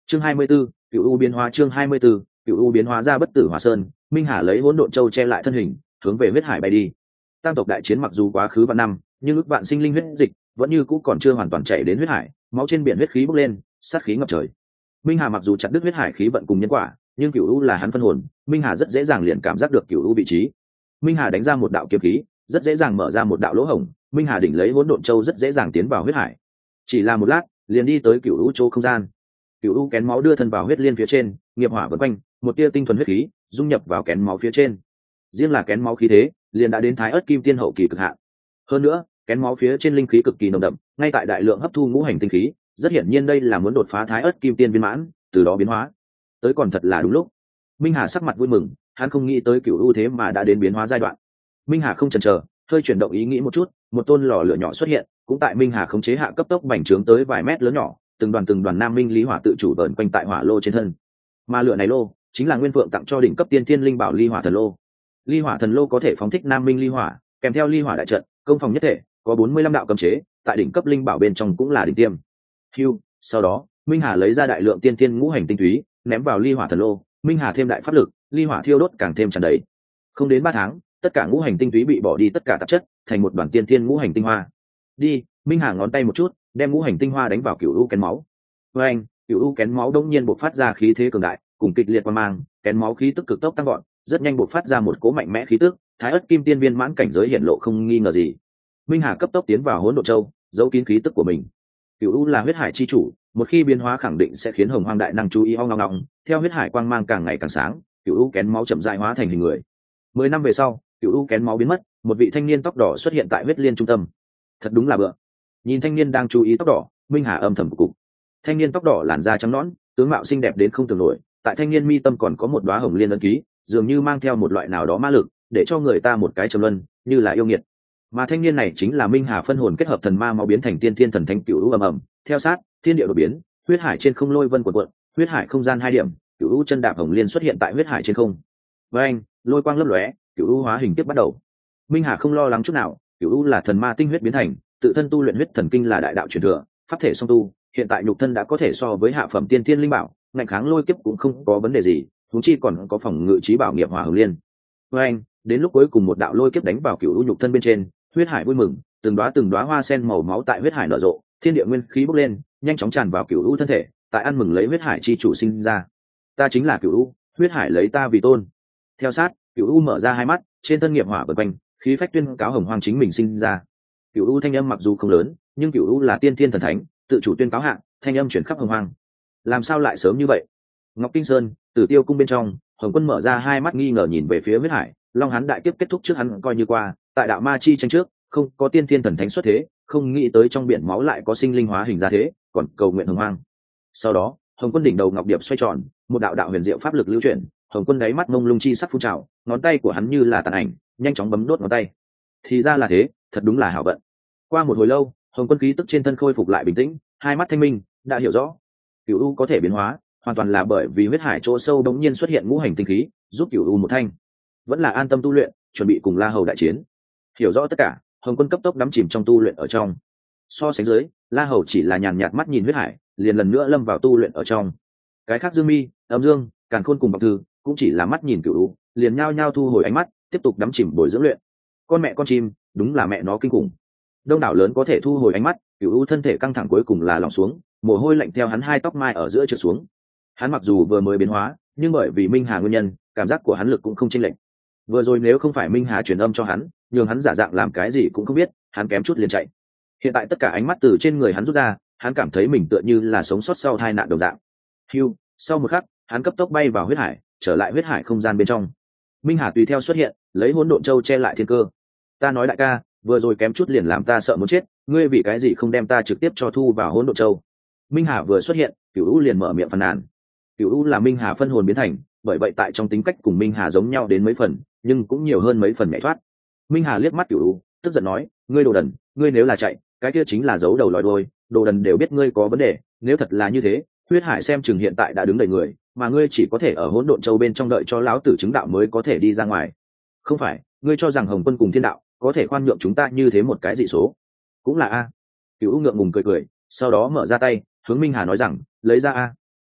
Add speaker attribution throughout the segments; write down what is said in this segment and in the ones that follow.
Speaker 1: Chương 24, Cửu U biến hóa. Chương 24, Cửu U biến hóa ra bất tử hỏa sơn. Minh Hà lấy hỗn độn châu che lại thân hình, hướng về huyết hải bay đi. Tam tộc đại chiến mặc dù quá khứ vạn năm, nhưng ước vạn sinh linh huyết dịch vẫn như cũ còn chưa hoàn toàn chảy đến huyết hải, máu trên biển huyết khí bốc lên, sát khí ngập trời. Minh Hà mặc dù chặt đứt huyết hải khí vận cùng nhân quả, nhưng Cửu U là hắn phân hồn, Minh Hà rất dễ dàng liền cảm giác được Cửu U vị trí. Minh Hà đánh ra một đạo kiếm khí, rất dễ dàng mở ra một đạo lỗ hổng, Minh Hà đỉnh lấy hỗn độn châu rất dễ dàng tiến vào huyết hải. Chỉ là một lát, liền đi tới Cửu U chỗ không gian. Cửu U kén máu đưa thân vào huyết liên phía trên, nghiệp hỏa vần quanh, một tia tinh thuần huyết khí dung nhập vào kén máu phía trên. Riêng là kén máu khí thế, liền đã đến Thái Ức Kim Tiên hậu kỳ cực hạn. Hơn nữa, kén máu phía trên linh khí cực kỳ nồng đậm, ngay tại đại lượng hấp thu ngũ hành tinh khí, rất hiển nhiên đây là muốn đột phá Thái Ức Kim Tiên viên mãn, từ đó biến hóa. Tới còn thật là đúng lúc. Minh Hà sắc mặt vui mừng, hắn không nghĩ tới Cửu U thế mà đã đến biến hóa giai đoạn. Minh Hà không chần chờ, hơi chuyển động ý nghĩ một chút, một tôn lò lửa nhỏ xuất hiện, cũng tại Minh Hà khống chế hạ cấp tốc bành trướng tới vài mét lớn nhỏ, từng đoàn nam minh lý hỏa tự chủ vờn quanh tại hỏa lô trên thân. Mà lửa này lô chính là Nguyên Phượng tặng cho đỉnh cấp tiên thiên linh bảo ly hỏa thần lô. Ly hỏa thần lô có thể phóng thích nam minh ly hỏa, kèm theo ly hỏa đại trận, công phòng nhất thể, có 45 đạo cấm chế, tại đỉnh cấp linh bảo bên trong cũng là đỉnh tiêm. Hưu, sau đó, Minh Hà lấy ra đại lượng tiên thiên ngũ hành tinh túy, ném vào ly hỏa thần lô, Minh Hà thêm đại pháp lực, ly hỏa thiêu đốt càng thêm tràn đầy. Không đến 3 tháng, tất cả ngũ hành tinh túy bị bỏ đi tất cả tạp chất, thành một đoàn tiên thiên ngũ hành tinh hoa. Đi, Minh Hà ngón tay một chút, đem ngũ hành tinh hoa đánh vào Cửu U kén máu. Với anh, Cửu U kén máu đống nhiên bộc phát ra khí thế cường đại, cùng kịch liệt quang mang, kén máu khí tức cực tốc tăng vọt, rất nhanh bộc phát ra một cỗ mạnh mẽ khí tức, Thái Ức Kim Tiên viên mãn cảnh giới hiện lộ không nghi ngờ gì. Minh Hà cấp tốc tiến vào Hỗn Độn Châu, giấu kín khí tức của mình. Cửu U là huyết hải chi chủ, một khi biến hóa khẳng định sẽ khiến Hồng Hoang đại năng chú ý ong ong ong, theo huyết hải quang mang càng ngày càng sáng, Cửu U kén máu chậm rãi hóa thành hình người. 10 năm về sau, Cửu U kén máu biến mất, một vị thanh niên tóc đỏ xuất hiện tại huyết liên trung tâm. Thật đúng là bựa. Nhìn thanh niên đang chú ý tóc đỏ, Minh Hà âm thầm cục. Thanh niên tóc đỏ làn da trắng nõn, tướng mạo xinh đẹp đến không tưởng nổi, tại thanh niên mi tâm còn có một đóa hồng liên ấn ký, dường như mang theo một loại nào đó ma lực, để cho người ta một cái trầm luân, như là yêu nghiệt. Mà thanh niên này chính là Minh Hà phân hồn kết hợp thần ma máu biến thành tiên thiên thần thánh Cửu U ầm ầm, theo sát, thiên địa đột biến, huyết hải trên không lôi vân cuộn cuộn, huyết hải không gian 2 điểm, Cửu U chân đạp hồng liên xuất hiện tại huyết hải trên không. Với anh, lôi quang lấp lóe, Cửu U hóa hình tiếp bắt đầu. Minh Hà không lo lắng chút nào, Cửu U là thần ma tinh huyết biến thành, tự thân tu luyện huyết thần kinh là đại đạo truyền thừa, pháp thể song tu, hiện tại nhục thân đã có thể so với hạ phẩm tiên thiên linh bảo, ngạnh kháng lôi kiếp cũng không có vấn đề gì, huống chi còn có phòng ngự trí bảo nghiệp hỏa hồng liên. Với anh, đến lúc cuối cùng một đạo lôi kiếp đánh vào Cửu U nhục thân bên trên, huyết hải vui mừng, từng đóa hoa sen màu máu tại huyết hải nở rộ, thiên địa nguyên khí bốc lên, nhanh chóng tràn vào Cửu U thân thể, tại ăn mừng lấy huyết hải chi chủ sinh ra. Ta chính là Cửu U, huyết hải lấy ta vì tôn. Theo sát, Cửu U mở ra hai mắt, trên thân nghiệp hỏa vần quanh, khí phách tuyên cáo hồng hoang chính mình sinh ra. Cửu U thanh âm mặc dù không lớn, nhưng Cửu U là tiên thiên thần thánh, tự chủ tuyên cáo hạng, thanh âm chuyển khắp hồng hoang. Làm sao lại sớm như vậy? Ngọc Kinh Sơn, Tử Tiêu cung bên trong, Hồng Quân mở ra hai mắt nghi ngờ nhìn về phía huyết hải, Long Hán đại kiếp kết thúc trước hắn coi như qua, tại đạo ma chi tranh trước, không có tiên thiên thần thánh xuất thế, không nghĩ tới trong biển máu lại có sinh linh hóa hình ra thế, còn cầu nguyện hồng hoang. Sau đó, Hồng Quân đỉnh đầu ngọc điệp xoay tròn, một đạo đạo huyền diệu pháp lực lưu chuyển, Hồng Quân đáy mắt mông lung chi sắc phun trào, ngón tay của hắn như là tàn ảnh, nhanh chóng bấm đốt ngón tay. Thì ra là thế, thật đúng là hảo vận. Qua một hồi lâu, Hồng Quân khí tức trên thân khôi phục lại bình tĩnh, hai mắt thanh minh, đã hiểu rõ, Cửu U có thể biến hóa, hoàn toàn là bởi vì huyết hải chỗ sâu đống nhiên xuất hiện ngũ hành tinh khí, giúp Cửu U một thanh. Vẫn là an tâm tu luyện, chuẩn bị cùng La Hầu đại chiến. Hiểu rõ tất cả, Hồng Quân cấp tốc đắm chìm trong tu luyện ở trong. So sánh dưới, La Hầu chỉ là nhàn nhạt mắt nhìn huyết hải, liền lần nữa lâm vào tu luyện ở trong. Cái khác Dương Mi, Âm Dương, Càn Khôn cùng Bạc Thư cũng chỉ là mắt nhìn Cửu U, liền nhao nhao thu hồi ánh mắt, tiếp tục đắm chìm bồi dưỡng luyện. Con mẹ con chim, đúng là mẹ nó kinh khủng. Đông đảo lớn có thể thu hồi ánh mắt, Cửu U thân thể căng thẳng cuối cùng là lỏng xuống, mồ hôi lạnh theo hắn hai tóc mai ở giữa trượt xuống. Hắn mặc dù vừa mới biến hóa, nhưng bởi vì Minh Hà nguyên nhân, cảm giác của hắn lực cũng không chênh lệch. Vừa rồi nếu không phải Minh Hà truyền âm cho hắn, nhường hắn giả dạng làm cái gì cũng không biết, hắn kém chút liền chạy. Hiện tại tất cả ánh mắt từ trên người hắn rút ra, hắn cảm thấy mình tựa như là sống sót sau tai nạn đồng dạng. Hưu, sau một khắc, hắn cấp tốc bay vào huyết hải, trở lại huyết hải không gian bên trong. Minh Hà tùy theo xuất hiện, lấy hỗn độn châu che lại thiên cơ. Ta nói đại ca, vừa rồi kém chút liền làm ta sợ muốn chết, ngươi vì cái gì không đem ta trực tiếp cho thu vào hỗn độn châu? Minh Hà vừa xuất hiện, Cửu U liền mở miệng phàn nàn. Cửu U là Minh Hà phân hồn biến thành, bởi vậy tại trong tính cách cùng Minh Hà giống nhau đến mấy phần, nhưng cũng nhiều hơn mấy phần nhẹ thoát. Minh Hà liếc mắt Cửu U, tức giận nói, ngươi đồ đần, ngươi nếu là chạy, cái kia chính là giấu đầu lòi đuôi, đồ đần đều biết ngươi có vấn đề, nếu thật là như thế, huyết hải xem chừng hiện tại đã đứng đầy người, mà ngươi chỉ có thể ở hỗn độn châu bên trong đợi cho lão tử chứng đạo mới có thể đi ra ngoài. Không phải, ngươi cho rằng Hồng Quân cùng Thiên Đạo có thể khoan nhượng chúng ta như thế một cái dị số? Cũng là a. Cửu U ngượng ngùng cười cười, sau đó mở ra tay, hướng Minh Hà nói rằng, lấy ra a.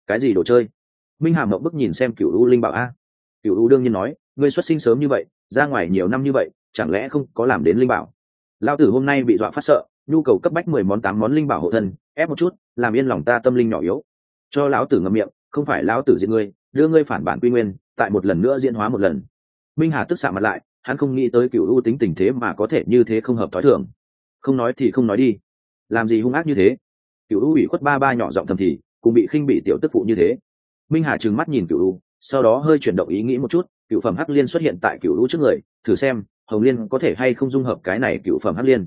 Speaker 1: cái gì đồ chơi? Minh Hà mộng bức nhìn xem Cửu U linh bảo a. Cửu U đương nhiên nói, ngươi xuất sinh sớm như vậy, ra ngoài nhiều năm như vậy, chẳng lẽ không có làm đến linh bảo? Lão tử hôm nay bị dọa phát sợ, nhu cầu cấp bách 10 món 8 món linh bảo hộ thân, ép một chút, làm yên lòng ta tâm linh nhỏ yếu. Cho lão tử ngậm miệng, không phải lão tử giết ngươi, đưa ngươi phản bản quy nguyên, tại một lần nữa diễn hóa một lần. Minh Hà tức sạm mặt lại, hắn không nghĩ tới Cửu U tính tình thế mà có thể như thế không hợp thói thường. Không nói thì không nói đi, làm gì hung ác như thế? Cửu U ủy khuất ba ba nhỏ giọng thầm thì, cũng bị khinh bị tiểu tức phụ như thế. Minh Hà trừng mắt nhìn Cửu U, sau đó hơi chuyển động ý nghĩ một chút, cựu phẩm hắc liên xuất hiện tại Cửu U trước người, thử xem hồng liên có thể hay không dung hợp cái này cựu phẩm hắc liên.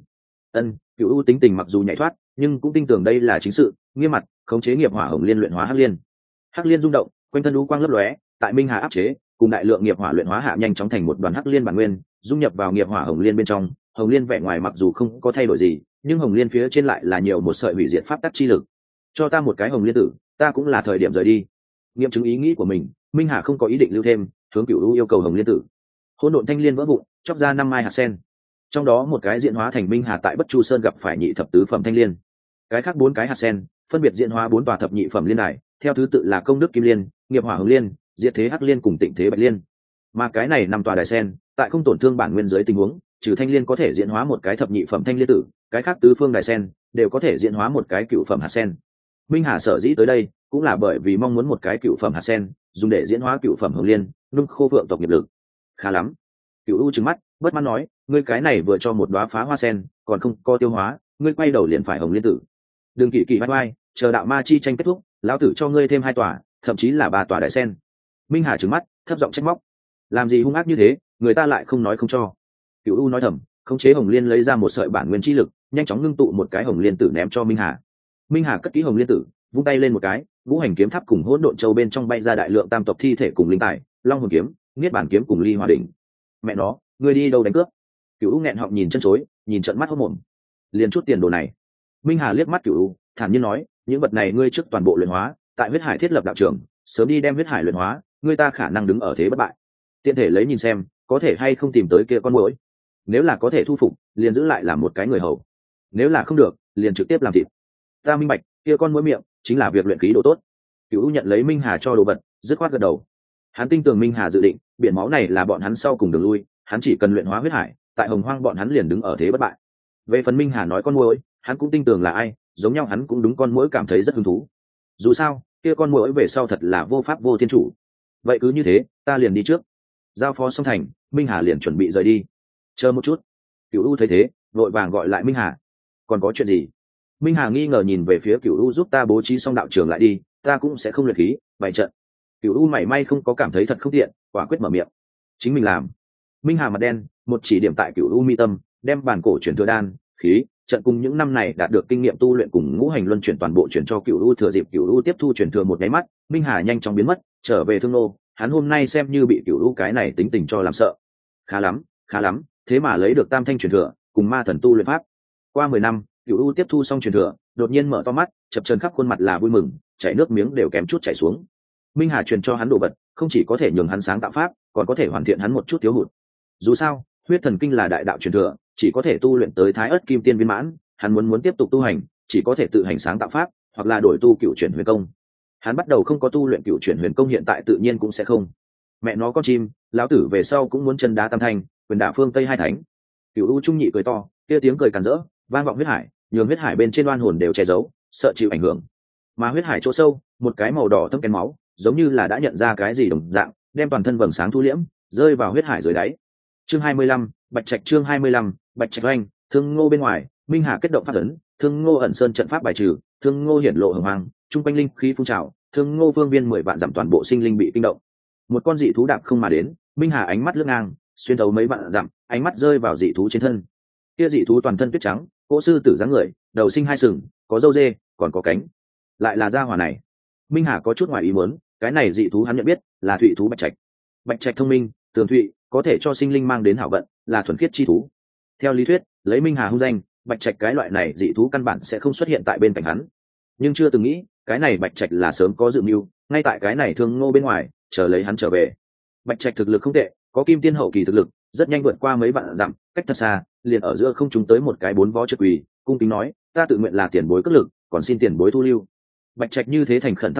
Speaker 1: Cửu U tính tình mặc dù nhảy thoát, nhưng cũng tin tưởng đây là chính sự, nghiêm mặt khống chế nghiệp hỏa hồng liên luyện hóa hắc liên. Hắc liên rung động, quanh thân u quang lấp lóe, tại Minh Hà áp chế cùng đại lượng nghiệp hỏa luyện hóa hạ nhanh chóng thành một đoàn hắc liên bản nguyên, dung nhập vào nghiệp hỏa hồng liên bên trong. Hồng liên vẻ ngoài mặc dù không có thay đổi gì, nhưng hồng liên phía trên lại là nhiều một sợi hủy diệt pháp tắc chi lực. Cho ta một cái hồng liên tử, ta cũng là thời điểm rời đi. Nghiệm chứng ý nghĩ của mình, Minh Hà không có ý định lưu thêm, hướng Cửu U yêu cầu hồng liên tử. Hỗn độn thanh liên vỡ vụn, chóc ra 5 mai hạt sen, trong đó một cái diễn hóa thành Minh Hà tại Bất Chu Sơn gặp phải nhị thập tứ phẩm thanh liên, cái khác 4 cái hạt sen phân biệt diễn hóa 4 tòa thập nhị phẩm liên đài, theo thứ tự là công đức kim liên, nghiệp hỏa hồng liên, diệt thế hắc liên cùng tịnh thế bạch liên. Mà cái này 5 tòa đài sen, tại không tổn thương bản nguyên dưới tình huống, trừ thanh liên có thể diễn hóa một cái thập nhị phẩm thanh liên tử, cái khác tứ phương đài sen đều có thể diễn hóa một cái cựu phẩm hạt sen. Minh Hà sở dĩ tới đây cũng là bởi vì mong muốn một cái cựu phẩm hạt sen dùng để diễn hóa cựu phẩm hồng liên, nung khô phượng tộc nghiệp lực. Khá lắm. Cửu U trừng mắt bất mãn nói, ngươi cái này vừa cho một đóa phá hoa sen còn không co tiêu hóa, ngươi quay đầu liền phải hồng liên tử. Đừng kỳ kỳ vai vai, chờ đạo ma chi tranh kết thúc, lão tử cho ngươi thêm 2 tòa, thậm chí là 3 tòa đại sen. Minh Hà trừng mắt thấp giọng trách móc, làm gì hung ác như thế, người ta lại không nói không cho. Cửu U nói thầm, khống chế hồng liên lấy ra một sợi bản nguyên chi lực, nhanh chóng ngưng tụ một cái hồng liên tử ném cho Minh Hà. Minh Hà cất kỹ hồng liên tử, vung tay lên một cái, ngũ hành kiếm tháp cùng hỗn độn châu bên trong bay ra đại lượng tam tộc thi thể cùng linh tài, long hồn kiếm, niết bản kiếm cùng ly hòa đỉnh. Mẹ nó, ngươi đi đâu đánh cướp? Cửu U nghẹn họng nhìn chân chối, nhìn trận mắt hốt mồm. Liền chút tiền đồ này. Minh Hà liếc mắt Cửu U, thản nhiên nói, những vật này ngươi trước toàn bộ luyện hóa, tại huyết hải thiết lập đạo trường, sớm đi đem huyết hải luyện hóa, ngươi ta khả năng đứng ở thế bất bại. Tiện thể lấy nhìn xem, có thể hay không tìm tới kia con muỗi. Nếu là có thể thu phục, liền giữ lại làm một cái người hầu. Nếu là không được, liền trực tiếp làm thịt. Ta minh bạch, kia con muỗi miệng chính là việc luyện khí đồ tốt. Cửu U nhận lấy Minh Hà cho đồ vật, dứt khoát gật đầu. Hắn tin tưởng Minh Hà dự định, biển máu này là bọn hắn sau cùng đường lui, hắn chỉ cần luyện hóa huyết hải, tại Hồng Hoang bọn hắn liền đứng ở thế bất bại. Về phần Minh Hà nói con muỗi, hắn cũng tin tưởng là ai, giống nhau hắn cũng đúng con muỗi cảm thấy rất hứng thú. Dù sao, kia con muỗi về sau thật là vô pháp vô thiên chủ. Vậy cứ như thế, ta liền đi trước. Giao phó xong thành, Minh Hà liền chuẩn bị rời đi. Chờ một chút. Cửu U thấy thế, vội vàng gọi lại Minh Hà. Còn có chuyện gì? Minh Hà nghi ngờ nhìn về phía Cửu U, giúp ta bố trí xong đạo trường lại đi, ta cũng sẽ không luyện khí, bày trận. Cửu U mảy may không có cảm thấy thật không tiện, quả quyết mở miệng. Chính mình làm. Minh Hà mặt đen, một chỉ điểm tại Cửu U mi tâm, đem bản cổ chuyển thừa đan, khí, trận cùng những năm này đạt được kinh nghiệm tu luyện cùng ngũ hành luân chuyển toàn bộ chuyển cho Cửu U. Thừa dịp Cửu U tiếp thu chuyển thừa một cái mắt, Minh Hà nhanh chóng biến mất, trở về Thương Nô. Hắn hôm nay xem như bị Cửu U cái này tính tình cho làm sợ. Khá lắm, thế mà lấy được tam thanh chuyển thừa cùng ma thần tu luyện pháp. Qua 10 năm, Cửu U tiếp thu xong chuyển thừa, đột nhiên mở to mắt, chập chờn khắp khuôn mặt là vui mừng, chảy nước miếng đều kém chút chảy xuống. Minh Hà truyền cho hắn đồ vật, không chỉ có thể nhường hắn sáng tạo pháp, còn có thể hoàn thiện hắn một chút thiếu hụt. Dù sao, huyết thần kinh là đại đạo truyền thừa, chỉ có thể tu luyện tới thái ớt kim tiên viên mãn, hắn muốn tiếp tục tu hành, chỉ có thể tự hành sáng tạo pháp, hoặc là đổi tu cựu chuyển huyền công. Hắn bắt đầu không có tu luyện cựu chuyển huyền công, hiện tại tự nhiên cũng sẽ không. Mẹ nó con chim, lão tử về sau cũng muốn chân đá tam thanh, quyền đả phương tây hai thánh. Cửu U trung nhị cười to, kia tiếng cười càn rỡ, vang vọng huyết hải, nhường huyết hải bên trên oan hồn đều che giấu, sợ chịu ảnh hưởng. Mà huyết hải chỗ sâu, một cái màu đỏ thâm kén máu, giống như là đã nhận ra cái gì đồng dạng, đem toàn thân vầng sáng thu liễm, rơi vào huyết hải dưới đáy. Chương 25, Bạch Trạch. Chương 25, Bạch Trạch oanh. Thương Ngô bên ngoài, Minh Hà kết động pháp ấn, Thương Ngô ẩn sơn trận pháp bài trừ, Thương Ngô hiển lộ hồng hoang, trung quanh linh khí phun trào, Thương Ngô phương viên 10 vạn giảm toàn bộ sinh linh bị kinh động. Một con dị thú đạp không mà đến, Minh Hà ánh mắt lướt ngang, xuyên thấu mấy vạn dặm, ánh mắt rơi vào dị thú trên thân. Kia dị thú toàn thân tuyết trắng, cỗ sư tử dáng người, đầu sinh 2 sừng, có râu dê, còn có cánh. Lại là gia hỏa này. Minh Hà có chút ngoài ý muốn, cái này dị thú hắn nhận biết, là thụy thú Bạch Trạch. Bạch Trạch thông minh, tường thụy, có thể cho sinh linh mang đến hảo vận, là thuần khiết chi thú. Theo lý thuyết, lấy Minh Hà hung danh, Bạch Trạch cái loại này dị thú căn bản sẽ không xuất hiện tại bên cạnh hắn. Nhưng chưa từng nghĩ, cái này Bạch Trạch là sớm có dự mưu, ngay tại cái này Thương Ngô bên ngoài, chờ lấy hắn trở về. Bạch Trạch thực lực không tệ, có kim tiên hậu kỳ thực lực, rất nhanh vượt qua mấy vạn dặm, cách thật xa, liền ở giữa không trung tới một cái 4 vó trực quỳ, cung kính nói, ta tự nguyện là tiền bối cất lực, còn xin tiền bối thu lưu. Bạch Trạch như thế thành khẩn thao tác,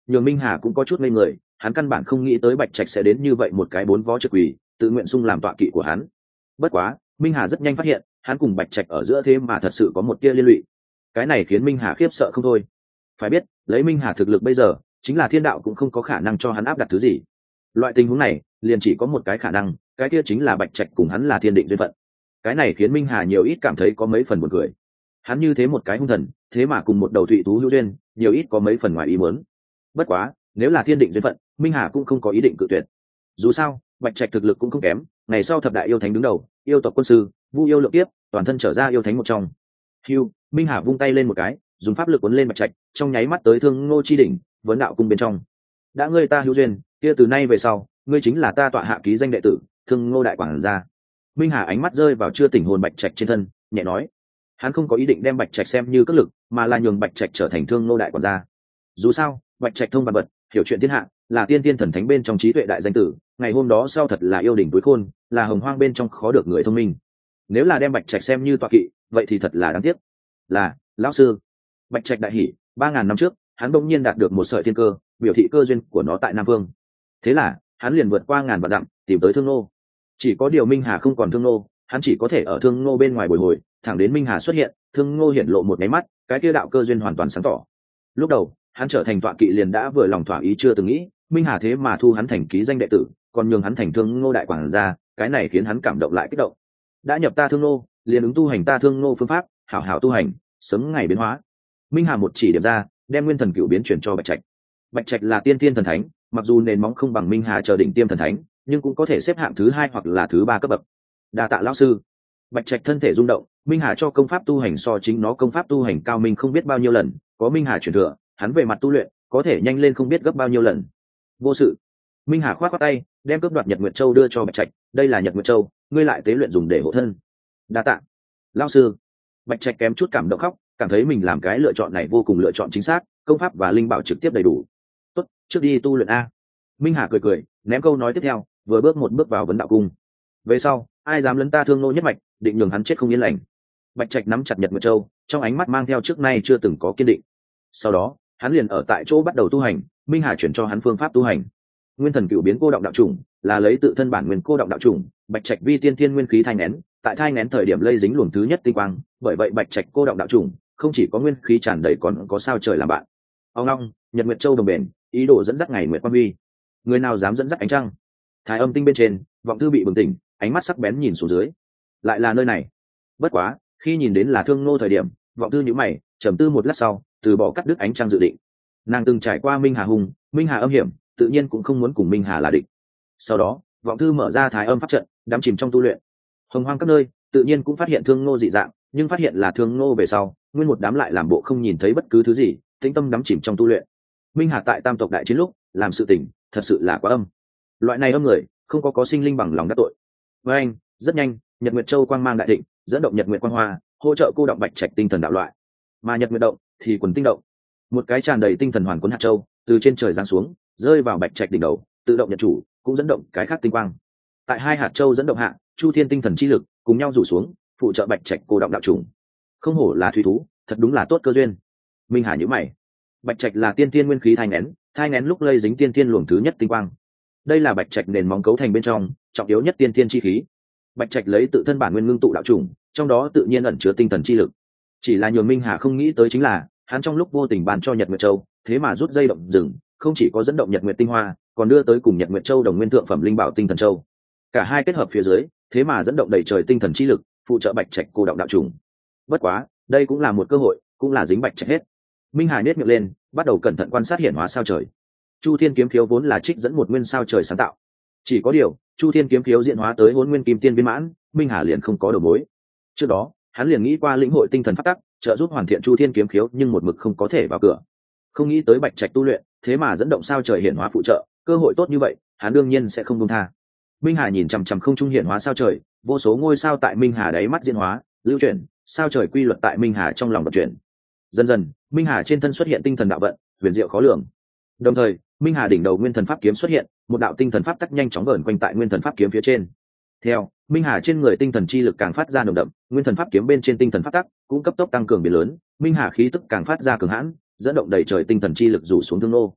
Speaker 1: nhường Minh Hà cũng có chút ngây người, hắn căn bản không nghĩ tới Bạch Trạch sẽ đến như vậy một cái bốn vó trực quỷ, tự nguyện xung làm tọa kỵ của hắn. Bất quá, Minh Hà rất nhanh phát hiện, hắn cùng Bạch Trạch ở giữa thế mà thật sự có một tia liên lụy. Cái này khiến Minh Hà khiếp sợ không thôi. Phải biết, lấy Minh Hà thực lực bây giờ, chính là thiên đạo cũng không có khả năng cho hắn áp đặt thứ gì. Loại tình huống này, liền chỉ có một cái khả năng, cái kia chính là Bạch Trạch cùng hắn là thiên định duyên phận. Cái này khiến Minh Hà nhiều ít cảm thấy có mấy phần buồn cười. Hắn như thế một cái hung thần, thế mà cùng một đầu thụy thú hữu duyên, nhiều ít có mấy phần ngoài ý muốn. Bất quá, nếu là thiên định duyên phận, Minh Hà cũng không có ý định cự tuyệt. Dù sao, Bạch Trạch thực lực cũng không kém, ngày sau thập đại yêu thánh đứng đầu, yêu tộc quân sư, vu yêu lượng tiếp, toàn thân trở ra yêu thánh một trong. Hưu, Minh Hà vung tay lên một cái, dùng pháp lực cuốn lên Bạch Trạch, trong nháy mắt tới Thương Ngô chi đỉnh, vấn đạo cung bên trong. Đã ngươi ta hữu duyên, kia từ nay về sau, ngươi chính là ta tọa hạ ký danh đệ tử, Thương Ngô đại quảng gia. Minh Hà ánh mắt rơi vào chưa tỉnh hồn Bạch Trạch trên thân, nhẹ nói, hắn không có ý định đem Bạch Trạch xem như cất lực, mà là nhường Bạch Trạch trở thành Thương Ngô đại quảng gia. Dù sao, Bạch Trạch thông văn bật, hiểu chuyện thiên hạ, là tiên tiên thần thánh bên trong trí tuệ đại danh tử, ngày hôm đó sau thật là yêu đỉnh túi khôn, là hồng hoang bên trong khó được người thông minh. Nếu là đem Bạch Trạch xem như tọa kỵ, vậy thì thật là đáng tiếc. Là, lão sư. Bạch Trạch đại hỉ, 3000 năm trước, hắn bỗng nhiên đạt được một sợi thiên cơ, biểu thị cơ duyên của nó tại Nam Vương. Thế là, hắn liền vượt qua ngàn vạn dặm, tìm tới Thương Nô. Chỉ có điều Minh Hà không còn Thương Nô, hắn chỉ có thể ở Thương Nô bên ngoài bồi hồi, thẳng đến Minh Hà xuất hiện, Thương Nô hiển lộ một cái mắt, cái kia đạo cơ duyên hoàn toàn sáng tỏ. Lúc đầu, hắn trở thành tọa kỵ liền đã vừa lòng thỏa ý chưa từng nghĩ, Minh Hà thế mà thu hắn thành ký danh đệ tử, còn nhường hắn thành Thương Nô đại quảng gia, cái này khiến hắn cảm động lại kích động. Đã nhập ta Thương Nô, liền ứng tu hành ta Thương Nô phương pháp, hảo hảo tu hành, sớm ngày biến hóa. Minh Hà một chỉ điểm ra, đem nguyên thần cửu biến chuyển cho Bạch Trạch. Bạch Trạch là tiên thiên thần thánh, mặc dù nền móng không bằng Minh Hà chờ đỉnh tiêm thần thánh, nhưng cũng có thể xếp hạng thứ 2 hoặc là thứ 3 cấp bậc. Đa tạ lão sư. Bạch Trạch thân thể rung động, Minh Hà cho công pháp tu hành so chính nó công pháp tu hành cao minh không biết bao nhiêu lần, có Minh Hà truyền thừa, hắn về mặt tu luyện có thể nhanh lên không biết gấp bao nhiêu lần. Vô sự. Minh Hà khoát khoát tay, đem cướp đoạt Nhật Nguyệt Châu đưa cho Bạch Trạch, đây là Nhật Nguyệt Châu, ngươi lại tế luyện dùng để hộ thân. Đa tạ. Lão sư. Bạch Trạch kém chút cảm động khóc, cảm thấy mình làm cái lựa chọn này vô cùng lựa chọn chính xác, công pháp và linh bảo trực tiếp đầy đủ. Tốt, trước đi tu luyện a. Minh Hà cười cười, ném câu nói tiếp theo, vừa bước một bước vào vấn đạo cung. Về sau, ai dám lấn ta Thương Nô nhất mạch, định nhường hắn chết không yên lành. Bạch Trạch nắm chặt Nhật Nguyệt Châu, trong ánh mắt mang theo trước nay chưa từng có kiên định. Sau đó, hắn liền ở tại chỗ bắt đầu tu hành, Minh Hà chuyển cho hắn phương pháp tu hành. Nguyên thần cửu biến cô động đạo chủng, là lấy tự thân bản nguyên cô động đạo chủng, Bạch Trạch vi tiên thiên nguyên khí thai nén, tại thai nén thời điểm lây dính luồng thứ nhất tinh quang, bởi vậy Bạch Trạch cô động đạo chủng, không chỉ có nguyên khí tràn đầy còn có sao trời làm bạn. Ông long, Nhật Nguyệt Châu đồng bền, ý đồ dẫn dắt ngày nguyệt quang huy. Người nào dám dẫn dắt ánh trăng? Thái âm tinh bên trên, Vọng Thư bị bừng tỉnh, ánh mắt sắc bén nhìn xuống dưới. Lại là nơi này. Bất quá, khi nhìn đến là Thương Nô thời điểm, Vọng Thư nhíu mày, trầm tư một lát sau, từ bỏ cắt đứt ánh trăng dự định. Nàng từng trải qua Minh Hà hùng, Minh Hà âm hiểm, tự nhiên cũng không muốn cùng Minh Hà là địch. Sau đó, Vọng Thư mở ra Thái âm pháp trận, đắm chìm trong tu luyện. Hồng hoang các nơi, tự nhiên cũng phát hiện Thương Nô dị dạng, nhưng phát hiện là Thương Nô về sau, nguyên một đám lại làm bộ không nhìn thấy bất cứ thứ gì, tĩnh tâm đắm chìm trong tu luyện. Minh Hà tại Tam tộc đại chiến lúc, làm sự tình, thật sự là quá âm. Loại này âm người, không có sinh linh bằng lòng đắc tội. Với anh, rất nhanh, Nhật Nguyệt Châu quang mang đại thịnh, dẫn động Nhật Nguyệt quang hoa, hỗ trợ cô động Bạch Trạch tinh thần đạo loại. Mà Nhật Nguyệt động, thì quần tinh động. Một cái tràn đầy tinh thần hoàn cuốn hạt châu, từ trên trời giáng xuống, rơi vào Bạch Trạch đỉnh đầu, tự động nhận chủ, cũng dẫn động cái khác tinh quang. Tại hai hạt châu dẫn động hạ, Chu Thiên tinh thần chi lực cùng nhau rủ xuống, phụ trợ Bạch Trạch cô động đạo trùng. Không hổ là thủy thú, thật đúng là tốt cơ duyên. Minh Hà nhíu mày. Bạch Trạch là tiên tiên nguyên khí thai nén lúc lây dính tiên tiên luồng thứ nhất tinh quang. Đây là Bạch Trạch nền móng cấu thành bên trong, trọng yếu nhất tiên tiên chi khí. Bạch Trạch lấy tự thân bản nguyên ngưng tụ đạo trùng, trong đó tự nhiên ẩn chứa tinh thần chi lực. Chỉ là nhường Minh Hà không nghĩ tới chính là, hắn trong lúc vô tình bàn cho Nhật Nguyệt Châu, thế mà rút dây động rừng, không chỉ có dẫn động Nhật Nguyệt tinh hoa, còn đưa tới cùng Nhật Nguyệt Châu đồng nguyên thượng phẩm linh bảo tinh thần châu. Cả hai kết hợp phía dưới, thế mà dẫn động đầy trời tinh thần chi lực, phụ trợ Bạch Trạch cô động đạo trùng. Bất quá, đây cũng là một cơ hội, cũng là dính Bạch Trạch hết. Minh Hà nhếch miệng lên, bắt đầu cẩn thận quan sát hiển hóa sao trời. Chu Thiên kiếm khiếu vốn là trích dẫn một nguyên sao trời sáng tạo. Chỉ có điều, Chu Thiên kiếm khiếu diễn hóa tới Hỗn Nguyên Kim Tiên viên mãn, Minh Hà liền không có đầu mối. Trước đó, hắn liền nghĩ qua lĩnh hội tinh thần pháp tắc, trợ giúp hoàn thiện Chu Thiên kiếm khiếu, nhưng một mực không có thể vào cửa. Không nghĩ tới Bạch Trạch tu luyện, thế mà dẫn động sao trời hiển hóa phụ trợ, cơ hội tốt như vậy, hắn đương nhiên sẽ không buông tha. Minh Hà nhìn chằm chằm không trung hiển hóa sao trời, vô số ngôi sao tại Minh Hà đáy mắt diễn hóa, lưu chuyển, sao trời quy luật tại Minh Hà trong lòng vận chuyển. Dần dần, Minh Hà trên thân xuất hiện tinh thần đạo vận, huyền diệu khó lường. Đồng thời, Minh Hà đỉnh đầu nguyên thần pháp kiếm xuất hiện, một đạo tinh thần pháp tắc nhanh chóng vờn quanh tại nguyên thần pháp kiếm phía trên. Theo, Minh Hà trên người tinh thần chi lực càng phát ra nồng đậm, nguyên thần pháp kiếm bên trên tinh thần pháp tắc cũng cấp tốc tăng cường biến lớn, Minh Hà khí tức càng phát ra cường hãn, dẫn động đầy trời tinh thần chi lực rủ xuống Thương Nô.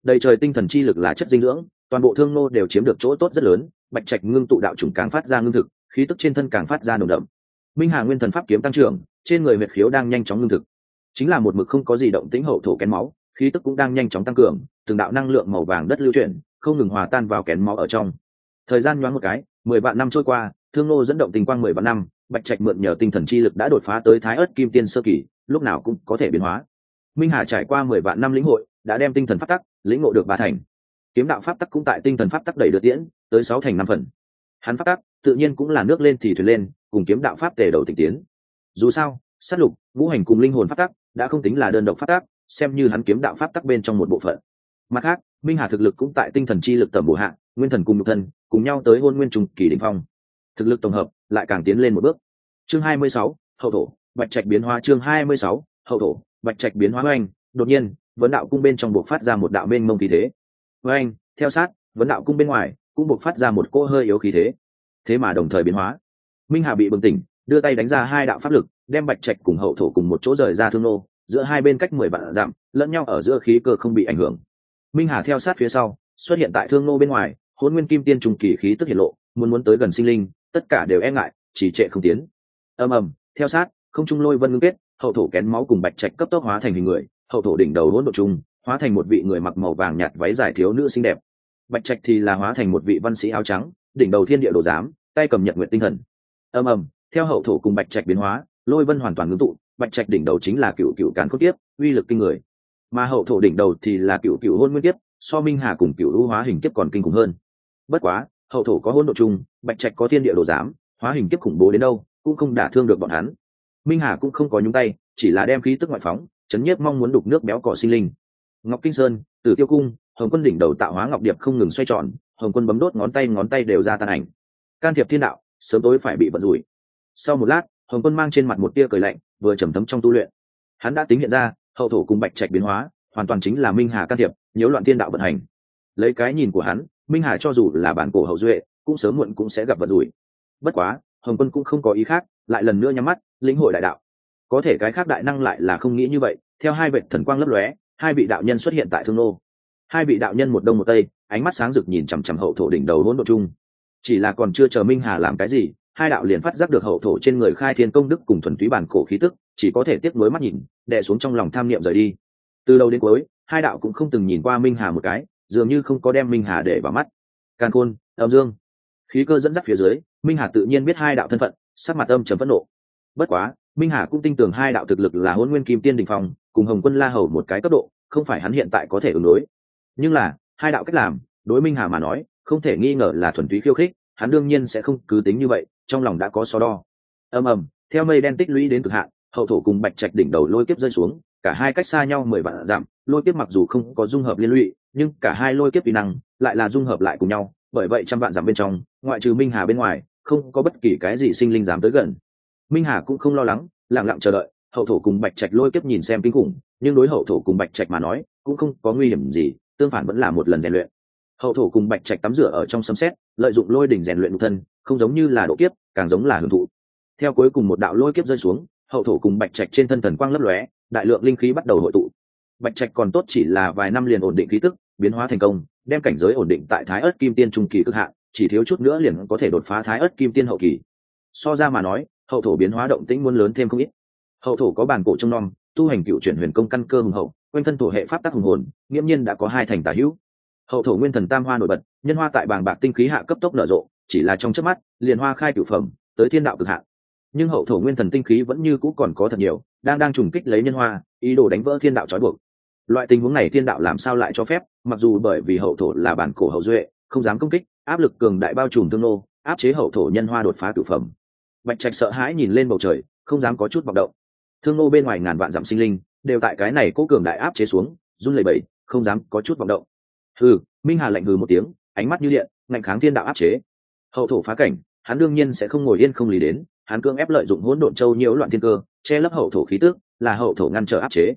Speaker 1: Đầy trời tinh thần chi lực là chất dinh dưỡng, toàn bộ thương nô đều chiếm được chỗ tốt rất lớn. Bạch trạch ngưng tụ đạo chủng càng phát ra ngưng thực, khí tức trên thân càng phát ra nồng đậm. Minh Hà nguyên thần pháp kiếm tăng trưởng, trên người huyệt khiếu đang nhanh chóng ngưng thực, chính là một mực không có gì động tĩnh hậu thổ kén máu, khí tức cũng đang nhanh chóng tăng cường, từng đạo năng lượng màu vàng đất lưu chuyển, không ngừng hòa tan vào kén máu ở trong. Thời gian nhoáng một cái, 10 vạn năm trôi qua, thương nô dẫn động tinh quang 10 vạn năm, Bạch trạch mượn nhờ tinh thần chi lực đã đột phá tới Thái Ức Kim Tiên sơ kỳ, lúc nào cũng có thể biến hóa. Minh Hà trải qua 10 vạn năm lĩnh hội, đã đem tinh thần pháp tắc lĩnh ngộ được 3 thành. Kiếm đạo pháp tắc cũng tại tinh thần pháp tắc đẩy đưa tiễn tới 6 thành 5 phần. Hắn pháp tắc tự nhiên cũng là nước lên thì thuyền lên, cùng kiếm đạo pháp tề đầu tịnh tiến. Dù sao, sát lục, ngũ hành cùng linh hồn pháp tắc đã không tính là đơn độc pháp tắc, xem như hắn kiếm đạo pháp tắc bên trong một bộ phận. Mặt khác, Minh Hà thực lực cũng tại tinh thần chi lực tầm bổ hạ, nguyên thần cùng nhục thân cùng nhau tới hôn nguyên trùng kỳ đỉnh phong. Thực lực tổng hợp lại càng tiến lên một bước. Chương 26, hậu thổ, Bạch trạch biến hóa. Chương 26, hậu thổ, Bạch trạch biến hóa. Oanh, đột nhiên, vấn đạo cung bên trong buộc phát ra một đạo mênh mông khí thế. Oanh, theo sát, vấn đạo cung bên ngoài cũng buộc phát ra một cỗ hơi yếu khí thế. Thế mà đồng thời biến hóa. Minh Hà bị bừng tỉnh, đưa tay đánh ra 2 đạo pháp lực, đem Bạch trạch cùng hậu thổ cùng một chỗ rời ra thương nô, giữa hai bên cách 10 vạn dặm, lẫn nhau ở giữa khí cơ không bị ảnh hưởng. Minh Hà theo sát phía sau, xuất hiện tại thương nô bên ngoài, hỗn nguyên kim tiên trùng kỳ khí tức hiện lộ, muốn tới gần sinh linh, tất cả đều e ngại, chỉ trệ không tiến. Ầm ầm, theo sát, không trung lôi vân ngưng kết, hậu thổ kén máu cùng Bạch trạch cấp tốc hóa thành hình người, hậu thổ đỉnh đầu hỗn độn trùng, hóa thành một vị người mặc màu vàng nhạt váy dài thiếu nữ xinh đẹp. Bạch trạch thì là hóa thành một vị văn sĩ áo trắng, đỉnh đầu thiên địa đồ giám, tay cầm nhật nguyện tinh thần. Ầm ầm, theo hậu thổ cùng Bạch trạch biến hóa, lôi vân hoàn toàn ngưng tụ, Bạch trạch đỉnh đầu chính là cựu cựu càn khôn kiếp, uy lực kinh người. Mà hậu thổ đỉnh đầu thì là cựu cựu hôn nguyên kiếp, so Minh Hà cùng cựu u hóa hình kiếp còn kinh khủng hơn. Bất quá, hậu thổ có hỗn độn chung, Bạch trạch có thiên địa đồ giám, hóa hình kiếp khủng bố đến đâu cũng không đả thương được bọn hắn. Minh Hà cũng không có nhúng tay, chỉ là đem khí tức ngoại phóng, chấn nhiếp mong muốn đục nước béo cỏ sinh linh. Ngọc Kinh Sơn, Tử Tiêu Cung, Hồng Quân đỉnh đầu tạo hóa ngọc điệp không ngừng xoay tròn, Hồng Quân bấm đốt ngón tay đều ra tàn ảnh. Can thiệp thiên đạo, sớm tối phải bị vận rủi. Sau một lát, Hồng Quân mang trên mặt một tia cười lạnh, vừa trầm thấm trong tu luyện. Hắn đã tính hiện ra, hậu thổ cùng Bạch trạch biến hóa, hoàn toàn chính là Minh Hà can thiệp, nhiễu loạn thiên đạo vận hành. Lấy cái nhìn của hắn, Minh Hà cho dù là bản cổ hậu duệ, cũng sớm muộn cũng sẽ gặp vận rủi. Bất quá, Hồng Quân cũng không có ý khác, lại lần nữa nhắm mắt, lĩnh hội đại đạo. Có thể cái khác đại năng lại là không nghĩ như vậy, theo hai vệt thần quang lấp lóe, hai vị đạo nhân xuất hiện tại thương nô. Hai vị đạo nhân một đông một tây, ánh mắt sáng rực nhìn chằm chằm hậu thổ đỉnh đầu hỗn độn chung. Chỉ là còn chưa chờ Minh Hà làm cái gì, hai đạo liền phát giác được hậu thổ trên người khai thiên công đức cùng thuần túy bản cổ khí tức, chỉ có thể tiếc nuối mắt nhìn, đè xuống trong lòng tham niệm rời đi. Từ đầu đến cuối, hai đạo cũng không từng nhìn qua Minh Hà một cái, dường như không có đem Minh Hà để vào mắt. Càn Khôn, Âm Dương, khí cơ dẫn dắt phía dưới, Minh Hà tự nhiên biết hai đạo thân phận, sắc mặt âm trầm phẫn nộ. Bất quá, Minh Hà cũng tin tưởng hai đạo thực lực là Hỗn Nguyên Kim Tiên đỉnh phong, cùng Hồng Quân La Hầu một cái cấp độ, không phải hắn hiện tại có thể ứng đối. Nhưng là, hai đạo cách làm, đối Minh Hà mà nói, không thể nghi ngờ là thuần túy khiêu khích, hắn đương nhiên sẽ không cứ tính như vậy, trong lòng đã có so đo. Ầm ầm, theo mây đen tích lũy đến cực hạn, hậu thổ cùng Bạch trạch đỉnh đầu lôi kiếp rơi xuống, cả hai cách xa nhau 10 vạn dặm, lôi kiếp mặc dù không có dung hợp liên lụy, nhưng cả hai lôi kiếp uy năng lại là dung hợp lại cùng nhau, bởi vậy trăm vạn dặm bên trong, ngoại trừ Minh Hà bên ngoài, không có bất kỳ cái gì sinh linh dám tới gần. Minh Hà cũng không lo lắng, lặng lặng chờ đợi, hậu thổ cùng Bạch trạch lôi kiếp nhìn xem kinh khủng, nhưng đối hậu thổ cùng Bạch trạch mà nói, cũng không có nguy hiểm gì, tương phản vẫn là một lần rèn luyện. Hậu thổ cùng Bạch trạch tắm rửa ở trong sấm sét, lợi dụng lôi đỉnh rèn luyện nhục thân, không giống như là độ kiếp, càng giống là hưởng thụ. Theo cuối cùng một đạo lôi kiếp rơi xuống, hậu thổ cùng Bạch trạch trên thân thần quang lấp lóe, đại lượng linh khí bắt đầu hội tụ. Bạch trạch còn tốt chỉ là vài năm liền ổn định khí tức, biến hóa thành công, đem cảnh giới ổn định tại Thái Ức Kim Tiên trung kỳ cực hạn, chỉ thiếu chút nữa liền có thể đột phá Thái Ức Kim Tiên hậu kỳ. So ra mà nói, hậu thổ biến hóa động tĩnh muốn lớn thêm không ít. Hậu thổ có bản cổ trong nom, tu hành cựu chuyển huyền công căn cơ hùng hậu, quanh thân thổ hệ pháp tắc hùng hồn, nghiễm nhiên đã có 2 thành tả hữu. Hậu thổ nguyên thần tam hoa nổi bật, nhân hoa tại bàng bạc tinh khí hạ cấp tốc nở rộ, chỉ là trong chớp mắt, liền hoa khai cửu phẩm, tới thiên đạo cực hạn. Nhưng hậu thổ nguyên thần tinh khí vẫn như cũ còn có thật nhiều, đang trùng kích lấy nhân hoa, ý đồ đánh vỡ thiên đạo trói buộc. Loại tình huống này thiên đạo làm sao lại cho phép? Mặc dù bởi vì hậu thổ là bản cổ hậu duệ, không dám công kích, áp lực cường đại bao trùm thương nô, áp chế hậu thổ nhân hoa đột phá cửu phẩm. Bạch trạch sợ hãi nhìn lên bầu trời, không dám có chút vọng động. Thương nô bên ngoài ngàn vạn dặm sinh linh, đều tại cái này cố cường đại áp chế xuống, run lẩy bẩy, không dám có chút vọng động. Hừ, Minh Hà lạnh hừ một tiếng, ánh mắt như điện, ngạnh kháng thiên đạo áp chế. Hậu thổ phá cảnh, hắn đương nhiên sẽ không ngồi yên không lý đến, hắn cưỡng ép lợi dụng hỗn độn châu nhiễu loạn thiên cơ, che lấp hậu thổ khí tức, là hậu thổ ngăn trở áp chế.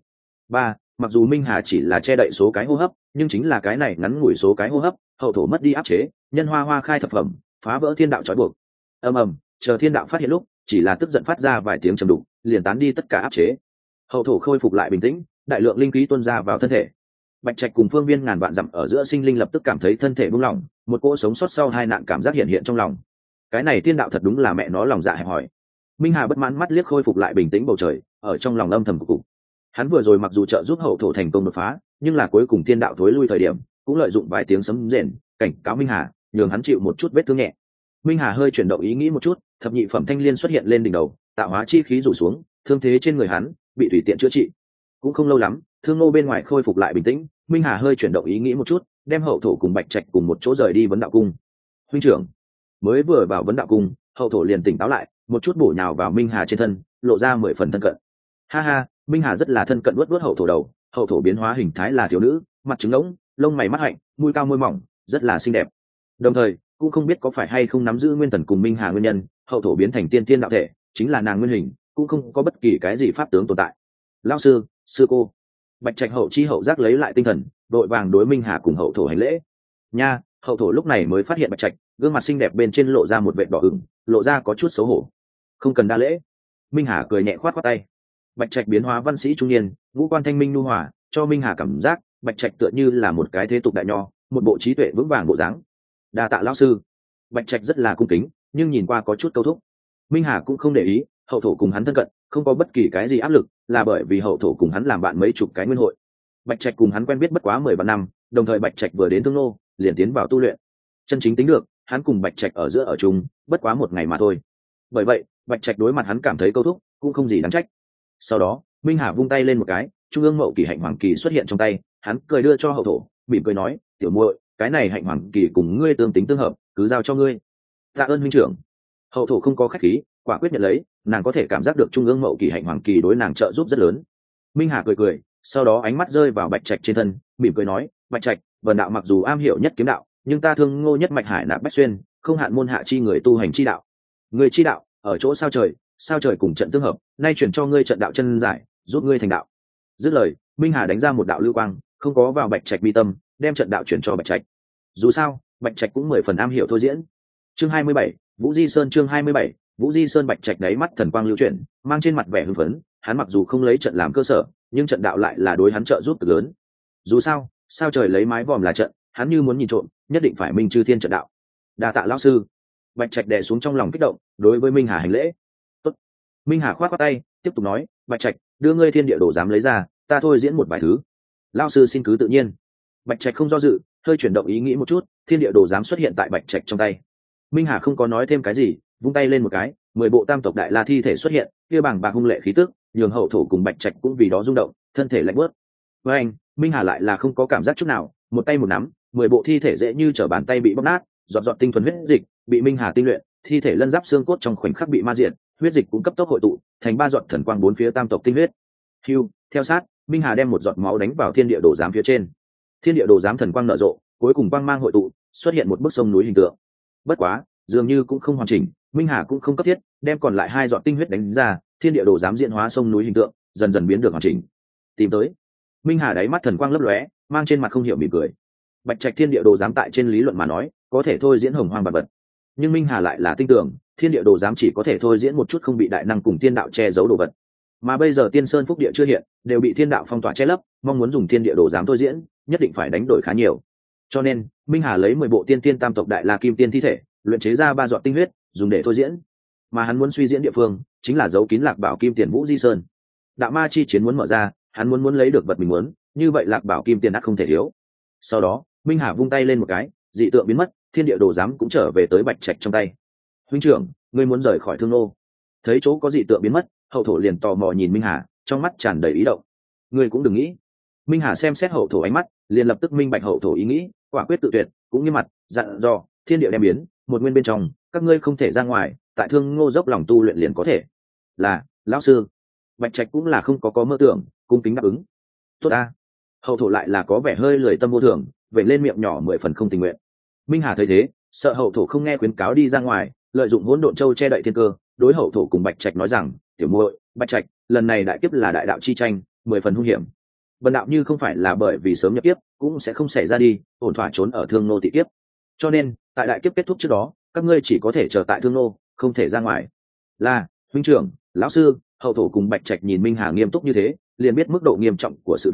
Speaker 1: Mặc dù Minh Hà chỉ là che đậy số cái hô hấp, nhưng chính là cái này ngắn ngủi số cái hô hấp, hậu thổ mất đi áp chế, nhân hoa hoa khai thập phẩm, phá vỡ thiên đạo trói buộc. Ầm ầm, chờ thiên đạo phát hiện lúc, chỉ là tức giận phát ra vài tiếng trầm đục, liền tán đi tất cả áp chế. Hậu thổ khôi phục lại bình tĩnh, đại lượng linh khí tuôn ra vào thân thể. Bạch Trạch cùng Phương Viên ngàn vạn dặm ở giữa sinh linh lập tức cảm thấy thân thể buông lỏng, một cỗ sống sót sau hai nạn cảm giác hiện hiện trong lòng. Cái này tiên đạo thật đúng là mẹ nó lòng dạ hẹp hòi. Minh Hà bất mãn mắt liếc khôi phục lại bình tĩnh bầu trời, ở trong lòng âm thầm cục. Hắn vừa rồi mặc dù trợ giúp hậu thổ thành công đột phá, nhưng là cuối cùng tiên đạo thối lui thời điểm, cũng lợi dụng vài tiếng sấm rền, cảnh cáo Minh Hà, nhường hắn chịu một chút vết thương nhẹ. Minh Hà hơi chuyển động ý nghĩ một chút, thập nhị phẩm thanh liên xuất hiện lên đỉnh đầu, tạo hóa chi khí rủ xuống, thương thế trên người hắn bị tùy tiện chữa trị. Cũng không lâu lắm, thương nô bên ngoài khôi phục lại bình tĩnh. Minh Hà hơi chuyển động ý nghĩ một chút, đem hậu thổ cùng Bạch Trạch cùng một chỗ rời đi vấn đạo cung. Huynh trưởng, mới vừa vào vấn đạo cung, hậu thổ liền tỉnh táo lại, một chút bổ nhào vào Minh Hà trên thân, lộ ra 10 phần thân cận. Ha ha, Minh Hà rất là thân cận vuốt vuốt hậu thổ đầu, hậu thổ biến hóa hình thái là thiếu nữ, mặt trứng ngỗng, lông mày mắt hạnh, mũi cao môi mỏng, rất là xinh đẹp. Đồng thời, cũng không biết có phải hay không nắm giữ nguyên thần cùng Minh Hà nguyên nhân, hậu thổ biến thành tiên tiên đạo thể, chính là nàng nguyên hình, cũng không có bất kỳ cái gì pháp tướng tồn tại. Lão sư, sư cô. Bạch Trạch hậu chi hậu giác lấy lại tinh thần, đội vàng đối Minh Hà cùng hậu thổ hành lễ. Nha, hậu thổ lúc này mới phát hiện Bạch Trạch, gương mặt xinh đẹp bên trên lộ ra một vệt đỏ ửng, lộ ra có chút xấu hổ. Không cần đa lễ. Minh Hà cười nhẹ khoát khoát tay. Bạch Trạch biến hóa văn sĩ trung niên, ngũ quan thanh minh nhu hòa, cho Minh Hà cảm giác Bạch Trạch tựa như là một cái thế tục đại nho, một bộ trí tuệ vững vàng bộ dáng. Đa tạ lão sư. Bạch Trạch rất là cung kính, nhưng nhìn qua có chút câu thúc. Minh Hà cũng không để ý, hậu thổ cùng hắn thân cận, không có bất kỳ cái gì áp lực, là bởi vì hậu thổ cùng hắn làm bạn mấy chục cái nguyên hội. Bạch Trạch cùng hắn quen biết bất quá 10 vạn năm, đồng thời Bạch Trạch vừa đến Thương Nô, liền tiến vào tu luyện. Chân chính tính được, hắn cùng Bạch Trạch ở giữa ở chung, bất quá một ngày mà thôi. Bởi vậy, Bạch Trạch đối mặt hắn cảm thấy câu thúc, cũng không gì đáng trách. Sau đó, Minh Hà vung tay lên một cái, trung ương mậu kỳ hạnh hoàng kỳ xuất hiện trong tay, hắn cười đưa cho hậu thổ, mỉm cười nói, tiểu muội, cái này hạnh hoàng kỳ cùng ngươi tương tính tương hợp, cứ giao cho ngươi. Tạ ơn huynh trưởng. Hậu thổ không có khách khí, quả quyết nhận lấy, nàng có thể cảm giác được trung ương mậu kỳ hạnh hoàng kỳ đối nàng trợ giúp rất lớn. Minh Hà cười cười, sau đó ánh mắt rơi vào Bạch Trạch trên thân, mỉm cười nói, Bạch Trạch, vần đạo mặc dù am hiểu nhất kiếm đạo, nhưng ta thương ngô nhất mạch hải nạp bách xuyên, không hạn môn hạ chi người tu hành chi đạo. Người chi đạo ở chỗ sao trời cùng trận tương hợp, nay chuyển cho ngươi trận đạo chân giải, giúp ngươi thành đạo. Dứt lời, Minh Hà đánh ra một đạo lưu quang, không có vào Bạch Trạch mi tâm, đem trận đạo chuyển cho Bạch Trạch. Dù sao, Bạch Trạch cũng 10 phần am hiểu thôi diễn. Chương 27, Vũ Di Sơn. Chương 27, Vũ Di Sơn. Bạch Trạch đáy mắt thần quang lưu chuyển, mang trên mặt vẻ hưng phấn. Hắn mặc dù không lấy trận làm cơ sở, nhưng trận đạo lại là đối hắn trợ giúp cực lớn. Dù sao, sao trời lấy mái vòm là trận, hắn như muốn nhìn trộm, nhất định phải minh chư thiên trận đạo. Đa tạ lão sư. Bạch Trạch đè xuống trong lòng kích động, đối với Minh Hà hành lễ. Tốt. Minh Hà khoát khoát tay, tiếp tục nói, Bạch Trạch, đưa ngươi thiên địa đồ dám lấy ra, ta thôi diễn một vài thứ. Lão sư xin cứ tự nhiên. Bạch Trạch không do dự, hơi chuyển động ý nghĩ một chút, thiên địa đồ dám xuất hiện tại Bạch Trạch trong tay. Minh Hà không có nói thêm cái gì, vung tay lên một cái, 10 bộ tam tộc đại la thi thể xuất hiện, kia bảng bạc hung lệ khí tức, nhường hậu thổ cùng Bạch Trạch cũng vì đó rung động, thân thể lạnh bớt. Với anh, Minh Hà lại là không có cảm giác chút nào, một tay một nắm, 10 bộ thi thể dễ như trở bàn tay bị bóc nát, giọt giọt tinh thuần huyết dịch bị Minh Hà tinh luyện, thi thể lân giáp xương cốt trong khoảnh khắc bị ma diệt, huyết dịch cũng cấp tốc hội tụ thành 3 giọt thần quang bốn phía tam tộc tinh huyết. Hưu, theo sát, Minh Hà đem một giọt máu đánh vào thiên địa đồ giám phía trên. Thiên địa đồ giám thần quang nở rộ, cuối cùng quang mang hội tụ, xuất hiện một bức sông núi hình tượng. Bất quá, dường như cũng không hoàn chỉnh, Minh Hà cũng không cấp thiết, đem còn lại 2 giọt tinh huyết đánh ra, thiên địa đồ giám diễn hóa sông núi hình tượng, dần dần biến được hoàn chỉnh. Tìm tới. Minh Hà đáy mắt thần quang lấp lóe, mang trên mặt không hiểu mỉm cười. Bạch Trạch thiên địa đồ giám tại trên lý luận mà nói, có thể thôi diễn hồng hoang vật vật. Nhưng Minh Hà lại là tin tưởng, thiên địa đồ giám chỉ có thể thôi diễn một chút không bị đại năng cùng tiên đạo che giấu đồ vật. Mà bây giờ Tiên Sơn phúc địa chưa hiện, đều bị thiên đạo phong tỏa che lấp, mong muốn dùng thiên địa đồ giám thôi diễn, nhất định phải đánh đổi khá nhiều. Cho nên, Minh Hà lấy 10 bộ tiên tiên tam tộc đại la kim tiên thi thể, luyện chế ra 3 giọt tinh huyết, dùng để thôi diễn. Mà hắn muốn suy diễn địa phương, chính là dấu kín Lạc Bảo Kim Tiền Vũ Di Sơn. Đạo ma chi chiến muốn mở ra, hắn muốn lấy được vật mình muốn, như vậy Lạc Bảo Kim Tiền ắt không thể thiếu. Sau đó, Minh Hà vung tay lên một cái, dị tượng biến mất, thiên địa đồ giám cũng trở về tới Bạch Trạch trong tay. Huynh trưởng, ngươi muốn rời khỏi Thương Nô? Thấy chỗ có dị tượng biến mất, hậu thổ liền tò mò nhìn Minh Hà, trong mắt tràn đầy ý động. Ngươi cũng đừng nghĩ. Minh Hà xem xét hậu thổ ánh mắt, liền lập tức minh bạch hậu thổ ý nghĩ, quả quyết tự tuyệt, cũng như mặt dặn dò, thiên địa đem biến, một nguyên bên trong, các ngươi không thể ra ngoài, tại Thương Ngô dốc lòng tu luyện liền có thể. Là, lão sư. Bạch Trạch cũng là không có mơ tưởng, cung kính đáp ứng. Tốt a. Hậu thổ lại là có vẻ hơi lười tâm vô thường, vậy lên miệng nhỏ 10 phần không tình nguyện. Minh Hà thấy thế, sợ hậu thổ không nghe khuyến cáo đi ra ngoài, lợi dụng hỗn độn châu che đậy thiên cơ, đối hậu thổ cùng Bạch Trạch nói rằng, tiểu muội, Bạch Trạch, lần này đại kiếp là đại đạo chi tranh, 10 phần hung hiểm. Bần đạo như không phải là bởi vì sớm nhập kiếp, cũng sẽ không xảy ra đi, ổn thỏa trốn ở Thương Nô tị kiếp. Cho nên, tại đại kiếp kết thúc trước đó, các ngươi chỉ có thể chờ tại Thương Nô, không thể ra ngoài. Là, huynh trưởng, lão sư. Hậu thổ cùng Bạch Trạch nhìn Minh Hà nghiêm túc như thế, liền biết mức độ nghiêm trọng của sự việc,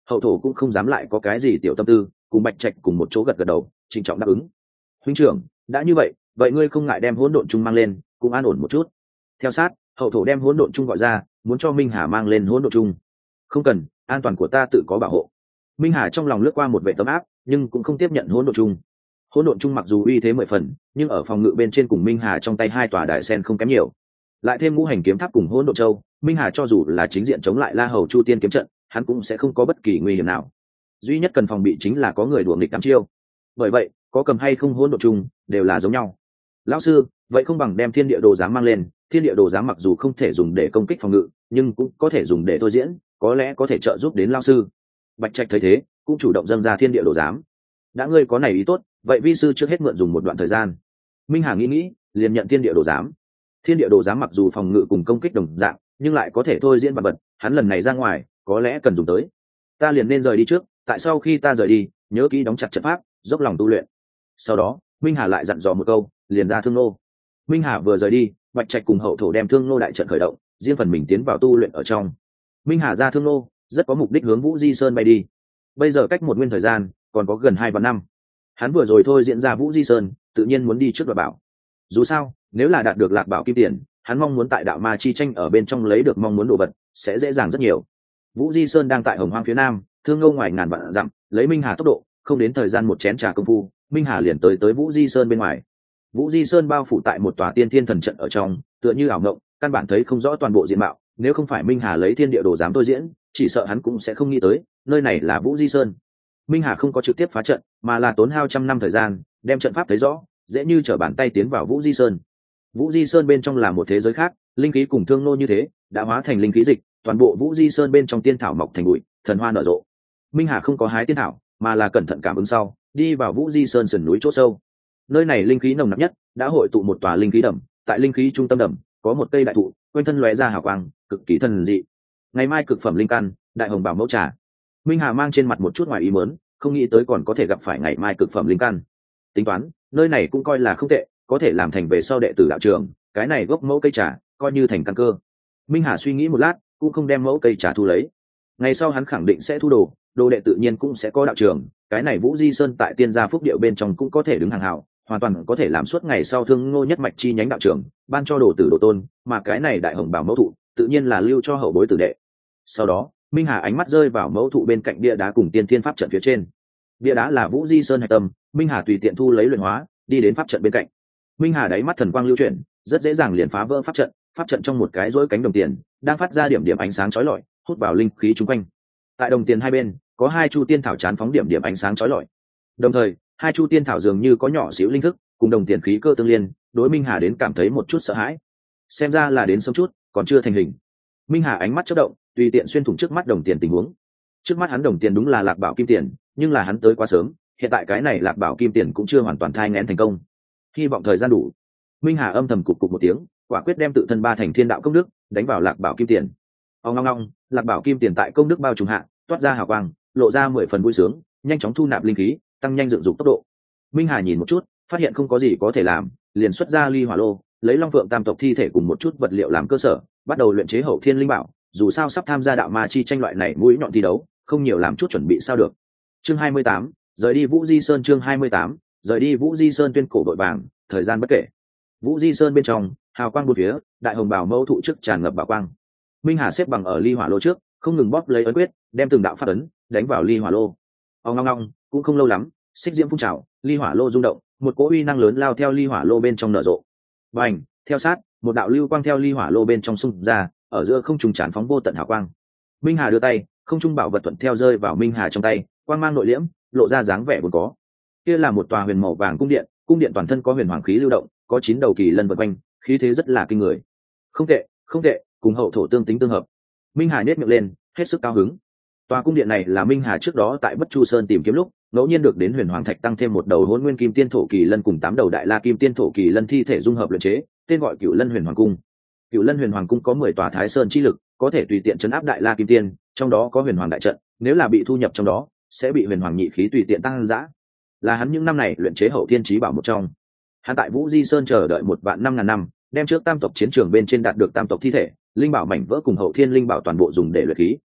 Speaker 1: hậu thổ cũng không dám lại có cái gì tiểu tâm tư, cùng bạch trạch cùng một chỗ gật gật đầu trịnh trọng đáp ứng. Huynh trưởng, đã như vậy, vậy ngươi không ngại đem hỗn độn chung mang lên, cũng an ổn một chút. Theo sát, hậu thổ đem hỗn độn chung gọi ra, muốn cho Minh Hà mang lên hỗn độn chung. Không cần, an toàn của ta tự có bảo hộ. Minh Hà trong lòng lướt qua một vệ tấm áp, nhưng cũng không tiếp nhận hỗn độn chung. Hỗn độn chung mặc dù uy thế 10 phần, nhưng ở phòng ngự bên trên cùng Minh Hà trong tay hai tòa đại sen không kém nhiều. Lại thêm ngũ hành kiếm tháp cùng hỗn độn châu, Minh Hà cho dù là chính diện chống lại La Hầu Chu Tiên kiếm trận, hắn cũng sẽ không có bất kỳ nguy hiểm nào. Duy nhất cần phòng bị chính là có người đùa nghịch đám chiêu. Bởi vậy, có cầm hay không hỗn độn chung đều là giống nhau. Lão sư, vậy không bằng đem thiên địa đồ giám mang lên. Thiên địa đồ giám mặc dù không thể dùng để công kích phòng ngự, nhưng cũng có thể dùng để thôi diễn, có lẽ có thể trợ giúp đến lão sư. Bạch Trạch thấy thế, cũng chủ động dâng ra thiên địa đồ giám. Đã ngươi có này ý tốt, vậy vi sư trước hết mượn dùng một đoạn thời gian. Minh Hà nghĩ, liền nhận thiên địa đồ giám. Thiên địa đồ giám mặc dù phòng ngự cùng công kích đồng dạng, nhưng lại có thể thôi diễn vật vật, hắn lần này ra ngoài, có lẽ cần dùng tới. Ta liền nên rời đi trước, tại sau khi ta rời đi, nhớ kỹ đóng chặt trận pháp, dốc lòng tu luyện. Sau đó, Minh Hà lại dặn dò một câu, liền ra Thương Nô. Minh Hà vừa rời đi, Bạch Trạch cùng hậu thổ đem Thương Nô đại trận khởi động, riêng phần mình tiến vào tu luyện ở trong. Minh Hà ra Thương Nô, rất có mục đích hướng Vũ Di Sơn bay đi. Bây giờ cách một nguyên thời gian, còn có gần 2 vạn năm. Hắn vừa rồi thôi diễn ra Vũ Di Sơn, tự nhiên muốn đi trước đoạt bảo. Dù sao, nếu là đạt được Lạc Bảo Kim Tiền, hắn mong muốn tại đạo ma chi tranh ở bên trong lấy được mong muốn đồ vật, sẽ dễ dàng rất nhiều. Vũ Di Sơn đang tại Hồng Hoang phía nam, Thương Nô ngoài ngàn vạn dặm, lấy Minh Hà tốc độ, không đến thời gian một chén trà công phu, Minh Hà liền tới Vũ Di Sơn bên ngoài. Vũ Di Sơn bao phủ tại một tòa tiên thiên thần trận ở trong, tựa như ảo ngộng, căn bản thấy không rõ toàn bộ diện mạo, nếu không phải Minh Hà lấy thiên địa đồ giám tôi diễn, chỉ sợ hắn cũng sẽ không nghĩ tới, nơi này là Vũ Di Sơn. Minh Hà không có trực tiếp phá trận, mà là tốn hao trăm năm thời gian, đem trận pháp thấy rõ, dễ như trở bàn tay tiến vào Vũ Di Sơn. Vũ Di Sơn bên trong là một thế giới khác, linh khí cùng Thương Nô như thế, đã hóa thành linh khí dịch, toàn bộ Vũ Di Sơn bên trong tiên thảo mọc thành bụi, thần hoa nở rộ. Minh Hà không có hái tiên thảo, mà là cẩn thận cảm ứng sau, đi vào Vũ Di Sơn sườn núi chỗ sâu. Nơi này linh khí nồng nặc nhất, đã hội tụ một tòa linh khí đầm, tại linh khí trung tâm đầm, có một cây đại thụ, quanh thân lóe ra hào quang, cực kỳ thần dị. Ngày mai cực phẩm linh căn, đại hồng bảo mẫu trà. Minh Hà mang trên mặt một chút ngoài ý muốn, không nghĩ tới còn có thể gặp phải ngày mai cực phẩm linh căn. Tính toán, nơi này cũng coi là không tệ, có thể làm thành về sau đệ tử đạo trường, cái này gốc mẫu cây trà, coi như thành căn cơ. Minh Hà suy nghĩ một lát, cũng không đem mẫu cây trà thu lấy. Ngày sau hắn khẳng định sẽ thu đồ, đồ đệ tự nhiên cũng sẽ có đạo trường, cái này Vũ Di Sơn tại Tiên Gia Phúc Điệu bên trong cũng có thể đứng hàng hào, hoàn toàn có thể làm suốt ngày sau Thương Ngô nhất mạch chi nhánh đạo trường, ban cho đồ tử đồ tôn, mà cái này đại hồng bảo mẫu thụ, tự nhiên là lưu cho hậu bối tử đệ. Sau đó, Minh Hà ánh mắt rơi vào mẫu thụ bên cạnh bia đá cùng tiên thiên pháp trận phía trên. Bia đá là Vũ Di Sơn hạch tâm, Minh Hà tùy tiện thu lấy luyện hóa, đi đến pháp trận bên cạnh. Minh Hà đáy mắt thần quang lưu chuyển, rất dễ dàng liền phá vỡ pháp trận trong một cái rỗi cánh đồng tiền, đang phát ra điểm điểm ánh sáng chói lọi, hút vào linh khí chung quanh. Tại đồng tiền hai bên, có 2 chu tiên thảo chán phóng điểm điểm ánh sáng chói lọi. Đồng thời, 2 chu tiên thảo dường như có nhỏ xíu linh thức, cùng đồng tiền khí cơ tương liên, đối Minh Hà đến cảm thấy một chút sợ hãi. Xem ra là đến sớm chút, còn chưa thành hình. Minh Hà ánh mắt chớp động, tùy tiện xuyên thủng trước mắt đồng tiền tình huống. Trước mắt hắn đồng tiền đúng là Lạc Bảo Kim Tiền, nhưng là hắn tới quá sớm, hiện tại cái này Lạc Bảo Kim Tiền cũng chưa hoàn toàn thai nghén thành công. Hy vọng thời gian đủ. Minh Hà âm thầm cục một tiếng, quả quyết đem tự thân 3 thành thiên đạo công đức đánh vào Lạc Bảo Kim Tiền. Ong ong ong, Lạc Bảo Kim Tiền tại công đức bao trùm hạ, toát ra hào quang, lộ ra 10 phần vui sướng, nhanh chóng thu nạp linh khí, tăng nhanh dựng dục tốc độ. Minh Hà nhìn một chút, phát hiện không có gì có thể làm, liền xuất ra ly hỏa lô, lấy Long Phượng Tam tộc thi thể cùng một chút vật liệu làm cơ sở, bắt đầu luyện chế hậu thiên linh bảo. Dù sao sắp tham gia đạo ma chi tranh loại này mũi nhọn thi đấu, không nhiều làm chút chuẩn bị sao được. Chương 28, rời đi Vũ Di Sơn. Chương 28, rời đi Vũ Di Sơn. Tuyên cổ đội vàng, thời gian bất kể. Vũ Di Sơn bên trong, hào quang bốn phía, đại hồng bảo mẫu thụ trước tràn ngập bảo quang. Minh Hà xếp bằng ở ly hỏa lô trước, không ngừng bóp lấy ấn quyết, đem từng đạo pháp ấn đánh vào ly hỏa lô. Ong ong ong, cũng không lâu lắm, xích diễm phun trào, ly hỏa lô rung động, một cỗ uy năng lớn lao theo ly hỏa lô bên trong nở rộ. Bành, theo sát, một đạo lưu quang theo ly hỏa lô bên trong xung ra, ở giữa không trung tràn phóng vô tận hào quang. Minh Hà đưa tay, không trung bảo vật thuận theo rơi vào Minh Hà trong tay, quang mang nội liễm, lộ ra dáng vẻ vốn có. Kia là một tòa huyền màu vàng cung điện toàn thân có huyền hoàng khí lưu động, có 9 đầu kỳ lân vần quanh, khí thế rất là kinh người. Không tệ, không tệ, cùng hậu thổ tương tính tương hợp. Minh Hà nhếch miệng lên, hết sức cao hứng. Tòa cung điện này là Minh Hà trước đó tại Bất Chu Sơn tìm kiếm lúc, ngẫu nhiên được đến huyền hoàng thạch tăng thêm một đầu hỗn nguyên kim tiên thổ kỳ lân cùng 8 đầu đại la kim tiên thổ kỳ lân thi thể dung hợp luyện chế, tên gọi Cửu Lân Huyền Hoàng Cung. Cửu Lân Huyền Hoàng Cung có 10 tòa Thái Sơn chi lực, có thể tùy tiện trấn áp đại la kim tiên, trong đó có huyền hoàng đại trận, nếu là bị thu nhập trong đó, sẽ bị huyền hoàng nhị khí tùy tiện tăng dã. Là hắn những năm này luyện chế hậu thiên chí bảo một trong. Hắn tại Vũ Di Sơn chờ đợi 1.500.000 năm, đem trước tam tộc chiến trường bên trên đạt được tam tộc thi thể, linh bảo mảnh vỡ cùng hậu thiên linh bảo toàn bộ dùng để luyện khí.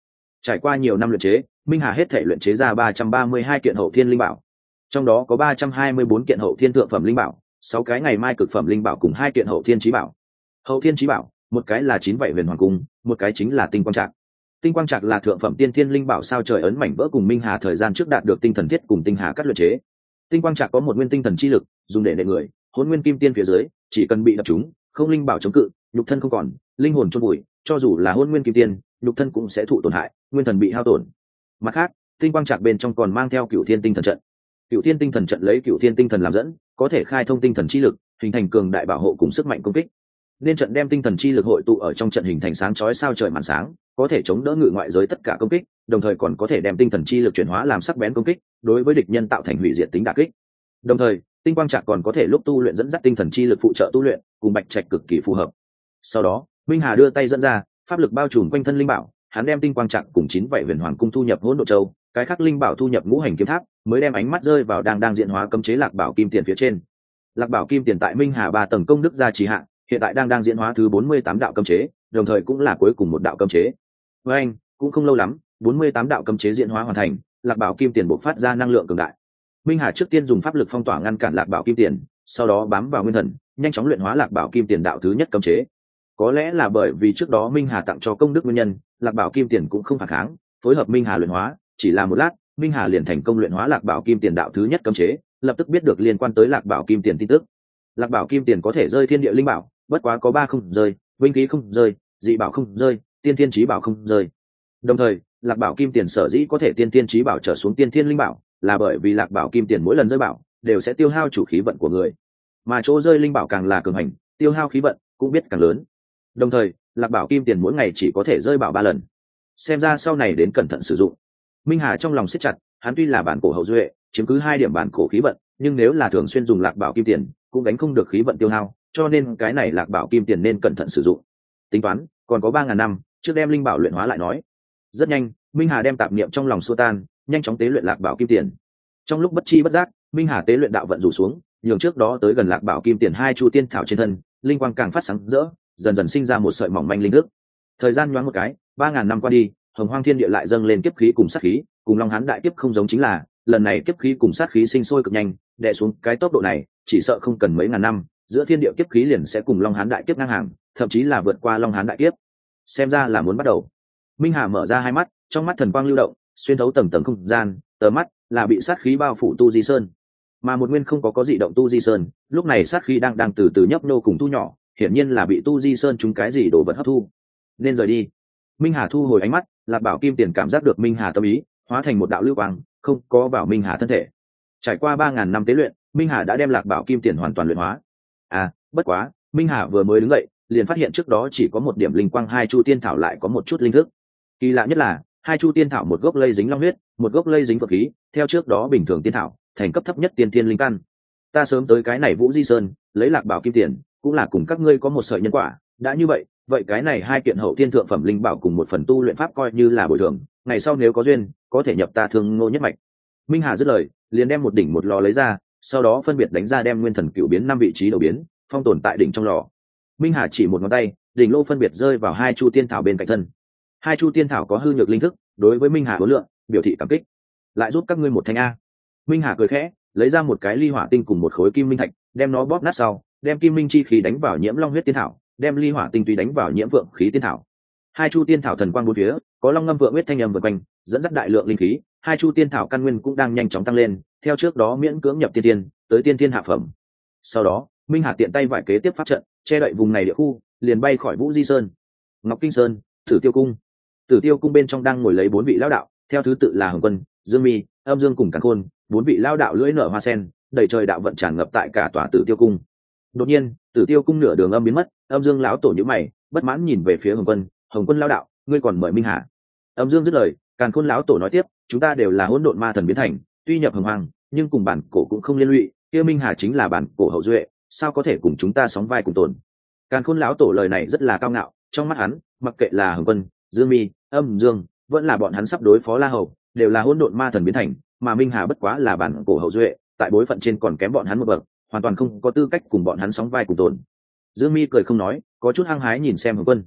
Speaker 1: Trải qua nhiều năm luyện chế, Minh Hà hết thể luyện chế ra 332 kiện hậu thiên linh bảo, trong đó có 324 kiện hậu thiên thượng phẩm linh bảo, 6 cái ngày mai cực phẩm linh bảo cùng 2 kiện hậu thiên chí bảo. Hậu thiên chí bảo, một cái là 9 vậy huyền hoàng cung, một cái chính là tinh quang trạc. Tinh quang trạc là thượng phẩm tiên thiên linh bảo sao trời ấn mảnh vỡ cùng Minh Hà thời gian trước đạt được tinh thần thiết cùng tinh hà cắt luyện chế. Tinh quang trạc có một nguyên tinh thần chi lực, dùng để nệ người, hỗn nguyên kim tiên phía dưới, chỉ cần bị đập trúng, không linh bảo chống cự, nhục thân không còn, linh hồn chôn bụi, cho dù là hỗn nguyên kim tiên, nhục thân cũng sẽ thụ tổn hại, nguyên thần bị hao tổn. Mặt khác, tinh quang trạc bên trong còn mang theo cửu thiên tinh thần trận. Cửu thiên tinh thần trận lấy cửu thiên tinh thần làm dẫn, có thể khai thông tinh thần chi lực, hình thành cường đại bảo hộ cùng sức mạnh công kích. Nên trận đem tinh thần chi lực hội tụ ở trong trận hình thành sáng chói sao trời màn sáng, có thể chống đỡ ngự ngoại giới tất cả công kích, đồng thời còn có thể đem tinh thần chi lực chuyển hóa làm sắc bén công kích, đối với địch nhân tạo thành hủy diệt tính đả kích. Đồng thời, tinh quang trạc còn có thể lúc tu luyện dẫn dắt tinh thần chi lực phụ trợ tu luyện, cùng bạch trạch cực kỳ phù hợp. Sau đó, Minh Hà đưa tay dẫn ra, pháp lực bao trùm quanh thân linh bảo, hắn đem tinh quang trạc cùng 9 vậy huyền hoàng cung thu nhập hỗn độn châu, cái khác linh bảo thu nhập ngũ hành kiếm tháp, mới đem ánh mắt rơi vào đang diễn hóa cấm chế lạc bảo kim tiền phía trên. Lạc bảo kim tiền tại Minh Hà 3 tầng công đức gia trì hạ, hiện tại đang diễn hóa thứ 48 đạo cấm chế, đồng thời cũng là cuối cùng một đạo cấm chế. Với anh, cũng không lâu lắm, 48 đạo cấm chế diễn hóa hoàn thành, lạc bảo kim tiền bộc phát ra năng lượng cường đại. Minh Hà trước tiên dùng pháp lực phong tỏa ngăn cản lạc bảo kim tiền, sau đó bám vào nguyên thần, nhanh chóng luyện hóa lạc bảo kim tiền đạo thứ nhất cấm chế. Có lẽ là bởi vì trước đó Minh Hà tặng cho công đức nguyên nhân, lạc bảo kim tiền cũng không phản kháng, phối hợp Minh Hà luyện hóa, chỉ là một lát, Minh Hà liền thành công luyện hóa lạc bảo kim tiền đạo thứ nhất cấm chế, lập tức biết được liên quan tới lạc bảo kim tiền tin tức. Lạc bảo kim tiền có thể rơi thiên địa linh bảo, bất quá có 3 không rơi, vinh khí không rơi, dị bảo không rơi, tiên thiên chí bảo không rơi. Đồng thời, lạc bảo kim tiền sở dĩ có thể tiên thiên chí bảo trở xuống tiên thiên linh bảo, là bởi vì lạc bảo kim tiền mỗi lần rơi bảo đều sẽ tiêu hao chủ khí vận của người, mà chỗ rơi linh bảo càng là cường hành, tiêu hao khí vận cũng biết càng lớn. Đồng thời, lạc bảo kim tiền mỗi ngày chỉ có thể rơi bảo 3 lần, xem ra sau này đến cẩn thận sử dụng. Minh Hà trong lòng siết chặt, hắn tuy là bản cổ hậu duệ, chiếm cứ 2 điểm bản cổ khí vận, nhưng nếu là thường xuyên dùng lạc bảo kim tiền, cũng gánh không được khí vận tiêu hao, cho nên cái này lạc bảo kim tiền nên cẩn thận sử dụng. Tính toán, còn có 3000 năm, trước đem linh bảo luyện hóa lại nói. Rất nhanh, Minh Hà đem tạp niệm trong lòng xua tan, nhanh chóng tế luyện lạc bảo kim tiền. Trong lúc bất chi bất giác, Minh Hà tế luyện đạo vận rủ xuống, nhường trước đó tới gần lạc bảo kim tiền 2 chu tiên thảo trên thân, linh quang càng phát sáng rỡ, dần dần sinh ra một sợi mỏng manh linh thức. Thời gian nhoáng một cái, 3000 năm qua đi, hồng hoang thiên địa lại dâng lên kiếp khí cùng sát khí, cùng long hán đại kiếp không giống chính là, lần này kiếp khí cùng sát khí sinh sôi cực nhanh, đè xuống cái tốc độ này, chỉ sợ không cần mấy ngàn năm, giữa thiên địa kiếp khí liền sẽ cùng long hán đại kiếp ngang hàng, thậm chí là vượt qua long hán đại kiếp. Xem ra là muốn bắt đầu. Minh Hà mở ra hai mắt, trong mắt thần quang lưu động, xuyên thấu tầng tầng không gian, tờ mắt là bị sát khí bao phủ tu di sơn, mà một nguyên không có dị động tu di sơn, lúc này sát khí đang từ từ nhấp nô cùng thu nhỏ, hiển nhiên là bị tu di sơn chúng cái gì đồ vật hấp thu, nên rời đi. Minh Hà thu hồi ánh mắt, lạc bảo kim tiền cảm giác được Minh Hà tâm ý, hóa thành một đạo lưu quang, không có vào Minh Hà thân thể. Trải qua 3000 năm tế luyện, Minh Hà đã đem lạc bảo kim tiền hoàn toàn luyện hóa. Bất quá, Minh Hà vừa mới đứng dậy, liền phát hiện trước đó chỉ có một điểm linh quang 2 chu tiên thảo lại có một chút linh thức. Kỳ lạ nhất là, 2 chu tiên thảo một gốc lây dính long huyết, một gốc lây dính phượng khí, theo trước đó bình thường tiên thảo, thành cấp thấp nhất tiên tiên linh căn. Ta sớm tới cái này Vũ Di Sơn, lấy lạc bảo kim tiền, cũng là cùng các ngươi có một sợi nhân quả, đã như vậy, vậy cái này 2 kiện hậu tiên thượng phẩm linh bảo cùng một phần tu luyện pháp coi như là bồi thường, ngày sau nếu có duyên, có thể nhập ta Thương Ngô nhất mạch. Minh Hà dứt lời, liền đem một đỉnh một lò lấy ra, sau đó phân biệt đánh ra đem nguyên thần cửu biến 5 vị trí đầu biến, phong tồn tại đỉnh trong lò. Minh Hà chỉ một ngón tay, đỉnh lô phân biệt rơi vào 2 chu tiên thảo bên cạnh thân. 2 chu tiên thảo có hư nhược linh thức, đối với Minh Hà hối lượng, biểu thị cảm kích. Lại giúp các ngươi một thanh a. Minh Hà cười khẽ, lấy ra một cái ly hỏa tinh cùng một khối kim minh thạch, đem nó bóp nát sau, đem kim minh chi khí đánh vào nhiễm long huyết tiên thảo, đem ly hỏa tinh tùy đánh vào nhiễm vượng khí tiên thảo. 2 chu tiên thảo thần quang bốn phía, có long ngâm vượng huyết thanh âm vần quanh, dẫn dắt đại lượng linh khí. 2 chu tiên thảo căn nguyên cũng đang nhanh chóng tăng lên, theo trước đó miễn cưỡng nhập tiên tiên, tới tiên tiên hạ phẩm. Sau đó, Minh Hà tiện tay vải kế tiếp pháp trận, che đậy vùng này địa khu, liền bay khỏi Vũ Di Sơn. Ngọc Kinh Sơn, Tử Tiêu Cung. Tử Tiêu Cung bên trong đang ngồi lấy 4 vị lão đạo, theo thứ tự là Hồng Quân, Dương Mi, Âm Dương cùng Càn Khôn, 4 vị lão đạo lưỡi nở hoa sen, đầy trời đạo vận tràn ngập tại cả tòa Tử Tiêu Cung. Đột nhiên, Tử Tiêu Cung nửa đường âm biến mất, Âm Dương lão tổ nhíu mày, bất mãn nhìn về phía Hồng Quân. Hồng Quân lão đạo, ngươi còn mời Minh Hà? Âm Dương dứt lời, Càn Khôn lão tổ nói tiếp, chúng ta đều là hỗn độn ma thần biến thành, tuy nhập hồng hoàng, nhưng cùng bản cổ cũng không liên lụy, kia Minh Hà chính là bản cổ hậu duệ, sao có thể cùng chúng ta sóng vai cùng tồn? Càn Khôn lão tổ lời này rất là cao ngạo, trong mắt hắn, mặc kệ là Hồng Quân, Dương Mi, Âm Dương, vẫn là bọn hắn sắp đối phó La Hầu, đều là hỗn độn ma thần biến thành, mà Minh Hà bất quá là bản cổ hậu duệ, tại bối phận trên còn kém bọn hắn một bậc, hoàn toàn không có tư cách cùng bọn hắn sóng vai cùng tồn. Dương Mi cười không nói, có chút hăng hái nhìn xem Hồng Quân.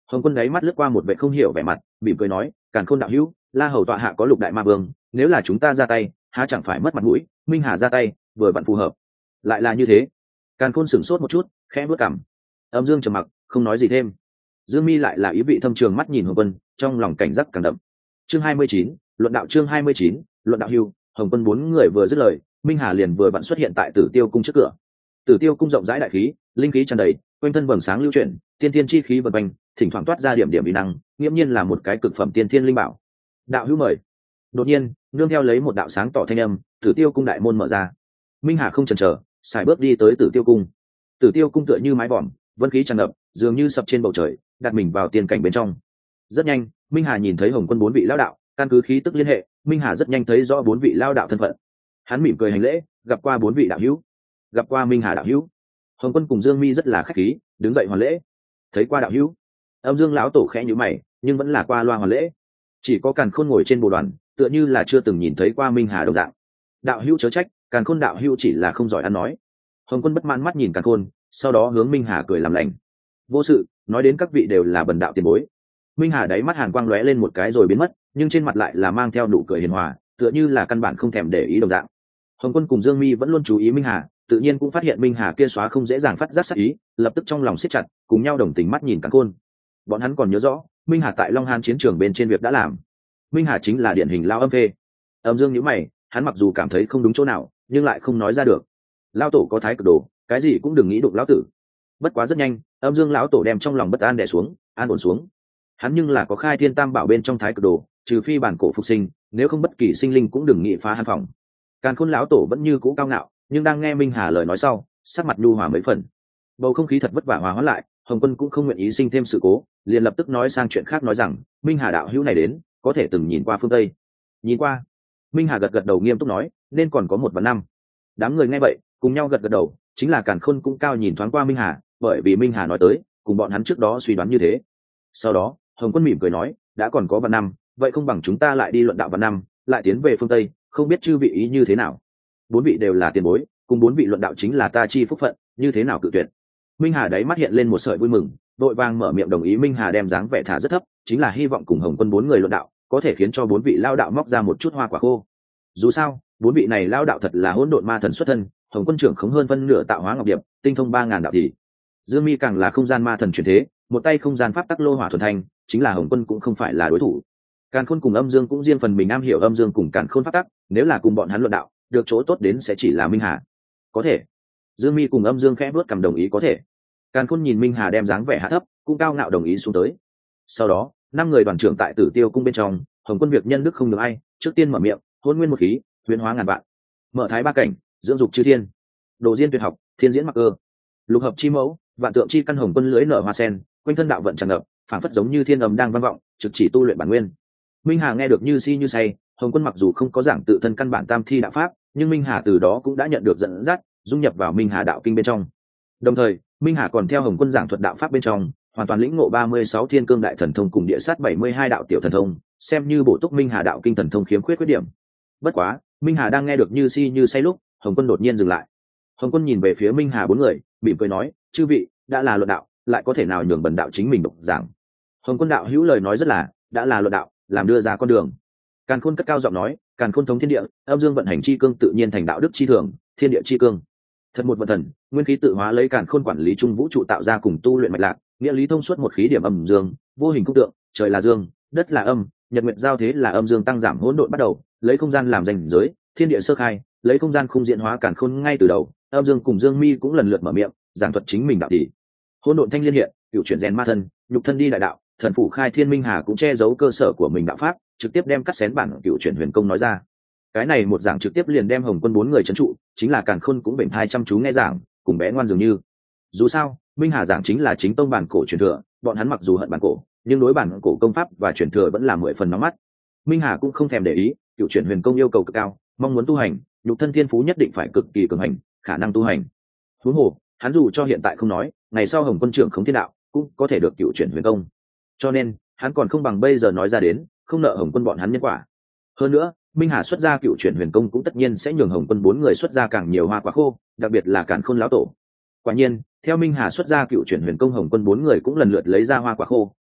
Speaker 1: Hồng Quân đáy mắt lướt qua một vẻ không hiểu vẻ mặt, mỉm cười nói, Càn Khôn đạo hữu, La Hầu tọa hạ có lục đại ma vương, nếu là chúng ta ra tay há chẳng phải mất mặt mũi, Minh Hà ra tay vừa vặn phù hợp. Lại là như thế. Càn Khôn sửng sốt một chút, khẽ bước cằm. Âm Dương trầm mặc, không nói gì thêm. Dương Mi lại là ý vị thâm trường mắt nhìn Hồng Quân, trong lòng cảnh giác càng đậm. Chương 29, luận đạo. Chương 29, luận đạo hưu. Hồng Quân bốn người vừa dứt lời, Minh Hà liền vừa vặn xuất hiện tại Tử Tiêu cung trước cửa. Tử Tiêu cung rộng rãi đại khí, linh khí tràn đầy, quanh thân vầng sáng lưu chuyển, tiên thiên chi khí vần quanh, thỉnh thoảng toát ra điểm điểm uy năng, nghiễm nhiên là một cái cực phẩm tiên thiên linh bảo. Đạo hữu mời. Đột nhiên, nương theo lấy một đạo sáng tỏ thanh âm, Tử Tiêu cung đại môn mở ra. Minh Hà không chần chờ, xài bước đi tới Tử Tiêu cung. Tử Tiêu cung tựa như mái vòm, vân khí tràn ngập, dường như sập trên bầu trời, đặt mình vào tiên cảnh bên trong. Rất nhanh, Minh Hà nhìn thấy Hồng Quân bốn vị lão đạo, căn cứ khí tức liên hệ, Minh Hà rất nhanh thấy rõ bốn vị lão đạo thân phận. Hắn mỉm cười hành lễ, gặp qua bốn vị đạo hữu. Gặp qua Minh Hà đạo hữu. Hồng Quân cùng Dương Mi rất là khách khí, đứng dậy hoàn lễ. Thấy qua đạo hữu. Âm Dương lão tổ khẽ nhíu mày, nhưng vẫn là qua loa hoàn lễ. Chỉ có Càn Khôn ngồi trên bồ đoàn, tựa như là chưa từng nhìn thấy qua Minh Hà đồng dạng. Đạo hữu chớ trách, Càn Khôn đạo hữu chỉ là không giỏi ăn nói. Hồng Quân bất mãn mắt nhìn Càn Khôn, sau đó hướng Minh Hà cười làm lành. Vô sự, nói đến các vị đều là bần đạo tiền bối. Minh Hà đáy mắt hàn quang lóe lên một cái rồi biến mất, nhưng trên mặt lại là mang theo nụ cười hiền hòa, tựa như là căn bản không thèm để ý đồng dạng. Hồng Quân cùng Dương Mi vẫn luôn chú ý Minh Hà, tự nhiên cũng phát hiện Minh Hà kia xóa không dễ dàng phát giác sát ý, lập tức trong lòng siết chặt, cùng nhau đồng tình mắt nhìn Càn Khôn. Bọn hắn còn nhớ rõ, Minh Hà tại Long Hàn chiến trường bên trên việc đã làm. Minh Hà chính là điển hình lao âm phê. Âm Dương nhíu mày, hắn mặc dù cảm thấy không đúng chỗ nào, nhưng lại không nói ra được. Lão tổ có thái cực đồ, cái gì cũng đừng nghĩ đụng lão tử. Bất quá rất nhanh, Âm Dương lão tổ đem trong lòng bất an đè xuống, an ổn xuống. Hắn nhưng là có khai thiên tam bảo bên trong thái cực đồ, trừ phi bản cổ phục sinh, nếu không bất kỳ sinh linh cũng đừng nghĩ phá hắn phòng. Càn Khôn lão tổ vẫn như cũ cao ngạo, nhưng đang nghe Minh Hà lời nói sau, sắc mặt nhu hòa mấy phần. Bầu không khí thật vất vả hòa hóa lại, Hồng Quân cũng không nguyện ý sinh thêm sự cố, liền lập tức nói sang chuyện khác, nói rằng Minh Hà đạo hữu này đến, có thể từng nhìn qua phương Tây. Nhìn qua. Minh Hà gật gật đầu nghiêm túc nói, nên còn có 1 và 5. Đám người nghe vậy, cùng nhau gật gật đầu, chính là Càn Khôn cũng cao nhìn thoáng qua Minh Hà, bởi vì Minh Hà nói tới, cùng bọn hắn trước đó suy đoán như thế. Sau đó, Hồng Quân mỉm cười nói, đã còn có 1 và 5, vậy không bằng chúng ta lại đi luận đạo 1 và 5, lại tiến về phương Tây, không biết chư vị ý như thế nào. 4 vị đều là tiền bối, cùng 4 vị luận đạo chính là ta chi phúc phận, như thế nào cự tuyệt. Minh Hà đáy mắt hiện lên một sợi vui mừng, đội vàng mở miệng đồng ý. Minh Hà đem dáng vẻ thả rất thấp, chính là hy vọng cùng Hồng Quân 4 người luận đạo, có thể khiến cho 4 vị lao đạo móc ra một chút hoa quả khô. Dù sao, 4 vị này lao đạo thật là hỗn độn ma thần xuất thân, Hồng Quân trưởng khống hơn phân nửa tạo hóa ngọc điệp, tinh thông 3000 đạo thì. Dương Mi càng là không gian ma thần chuyển thế, một tay không gian pháp tắc lô hỏa thuần thanh, chính là Hồng Quân cũng không phải là đối thủ. Càn Khôn cùng Âm Dương cũng riêng phần mình am hiểu âm dương cùng Càn Khôn pháp tắc, nếu là cùng bọn hắn luận đạo, được chỗ tốt đến sẽ chỉ là Minh Hà. Có thể. Dương Mi cùng Âm Dương khẽ bước cầm đồng ý có thể. Càn Khôn nhìn Minh Hà đem dáng vẻ hạ thấp, cũng cao ngạo đồng ý xuống tới. Sau đó, 5 người đoàn trưởng tại Tử Tiêu cung bên trong, Hồng Quân việc nhân đức không được ai, trước tiên mở miệng, hôn nguyên một khí, huyền hóa ngàn vạn, mở thái ba cảnh, dưỡng dục chư thiên, đồ diên tuyệt học, thiên diễn mặc cơ, lục hợp chi mẫu, vạn tượng chi căn. Hồng Quân lưỡi nở hoa sen, quanh thân đạo vận tràn ngập, phảng phất giống như thiên âm đang vang vọng, trực chỉ tu luyện bản nguyên. Minh Hà nghe được như si như say. Hồng Quân mặc dù không có giảng tự thân căn bản tam thi đạo pháp, nhưng Minh Hà từ đó cũng đã nhận được dẫn dắt, dung nhập vào Minh Hà đạo kinh bên trong. Đồng thời, Minh Hà còn theo Hồng Quân giảng thuật đạo pháp bên trong, hoàn toàn lĩnh ngộ 36 thiên cương đại thần thông cùng địa sát 72 đạo tiểu thần thông, xem như bổ túc Minh Hà đạo kinh thần thông khiếm khuyết điểm. Bất quá, Minh Hà đang nghe được như si như say lúc, Hồng Quân đột nhiên dừng lại. Hồng Quân nhìn về phía Minh Hà 4 người, mỉm cười nói, chư vị đã là luận đạo, lại có thể nào nhường bần đạo chính mình độc giảng. Hồng Quân đạo hữu lời nói rất là, đã là luận đạo, làm đưa ra con đường. Càn Khôn cất cao giọng nói, Càn Khôn thống thiên địa, âm dương vận hành chi cương tự nhiên thành đạo đức chi thường, thiên địa chi cương. Thật một vận thần, nguyên khí tự hóa lấy Càn Khôn quản lý trung vũ trụ tạo ra cùng tu luyện mạch lạc, nghĩa lý thông suốt một khí điểm âm dương, vô hình cung tượng, trời là dương, đất là âm, nhật nguyệt giao thế là âm dương tăng giảm hỗn độn bắt đầu, lấy không gian làm ranh giới, thiên địa sơ khai, lấy không gian khung diện hóa Càn Khôn ngay từ đầu. Âm Dương cùng Dương Mi cũng lần lượt mở miệng, giảng thuật chính mình đạo thì. Hỗn độn thanh liên hiện, cựu chuyển rèn ma thân, nhục thân đi đại đạo, thần phủ khai thiên. Minh Hà cũng che giấu cơ sở của mình đạo pháp, trực tiếp đem cắt xén bản cựu chuyển huyền công nói ra. Cái này một giảng trực tiếp liền đem Hồng Quân 4 người trấn trụ, chính là Càn Khôn cũng bệnh thai chăm chú nghe giảng, cùng bé ngoan dường như. Dù sao, Minh Hà giảng chính là chính tông bản cổ truyền thừa, bọn hắn mặc dù hận bản cổ, nhưng đối bản cổ công pháp và truyền thừa vẫn là 10 phần nóng mắt. Minh Hà cũng không thèm để ý, cựu chuyển huyền công yêu cầu cực cao, mong muốn tu hành, nhục thân thiên phú nhất định phải cực kỳ cường hành, khả năng tu hành. Huống hồ, hắn dù cho hiện tại không nói, ngày sau Hồng Quân trưởng khống thiên đạo cũng có thể được cựu chuyển huyền công. Cho nên, hắn còn không bằng bây giờ nói ra đến, không nợ Hồng Quân bọn hắn nhân quả. Hơn nữa, Minh Hà xuất ra cựu chuyển huyền công cũng tất nhiên sẽ nhường Hồng Quân 4 người xuất ra càng nhiều hoa quả khô, đặc biệt là Càn Khôn lão tổ. Quả nhiên, theo Minh Hà xuất ra cựu chuyển huyền công, Hồng Quân 4 người cũng lần lượt lấy ra hoa quả khô,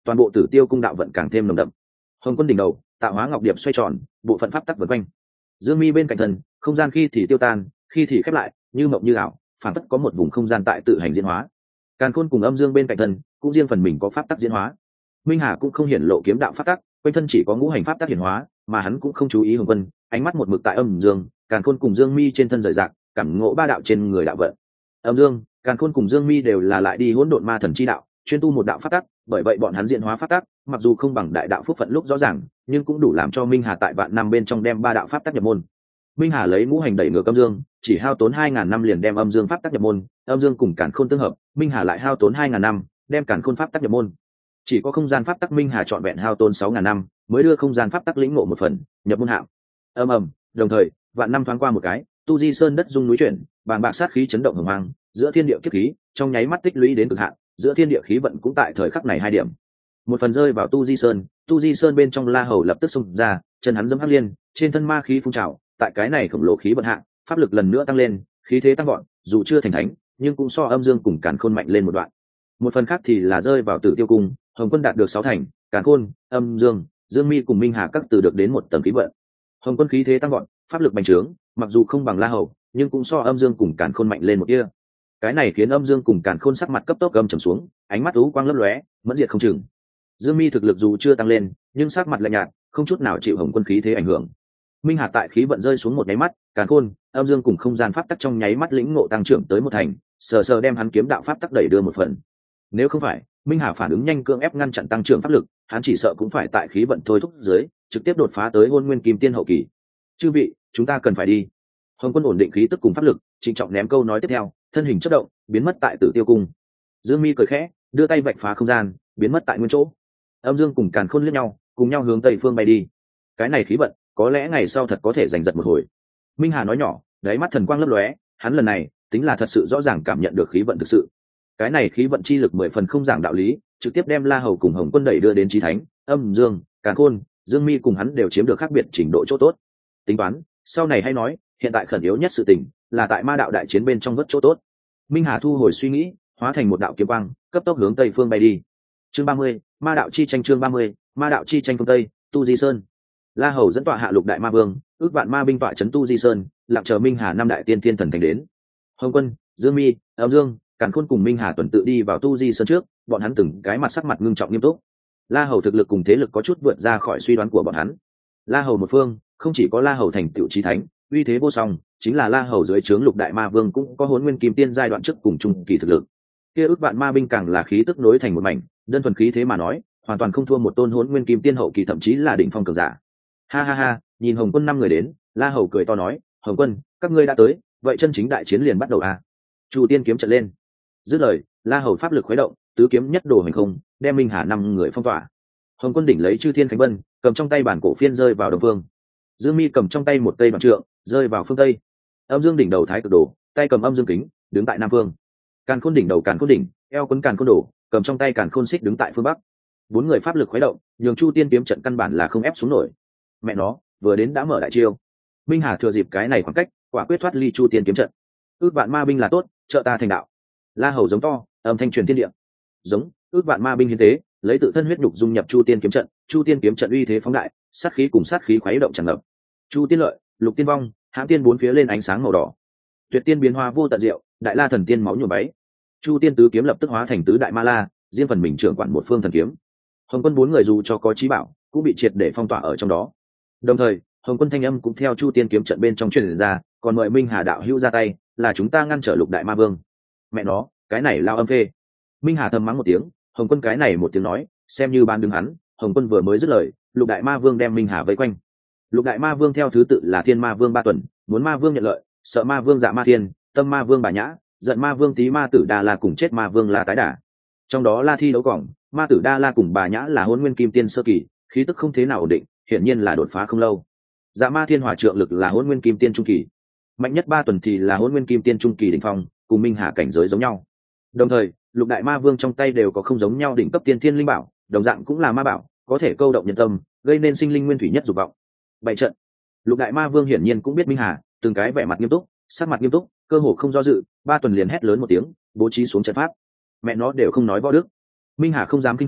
Speaker 1: toàn bộ Tử Tiêu cung đạo vận càng thêm nồng đậm. Hồng Quân đỉnh đầu, tạo hóa ngọc điệp xoay tròn, bộ phận pháp tắc vần quanh. Dương Mi bên cạnh thân, không gian khi thì tiêu tan, khi thì khép lại, như mộng như ảo, phản phất có một vùng không gian tại tự hành diễn hóa. Càn Khôn cùng Âm Dương bên cạnh thân, cũng riêng phần mình có pháp tắc diễn hóa. Minh Hà cũng không hiển lộ kiếm đạo pháp tắc, quanh thân chỉ có ngũ hành pháp tắc hiển hóa, mà hắn cũng không chú ý Hồng Quân, ánh mắt một mực tại Âm Dương, Càn Khôn cùng Dương Mi trên thân rời rạc, cảm ngộ ba đạo trên người đạo vận. Âm Dương, Càn Khôn cùng Dương Mi đều là lại đi hỗn độn ma thần chi đạo, chuyên tu một đạo pháp tắc, bởi vậy bọn hắn diễn hóa pháp tắc, mặc dù không bằng đại đạo phúc phận lúc rõ ràng, nhưng cũng đủ làm cho Minh Hà tại vạn năm bên trong đem ba đạo pháp tắc nhập môn. Minh Hà lấy ngũ hành đẩy ngược Âm Dương, chỉ hao tốn 2000 năm liền đem Âm Dương pháp tắc nhập môn, Âm Dương cùng Càn Khôn tương hợp, Minh Hà lại hao tốn 2000 năm, đem Càn Khôn pháp tắc nhập môn. Chỉ có không gian pháp tắc Minh Hà trọn vẹn hao tốn 6000 năm, mới đưa không gian pháp tắc lĩnh ngộ một phần, nhập môn hạng. Ầm ầm, đồng thời, vạn năm thoáng qua một cái, Tu Di Sơn đất rung núi chuyển, bàng bạc sát khí chấn động hùng hoang, giữa thiên địa kiếp khí, trong nháy mắt tích lũy đến cực hạn, giữa thiên địa khí vận cũng tại thời khắc này hai điểm. Một phần rơi vào Tu Di Sơn bên trong La Hầu lập tức xông ra, chân hắn giẫm hắc liên, trên thân ma khí phun trào, tại cái này khổng lồ khí vận hạ, pháp lực lần nữa tăng lên, khí thế tăng vọt, dù chưa thành thánh, nhưng cũng so Âm Dương cùng Càn Khôn mạnh lên một đoạn. Một phần khác thì là rơi vào Tử Tiêu cung, Hồng Quân đạt được 6 thành, Càn Khôn, Âm Dương, Dương Mi cùng Minh Hà các từ được đến một tầng khí vận. Hồng Quân khí thế tăng vọt, pháp lực bành trướng, mặc dù không bằng La Hầu, nhưng cũng so Âm Dương cùng Càn Khôn mạnh lên một tia. Cái này khiến Âm Dương cùng Càn Khôn sắc mặt cấp tốc gầm trầm xuống, ánh mắt u quang lấp lóe, mẫn diệt không chừng. Dương Mi thực lực dù chưa tăng lên, nhưng sắc mặt lạnh nhạt, không chút nào chịu Hồng Quân khí thế ảnh hưởng. Minh Hà tại khí vận rơi xuống một nháy mắt, Càn Khôn, Âm Dương cùng không gian pháp tắc trong nháy mắt lĩnh ngộ tăng trưởng tới một thành, sờ sờ đem hắn kiếm đạo pháp tắc đẩy đưa một phần. Nếu không phải Minh Hà phản ứng nhanh cưỡng ép ngăn chặn tăng trưởng pháp lực, hắn chỉ sợ cũng phải tại khí vận thôi thúc dưới, trực tiếp đột phá tới Hôn Nguyên Kim Tiên hậu kỳ. Chư vị, chúng ta cần phải đi. Hồng Quân ổn định khí tức cùng pháp lực, trịnh trọng ném câu nói tiếp theo, thân hình chớp động, biến mất tại Tử Tiêu cung. Dương Mi cười khẽ, đưa tay vạch phá không gian, biến mất tại nguyên chỗ. Âm Dương cùng Càn Khôn liếc nhau, cùng nhau hướng tây phương bay đi. Cái này khí vận, có lẽ ngày sau thật có thể giành giật một hồi. Minh Hà nói nhỏ, đáy mắt thần quang lấp lóe, hắn lần này tính là thật sự rõ ràng cảm nhận được khí vận thực sự. Cái này khí vận chi lực 10 phần không giảng đạo lý, trực tiếp đem La Hầu cùng Hồng Quân đẩy đưa đến chí thánh, Âm Dương, Càn Khôn, Dương Mi cùng hắn đều chiếm được khác biệt trình độ chỗ tốt. Tính toán, sau này hay nói, hiện tại khẩn yếu nhất sự tình là tại ma đạo đại chiến bên trong vớt chỗ tốt. Minh Hà thu hồi suy nghĩ, hóa thành một đạo kiếm quang, cấp tốc hướng tây phương bay đi. Chương 30, ma đạo chi tranh. Chương 30, ma đạo chi tranh phương tây, Tu Di Sơn. La Hầu dẫn tọa hạ lục đại ma vương, ước vạn ma binh tọa trấn Tu Di Sơn, lặng chờ Minh Hà năm đại tiên thiên thần thành đến. Hồng Quân, Dương Mi, Âm Dương, Càn Khôn cùng Minh Hà tuần tự đi vào Tu Di Sơn trước, bọn hắn từng cái mặt sắc mặt ngưng trọng nghiêm túc. La Hầu thực lực cùng thế lực có chút vượt ra khỏi suy đoán của bọn hắn. La Hầu một phương, không chỉ có La Hầu thành tựu chí thánh, uy thế vô song, chính là La Hầu dưới trướng lục đại ma vương cũng có Hỗn Nguyên Kim Tiên giai đoạn trước cùng trung kỳ thực lực. Kia ước vạn ma binh càng là khí tức nối thành một mảnh, đơn thuần khí thế mà nói, hoàn toàn không thua một tôn Hỗn Nguyên Kim Tiên hậu kỳ thậm chí là đỉnh phong cường giả. Ha ha ha, nhìn Hồng Quân 5 người đến, La Hầu cười to nói, Hồng Quân, các ngươi đã tới, vậy chân chính đại chiến liền bắt đầu à? Chu Tiên kiếm trận lên. Dứt lời, La Hầu pháp lực khuấy động, tứ kiếm nhất đồ hành không, đem Minh Hà 5 người phong tỏa. Hồng Quân đỉnh lấy Chư Thiên Khánh Vân, cầm trong tay bản cổ phiên rơi vào đông phương. Dương Mi cầm trong tay một cây đoạn trượng, rơi vào phương tây. Âm Dương đỉnh đầu Thái Cực Đồ, tay cầm Âm Dương kính, đứng tại nam phương. Càn Khôn đỉnh đầu Càn Khôn đỉnh, eo quấn Càn Khôn Đồ, cầm trong tay Càn Khôn xích đứng tại phương bắc. 4 người pháp lực khuấy động, nhường Chu Tiên kiếm trận căn bản là không ép xuống nổi. Mẹ nó, vừa đến đã mở đại chiêu. Minh Hà thừa dịp cái này khoảng cách, quả quyết thoát ly Chu Tiên kiếm trận. Ước vạn ma binh là tốt, trợ ta thành đạo. La Hầu giống to, âm thanh truyền thiên địa. Giống, ước vạn ma binh hiến tế, lấy tự thân huyết nhục dung nhập Chu Tiên kiếm trận, Chu Tiên kiếm trận uy thế phóng đại, sát khí cùng sát khí khuấy động tràn ngập. Chu Tiên lợi, Lục Tiên vong, Hãm Tiên bốn phía lên ánh sáng màu đỏ. Tuyệt Tiên biến hóa vô tận diệu, Đại La thần tiên máu nhuộm váy. Chu Tiên tứ kiếm lập tức hóa thành tứ đại ma la, riêng phần mình trưởng quản một phương thần kiếm. Hồng Quân 4 người dù cho có chí bảo, cũng bị triệt để phong tỏa ở trong đó. Đồng thời, Hồng Quân thanh âm cũng theo Chu Tiên kiếm trận bên trong truyền ra, còn mời Minh Hà đạo hữu ra tay, là chúng ta ngăn trở lục đại ma vương. Mẹ nó, cái này lao âm phê. Minh Hà thầm mắng một tiếng, Hồng Quân cái này một tiếng nói, xem như ban đứng hắn. Hồng Quân vừa mới dứt lời, lục đại ma vương đem Minh Hà vây quanh. Lục đại ma vương theo thứ tự là Thiên Ma Vương Ba Tuần, muốn ma vương nhận lợi, sợ ma vương Dạ Ma Thiên, tâm ma vương Bà Nhã, giận ma vương Tý Ma Tử Đa La cùng chết ma vương La Tái Đả. Trong đó La Thi đấu cỏng, ma tử Đa La cùng Bà Nhã là Hỗn Nguyên Kim Tiên sơ kỳ, khí tức không thế nào ổn định, hiển nhiên là đột phá không lâu. Dạ Ma Thiên hỏa trượng lực là Hỗn Nguyên Kim Tiên trung kỳ, mạnh nhất Ba Tuần thì là Hỗn Nguyên Kim Tiên trung kỳ đỉnh phong, cùng Minh Hà cảnh giới giống nhau. Đồng thời, lục đại ma vương trong tay đều có không giống nhau đỉnh cấp tiên thiên linh bảo, đồng dạng cũng là ma bảo, có thể câu động nhân tâm, gây nên sinh linh nguyên thủy nhất dục vọng. Bảy trận. Lục đại ma vương hiển nhiên cũng biết Minh Hà, từng cái vẻ mặt nghiêm túc, sắc mặt nghiêm túc, cơ hồ không do dự, Ba Tuần liền hét lớn một tiếng, bố trí xuống trận pháp. Mẹ nó đều không nói võ đức. Minh Hà không dám kinh thường,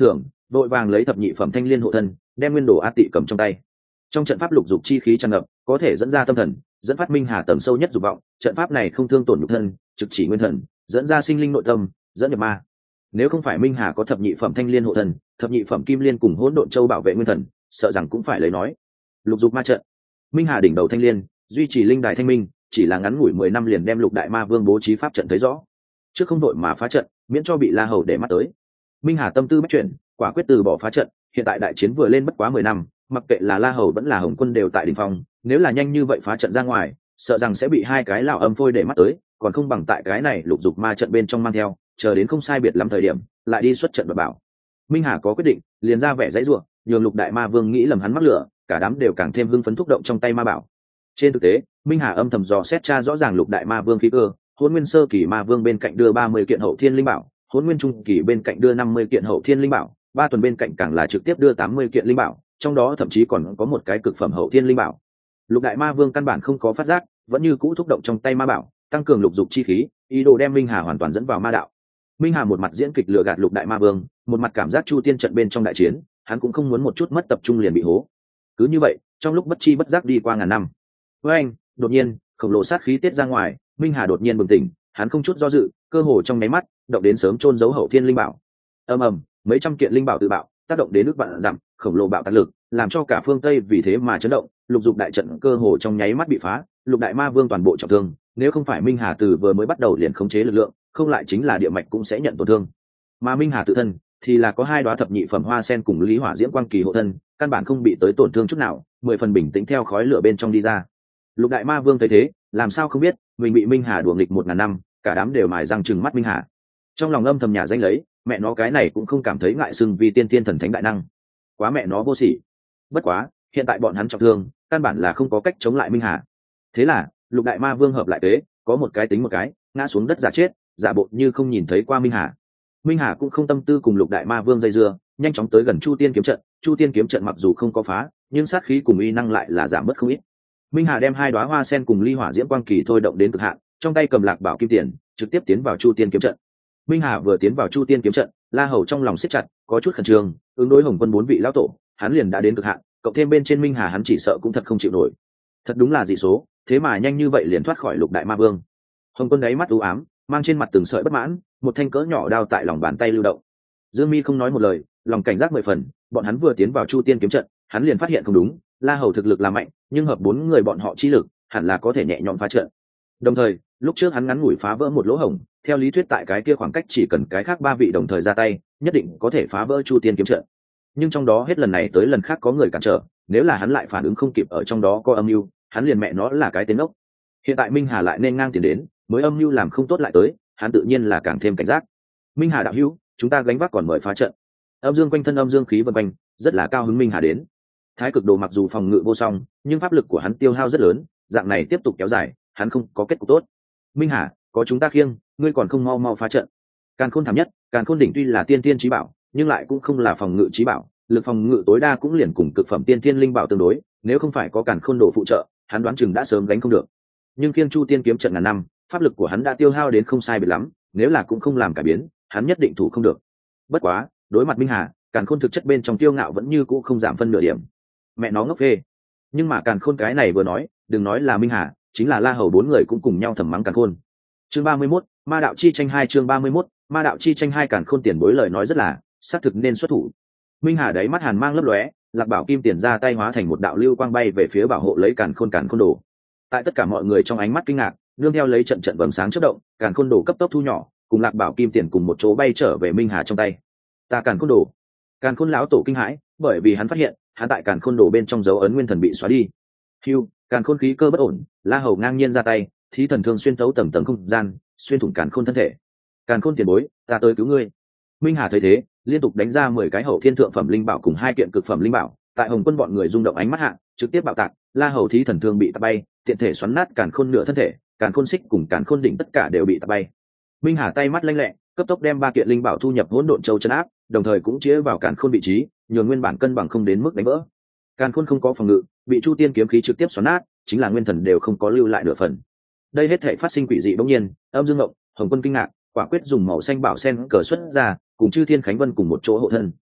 Speaker 1: vội vàng lấy thập nhị phẩm thanh liên hộ thân, đem nguyên đồ a tị cầm trong tay. Trong trận pháp lục dục chi khí tràn ngập, có thể dẫn ra tâm thần, dẫn phát minh hà tầng sâu nhất dục vọng. Trận pháp này không thương tổn nhục thân, trực chỉ nguyên thần, dẫn ra sinh linh nội tâm, dẫn nhập ma. Nếu không phải minh hà có thập nhị phẩm thanh liên hộ thần, thập nhị phẩm kim liên cùng hỗn độn châu bảo vệ nguyên thần, sợ rằng cũng phải lấy nói. Lục dục ma trận, minh hà đỉnh đầu thanh liên, duy trì linh đài thanh minh, chỉ là ngắn ngủi 10 năm liền đem lục đại ma vương bố trí pháp trận thấy rõ. Trước không đội mà phá trận, miễn cho bị La Hầu để mắt tới. Minh hà tâm tư bất chuyển, quả quyết từ bỏ phá trận. Hiện tại đại chiến vừa lên bất quá 10 năm, mặc kệ là La Hầu vẫn là Hồng Quân đều tại đỉnh phong, nếu là nhanh như vậy phá trận ra ngoài, sợ rằng sẽ bị hai cái lão âm phôi để mắt tới, còn không bằng tại cái này lục dục ma trận bên trong mang theo, chờ đến không sai biệt lắm thời điểm, lại đi xuất trận và bảo. Minh hà có quyết định, liền ra vẻ dãy rủa, nhường lục đại ma vương nghĩ lầm hắn mắc lửa, cả đám đều càng thêm hưng phấn thúc động trong tay ma bảo. Trên thực tế, minh hà âm thầm dò xét tra rõ ràng lục đại ma vương khí cơ, hôn nguyên sơ kỳ ma vương bên cạnh đưa 30 kiện hậu thiên linh bảo, hôn nguyên trung kỳ bên cạnh đưa 50 kiện hậu thiên linh bảo, 3 tuần bên cạnh càng là trực tiếp đưa 80 kiện linh bảo, trong đó thậm chí còn có một cái cực phẩm hậu thiên linh bảo. Lục đại ma vương căn bản không có phát giác, vẫn như cũ thúc động trong tay ma bảo, tăng cường lục dục chi khí, ý đồ đem minh hà hoàn toàn dẫn vào ma đạo. Minh hà một mặt diễn kịch lừa gạt lục đại ma vương, một mặt cảm giác chu tiên trận bên trong đại chiến, hắn cũng không muốn một chút mất tập trung liền bị hố. Cứ như vậy, trong lúc bất chi bất giác đi qua ngàn năm, với anh đột nhiên khổng lồ sát khí tiết ra ngoài, minh hà đột nhiên bừng tỉnh, hắn không chút do dự, cơ hồ trong nháy mắt động đến sớm chôn giấu hậu thiên linh bảo. Ầm ầm, mấy trăm kiện linh bảo tự bạo, tác động đến nước vạn dặm, khổng lồ bạo tạc lực, làm cho cả phương Tây vì thế mà chấn động, lục dục đại trận cơ hồ trong nháy mắt bị phá, lục đại ma vương toàn bộ trọng thương, nếu không phải minh hà từ vừa mới bắt đầu liền khống chế lực lượng, không lại chính là địa mạch cũng sẽ nhận tổn thương. Mà minh hà tự thân thì là có 2 đóa thập nhị phẩm hoa sen cùng lý hỏa diễm quang kỳ hộ thân, căn bản không bị tới tổn thương chút nào, 10 phần bình tĩnh theo khói lửa bên trong đi ra. Lục đại ma vương thấy thế, làm sao không biết mình bị minh hà đùa nghịch 1000 năm, cả đám đều mài răng trừng mắt minh hà. Trong lòng âm thầm nhà danh lấy, mẹ nó cái này cũng không cảm thấy ngại xưng vì tiên tiên thần thánh đại năng, quá mẹ nó vô sỉ. Bất quá hiện tại bọn hắn trọng thương, căn bản là không có cách chống lại minh hà. Thế là lục đại ma vương hợp lại kế, có một cái tính một cái, ngã xuống đất giả chết, giả bộ như không nhìn thấy qua minh hà. Minh hà cũng không tâm tư cùng lục đại ma vương dây dưa, nhanh chóng tới gần chu tiên kiếm trận. Chu tiên kiếm trận mặc dù không có phá, nhưng sát khí cùng uy năng lại là giảm mất không ít. Minh hà đem 2 đóa hoa sen cùng ly hỏa diễm quang kỳ thôi động đến cực hạn, trong tay cầm lạc bảo kim tiền, trực tiếp tiến vào chu tiên kiếm trận. Minh hà vừa tiến vào chu tiên kiếm trận, La Hầu trong lòng siết chặt, có chút khẩn trương, ứng đối Hồng Quân 4 vị lão tổ, hắn liền đã đến cực hạn, cộng thêm bên trên minh hà hắn chỉ sợ cũng thật không chịu nổi. Thật đúng là dị số, thế mà nhanh như vậy liền thoát khỏi lục đại ma vương. Hồng Quân đáy mắt u ám, mang trên mặt từng sợi bất mãn, một thanh cỡ nhỏ đao tại lòng bàn tay lưu động. Dương Mi không nói một lời, lòng cảnh giác 10 phần, bọn hắn vừa tiến vào chu tiên kiếm trận, hắn liền phát hiện không đúng, La Hầu thực lực là mạnh, nhưng hợp 4 người bọn họ chi lực, hẳn là có thể nhẹ nhõm phá trận. Đồng thời, lúc trước hắn ngắn ngủi phá vỡ một lỗ hổng, theo lý thuyết tại cái kia khoảng cách chỉ cần cái khác 3 vị đồng thời ra tay, nhất định có thể phá vỡ chu tiên kiếm trận. Nhưng trong đó hết lần này tới lần khác có người cản trở, nếu là hắn lại phản ứng không kịp ở trong đó có âm mưu, hắn liền mẹ nó là cái tên ốc. Hiện tại minh hà lại nên ngang tiền đến, mới âm mưu làm không tốt lại tới, hắn tự nhiên là càng thêm cảnh giác. Minh hà đạo hữu, chúng ta gánh vác còn mời phá trận. Âm dương quanh thân âm dương khí vần quanh, rất là cao hứng minh hà đến. Thái cực đồ mặc dù phòng ngự vô song, nhưng pháp lực của hắn tiêu hao rất lớn, dạng này tiếp tục kéo dài, hắn không có kết cục tốt. Minh hà, có chúng ta khiêng, ngươi còn không mau mau phá trận. Càn khôn thảm nhất, càn khôn đỉnh tuy là tiên tiên chí bảo, nhưng lại cũng không là phòng ngự chí bảo, lực phòng ngự tối đa cũng liền cùng cực phẩm tiên tiên linh bảo tương đối, nếu không phải có càn khôn đồ phụ trợ, hắn đoán chừng đã sớm gánh không được. Nhưng khiêng chu tiên kiếm trận ngàn năm, pháp lực của hắn đã tiêu hao đến không sai biệt lắm, nếu là cũng không làm cải biến, hắn nhất định thủ không được. Bất quá, đối mặt minh hà, càn khôn thực chất bên trong tiêu ngạo vẫn như cũ không giảm phân nửa điểm. Mẹ nó ngốc phê. Nhưng mà càn khôn cái này vừa nói, đừng nói là minh hà, chính là La Hầu 4 người cũng cùng nhau thầm mắng càn khôn. Chương 31, Ma đạo chi tranh 2 chương 31, Ma đạo chi tranh 2 càn khôn tiền bối lời nói rất là, xác thực nên xuất thủ. Minh hà đáy mắt hàn mang lấp lóe, Lạc Bảo kim tiền ra tay hóa thành một đạo lưu quang bay về phía bảo hộ lấy càn khôn đồ. Tại tất cả mọi người trong ánh mắt kinh ngạc, nương theo lấy trận vầng sáng chớp động, càn khôn đồ cấp tốc thu nhỏ, cùng Lạc Bảo kim tiền cùng một chỗ bay trở về minh hà trong tay. Ta càn khôn đồ. Càn khôn lão tổ kinh hãi, bởi vì hắn phát hiện, hắn tại càn khôn đồ bên trong dấu ấn nguyên thần bị xóa đi. Hưu, càn khôn khí cơ bất ổn, La Hầu ngang nhiên ra tay, thí thần thương xuyên tấu tầng tầng không gian, xuyên thủng càn khôn thân thể. Càn khôn tiền bối, ta tới cứu ngươi. Minh hà thấy thế, liên tục đánh ra 10 cái hậu thiên thượng phẩm linh bảo cùng 2 kiện cực phẩm linh bảo, tại Hồng Quân bọn người rung động ánh mắt hạ, trực tiếp bạo tạc, La Hầu thí thần thương bị tạt bay, tiện thể xoắn nát càn khôn nửa thân thể, càn khôn xích cùng càn khôn đỉnh tất cả đều bị tạt bay. Minh hà tay mắt lanh lẹ, cấp tốc đem 3 kiện linh bảo thu nhập hỗn độn châu trấn áp, đồng thời cũng chĩa vào càn khôn vị trí, nhường nguyên bản cân bằng không đến mức đánh vỡ. Càn khôn không có phòng ngự, bị chu tiên kiếm khí trực tiếp xoắn nát, chính là nguyên thần đều không có lưu lại nửa phần. Đây hết thảy phát sinh quỷ dị bỗng nhiên, âm dương ngộng, Hồng Quân kinh ngạc, quả quyết dùng màu xanh bảo sen cờ xuất ra, cùng chư thiên khánh vân cùng một chỗ hộ thân.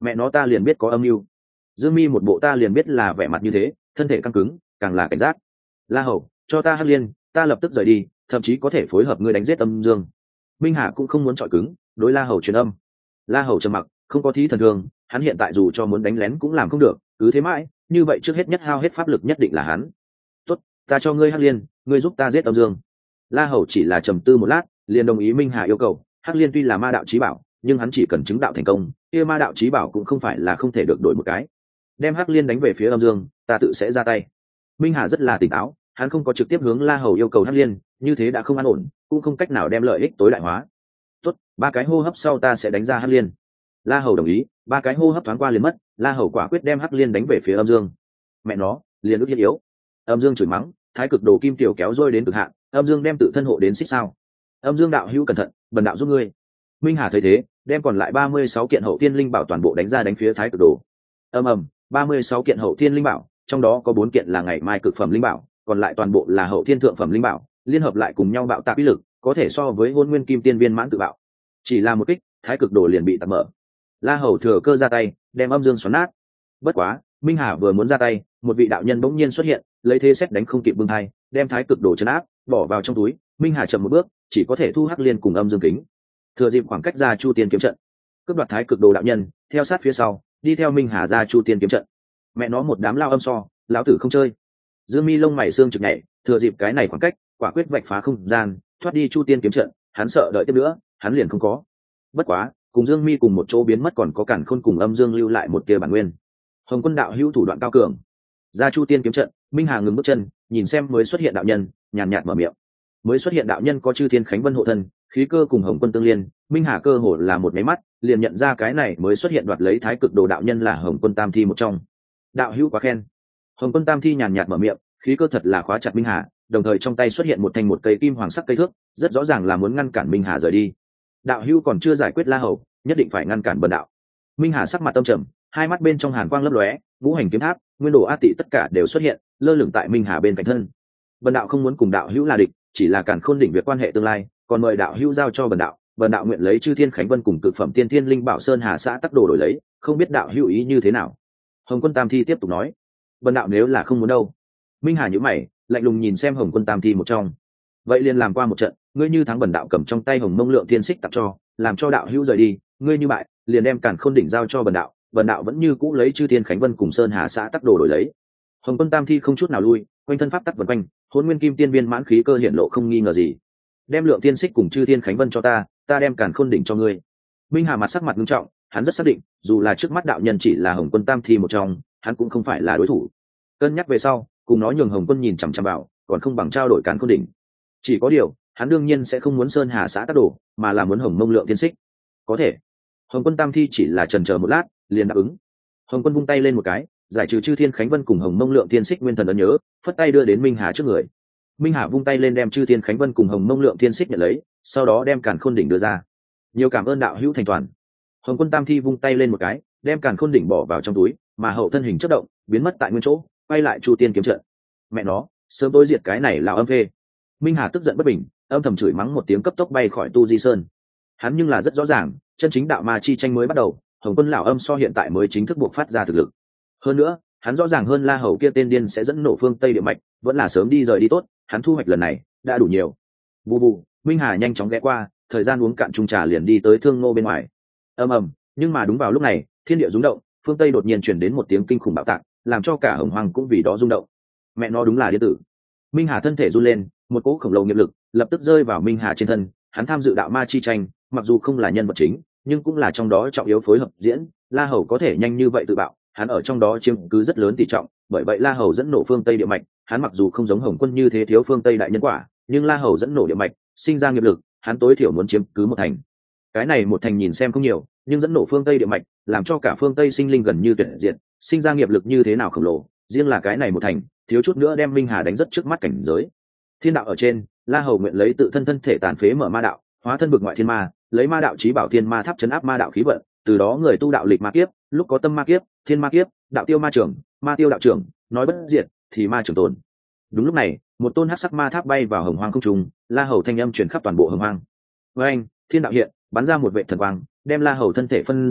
Speaker 1: Mẹ nó ta liền biết có âm mưu. Dương Mi một bộ ta liền biết là vẻ mặt như thế, thân thể căng cứng, càng là cảnh giác. La Hầu, cho ta Hắc Liên, ta lập tức rời đi, thậm chí có thể phối hợp ngươi đánh giết âm dương. Minh Hà cũng không muốn chọi cứng, đối La Hầu truyền âm. La Hầu trầm mặc, không có thí thần thương, hắn hiện tại dù cho muốn đánh lén cũng làm không được, cứ thế mãi, như vậy trước hết nhất hao hết pháp lực nhất định là hắn. Tốt, ta cho ngươi Hắc Liên, ngươi giúp ta giết âm dương. La Hầu chỉ là trầm tư một lát, liền đồng ý Minh Hà yêu cầu. Hắc Liên tuy là ma đạo chí bảo, nhưng hắn chỉ cần chứng đạo thành công, kia ma đạo chí bảo cũng không phải là không thể được đổi một cái. Đem Hắc Liên đánh về phía âm dương, ta tự sẽ ra tay. Minh Hà rất là tỉnh táo, hắn không có trực tiếp hướng La Hầu yêu cầu Hắc Liên, như thế đã không an ổn, cũng không cách nào đem lợi ích tối đại hóa. Tốt, 3 cái hô hấp sau ta sẽ đánh ra Hắc Liên. La Hầu đồng ý, 3 cái hô hấp thoáng qua liền mất, La Hầu quả quyết đem Hắc Liên đánh về phía âm dương. Mẹ nó, liền ức hiết yếu. Âm dương chửi mắng, thái cực đồ kim tiểu kéo rôi đến cực hạn, âm dương đem tự thân hộ đến xích sao. Âm dương đạo hữu cẩn thận, bần đạo giúp ngươi. Minh Hà thấy thế, đem còn lại 36 kiện hậu thiên linh bảo toàn bộ đánh ra đánh phía thái cực đồ. Ầm ầm, 36 kiện hậu thiên linh bảo, trong đó có 4 kiện là ngày mai cực phẩm linh bảo, còn lại toàn bộ là hậu thiên thượng phẩm linh bảo, liên hợp lại cùng nhau bạo tạc uy lực, có thể so với Hôn Nguyên Kim Tiên viên mãn tự bạo. Chỉ là một kích, thái cực đồ liền bị tạc mở. La Hầu thừa cơ ra tay, đem âm dương xoắn nát. Bất quá, Minh Hà vừa muốn ra tay, một vị đạo nhân bỗng nhiên xuất hiện, lấy thế xét đánh không kịp bưng hai, đem thái cực đồ trấn áp, bỏ vào trong túi. Minh Hà chậm một bước, chỉ có thể thu Hắc Liên cùng âm dương kính. Thừa dịp khoảng cách ra Chu Tiên kiếm trận, cướp đoạt thái cực đồ đạo nhân, theo sát phía sau, đi theo Minh Hà ra Chu Tiên kiếm trận. Mẹ nó một đám lao âm so, lão tử không chơi. Dương Mi lông mày xương trực nhảy, thừa dịp cái này khoảng cách, quả quyết vạch phá không gian, thoát đi Chu Tiên kiếm trận. Hắn sợ đợi tiếp nữa, hắn liền không có. Bất quá, cùng Dương Mi cùng một chỗ biến mất còn có Càn Khôn cùng âm dương lưu lại một tia bản nguyên. Hồng Quân đạo hữu thủ đoạn cao cường. Ra Chu Tiên kiếm trận, Minh Hà ngừng bước chân, nhìn xem mới xuất hiện đạo nhân, nhàn nhạt mở miệng. Mới xuất hiện đạo nhân có Chư Thiên Khánh Vân hộ thân, khí cơ cùng Hồng Quân tương liên, Minh Hà cơ hồ là một máy mắt, liền nhận ra cái này mới xuất hiện đoạt lấy thái cực đồ đạo nhân là Hồng Quân Tam Thi một trong. Đạo hữu quá khen. Hồng Quân Tam Thi nhàn nhạt mở miệng, khí cơ thật là khóa chặt Minh Hà, đồng thời trong tay xuất hiện một thanh một cây kim hoàng sắc cây thước, rất rõ ràng là muốn ngăn cản Minh Hà rời đi. Đạo hữu còn chưa giải quyết La Hầu, nhất định phải ngăn cản bần đạo. Minh Hà sắc mặt tâm trầm, hai mắt bên trong hàn quang lấp lóe, ngũ hành kiếm tháp, nguyên đồ a tị tất cả đều xuất hiện, lơ lửng tại Minh Hà bên cạnh thân. Bần đạo không muốn cùng đạo hữu là địch, chỉ là Càn Khôn đỉnh việc quan hệ tương lai, còn mời đạo hữu giao cho bần đạo nguyện lấy Chư Thiên Khánh Vân cùng cực phẩm tiên thiên linh bảo sơn hà xã tắc đồ đổi lấy, không biết đạo hữu ý như thế nào. Hồng Quân Tam Thi tiếp tục nói, bần đạo nếu là không muốn đâu. Minh Hà nhíu mày, lạnh lùng nhìn xem Hồng Quân Tam Thi một trong. Vậy liền làm qua một trận, ngươi như thắng bần đạo cầm trong tay Hồng Mông Lượng Thiên Xích tặng cho, làm cho đạo hữu rời đi, ngươi như bại, liền đem Càn Khôn đỉnh giao cho bần đạo vẫn như cũ lấy Chư Thiên Khánh Vân cùng sơn hà xã tắc đồ đổi lấy. Hồng Quân Tam Thi không chút nào lui, quanh thân pháp tắc vần quanh, Hỗn Nguyên Kim Tiên viên mãn khí cơ hiện lộ không nghi ngờ gì. Đem Lượng Tiên Xích cùng Chư Thiên Khánh Vân cho ta đem Càn Khôn đỉnh cho ngươi. Minh Hà mặt sắc mặt nghiêm trọng, hắn rất xác định, dù là trước mắt đạo nhân chỉ là Hồng Quân Tam Thi một trong, hắn cũng không phải là đối thủ. Cân nhắc về sau, cùng nói nhường Hồng Quân nhìn chằm chằm vào, còn không bằng trao đổi Càn Khôn đỉnh. Chỉ có điều, hắn đương nhiên sẽ không muốn sơn hà xã tác đồ, mà là muốn Hồng Mông Lượng Tiên Xích. Có thể. Hồng Quân Tam Thi chỉ là chần chờ một lát, liền đáp ứng. Hồng Quân vung tay lên một cái, giải trừ Chư Thiên Khánh Vân cùng Hồng Mông Lượng Tiên Xích nguyên thần ấn nhớ, phất tay đưa đến Minh Hà trước người. Minh Hà vung tay lên đem Chư Thiên Khánh Vân cùng Hồng Mông Lượng Tiên Xích nhận lấy, sau đó đem Càn Khôn đỉnh đưa ra. Nhiều cảm ơn đạo hữu thành toàn. Hồng Quân Tam Thi vung tay lên một cái, đem Càn Khôn đỉnh bỏ vào trong túi, mà hậu thân hình chớp động, biến mất tại nguyên chỗ, quay lại Chu Tiên kiếm trận. Mẹ nó, sớm tối diệt cái này là âm phê. Minh Hà tức giận bất bình, âm thầm chửi mắng một tiếng cấp tốc bay khỏi Tu Di Sơn. Hắn nhưng là rất rõ ràng, chân chính đạo ma chi tranh mới bắt đầu, Hồng Quân lão âm so hiện tại mới chính thức buộc phát ra thực lực. Hơn nữa, hắn rõ ràng hơn La Hầu kia tên điên sẽ dẫn nổ phương Tây địa mạch, vẫn là sớm đi rời đi tốt, hắn thu hoạch lần này đã đủ nhiều. Bù bù, Minh Hà nhanh chóng ghé qua, thời gian uống cạn chung trà liền đi tới Thương Ngô bên ngoài. Ầm ầm, nhưng mà đúng vào lúc này, thiên địa rung động, phương Tây đột nhiên truyền đến một tiếng kinh khủng bạo tạc, làm cho cả Hồng Hoang cũng vì đó rung động. Mẹ nó đúng là điên tử. Minh Hà thân thể run lên, một cỗ khổng lồ nghiệp lực lập tức rơi vào Minh Hà trên thân. Hắn tham dự đạo ma chi tranh, mặc dù không là nhân vật chính, nhưng cũng là trong đó trọng yếu phối hợp diễn. La Hầu có thể nhanh như vậy tự bạo, hắn ở trong đó chiếm cứ rất lớn tỷ trọng, bởi vậy La Hầu dẫn nổ phương Tây địa mạch. Hắn mặc dù không giống Hồng Quân như thế thiếu phương Tây đại nhân quả, nhưng La Hầu dẫn nổ địa mạch, sinh ra nghiệp lực, hắn tối thiểu muốn chiếm cứ một thành. Cái này một thành nhìn xem không nhiều, nhưng dẫn nổ phương Tây địa mạch, làm cho cả phương Tây sinh linh gần như tuyệt diệt, sinh ra nghiệp lực như thế nào khổng lồ, riêng là cái này một thành, thiếu chút nữa đem Minh Hà đánh rất trước mắt cảnh giới. Thiên đạo ở trên, La Hầu nguyện lấy tự thân thân thể tàn phế mở ma đạo, hóa thân vực ngoại thiên ma, lấy ma đạo chí bảo thiên ma tháp chấn áp ma đạo khí vận, từ đó người tu đạo lịch ma kiếp, lúc có tâm ma kiếp, thiên ma kiếp, đạo tiêu ma trưởng, ma tiêu đạo trưởng, nói bất diệt thì ma trưởng tồn. Đúng lúc này, một tôn hắc sắc ma tháp bay vào Hồng Hoang không trung, La Hầu thanh âm truyền khắp toàn bộ Hồng Hoang. Với anh, thiên đạo hiện, bắn ra một vệ thần quang, đem La Hầu thân thể phân giải,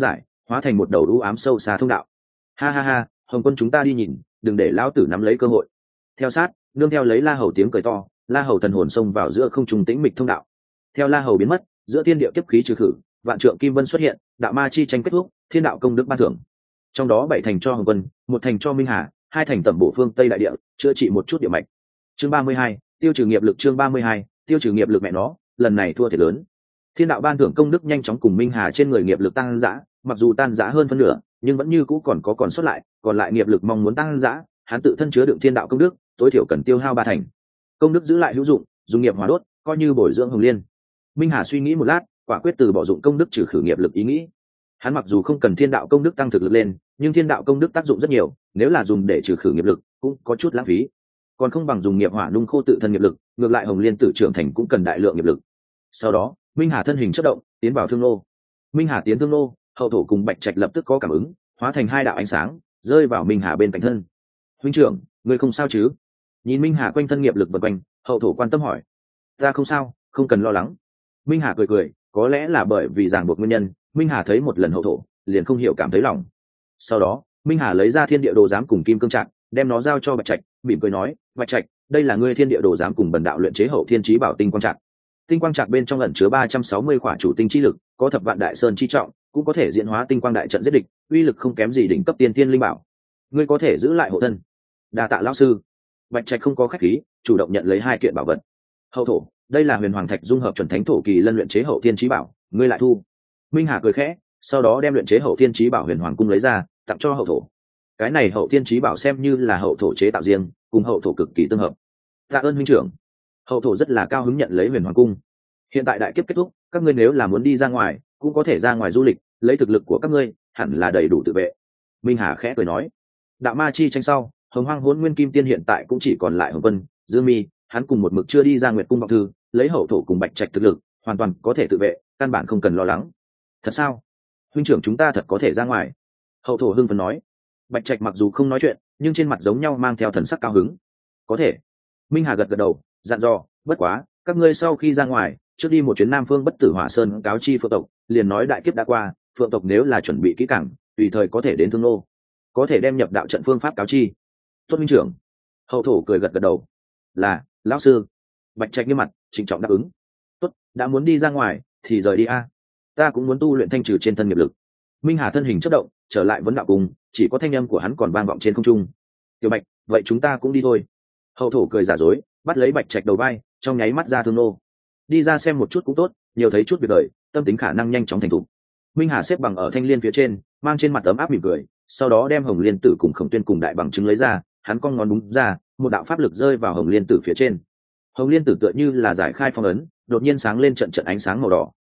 Speaker 1: hóa thành một đầu u ám sâu xa thông đạo. Ha ha ha, Hồng Quân chúng ta đi nhìn, đừng để lão tử nắm lấy cơ hội. Theo sát, nương theo lấy La Hầu tiếng cười to, La Hầu thần hồn xông vào giữa không trung tĩnh mịch thông đạo. Theo La Hầu biến mất, giữa thiên địa kiếp khí trừ khử, vạn trượng kim vân xuất hiện, đạo ma chi tranh kết thúc, thiên đạo công đức ban thưởng. Trong đó 7 thành cho Hồng Quân, 1 thành cho Minh Hà, 2 thành tẩm bổ phương Tây đại địa, chữa trị một chút địa mạch. Chương 32, tiêu trừ nghiệp lực. Chương 32, tiêu trừ nghiệp lực. Mẹ nó, lần này thua thiệt lớn. Thiên đạo ban thưởng công đức nhanh chóng cùng Minh Hà trên người nghiệp lực tăng dã, mặc dù tan rã hơn phân nửa, nhưng vẫn như cũ còn sót lại, còn lại nghiệp lực mong muốn tăng dã, hắn tự thân chứa đựng thiên đạo công đức, tối thiểu cần tiêu hao 3 thành. Công đức giữ lại hữu dụng, dùng nghiệp hóa đốt, coi như bồi dưỡng Hồng Liên. Minh Hà suy nghĩ một lát, quả quyết từ bỏ dụng công đức trừ khử nghiệp lực ý nghĩ. Hắn mặc dù không cần thiên đạo công đức tăng thực lực lên, nhưng thiên đạo công đức tác dụng rất nhiều, nếu là dùng để trừ khử nghiệp lực, cũng có chút lãng phí. Còn không bằng dùng nghiệp hỏa nung khô tự thân nghiệp lực, ngược lại Hồng Liên tử trưởng thành cũng cần đại lượng nghiệp lực. Sau đó, Minh Hà thân hình chớp động, tiến vào thương nô. Minh Hà tiến thương nô, Hậu Thổ cùng Bạch Trạch lập tức có cảm ứng, hóa thành 2 đạo ánh sáng, rơi vào Minh Hà bên cạnh thân. "Huynh trưởng, ngươi không sao chứ?" Nhìn Minh Hà quanh thân nghiệp lực vần quanh, Hậu Thổ quan tâm hỏi. "Ta không sao, không cần lo lắng." Minh Hà cười cười, có lẽ là bởi vì ràng buộc nguyên nhân, Minh Hà thấy một lần Hậu Thổ, liền không hiểu cảm thấy lòng. Sau đó, Minh Hà lấy ra thiên địa đồ giám cùng kim cương trạc, đem nó giao cho Bạch Trạch, mỉm cười nói, "Bạch Trạch, đây là ngươi thiên địa đồ giám cùng bần đạo luyện chế hậu thiên chí bảo tinh quang trạc. Tinh quang trạc bên trong ẩn chứa 360 khỏa chủ tinh chi lực, có thập vạn đại sơn chi trọng, cũng có thể diễn hóa tinh quang đại trận giết địch, uy lực không kém gì đỉnh cấp tiên thiên linh bảo. Ngươi có thể giữ lại hộ thân." "Đa tạ lão sư." Bạch Trạch không có khách khí, chủ động nhận lấy 2 kiện bảo vật. "Hậu Thổ, đây là huyền hoàng thạch dung hợp chuẩn thánh thổ kỳ lân luyện chế hậu thiên chí bảo, ngươi lại thu." Minh Hà cười khẽ, sau đó đem luyện chế hậu thiên chí bảo huyền hoàng cung lấy ra, tặng cho Hậu Thổ. Cái này hậu thiên chí bảo xem như là Hậu Thổ chế tạo riêng, cùng Hậu Thổ cực kỳ tương hợp. "Tạ ơn huynh trưởng." Hậu Thổ rất là cao hứng nhận lấy huyền hoàng cung. "Hiện tại đại kiếp kết thúc, các ngươi nếu là muốn đi ra ngoài, cũng có thể ra ngoài du lịch, lấy thực lực của các ngươi, hẳn là đầy đủ tự vệ." Minh Hà khẽ cười nói. Đạo ma chi tranh sau, Hồng Hoang Hỗn Nguyên Kim Tiên hiện tại cũng chỉ còn lại Hồng Vân, Dương Mi, hắn cùng một mực chưa đi ra Nguyệt Cung vọng thư, lấy Hậu Thổ cùng Bạch Trạch thực lực, hoàn toàn có thể tự vệ, căn bản không cần lo lắng. "Thật sao? Huynh trưởng chúng ta thật có thể ra ngoài?" Hậu Thổ hưng phấn nói. Bạch Trạch mặc dù không nói chuyện, nhưng trên mặt giống nhau mang theo thần sắc cao hứng. "Có thể." Minh Hà gật gật đầu, dặn dò, "Bất quá, các ngươi sau khi ra ngoài, trước đi một chuyến Nam Phương Bất Tử Hỏa Sơn cáo chi Phượng tộc, liền nói đại kiếp đã qua, Phượng tộc nếu là chuẩn bị kỹ càng, tùy thời có thể đến Thương Nô, có thể đem nhập đạo trận phương pháp cáo chi." "Tốt huynh trưởng." Hậu Thổ cười gật gật đầu. "Là, lão sư." Bạch Trạch nghiêm mặt, trịnh trọng đáp ứng. "Tốt, đã muốn đi ra ngoài, thì rời đi a. Ta cũng muốn tu luyện thanh trừ trên thân nghiệp lực." Minh Hà thân hình chớp động, trở lại vấn đạo cùng, chỉ có thanh âm của hắn còn vang vọng trên không trung. "Tiểu Bạch, vậy chúng ta cũng đi thôi." Hậu Thổ cười giả dối, bắt lấy Bạch Trạch đầu vai, trong nháy mắt ra Thương Nô. "Đi ra xem một chút cũng tốt, nhiều thấy chút việc đời, tâm tính khả năng nhanh chóng thành thục." Minh Hà xếp bằng ở thanh liên phía trên, mang trên mặt ấm áp mỉm cười, sau đó đem Hồng Liên Tử cùng Khổng Tuyên cùng đại bằng chứng lấy ra, hắn cong ngón đúng ra, một đạo pháp lực rơi vào Hồng Liên Tử phía trên. Hồng Liên Tử tựa như là giải khai phong ấn, đột nhiên sáng lên trận trận ánh sáng màu đỏ.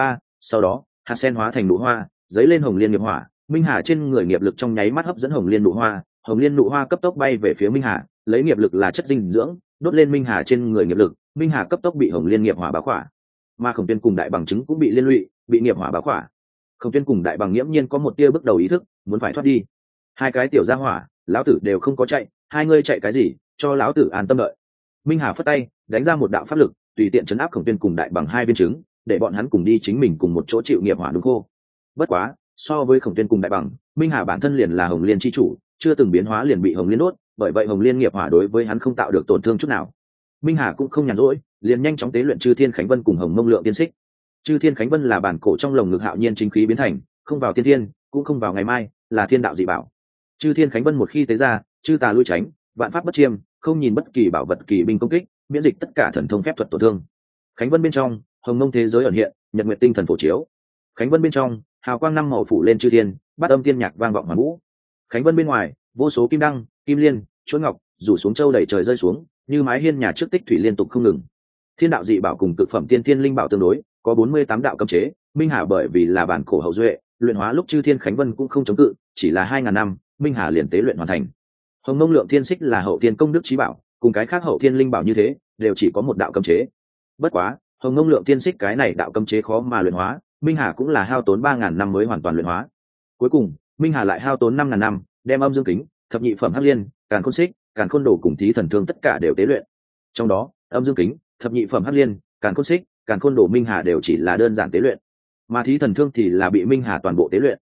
Speaker 1: Sau đó, hạt sen hóa thành nụ hoa, giấy lên Hồng Liên nghiệp hỏa, Minh Hà trên người nghiệp lực trong nháy mắt hấp dẫn Hồng Liên nụ hoa, Hồng Liên nụ hoa cấp tốc bay về phía Minh Hà, lấy nghiệp lực là chất dinh dưỡng, đốt lên Minh Hà trên người nghiệp lực, Minh Hà cấp tốc bị Hồng Liên nghiệp hỏa bá khỏa. Mà Khổng Tuyên cùng đại bằng chứng cũng bị liên lụy, bị nghiệp hỏa bá khỏa. Khổng Tuyên cùng đại bằng nghiễm nhiên có một tia bước đầu ý thức, muốn phải thoát đi. "Hai cái tiểu gia hỏa, lão tử đều không có chạy, hai ngươi chạy cái gì, cho lão tử an tâm đợi." Minh Hà phất tay, đánh ra một đạo pháp lực, tùy tiện trấn áp Khổng Tuyên cùng đại bằng 2 viên trứng, để bọn hắn cùng đi chính mình cùng một chỗ chịu nghiệp hỏa đúng khô. Bất quá, so với Khổng Tuyên cùng đại bằng, Minh Hà bản thân liền là Hồng Liên chi chủ, chưa từng biến hóa liền bị Hồng Liên đốt, bởi vậy Hồng Liên nghiệp hỏa đối với hắn không tạo được tổn thương chút nào. Minh Hà cũng không nhàn rỗi, liền nhanh chóng tế luyện Chư Thiên Khánh Vân cùng Hồng Mông Lượng Tiên Xích. Chư Thiên Khánh Vân là bản cổ trong lồng ngực hạo nhiên chính khí biến thành, không vào tiên thiên, cũng không vào ngày mai, là thiên đạo dị bảo. Chư Thiên Khánh Vân một khi tế ra, chư tà lui tránh, vạn pháp bất chiêm, không nhìn bất kỳ bảo vật kỳ binh công kích, miễn dịch tất cả thần thông phép thuật tổn thương. Khánh Vân bên trong, Hồng Mông thế giới ẩn hiện, nhật nguyệt tinh thần phổ chiếu. Khánh Vân bên trong, hào quang 5 màu phủ lên chư thiên, bát âm tiên nhạc vang vọng hoàn vũ. Khánh Vân bên ngoài, vô số kim đăng, kim liên, chuỗi ngọc rủ xuống châu đẩy trời rơi xuống, như mái hiên nhà trước tích thủy liên tục không ngừng. Thiên đạo dị bảo cùng cực phẩm tiên thiên linh bảo tương đối, có 48 đạo cấm chế. Minh Hà bởi vì là bản cổ hậu duệ, luyện hóa lúc Chư Thiên Khánh Vân cũng không chống cự, chỉ là 2000 năm, Minh Hà liền tế luyện hoàn thành. Hồng Mông Lượng Thiên Xích là hậu thiên công đức chí bảo, cùng cái khác hậu thiên linh bảo như thế, đều chỉ có một đạo cấm chế. Bất quá, Hồng Mông Lượng Thiên Xích cái này đạo cấm chế khó mà luyện hóa, Minh Hà cũng là hao tốn 3000 năm mới hoàn toàn luyện hóa. Cuối cùng, Minh Hà lại hao tốn 5000 năm, đem âm dương kính, thập nhị phẩm hắc liên, càn khôn xích, càn khôn đồ cùng thí thần thương tất cả đều tế luyện. Trong đó, âm dương kính, thập nhị phẩm hắc liên, càn khôn xích, càn khôn đồ Minh Hà đều chỉ là đơn giản tế luyện, mà thí thần thương thì là bị Minh Hà toàn bộ tế luyện.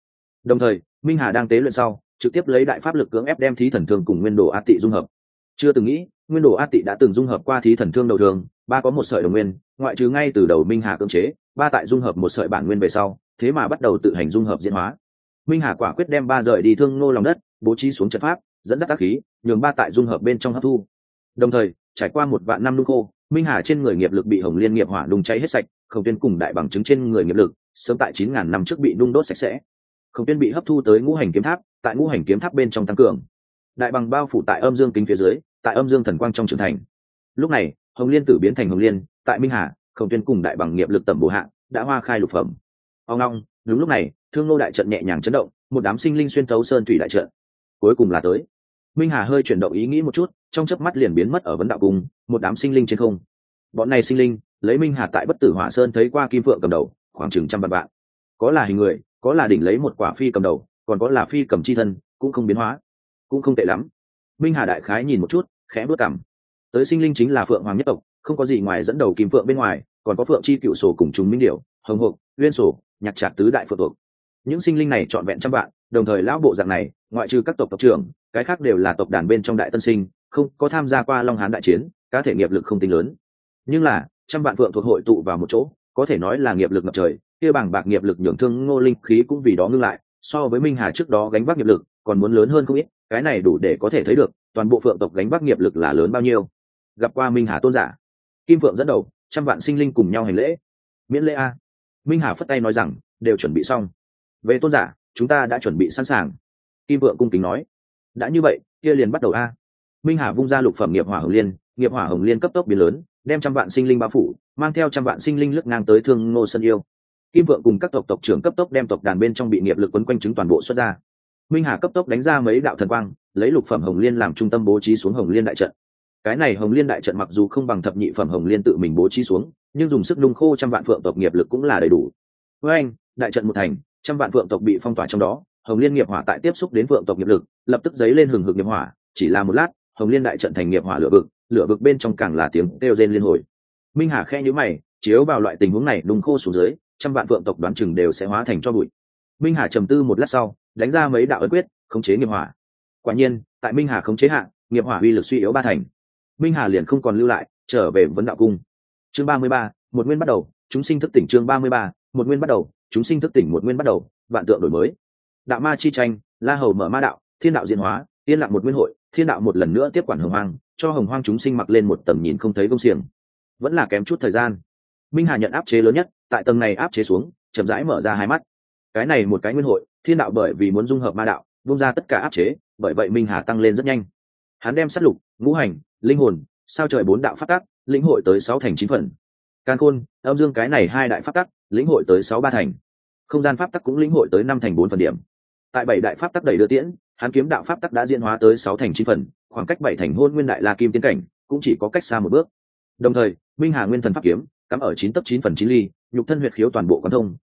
Speaker 1: Đồng thời minh hà đang tế luyện sau trực tiếp lấy đại pháp lực cưỡng ép đem thí thần thương cùng nguyên đồ a tị dung hợp. Chưa từng nghĩ nguyên đồ a tị đã từng dung hợp qua thí thần thương đầu thường, ba có một sợi đồng nguyên, ngoại trừ ngay từ đầu minh hà cưỡng chế, ba tại dung hợp một sợi bản nguyên về sau thế mà bắt đầu tự hành dung hợp diễn hóa. Minh hà quả quyết đem ba rời đi thương ngô lòng đất, bố trí xuống trận pháp dẫn dắt tác khí, nhường ba tại dung hợp bên trong hấp thu. Đồng thời trải qua một vạn năm nung khô, minh hà trên người nghiệp lực bị hồng liên nghiệp hỏa nung cháy hết sạch, Khổng Tuyên cùng đại bằng chứng trên người nghiệp lực sớm tại 9.000 năm trước bị nung đốt sạch sẽ. Khổng Tuyên bị hấp thu tới ngũ hành kiếm tháp, tại ngũ hành kiếm tháp bên trong tăng cường. Đại bằng bao phủ tại âm dương kính phía dưới, tại âm dương thần quang trong trưởng thành. Lúc này hồng liên tử biến thành hồng liên, tại minh hà, Khổng Tuyên cùng đại bằng nghiệp lực tầm bổ hạ đã hoa khai lục phẩm. Ông long, đúng lúc này thương nô đại trận nhẹ nhàng chấn động, một đám sinh linh xuyên thấu sơn thủy đại trận. Cuối cùng là tới. Minh hà hơi chuyển động ý nghĩ một chút, trong chớp mắt liền biến mất ở vấn đạo cung, một đám sinh linh trên không. Bọn này sinh linh lấy minh hà tại bất tử hỏa sơn thấy qua kim phượng cầm đầu, khoảng chừng 100 vạn. Có là hình người, có là đỉnh lấy một quả phi cầm đầu, còn có là phi cầm chi thân, cũng không biến hóa, cũng không tệ lắm. Minh hà đại khái nhìn một chút, khẽ bước cằm. Tới sinh linh chính là phượng hoàng nhất tộc, không có gì ngoài dẫn đầu kim phượng bên ngoài, còn có phượng chi cựu sổ cùng chúng minh điểu, hồng hộc, uyên sổ, nhạc trạc tứ đại phượng tộc. Những sinh linh này trọn vẹn 100 vạn, đồng thời lão bộ dạng này ngoại trừ các tộc tộc trưởng, cái khác đều là tộc đàn bên trong đại tân sinh, không có tham gia qua long hán đại chiến, cá thể nghiệp lực không tính lớn. Nhưng là 100 vạn phượng thuộc hội tụ vào một chỗ, có thể nói là nghiệp lực ngập trời, kia bảng bạc nghiệp lực nhường thương ngô linh khí cũng vì đó ngưng lại, so với minh hà trước đó gánh vác nghiệp lực còn muốn lớn hơn không ít. Cái này đủ để có thể thấy được toàn bộ phượng tộc gánh vác nghiệp lực là lớn bao nhiêu. Gặp qua minh hà tôn giả, kim phượng dẫn đầu 100 vạn sinh linh cùng nhau hành lễ. Miễn lễ a. Minh hà phất tay nói rằng đều chuẩn bị xong. Về tôn giả, chúng ta đã chuẩn bị sẵn sàng. Kim vượng cung kính nói. Đã như vậy kia liền bắt đầu a. Minh hà vung ra lục phẩm nghiệp hỏa hồng liên, nghiệp hỏa hồng liên cấp tốc biến lớn, đem 100 vạn sinh linh bao phủ, mang theo 100 vạn sinh linh lướt ngang tới thương ngô sơn yêu. Kim vượng cùng các tộc trưởng cấp tốc đem tộc đàn bên trong bị nghiệp lực quấn quanh chứng toàn bộ xuất ra. Minh hà cấp tốc đánh ra mấy đạo thần quang, lấy lục phẩm hồng liên làm trung tâm bố trí xuống hồng liên đại trận. Cái này hồng liên đại trận mặc dù không bằng thập nhị phẩm hồng liên tự mình bố trí xuống, nhưng dùng sức nung khô 100 vạn phượng tộc nghiệp lực cũng là đầy đủ. Với anh, đại trận một thành, 100 vạn phượng tộc bị phong tỏa trong đó, hồng liên nghiệp hỏa tại tiếp xúc đến phượng tộc nghiệp lực, lập tức giấy lên hừng hực nghiệp hỏa, chỉ là một lát, hồng liên đại trận thành nghiệp hỏa lửa vực bên trong càng là tiếng kêu rên liên hồi. Minh hà khẽ nhíu mày, chiếu vào loại tình huống này nung khô xuống dưới, 100 vạn phượng tộc đoán chừng đều sẽ hóa thành tro bụi. Minh hà trầm tư một lát sau, đánh ra mấy đạo ấn quyết, khống chế nghiệp hỏa. Quả nhiên, tại minh hà khống chế hạ, nghiệp hỏa uy lực suy yếu 3 thành. Minh hà liền không còn lưu lại, trở về vấn đạo cung. Chương 33, một nguyên bắt đầu, chúng sinh thức tỉnh. Chương 33, một nguyên bắt đầu, chúng sinh thức tỉnh. Một nguyên bắt đầu, vạn tượng đổi mới. Đạo ma chi tranh, La Hầu mở ma đạo, thiên đạo diễn hóa, yên lặng một nguyên hội, thiên đạo một lần nữa tiếp quản hồng hoang, cho hồng hoang chúng sinh mặc lên một tầm nhìn không thấy công xiềng. Vẫn là kém chút thời gian. Minh hà nhận áp chế lớn nhất, tại tầng này áp chế xuống, chậm rãi mở ra hai mắt. Cái này một cái nguyên hội, thiên đạo bởi vì muốn dung hợp ma đạo, buông ra tất cả áp chế, bởi vậy minh hà tăng lên rất nhanh. Hắn đem sát lục, ngũ hành, linh hồn, sao trời 4 đạo pháp tắc lĩnh hội tới 6 thành 9 phần. Càn khôn, âm dương cái này 2 đại pháp tắc lĩnh hội tới 6 3 thành. Không gian pháp tắc cũng lĩnh hội tới 5 thành 4 phần điểm. Tại 7 đại pháp tắc đầy đưa tiễn, hắn kiếm đạo pháp tắc đã diễn hóa tới 6 thành 9 phần, khoảng cách 7 thành hôn nguyên đại la kim tiên cảnh cũng chỉ có cách xa một bước. Đồng thời minh hà nguyên thần pháp kiếm cắm ở 9 tấc 9 phần 9 ly, nhục thân huyệt khiếu toàn bộ quán thông,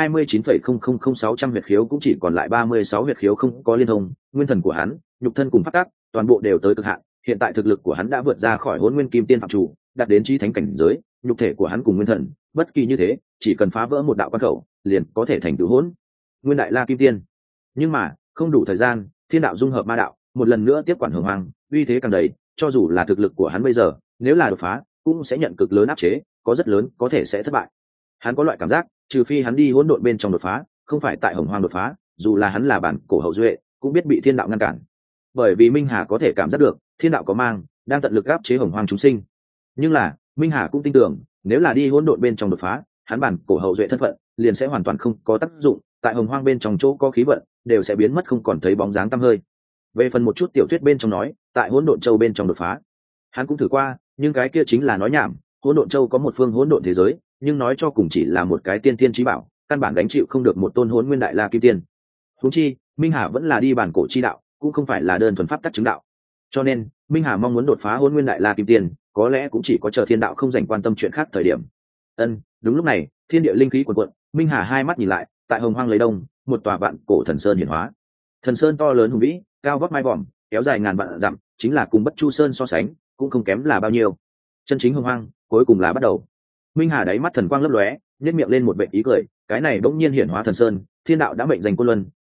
Speaker 1: 10-29,000600 huyệt khiếu cũng chỉ còn lại 36 huyệt khiếu không có liên thông. Nguyên thần của hắn, nhục thân cùng pháp tắc toàn bộ đều tới cực hạn, hiện tại thực lực của hắn đã vượt ra khỏi hỗn nguyên kim tiên phạm chủ, đạt đến chí thánh cảnh giới. Nhục thể của hắn cùng nguyên thần bất kỳ như thế, chỉ cần phá vỡ một đạo quan khẩu liền có thể thành tựu hỗn nguyên đại la kim tiên. Nhưng mà không đủ thời gian, thiên đạo dung hợp ma đạo một lần nữa tiếp quản hồng hoang, uy thế càng đầy, cho dù là thực lực của hắn bây giờ, nếu là đột phá cũng sẽ nhận cực lớn áp chế, có rất lớn có thể sẽ thất bại. Hắn có loại cảm giác, trừ phi hắn đi hỗn độn bên trong đột phá, không phải tại hồng hoang đột phá, dù là hắn là bản cổ hậu duệ cũng biết bị thiên đạo ngăn cản. Bởi vì minh hà có thể cảm giác được thiên đạo có mang đang tận lực áp chế hồng hoang chúng sinh. Nhưng là minh hà cũng tin tưởng, nếu là đi hỗn độn bên trong đột phá, hắn bản cổ hậu duệ thân phận liền sẽ hoàn toàn không có tác dụng, tại hồng hoang bên trong chỗ có khí vận đều sẽ biến mất không còn thấy bóng dáng tăm hơi. Về phần một chút tiểu thuyết bên trong nói tại hỗn độn châu bên trong đột phá, hắn cũng thử qua, nhưng cái kia chính là nói nhảm. Hỗn độn châu có một phương hỗn độn thế giới, nhưng nói cho cùng chỉ là một cái tiên tiên chí bảo, căn bản gánh chịu không được một tôn hỗn nguyên đại la kim tiên. Huống chi minh hà vẫn là đi bản cổ chi đạo, cũng không phải là đơn thuần pháp tắc chứng đạo. Cho nên minh hà mong muốn đột phá hỗn nguyên đại la kim tiên, có lẽ cũng chỉ có chờ thiên đạo không dành quan tâm chuyện khác thời điểm. Đúng lúc này thiên địa linh khí cuồn cuộn, minh hà hai mắt nhìn lại, tại hồng hoang lấy đông, một tòa vạn cổ thần sơn hiển hóa. Thần sơn to lớn hùng vĩ, cao vóc mai vòm, kéo dài ngàn vạn dặm, chính là cùng Bất Chu Sơn so sánh cũng không kém là bao nhiêu. Chân chính hồng hoang cuối cùng là bắt đầu. Minh hà đáy mắt thần quang lấp lóe, nhếch miệng lên một vệt ý cười. Cái này bỗng nhiên hiển hóa thần sơn, thiên đạo đã mệnh danh Côn Luân,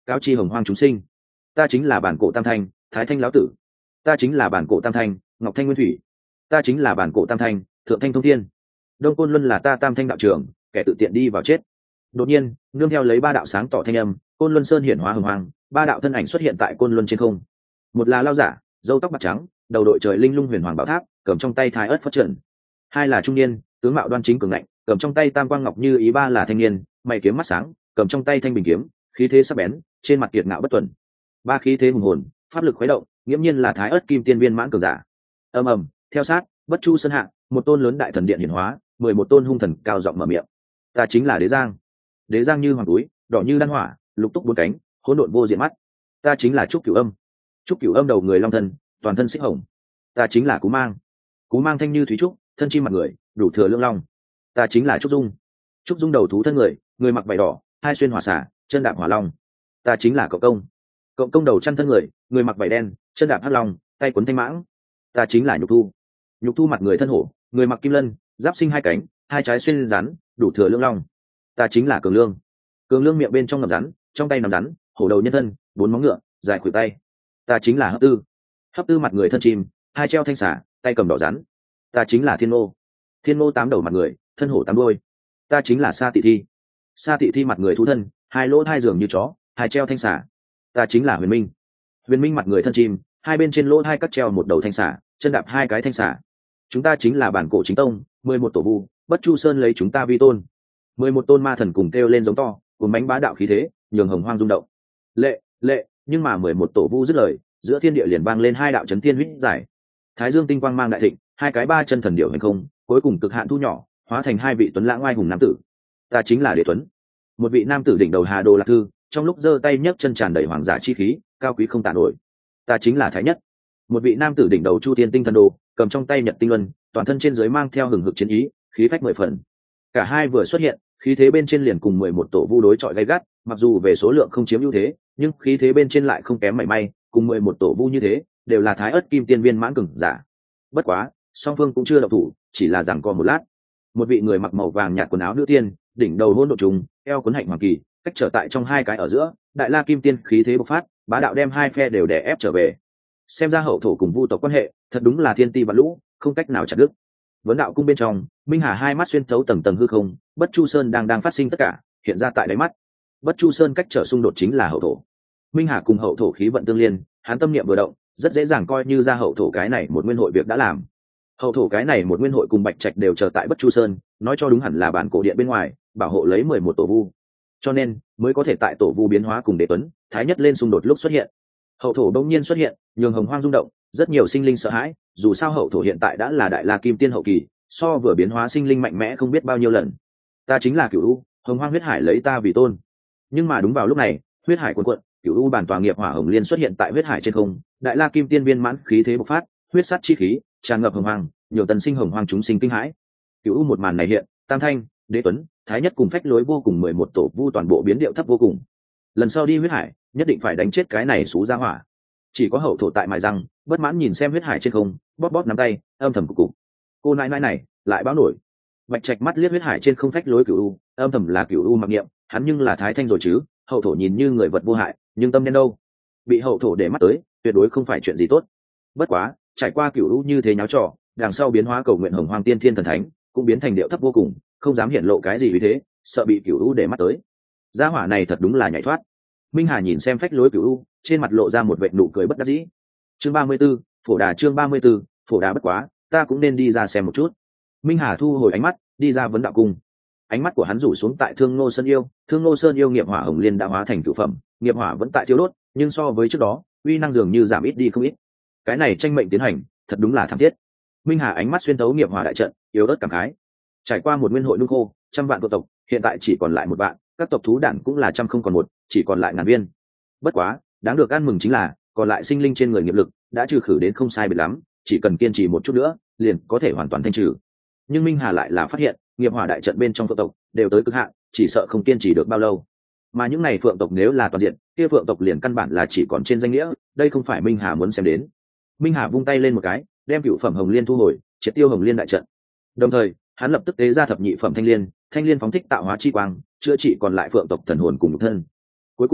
Speaker 1: cáo chi hồng hoang chúng sinh, ta chính là bản cổ tam thanh, thái thanh lão tử, ta chính là bản cổ tam thanh, ngọc thanh nguyên thủy, ta chính là bản cổ tam thanh, thượng thanh thông thiên, đông côn luân là ta tam thanh đạo trưởng, kẻ tự tiện đi vào chết. Đột nhiên nương theo lấy ba đạo sáng tỏ thanh âm, côn luân sơn hiển hóa hồng hoang, ba đạo thân ảnh xuất hiện tại côn luân trên không. Một là lao giả, râu tóc bạc trắng, đầu đội trời linh lung huyền hoàng bảo tháp, cầm trong tay thái ớt phất trần. Hai là trung niên, tướng mạo đoan chính cường ngạnh, cầm trong tay tam quang ngọc như ý. Ba là thanh niên, mày kiếm mắt sáng, cầm trong tay thanh bình kiếm, khí thế sắc bén, trên mặt kiệt ngạo bất tuần. Ba khí thế hùng hồn, pháp lực khuấy động, nghiễm nhiên là thái ớt kim tiên viên mãn cường giả. Ầm ầm, theo sát, bất chu sơn hạ, một tôn lớn đại thần điện hiển hóa, 11 tôn hung thần cao giọng mở miệng. Ta chính là Đế Giang. Đế Giang như hoàng túi, đỏ như đan hỏa, lục túc bốn cánh, hỗn độn vô diện mắt. Ta chính là Trúc Cửu Âm. Trúc Cửu Âm đầu người long thân, toàn thân xích hồng. Ta chính là Cú Mang. Cú Mang thanh như thúy trúc, thân chim mặt người, đủ thừa lương long. Ta chính là Trúc Dung. Trúc Dung đầu thú thân người, người mặc vải đỏ, hai xuyên hỏa xả, chân đạp hỏa long. Ta chính là Cộng Công. Cộng Công đầu chăn thân người, người mặc vải đen, chân đạp hắc long, tay quấn thanh mãng. Ta chính là Nhục Thu. Nhục Thu mặt người thân hổ, người mặc kim lân, giáp sinh hai cánh, hai trái xuyên rắn, đủ thừa lương long. Ta chính là Cường Lương. Cường Lương miệng bên trong ngậm rắn, trong tay nằm rắn, hổ đầu nhân thân, bốn móng ngựa, dài khuỷu tay. Ta chính là Hấp Tư. Hấp Tư mặt người thân chim, hai treo thanh xả, tay cầm đỏ rắn. Ta chính là Thiên Ngô. Thiên Ngô tám đầu mặt người, thân hổ tám đuôi. Ta chính là Sa Tị Thi. Sa Tị Thi mặt người thú thân, hai lỗ hai giường như chó, hai treo thanh xả. Ta chính là Huyền Minh. Huyền Minh mặt người thân chim, hai bên trên lỗ hai cắt treo một đầu thanh xả, chân đạp hai cái thanh xả. Chúng ta chính là bản cổ chính tông, 11 tổ vu, bất chu sơn lấy chúng ta vi tôn. 11 tôn ma thần cùng kêu lên giống to, cùng bánh bá đạo khí thế, nhường hồng hoang rung động. Lệ, lệ, nhưng mà 11 tổ vu dứt lời, giữa thiên địa liền vang lên hai đạo chấn thiên huyết giải. Thái Dương tinh quang mang đại thịnh, hai cái ba chân thần điểu hành không, cuối cùng cực hạn thu nhỏ, hóa thành hai vị tuấn lãng oai hùng nam tử. Ta chính là Đế Tuấn. Một vị nam tử đỉnh đầu Hà Đồ Lạc Thư, trong lúc giơ tay nhấc chân tràn đầy hoàng giả chi khí, cao quý không tả nổi. Ta chính là Thái Nhất. Một vị nam tử đỉnh đầu Chu Thiên tinh thần đồ, cầm trong tay Nhật tinh luân, toàn thân trên dưới mang theo hừng hực chiến ý, khí phách mười phần. Cả hai vừa xuất hiện, khí thế bên trên liền cùng 11 tổ vu đối chọi gay gắt, mặc dù về số lượng không chiếm ưu thế, nhưng khí thế bên trên lại không kém mảy may, cùng 11 tổ vu như thế, đều là thái ớt kim tiên viên mãn cường giả. Bất quá, song phương cũng chưa động thủ, chỉ là giằng co một lát. Một vị người mặc màu vàng nhạt quần áo nữ tiên, đỉnh đầu hỗn độn trùng, eo cuốn hạnh hoàng kỳ, cách trở tại trong hai cái ở giữa, đại la kim tiên khí thế bộc phát, bá đạo đem hai phe đều đè ép trở về. Xem ra hậu thổ cùng vu tộc quan hệ, thật đúng là thiên ti vạn lũ, không cách nào chặt đứt. Vấn đạo cung bên trong, Minh Hà hai mắt xuyên thấu tầng tầng hư không, Bất Chu Sơn đang phát sinh tất cả, hiện ra tại đáy mắt. Bất Chu Sơn cách trở xung đột chính là hậu thổ. Minh Hà cùng hậu thổ khí vận tương liên, hắn tâm niệm vừa động, rất dễ dàng coi như ra hậu thổ cái này một nguyên hội việc đã làm. Hậu thổ cái này một nguyên hội cùng Bạch Trạch đều chờ tại Bất Chu Sơn, nói cho đúng hẳn là bản cổ điện bên ngoài, bảo hộ lấy 11 tổ vu. Cho nên, mới có thể tại tổ vu biến hóa cùng Đế Tuấn, Thái Nhất lên xung đột lúc xuất hiện. Hậu thổ bỗng nhiên xuất hiện, nhường hồng hoang rung động, rất nhiều sinh linh sợ hãi, dù sao hậu thổ hiện tại đã là đại la kim tiên hậu kỳ, so vừa biến hóa sinh linh mạnh mẽ không biết bao nhiêu lần. Ta chính là Cửu U, hồng hoang huyết hải lấy ta vì tôn. Nhưng mà đúng vào lúc này, huyết hải cuồn cuộn, Cửu U bản tòa nghiệp hỏa hồng liên xuất hiện tại huyết hải trên không, đại la kim tiên viên mãn khí thế bộc phát, huyết sát chi khí tràn ngập hồng hoang, nhiều tần sinh hồng hoang chúng sinh kinh hãi. Cửu U một màn này hiện, Tam Thanh, Đế Tuấn, Thái Nhất cùng phách lối vô cùng 11 tổ vu toàn bộ biến điệu thấp vô cùng. Lần sau đi huyết hải, nhất định phải đánh chết cái này xú ra hỏa. Chỉ có hậu thổ tại mài răng, bất mãn nhìn xem huyết hải trên không, bóp bóp nắm tay, âm thầm cục cục. Cô nãi nãi này lại báo nổi. Bạch Trạch mắt liếc huyết hải trên không phách lối Cửu U, âm thầm là Cửu U mặc niệm, hắn nhưng là Thái Thanh rồi chứ. Hậu thổ nhìn như người vật vô hại, nhưng tâm đen đâu, bị hậu thổ để mắt tới, tuyệt đối không phải chuyện gì tốt. Bất quá, trải qua Cửu U như thế nháo trò, đằng sau biến hóa cầu nguyện hồng hoang tiên thiên thần thánh, cũng biến thành điệu thấp vô cùng, không dám hiển lộ cái gì vì thế, sợ bị Cửu U để mắt tới. Gia hỏa này thật đúng là nhảy thoát. Minh Hà nhìn xem phách lối Cửu U, trên mặt lộ ra một vệt nụ cười bất đắc dĩ. Chương 34, phổ đà chương 34, phổ đà bất quá, ta cũng nên đi ra xem một chút. Minh Hà thu hồi ánh mắt, đi ra vấn đạo cung. Ánh mắt của hắn rủ xuống tại Thương Ngô Sơn Yêu, Thương Ngô Sơn Yêu nghiệp hỏa hồng liên đã hóa thành cửu phẩm, nghiệp hỏa vẫn tại thiêu đốt, nhưng so với trước đó, uy năng dường như giảm ít đi không ít. Cái này tranh mệnh tiến hành, thật đúng là thảm thiết. Minh Hà ánh mắt xuyên thấu nghiệp hỏa đại trận, yếu ớt cảm khái. Trải qua một nguyên hội nung khô, trăm vạn tộc, hiện tại chỉ còn lại một vạn, các tộc thú đản cũng là trăm không còn một, chỉ còn lại ngàn viên. Bất quá, đáng được ăn mừng chính là, còn lại sinh linh trên người nghiệp lực đã trừ khử đến không sai biệt lắm, chỉ cần kiên trì một chút nữa, liền có thể hoàn toàn thanh trừ. Nhưng Minh Hà lại là phát hiện, nghiệp hỏa đại trận bên trong phượng tộc đều tới cực hạn, chỉ sợ không kiên trì được bao lâu. Mà những này phượng tộc nếu là toàn diện, kia phượng tộc liền căn bản là chỉ còn trên danh nghĩa, đây không phải Minh Hà muốn xem đến. Minh Hà vung tay lên một cái, đem cửu phẩm hồng liên thu hồi, triệt tiêu hồng liên đại trận. Đồng thời, hắn lập tức tế ra thập nhị phẩm thanh liên phóng thích tạo hóa chi quang, chữa trị còn lại phượng tộc thần hồn cùng nhục thân. Cuối cùng,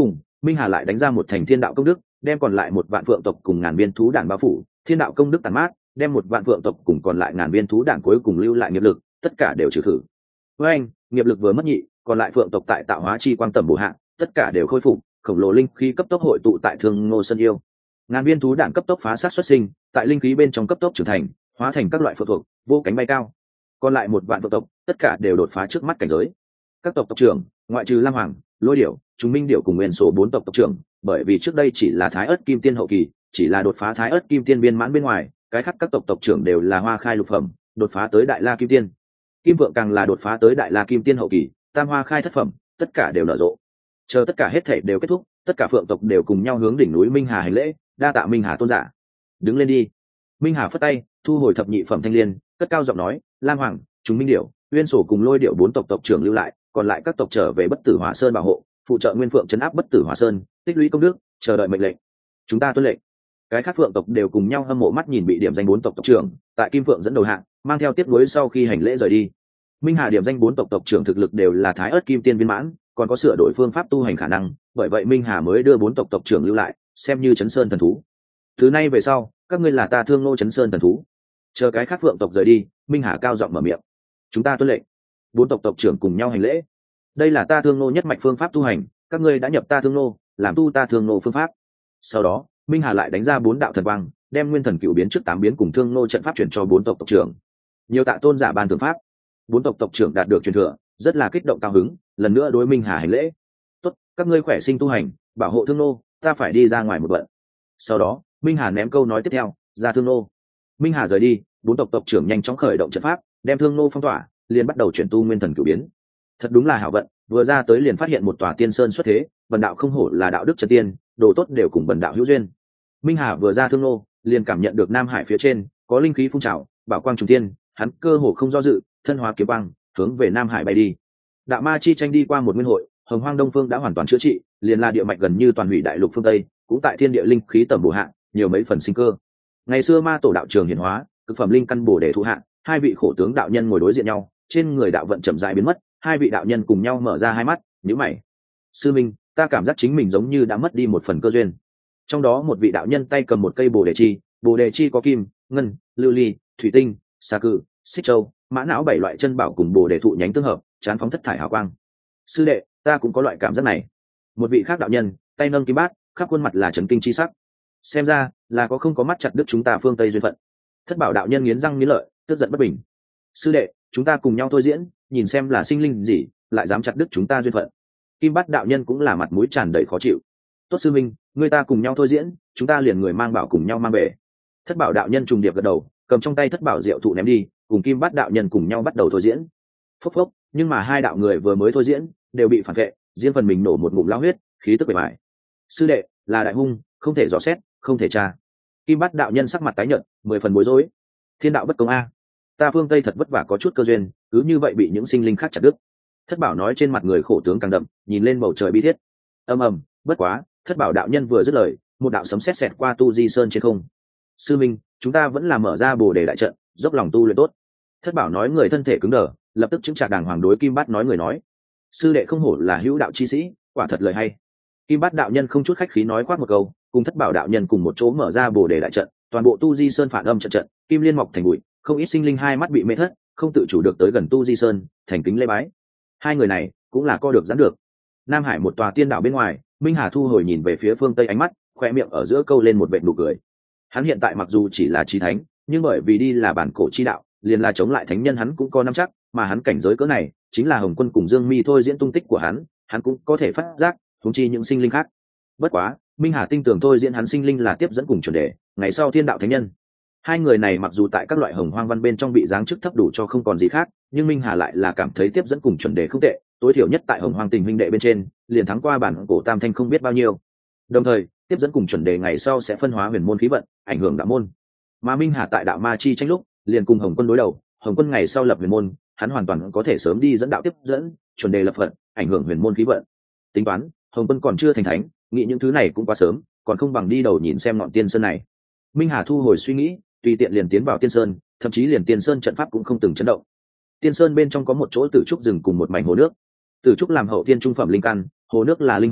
Speaker 1: Minh Hà lại đánh ra một thành thiên đạo công đức, đem còn lại một vạn phượng tộc cùng ngàn viên thú đản bao phủ. Thiên đạo công đức tàn mát, đem một vạn phượng tộc cùng còn lại ngàn viên thú đản cuối cùng lưu lại nghiệp lực, tất cả đều trừ khử. Với anh, nghiệp lực vừa mất nhị, còn lại phượng tộc tại tạo hóa chi quang tầm bổ hạ, tất cả đều khôi phục, khổng lồ linh khí cấp tốc hội tụ tại Thương Ngô Sơn Yêu. Ngàn viên thú đản cấp tốc phá sát xuất sinh, tại linh khí bên trong cấp tốc trưởng thành, hóa thành các loại phượng thuộc, vô cánh bay cao. Còn lại một vạn phượng tộc, tất cả đều đột phá trước mắt cảnh giới. Các tộc tộc trưởng, ngoại trừ Lam Hoàng, Lôi Điểu, Trùng Minh Điểu cùng Nguyên số 4 tộc tộc trưởng, bởi vì trước đây chỉ là Thái Ức Kim Tiên hậu kỳ, chỉ là đột phá Thái Ức Kim Tiên viên mãn bên ngoài, cái khác các tộc tộc trưởng đều là hoa khai lục phẩm, đột phá tới Đại La Kim Tiên. Kim Vượng càng là đột phá tới Đại La Kim Tiên hậu kỳ, Tam Hoa khai thất phẩm, tất cả đều nở rộ. Chờ tất cả hết thảy đều kết thúc, tất cả phượng tộc đều cùng nhau hướng đỉnh núi Minh Hà hành lễ, đa tạ Minh Hà tôn giả. Đứng lên đi. Minh Hà phất tay, thu hồi thập nhị phẩm thanh liên, cất cao giọng nói, Lam Hoàng, Trùng Minh Điểu, Uyên Sổ cùng Lôi Điểu 4 tộc tộc trưởng lưu lại, còn lại các tộc trở về Bất Tử Hỏa Sơn bảo hộ, phụ trợ Nguyên Phượng trấn áp Bất Tử Hỏa Sơn, tích lũy công đức, chờ đợi mệnh lệnh. Chúng ta tuân lệnh. Cái khác phượng tộc đều cùng nhau hâm mộ mắt nhìn bị điểm danh 4 tộc tộc trưởng, tại Kim Phượng dẫn đầu hạng, mang theo tiếp nối sau khi hành lễ rời đi. Minh Hà điểm danh 4 tộc tộc trưởng thực lực đều là Thái Ức Kim Tiên viên mãn, còn có sửa đổi phương pháp tu hành khả năng, bởi vậy Minh Hà mới đưa 4 tộc tộc trưởng lưu lại, xem như Chấn Sơn thần thú. Từ nay về sau, các ngươi là ta Thương Ngô Chấn Sơn thần thú. Chờ cái khác phượng tộc rời đi, Minh Hà cao giọng mở miệng. Chúng ta tuân lệnh. 4 tộc tộc trưởng cùng nhau hành lễ. Đây là ta Thương Ngô nhất mạch phương pháp tu hành, các ngươi đã nhập ta Thương Ngô, làm tu ta Thương Ngô phương pháp. Sau đó, Minh Hà lại đánh ra 4 đạo thần quang, đem Nguyên Thần Cựu biến trước 8 biến cùng Thương Ngô trận pháp chuyển cho 4 tộc tộc trưởng. Nhiều tạ tôn giả ban thượng pháp. 4 tộc tộc trưởng đạt được truyền thừa, rất là kích động cao hứng, lần nữa đối Minh Hà hành lễ. Tốt, các ngươi khỏe sinh tu hành, bảo hộ Thương Ngô, ta phải đi ra ngoài một bận. Sau đó, Minh Hà ném câu nói tiếp theo, ra Thương Ngô. Minh Hà rời đi, 4 tộc tộc trưởng nhanh chóng khởi động trận pháp, đem Thương Ngô phong tỏa, liền bắt đầu chuyển tu Nguyên Thần Cửu biến. Thật đúng là hảo vận, vừa ra tới liền phát hiện một tòa tiên sơn xuất thế, Bần đạo không hổ là đạo đức chân tiên, đồ tốt đều cùng Bần đạo hữu duyên. Minh Hà vừa ra Thương Ngô, liền cảm nhận được Nam Hải phía trên có linh khí phun trào, bảo quang trùng tiên, hắn cơ hồ không do dự, thân hóa kiếm quang, hướng về Nam Hải bay đi. Đạo ma chi tranh đi qua một nguyên hội, Hồng Hoang Đông Phương đã hoàn toàn chữa trị, liền là địa mạch gần như toàn hủy đại lục phương Tây, cũng tại thiên địa linh khí tầm bổ hạ, nhiều mấy phần sinh cơ. Ngày xưa ma tổ đạo trường hiển hóa, cực phẩm linh căn bổ để thu hạ, hai vị khổ tướng đạo nhân ngồi đối diện nhau, trên người đạo vận chậm rãi biến mất, hai vị đạo nhân cùng nhau mở ra hai mắt, nhíu mày. Sư minh, ta cảm giác chính mình giống như đã mất đi một phần cơ duyên. Trong đó một vị đạo nhân tay cầm một cây bồ đề chi có kim, ngân, lưu ly, thủy tinh, sa cự, xích châu, mã não 7 loại chân bảo cùng bồ đề thụ nhánh tương hợp, chán phóng thất thải hào quang. Sư đệ, ta cũng có loại cảm giác này. Một vị khác đạo nhân tay nâng kim bát, khắp khuôn mặt là trấn kinh chi sắc. Xem ra là có không có mắt chặt đứt chúng ta phương Tây duyên phận. Thất bảo đạo nhân nghiến răng nghiến lợi, tức giận bất bình. Sư đệ, chúng ta cùng nhau thôi diễn, nhìn xem là sinh linh gì lại dám chặt đứt chúng ta duyên phận. Kim bát đạo nhân cũng là mặt mũi tràn đầy khó chịu. Tốt sư minh, người ta cùng nhau thôi diễn, chúng ta liền người mang bảo cùng nhau mang về. Thất bảo đạo nhân trùng điệp gật đầu, cầm trong tay thất bảo diệu thụ ném đi, cùng kim bát đạo nhân cùng nhau bắt đầu thôi diễn. Phốc phốc, nhưng mà hai đạo người vừa mới thôi diễn đều bị phản vệ, riêng phần mình nổ một ngụm lao huyết, khí tức bề bài. Sư đệ là đại hung, không thể dò xét, không thể tra. Kim bát đạo nhân sắc mặt tái nhợt, 10 phần bối rối. Thiên đạo bất công a, ta phương Tây thật vất vả có chút cơ duyên, cứ như vậy bị những sinh linh khác chặt đứt. Thất bảo nói trên mặt người khổ tướng càng đậm, nhìn lên bầu trời bi thiết. Ầm ầm, bất quá, thất bảo đạo nhân vừa dứt lời, một đạo sấm sét xẹt qua tu di sơn trên không. Sư minh, chúng ta vẫn là mở ra bồ đề đại trận, dốc lòng tu luyện tốt. Thất bảo nói người thân thể cứng đờ, lập tức chứng trạc đàng hoàng đối kim bát nói người nói. Sư đệ không hổ là hữu đạo chi sĩ, quả thật lời hay. Kim bát đạo nhân không chút khách khí nói khoác một câu, cùng thất bảo đạo nhân cùng một chỗ mở ra bồ đề đại trận, toàn bộ tu di sơn phản âm trận trận, kim liên mọc thành bụi, không ít sinh linh hai mắt bị mê thất, không tự chủ được tới gần tu di sơn, thành kính lễ bái. Hai người này cũng là co được giãn được. Nam Hải một tòa tiên đảo bên ngoài, Minh Hà thu hồi nhìn về phía phương Tây ánh mắt, khoe miệng ở giữa câu lên một vệt nụ cười. Hắn hiện tại mặc dù chỉ là chí thánh, nhưng bởi vì đi là bản cổ chi đạo, liền là chống lại thánh nhân hắn cũng có nắm chắc, mà hắn cảnh giới cỡ này, chính là Hồng Quân cùng Dương Mi thôi diễn tung tích của hắn cũng có thể phát giác, huống chi những sinh linh khác. Bất quá, Minh Hà tin tưởng thôi diễn hắn sinh linh là tiếp dẫn cùng chuẩn đề, ngày sau thiên đạo thánh nhân. Hai người này mặc dù tại các loại hồng hoang văn bên trong bị giáng chức thấp đủ cho không còn gì khác, nhưng Minh Hà lại là cảm thấy tiếp dẫn cùng chuẩn đề không tệ, tối thiểu nhất tại hồng hoang tình huynh đệ bên trên, liền thắng qua bản cổ tam thanh không biết bao nhiêu. Đồng thời, tiếp dẫn cùng chuẩn đề ngày sau sẽ phân hóa huyền môn khí vận, ảnh hưởng đạo môn. Mà Minh Hà tại đạo ma chi tranh lúc, liền cùng Hồng Quân đối đầu, Hồng Quân ngày sau lập huyền môn, hắn hoàn toàn có thể sớm đi dẫn đạo tiếp dẫn, chuẩn đề lập phận, ảnh hưởng huyền môn khí vận. Tính toán, Hồng Quân còn chưa thành thánh, nghĩ những thứ này cũng quá sớm, còn không bằng đi đầu nhìn xem ngọn tiên sơn này. Minh Hà thu hồi suy nghĩ, tùy tiện liền tiến vào tiên sơn, thậm chí liền tiên sơn trận pháp cũng không từng chấn động. Tiên sơn bên trong có một chỗ tử trúc rừng cùng một mảnh hồ nước. Tử trúc làm hậu tiên trung phẩm linh căn, hồ nước là linh hồ,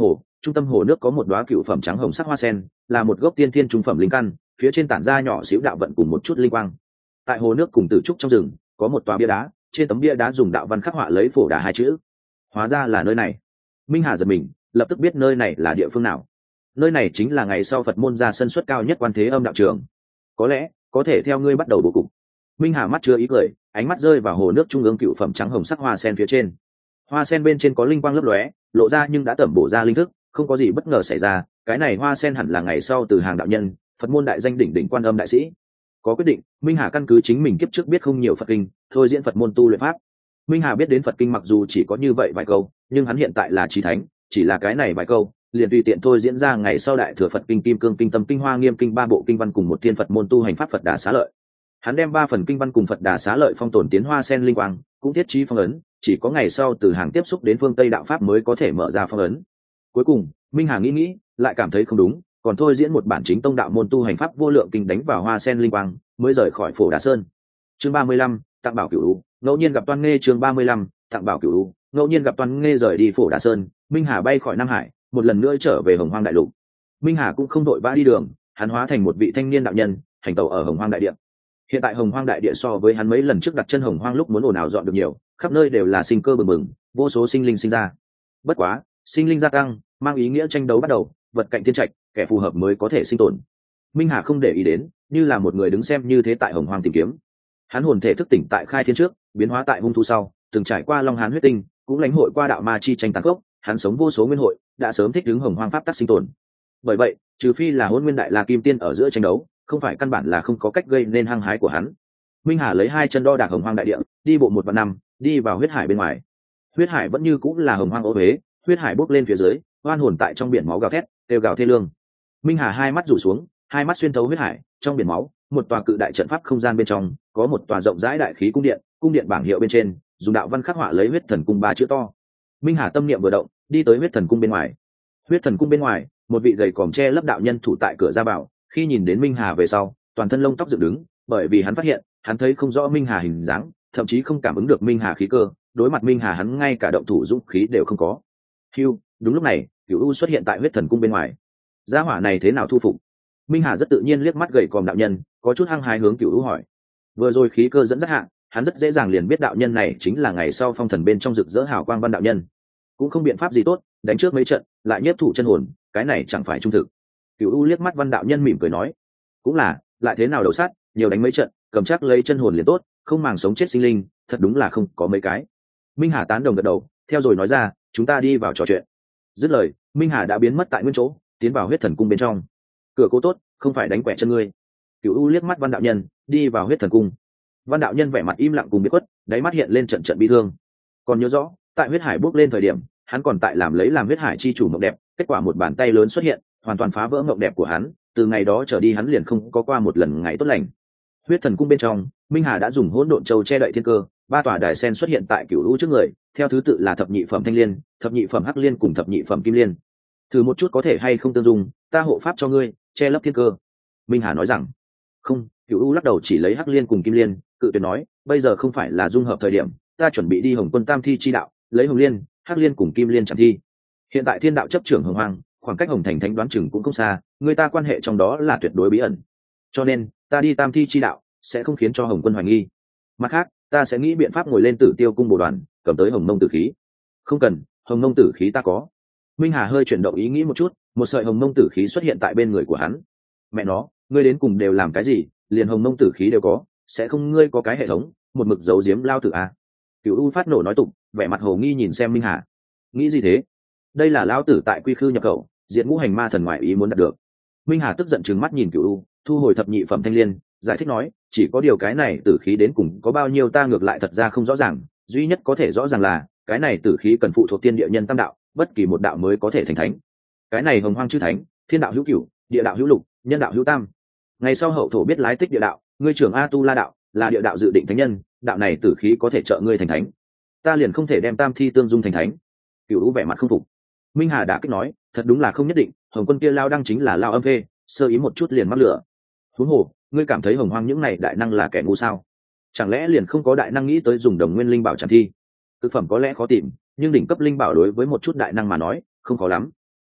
Speaker 1: Trung tâm hồ nước có một đóa cựu phẩm trắng hồng sắc hoa sen, là một gốc tiên thiên trung phẩm linh căn, phía trên tản ra nhỏ xíu đạo vận cùng một chút linh quang. Tại hồ nước cùng tử trúc trong rừng có một tòa bia đá, trên tấm bia đá dùng đạo văn khắc họa lấy phổ đà hai chữ. Hóa ra là nơi này. Minh Hà giật mình, lập tức biết nơi này là địa phương nào. Nơi này chính là ngày sau Phật môn ra sân suất cao nhất Quan Thế Âm đạo trường. Có lẽ có thể theo ngươi bắt đầu bố cục. Minh Hà mắt chưa ý cười, ánh mắt rơi vào hồ nước trung ương cựu phẩm trắng hồng sắc hoa sen phía trên. Hoa sen bên trên có linh quang lấp lóe, lộ ra nhưng đã tẩm bổ ra linh thức, không có gì bất ngờ xảy ra. Cái này hoa sen hẳn là ngày sau từ hàng đạo nhân, Phật môn đại danh đỉnh đỉnh Quan Âm đại sĩ. Có quyết định, Minh Hà căn cứ chính mình kiếp trước biết không nhiều Phật kinh, thôi diễn Phật môn tu luyện pháp. Minh Hà biết đến Phật kinh mặc dù chỉ có như vậy vài câu, nhưng hắn hiện tại là chí thánh, chỉ là cái này vài câu, liền tùy tiện thôi diễn ra ngày sau đại thừa Phật kinh Kim Cương kinh Tâm kinh Hoa Nghiêm kinh ba bộ kinh văn cùng một thiên Phật môn tu hành pháp Phật Đà Xá Lợi. Hắn đem 3 phần kinh văn cùng Phật Đà Xá Lợi phong tồn tiến hoa sen linh quang, cũng thiết trí phong ấn, chỉ có ngày sau từ hàng tiếp xúc đến phương Tây đạo pháp mới có thể mở ra phong ấn. Cuối cùng, Minh Hà nghĩ, lại cảm thấy không đúng, còn thôi diễn một bản chính tông đạo môn tu hành pháp vô lượng kinh đánh vào hoa sen linh quang, mới rời khỏi Phổ Đà Sơn. Chương 35, tặng bảo cửu, ngẫu nhiên gặp Toan Nghê. Chương 35, tặng bảo cửu, ngẫu nhiên gặp Toan Nghê. Rời đi Phổ Đà Sơn, Minh Hà bay khỏi Nam Hải, một lần nữa trở về Hồng Hoang đại lục. Minh Hà cũng không đội vã đi đường, hắn hóa thành một vị thanh niên đạo nhân, hành tẩu ở Hồng Hoang đại địa. Hiện tại Hồng Hoang đại địa so với hắn mấy lần trước đặt chân Hồng Hoang lúc muốn ồn ào dọn được nhiều, khắp nơi đều là sinh cơ bừng bừng, vô số sinh linh sinh ra. Bất quá, sinh linh gia tăng, mang ý nghĩa tranh đấu bắt đầu, vật cạnh thiên trạch, kẻ phù hợp mới có thể sinh tồn. Minh Hà không để ý đến, như là một người đứng xem như thế tại Hồng Hoang tìm kiếm. Hắn hồn thể thức tỉnh tại khai thiên trước, biến hóa tại hung thu sau, từng trải qua Long Hán huyết tinh, cũng lãnh hội qua đạo ma chi tranh tàn khốc, hắn sống vô số nguyên hội, đã sớm thích ứng Hồng Hoang pháp tắc sinh tồn. Bởi vậy, trừ phi là Hỗn Nguyên Đại La Kim Tiên ở giữa tranh đấu, không phải căn bản là không có cách gây nên hăng hái của hắn. Minh Hà lấy 2 chân đo đạc Hồng Hoang đại địa, đi bộ 1 vạn năm, đi vào huyết hải bên ngoài. Huyết hải vẫn như cũng là Hồng Hoang ô uế, huyết hải bốc lên phía dưới, oan hồn tại trong biển máu gào thét, kêu gào thê lương. Minh Hà hai mắt rủ xuống, hai mắt xuyên thấu huyết hải, trong biển máu, một tòa cự đại trận pháp không gian bên trong, có một tòa rộng rãi đại khí cung điện bảng hiệu bên trên, dùng đạo văn khắc họa lấy huyết thần cung 3 chữ to. Minh Hà tâm niệm vừa động, đi tới huyết thần cung bên ngoài. Huyết thần cung bên ngoài, một vị gầy còm che lấp đạo nhân thủ tại cửa ra vào, khi nhìn đến Minh Hà về sau, toàn thân lông tóc dựng đứng, bởi vì hắn phát hiện, hắn thấy không rõ Minh Hà hình dáng, thậm chí không cảm ứng được Minh Hà khí cơ, đối mặt Minh Hà hắn ngay cả động thủ dũng khí đều không có. Hưu, đúng lúc này, Cửu U xuất hiện tại huyết thần cung bên ngoài. Gia hỏa này thế nào thu phục? Minh Hà rất tự nhiên liếc mắt gầy còm đạo nhân, có chút hăng hái hướng Cửu U hỏi. Vừa rồi khí cơ dẫn dắt hạng, hắn rất dễ dàng liền biết đạo nhân này chính là ngày sau phong thần bên trong rực rỡ hào quang văn đạo nhân. Cũng không biện pháp gì tốt, đánh trước mấy trận, lại nhiếp thủ chân hồn, cái này chẳng phải trung thực. Cửu U liếc mắt văn đạo nhân mỉm cười nói, cũng là, lại thế nào đầu sát, nhiều đánh mấy trận, cầm chắc lấy chân hồn liền tốt, không màng sống chết sinh linh, thật đúng là không có mấy cái. Minh Hà tán đồng gật đầu, theo rồi nói ra, chúng ta đi vào trò chuyện. Dứt lời, Minh Hà đã biến mất tại nguyên chỗ, tiến vào huyết thần cung bên trong. Cửa cố tốt, không phải đánh quẻ chân ngươi. Cửu U liếc mắt văn đạo nhân, đi vào huyết thần cung. Văn đạo nhân vẻ mặt im lặng cùng biệt khuất, đáy mắt hiện lên trận trận bi thương. Còn nhớ rõ, tại huyết hải bước lên thời điểm, hắn còn tại làm huyết hải chi chủ mộng đẹp, kết quả một bàn tay lớn xuất hiện, hoàn toàn phá vỡ mộng đẹp của hắn. Từ ngày đó trở đi hắn liền không có qua một lần ngày tốt lành. Huyết thần cung bên trong, Minh Hà đã dùng hỗn độn châu che đậy thiên cơ, 3 tòa đài sen xuất hiện tại Cửu U trước người, theo thứ tự là thập nhị phẩm thanh liên, thập nhị phẩm hắc liên cùng thập nhị phẩm kim liên. Thử một chút có thể hay không tương dung, ta hộ pháp cho ngươi, che lấp thiên cơ. Minh Hà nói rằng. Không, Cửu U lắc đầu chỉ lấy hắc liên cùng kim liên, cự tuyệt nói, bây giờ không phải là dung hợp thời điểm, ta chuẩn bị đi Hồng Quân Tam thi chi đạo, lấy hồng liên, hắc liên cùng kim liên chạm thi. Hiện tại thiên đạo chấp trưởng Hồng Hoang, khoảng cách Hồng Thành Thánh đoán chừng cũng không xa, người ta quan hệ trong đó là tuyệt đối bí ẩn. Cho nên, ta đi Tam thi chi đạo, sẽ không khiến cho Hồng Quân hoài nghi. Mặt khác, ta sẽ nghĩ biện pháp ngồi lên Tử Tiêu cung bổ đoàn, cầm tới Hồng Mông tử khí. Không cần, Hồng Mông tử khí ta có. Minh Hà hơi chuyển động ý nghĩ một chút, một sợi Hồng Mông tử khí xuất hiện tại bên người của hắn. Mẹ nó, ngươi đến cùng đều làm cái gì, liền Hồng Mông tử khí đều có, sẽ không ngươi có cái hệ thống, một mực giấu giếm lao tử à? Cửu U phát nổ nói tục, vẻ mặt hồ nghi nhìn xem Minh Hà. Nghĩ gì thế? Đây là lao tử tại quy khư nhập khẩu, diệt ngũ hành ma thần ngoại ý muốn đạt được. Minh Hà tức giận trừng mắt nhìn Cửu U, thu hồi thập nhị phẩm thanh liên, giải thích nói, chỉ có điều cái này tử khí đến cùng có bao nhiêu ta ngược lại thật ra không rõ ràng, duy nhất có thể rõ ràng là cái này tử khí cần phụ thuộc tiên địa nhân tam đạo, bất kỳ một đạo mới có thể thành thánh. Cái này Hồng Hoang chư thánh, thiên đạo hữu cửu, địa đạo hữu lục, nhân đạo hữu tam. Ngày sau hậu thổ biết lái tích địa đạo, ngươi trưởng A Tu La đạo, là địa đạo dự định thánh nhân, đạo này tử khí có thể trợ ngươi thành thánh. Ta liền không thể đem tam thi tương dung thành thánh. Cửu U vẻ mặt không phục. Minh Hà đã kích nói, thật đúng là không nhất định, Hồng Quân kia lao đăng chính là lao âm phê, sơ ý một chút liền mắc lửa. Huống hồ, ngươi cảm thấy Hồng Hoang những này đại năng là kẻ ngu sao? Chẳng lẽ liền không có đại năng nghĩ tới dùng đồng nguyên linh bảo trảm thi? Thực phẩm có lẽ khó tìm, nhưng đỉnh cấp linh bảo đối với một chút đại năng mà nói, không khó lắm.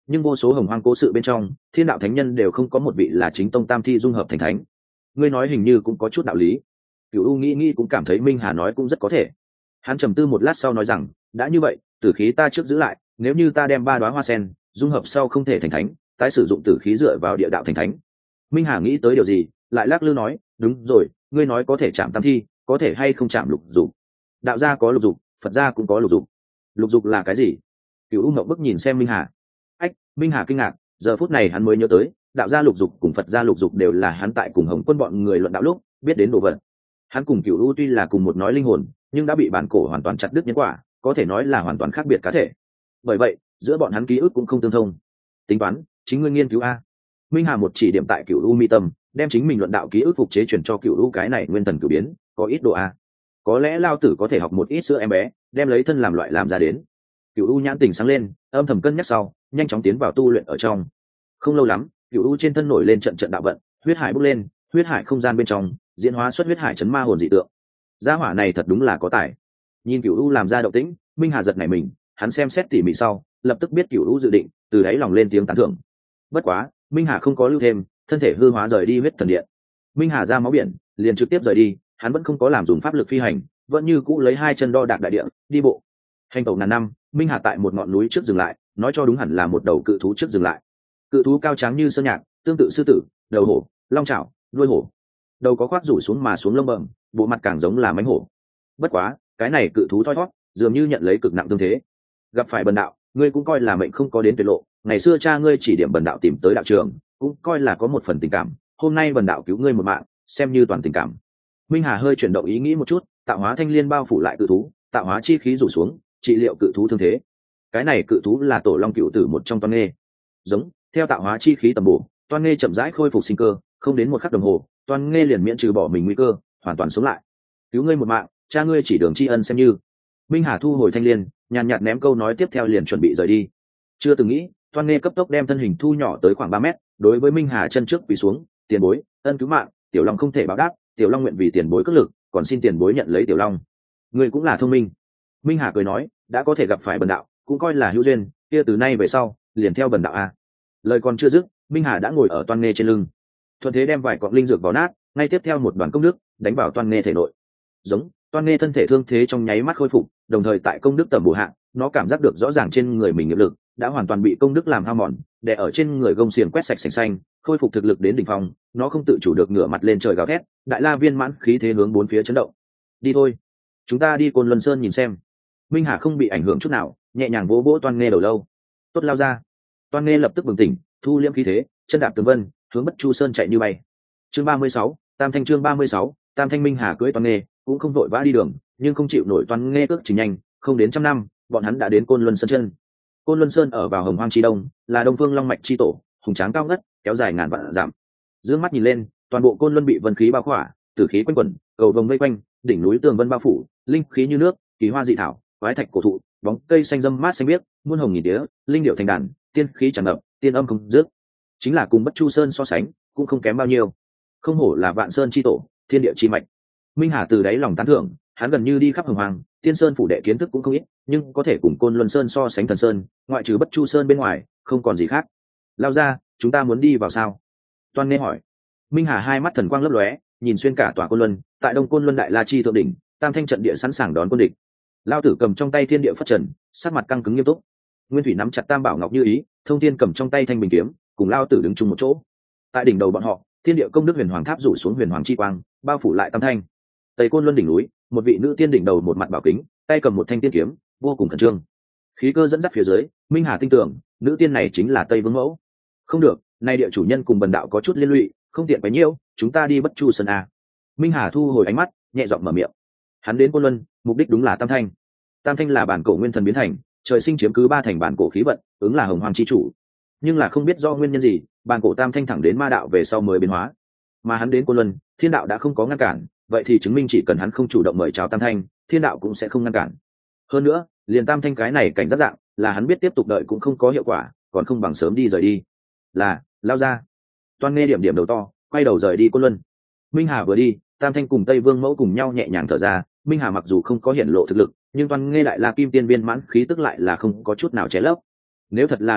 Speaker 1: nhưng vô số hồng hoang cố sự bên trong thiên đạo thánh nhân đều không có một vị là chính tông tam thi dung hợp thành thánh. Ngươi nói hình như cũng có chút đạo lý. Cửu U nghĩ cũng cảm thấy Minh Hà nói cũng rất có thể. Hắn trầm tư một lát sau nói rằng, đã như vậy, tử khí ta trước giữ lại, nếu như ta đem 3 đóa hoa sen dung hợp sau không thể thành thánh, tái sử dụng tử khí dựa vào địa đạo thành thánh. Minh Hà nghĩ tới điều gì, lại lắc lư nói, đúng rồi, ngươi nói có thể chạm tam thi, có thể hay không chạm lục dục? Đạo gia có lục dục, Phật gia cũng có lục dục. Lục dục là cái gì? Cửu U ngậm bức nhìn xem Minh Hà. Ách, Minh Hà kinh ngạc, giờ phút này hắn mới nhớ tới, đạo gia lục dục cùng Phật gia lục dục đều là hắn tại cùng Hồng Quân bọn người luận đạo lúc biết đến đồ vật. Hắn cùng Cửu U tuy là cùng một nói linh hồn, nhưng đã bị bản cổ hoàn toàn chặt đứt nhân quả, có thể nói là hoàn toàn khác biệt cá thể. Bởi vậy, giữa bọn hắn ký ức cũng không tương thông. Tính toán, chính ngươi nghiên cứu a. Minh Hà một chỉ điểm tại Cửu U mi tâm, đem chính mình luận đạo ký ức phục chế chuyển cho Cửu U cái này nguyên thần cửu biến, có ít độ a. Có lẽ lao tử có thể học một ít sữa em bé, đem lấy thân làm loại làm ra đến. Cửu U nhãn tình sáng lên, âm thầm cân nhắc sau, nhanh chóng tiến vào tu luyện ở trong. Không lâu lắm, Cửu U trên thân nổi lên trận trận đạo vận, huyết hải bốc lên, huyết hải không gian bên trong diễn hóa xuất huyết hải chấn ma hồn dị tượng. Gia hỏa này thật đúng là có tài. Nhìn Cửu U làm ra động tĩnh, Minh Hà giật nảy mình, hắn xem xét tỉ mỉ sau, lập tức biết Cửu U dự định, từ đáy lòng lên tiếng tán thưởng. Bất quá, Minh Hà không có lưu thêm, thân thể hư hóa rời đi huyết thần điện. Minh Hà ra máu biển, liền trực tiếp rời đi, hắn vẫn không có làm dùng pháp lực phi hành, vẫn như cũ lấy 2 chân đo đạc đại địa, đi bộ. Hành tẩu ngàn năm, Minh Hà tại một ngọn núi trước dừng lại, nói cho đúng hẳn là một đầu cự thú trước dừng lại. Cự thú cao tráng như sơn nhạc, tương tự sư tử, đầu hổ, long chảo, đuôi hổ. Đầu có khoác rủ xuống mà xuống lông bẩm, bộ mặt càng giống là mánh hổ. Bất quá, cái này cự thú thoi thoát, dường như nhận lấy cực nặng tương thế. Gặp phải bần đạo, ngươi cũng coi là mệnh không có đến tuyệt lộ, ngày xưa cha ngươi chỉ điểm bần đạo tìm tới đạo trường, cũng coi là có một phần tình cảm, hôm nay bần đạo cứu ngươi một mạng, xem như toàn tình cảm. Minh Hà hơi chuyển động ý nghĩ một chút, tạo hóa thanh liên bao phủ lại cự thú, tạo hóa chi khí rủ xuống, trị liệu cự thú thương thế. Cái này cự thú là tổ long cựu tử một trong toan nghê. Giống, theo tạo hóa chi khí tầm bổ, toan nghê chậm rãi khôi phục sinh cơ, không đến 1 khắc đồng hồ, toan nghê liền miễn trừ bỏ mình nguy cơ, hoàn toàn sống lại. Cứu ngươi một mạng, cha ngươi chỉ đường tri ân xem như. Minh Hà thu hồi thanh liên, nhàn nhạt ném câu nói tiếp theo liền chuẩn bị rời đi. Chưa từng nghĩ, toan nghê cấp tốc đem thân hình thu nhỏ tới khoảng 3 mét, đối với Minh Hà chân trước quỳ xuống, tiền bối, ân cứu mạng, tiểu long không thể báo đáp, tiểu long nguyện vì tiền bối cất lực, còn xin tiền bối nhận lấy tiểu long. Ngươi cũng là thông minh. Minh Hà cười nói, đã có thể gặp phải bần đạo, cũng coi là hữu duyên, kia từ nay về sau, liền theo bần đạo a. Lời còn chưa dứt, Minh Hà đã ngồi ở toan nghê trên lưng, thuận thế đem vài cọng linh dược vào nát, ngay tiếp theo một đoàn công đức đánh vào toan nghê thể nội. Giống, toan nghê thân thể thương thế trong nháy mắt khôi phục, đồng thời tại công đức tầm bổ hạ, nó cảm giác được rõ ràng trên người mình nghiệp lực đã hoàn toàn bị công đức làm hao mòn, đè ở trên người gông xiềng quét sạch sành xanh, khôi phục thực lực đến đỉnh phong, nó không tự chủ được ngửa mặt lên trời gào thét, đại la viên mãn khí thế hướng 4 phía chấn động. Đi thôi, chúng ta đi Côn Luân Sơn nhìn xem. Minh Hà không bị ảnh hưởng chút nào, nhẹ nhàng vỗ vỗ toan nghê đầu lâu. Tốt, lao ra. Toan nghê lập tức bừng tỉnh, thu liễm khí thế, chân đạp tường vân, hướng Bất Chu Sơn chạy như bay. Chương 36, Tam Thanh chương 36, Tam Thanh. Minh Hà cưỡi toan nghê, cũng không vội vã đi đường, nhưng không chịu nổi toan nghê cước trình nhanh, không đến 100 năm, bọn hắn đã đến Côn Luân Sơn chân. Côn Luân Sơn ở vào Hồng Hoang chi đông, là Đông Phương Long mạch chi tổ, hùng tráng cao ngất, kéo dài ngàn vạn dặm. Dương mắt nhìn lên, toàn bộ Côn Luân bị vân khí bao khỏa, tử khí quanh quẩn, cầu vồng vây quanh, đỉnh núi tường vân bao phủ, linh khí như nước, kỳ hoa dị thảo, quái thạch cổ thụ, bóng cây xanh râm mát xanh biếc, muôn hồng nghìn tía, linh điệu thành đàn, tiên khí tràn ngập, tiên âm không dứt. Chính là cùng Bất Chu Sơn so sánh, cũng không kém bao nhiêu. Không hổ là Vạn Sơn chi tổ, thiên địa chi mạch. Minh Hà từ đáy lòng tán thưởng, hắn gần như đi khắp Hồng Hoàng, Tiên Sơn phủ đệ kiến thức cũng không ít, nhưng có thể cùng Côn Luân Sơn so sánh Thần Sơn, ngoại trừ Bất Chu Sơn bên ngoài, không còn gì khác. Lao ra, chúng ta muốn đi vào sao? Toan nghe hỏi. Minh Hà hai mắt thần quang lấp lóe, nhìn xuyên cả tòa Côn Luân, tại Đông Côn Luân Đại La Chi thượng đỉnh, Tam Thanh trận địa sẵn sàng đón quân địch. Lao tử cầm trong tay thiên địa phất trần, sắc mặt căng cứng nghiêm túc. Nguyên Thủy nắm chặt Tam Bảo Ngọc như ý, Thông Thiên cầm trong tay thanh bình kiếm, cùng Lao tử đứng chung một chỗ. Tại đỉnh đầu bọn họ, thiên địa công đức huyền hoàng tháp rủ xuống huyền hoàng chi quang, bao phủ lại Tam Thanh. Tây Côn Luân đỉnh núi, một vị nữ tiên đỉnh đầu một mặt bảo kính, tay cầm một thanh tiên kiếm, vô cùng khẩn trương. Khí cơ dẫn dắt phía dưới, Minh Hà tin tưởng, nữ tiên này chính là Tây Vương Mẫu. Không được, nay địa chủ nhân cùng bần đạo có chút liên lụy, không tiện bấy nhiêu, chúng ta đi Bất Chu Sơn a. Minh Hà thu hồi ánh mắt, nhẹ giọng mở miệng. Hắn đến Côn Luân, mục đích đúng là Tam Thanh. Tam Thanh là bản cổ nguyên thần biến thành, trời sinh chiếm cứ 3 thành bản cổ khí vận, ứng là Hồng Hoàng chi chủ. Nhưng là không biết do nguyên nhân gì, bản cổ Tam Thanh thẳng đến ma đạo về sau mới biến hóa. Mà hắn đến Côn Luân, thiên đạo đã không có ngăn cản, vậy thì chứng minh chỉ cần hắn không chủ động mời chào Tam Thanh, thiên đạo cũng sẽ không ngăn cản. Hơn nữa, liền Tam Thanh cái này cảnh giác dạng, là hắn biết tiếp tục đợi cũng không có hiệu quả, còn không bằng sớm đi rời đi. Là, lao ra. Toan nghe điểm điểm đầu to, quay đầu rời đi Côn Luân. Minh Hà vừa đi, Tam Thanh cùng Tây Vương Mẫu cùng nhau nhẹ nhàng thở ra. Minh Hà mặc dù không có hiển lộ thực lực, nhưng Toan nghe lại là kim tiên viên mãn khí tức lại là không có chút nào che lấp. Nếu thật là độc thủ,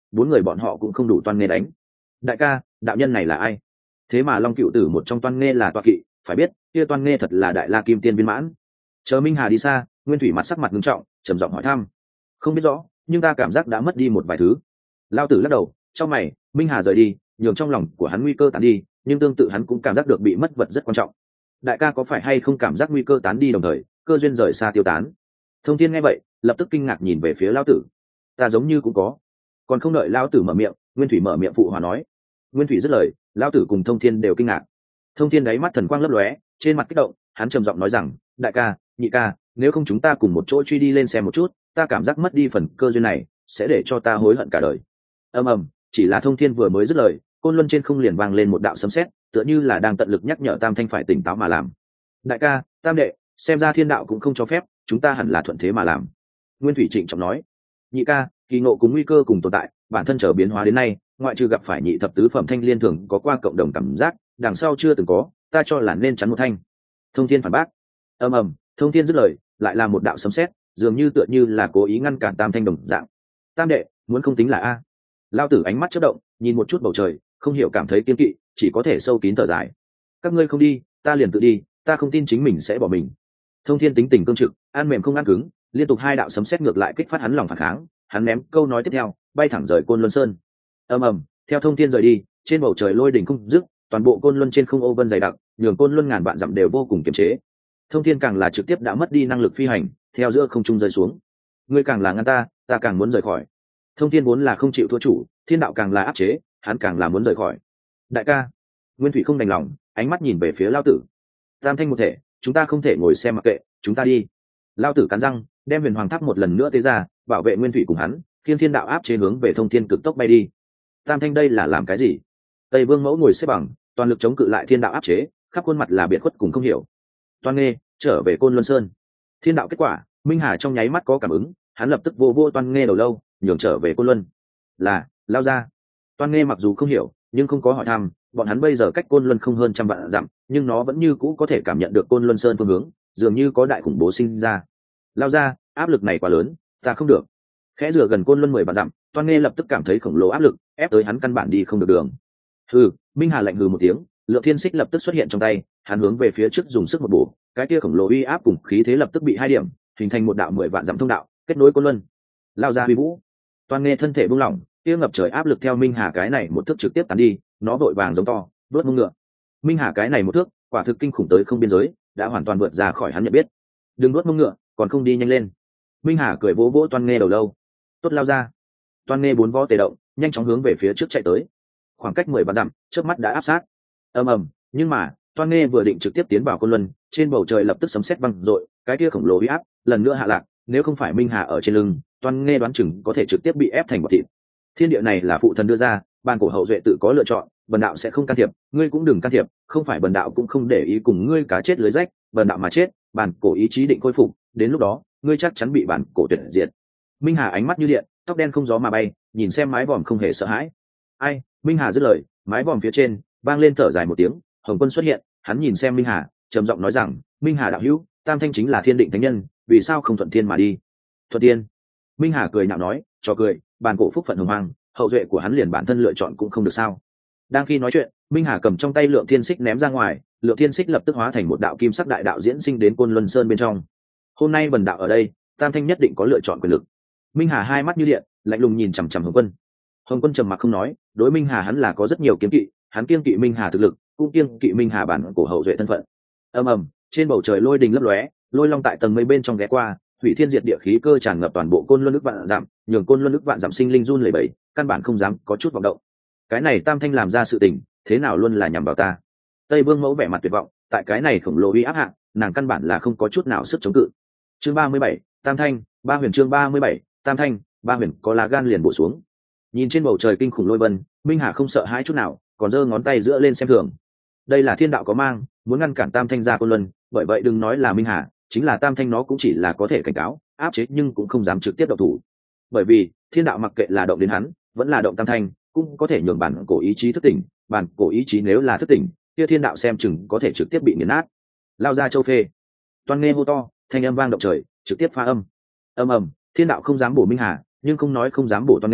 Speaker 1: 4 người bọn họ cũng không đủ toan nghe đánh. Đại ca, đạo nhân này là ai? Thế mà Long Cựu Tử một trong toan nghe là toa kỵ, phải biết kia toan nghe thật là đại la kim tiên viên mãn. Chờ Minh Hà đi xa, Nguyên Thủy mặt sắc mặt nghiêm trọng, trầm giọng hỏi thăm. Không biết rõ, nhưng ta cảm giác đã mất đi một vài thứ. Lao Tử lắc đầu, trong mày. Minh Hà rời đi, nhường trong lòng của hắn nguy cơ tán đi, nhưng tương tự hắn cũng cảm giác được bị mất vật rất quan trọng. Đại ca có phải hay không cảm giác nguy cơ tán đi đồng thời cơ duyên rời xa tiêu tán? Thông Thiên nghe vậy lập tức kinh ngạc nhìn về phía Lao Tử. Ta giống như cũng có. Còn không đợi Lao Tử mở miệng, Nguyên Thủy mở miệng phụ hòa nói. Nguyên Thủy dứt lời, Lao Tử cùng Thông Thiên đều kinh ngạc. Thông Thiên đáy mắt thần quang lấp lóe, trên mặt kích động, hắn trầm giọng nói rằng, đại ca, nhị ca, nếu không chúng ta cùng một chỗ truy đi lên xem một chút, ta cảm giác mất đi phần cơ duyên này sẽ để cho ta hối hận cả đời. Ầm ầm, chỉ là Thông Thiên vừa mới dứt lời, côn luân trên không liền vang lên một đạo sấm sét, tựa như là đang tận lực nhắc nhở Tam Thanh phải tỉnh táo mà làm. Đại ca, Tam đệ, xem ra thiên đạo cũng không cho phép, chúng ta hẳn là thuận thế mà làm. Nguyên Thủy trịnh trọng nói. Nhị ca, kỳ ngộ cùng nguy cơ cùng tồn tại, bản thân trở biến hóa đến nay, ngoại trừ gặp phải nhị thập tứ phẩm thanh liên thường có qua cộng đồng cảm giác, đằng sau chưa từng có, ta cho là nên chắn một thanh. Thông Thiên phản bác. Ầm ầm, Thông Thiên dứt lời, lại là một đạo sấm sét, dường như tựa như là cố ý ngăn cản Tam Thanh đồng dạng. Tam đệ, muốn không tính là a? Lao Tử ánh mắt chớp động, nhìn một chút bầu trời, không hiểu cảm thấy kiên kỵ, chỉ có thể sâu kín thở dài. Các ngươi không đi, ta liền tự đi, ta không tin chính mình sẽ bỏ mình. Thông Thiên tính tình cương trực, ăn mềm không ăn cứng, liên tục 2 đạo sấm sét ngược lại kích phát hắn lòng phản kháng, hắn ném câu nói tiếp theo, bay thẳng rời Côn Luân Sơn. Ầm ầm, theo Thông Thiên rời đi, trên bầu trời lôi đỉnh không dứt, toàn bộ Côn Luân trên không ô vân dày đặc, nhường Côn Luân ngàn vạn dặm đều vô cùng kiềm chế. Thông Thiên càng là trực tiếp đã mất đi năng lực phi hành, theo giữa không trung rơi xuống. Ngươi càng là ngăn ta, ta càng muốn rời khỏi. Thông Thiên vốn là không chịu thua chủ, thiên đạo càng là áp chế, hắn càng là muốn rời khỏi. Đại ca, Nguyên Thủy không đành lòng, ánh mắt nhìn về phía Lao Tử. Tam Thanh một thể, chúng ta không thể ngồi xem mặc kệ, chúng ta đi. Lao Tử cắn răng, đem Huyền Hoàng Tháp một lần nữa tế ra, bảo vệ Nguyên Thủy cùng hắn, khiến thiên đạo áp chế hướng về Thông Thiên cực tốc bay đi. Tam Thanh đây là làm cái gì? Tây Vương Mẫu ngồi xếp bằng, toàn lực chống cự lại thiên đạo áp chế, khắp khuôn mặt là biệt khuất cùng không hiểu. Toan Nghê trở về Côn Luân Sơn. Thiên đạo kết quả, Minh Hà trong nháy mắt có cảm ứng, hắn lập tức vô Toan Nghê đầu lâu, nhường trở về Côn Luân. Là, lao ra. Toan Nghê mặc dù không hiểu, nhưng không có hỏi thăm, bọn hắn bây giờ cách Côn Luân không hơn trăm vạn dặm, nhưng nó vẫn như cũ có thể cảm nhận được Côn Luân Sơn phương hướng, dường như có đại khủng bố sinh ra. Lao ra, áp lực này quá lớn, ta không được. Khẽ rửa gần Côn Luân 10 vạn dặm, Toan Nghê lập tức cảm thấy khổng lồ áp lực, ép tới hắn căn bản đi không được đường. Hừ, Minh Hà lạnh hừ một tiếng, Lượng Thiên Xích lập tức xuất hiện trong tay, hắn hướng về phía trước dùng sức một bổ, cái kia khổng lồ uy áp cùng khí thế lập tức bị 2 điểm, hình thành một đạo 10 vạn dặm thông đạo, kết nối Côn Luân. Lao ra uy vũ. Toan Nghê thân thể buông lỏng, kia ngập trời áp lực theo Minh Hà cái này một thước trực tiếp tán đi, nó vội vàng giống to, vớt mông ngựa. Minh Hà cái này một thước, quả thực kinh khủng tới không biên giới, đã hoàn toàn vượt ra khỏi hắn nhận biết. Đừng vớt mông ngựa, còn không đi nhanh lên. Minh Hà cười vỗ Toan Nghê đầu lâu. Tốt, lao ra. Toan Nghê 4 vó tề động, nhanh chóng hướng về phía trước chạy tới. Khoảng cách 10 vạn dặm, chớp mắt đã áp sát. Ầm ầm, nhưng mà, Toan Nghê vừa định trực tiếp tiến vào Côn Luân, trên bầu trời lập tức sấm sét vang dội, cái kia khổng lồ uy áp lần nữa hạ lạc, nếu không phải Minh Hà ở trên lưng, Toan Nghê đoán chừng có thể trực tiếp bị ép thành bọt thịt. Thiên địa này là phụ thần đưa ra, ban cổ hậu duệ tự có lựa chọn, bần đạo sẽ không can thiệp, ngươi cũng đừng can thiệp, không phải bần đạo cũng không để ý cùng ngươi cá chết lưới rách, bần đạo mà chết, bản cổ ý chí định khôi phục, đến lúc đó, ngươi chắc chắn bị bản cổ tuyệt diệt. Minh Hà ánh mắt như điện, tóc đen không gió mà bay, nhìn xem mái vòm không hề sợ hãi. Ai? Minh Hà dứt lời, mái vòm phía trên vang lên thở dài một tiếng, Hồng Quân xuất hiện, hắn nhìn xem Minh Hà, trầm giọng nói rằng, Minh Hà đạo hữu, Tam Thanh chính là thiên định thánh nhân, vì sao không thuận thiên mà đi? Thuận thiên? Minh Hà cười nhạo nói, cho cười, bản cổ phúc phận hồng hoang, hậu duệ của hắn liền bản thân lựa chọn cũng không được sao? Đang khi nói chuyện, Minh Hà cầm trong tay Lượng Thiên Xích ném ra ngoài, Lượng Thiên Xích lập tức hóa thành một đạo kim sắc đại đạo diễn sinh đến Côn Luân Sơn bên trong. Hôm nay bần đạo ở đây, Tam Thanh nhất định có lựa chọn quyền lực. Minh Hà hai mắt như điện, lạnh lùng nhìn chằm chằm Hồng Quân. Hồng Quân trầm mặc không nói, đối Minh Hà hắn là có rất nhiều kiêng kỵ, hắn kiêng kỵ Minh Hà thực lực, cũng kiêng kỵ Minh Hà bản cổ hậu duệ thân phận. Ầm ầm, trên bầu trời lôi đình lấp lóe, lôi long tại tầng mây bên trong ghé qua, hủy thiên diệt địa khí cơ tràn ngập toàn bộ Côn Luân nước vạn dặm, nhường Côn Luân nước vạn dặm sinh linh run lẩy bẩy, căn bản không dám có chút vọng động. Cái này Tam Thanh làm ra sự tình, thế nào luôn là nhằm vào ta? Tây Vương Mẫu vẻ mặt tuyệt vọng, tại cái này khổng lồ uy áp hạ, nàng căn bản là không có chút nào sức chống cự. Chương 37, Tam Thanh, Ba Huyền. Chương 37, Tam Thanh, Ba Huyền. Có lá gan liền bổ xuống. Nhìn trên bầu trời kinh khủng lôi vân, Minh Hà không sợ hãi chút nào, còn giơ ngón tay giữa lên xem thường. Đây là thiên đạo có mang, muốn ngăn cản Tam Thanh ra Côn Luân, bởi vậy đừng nói là Minh Hà, chính là Tam Thanh nó cũng chỉ là có thể cảnh cáo, áp chế nhưng cũng không dám trực tiếp động thủ. Bởi vì thiên đạo mặc kệ là động đến hắn, vẫn là động Tam Thanh, cũng có thể nhường bản cổ ý chí thức tỉnh, bản cổ ý chí nếu là thức tỉnh, kia thiên đạo xem chừng có thể trực tiếp bị nghiền nát. Lao ra châu phê. Toan nghe hô to, thanh âm vang động trời, trực tiếp phá âm. Ầm ầm, thiên đạo không dám bổ Minh Hà, nhưng không nói không dám bổ Toan nghe,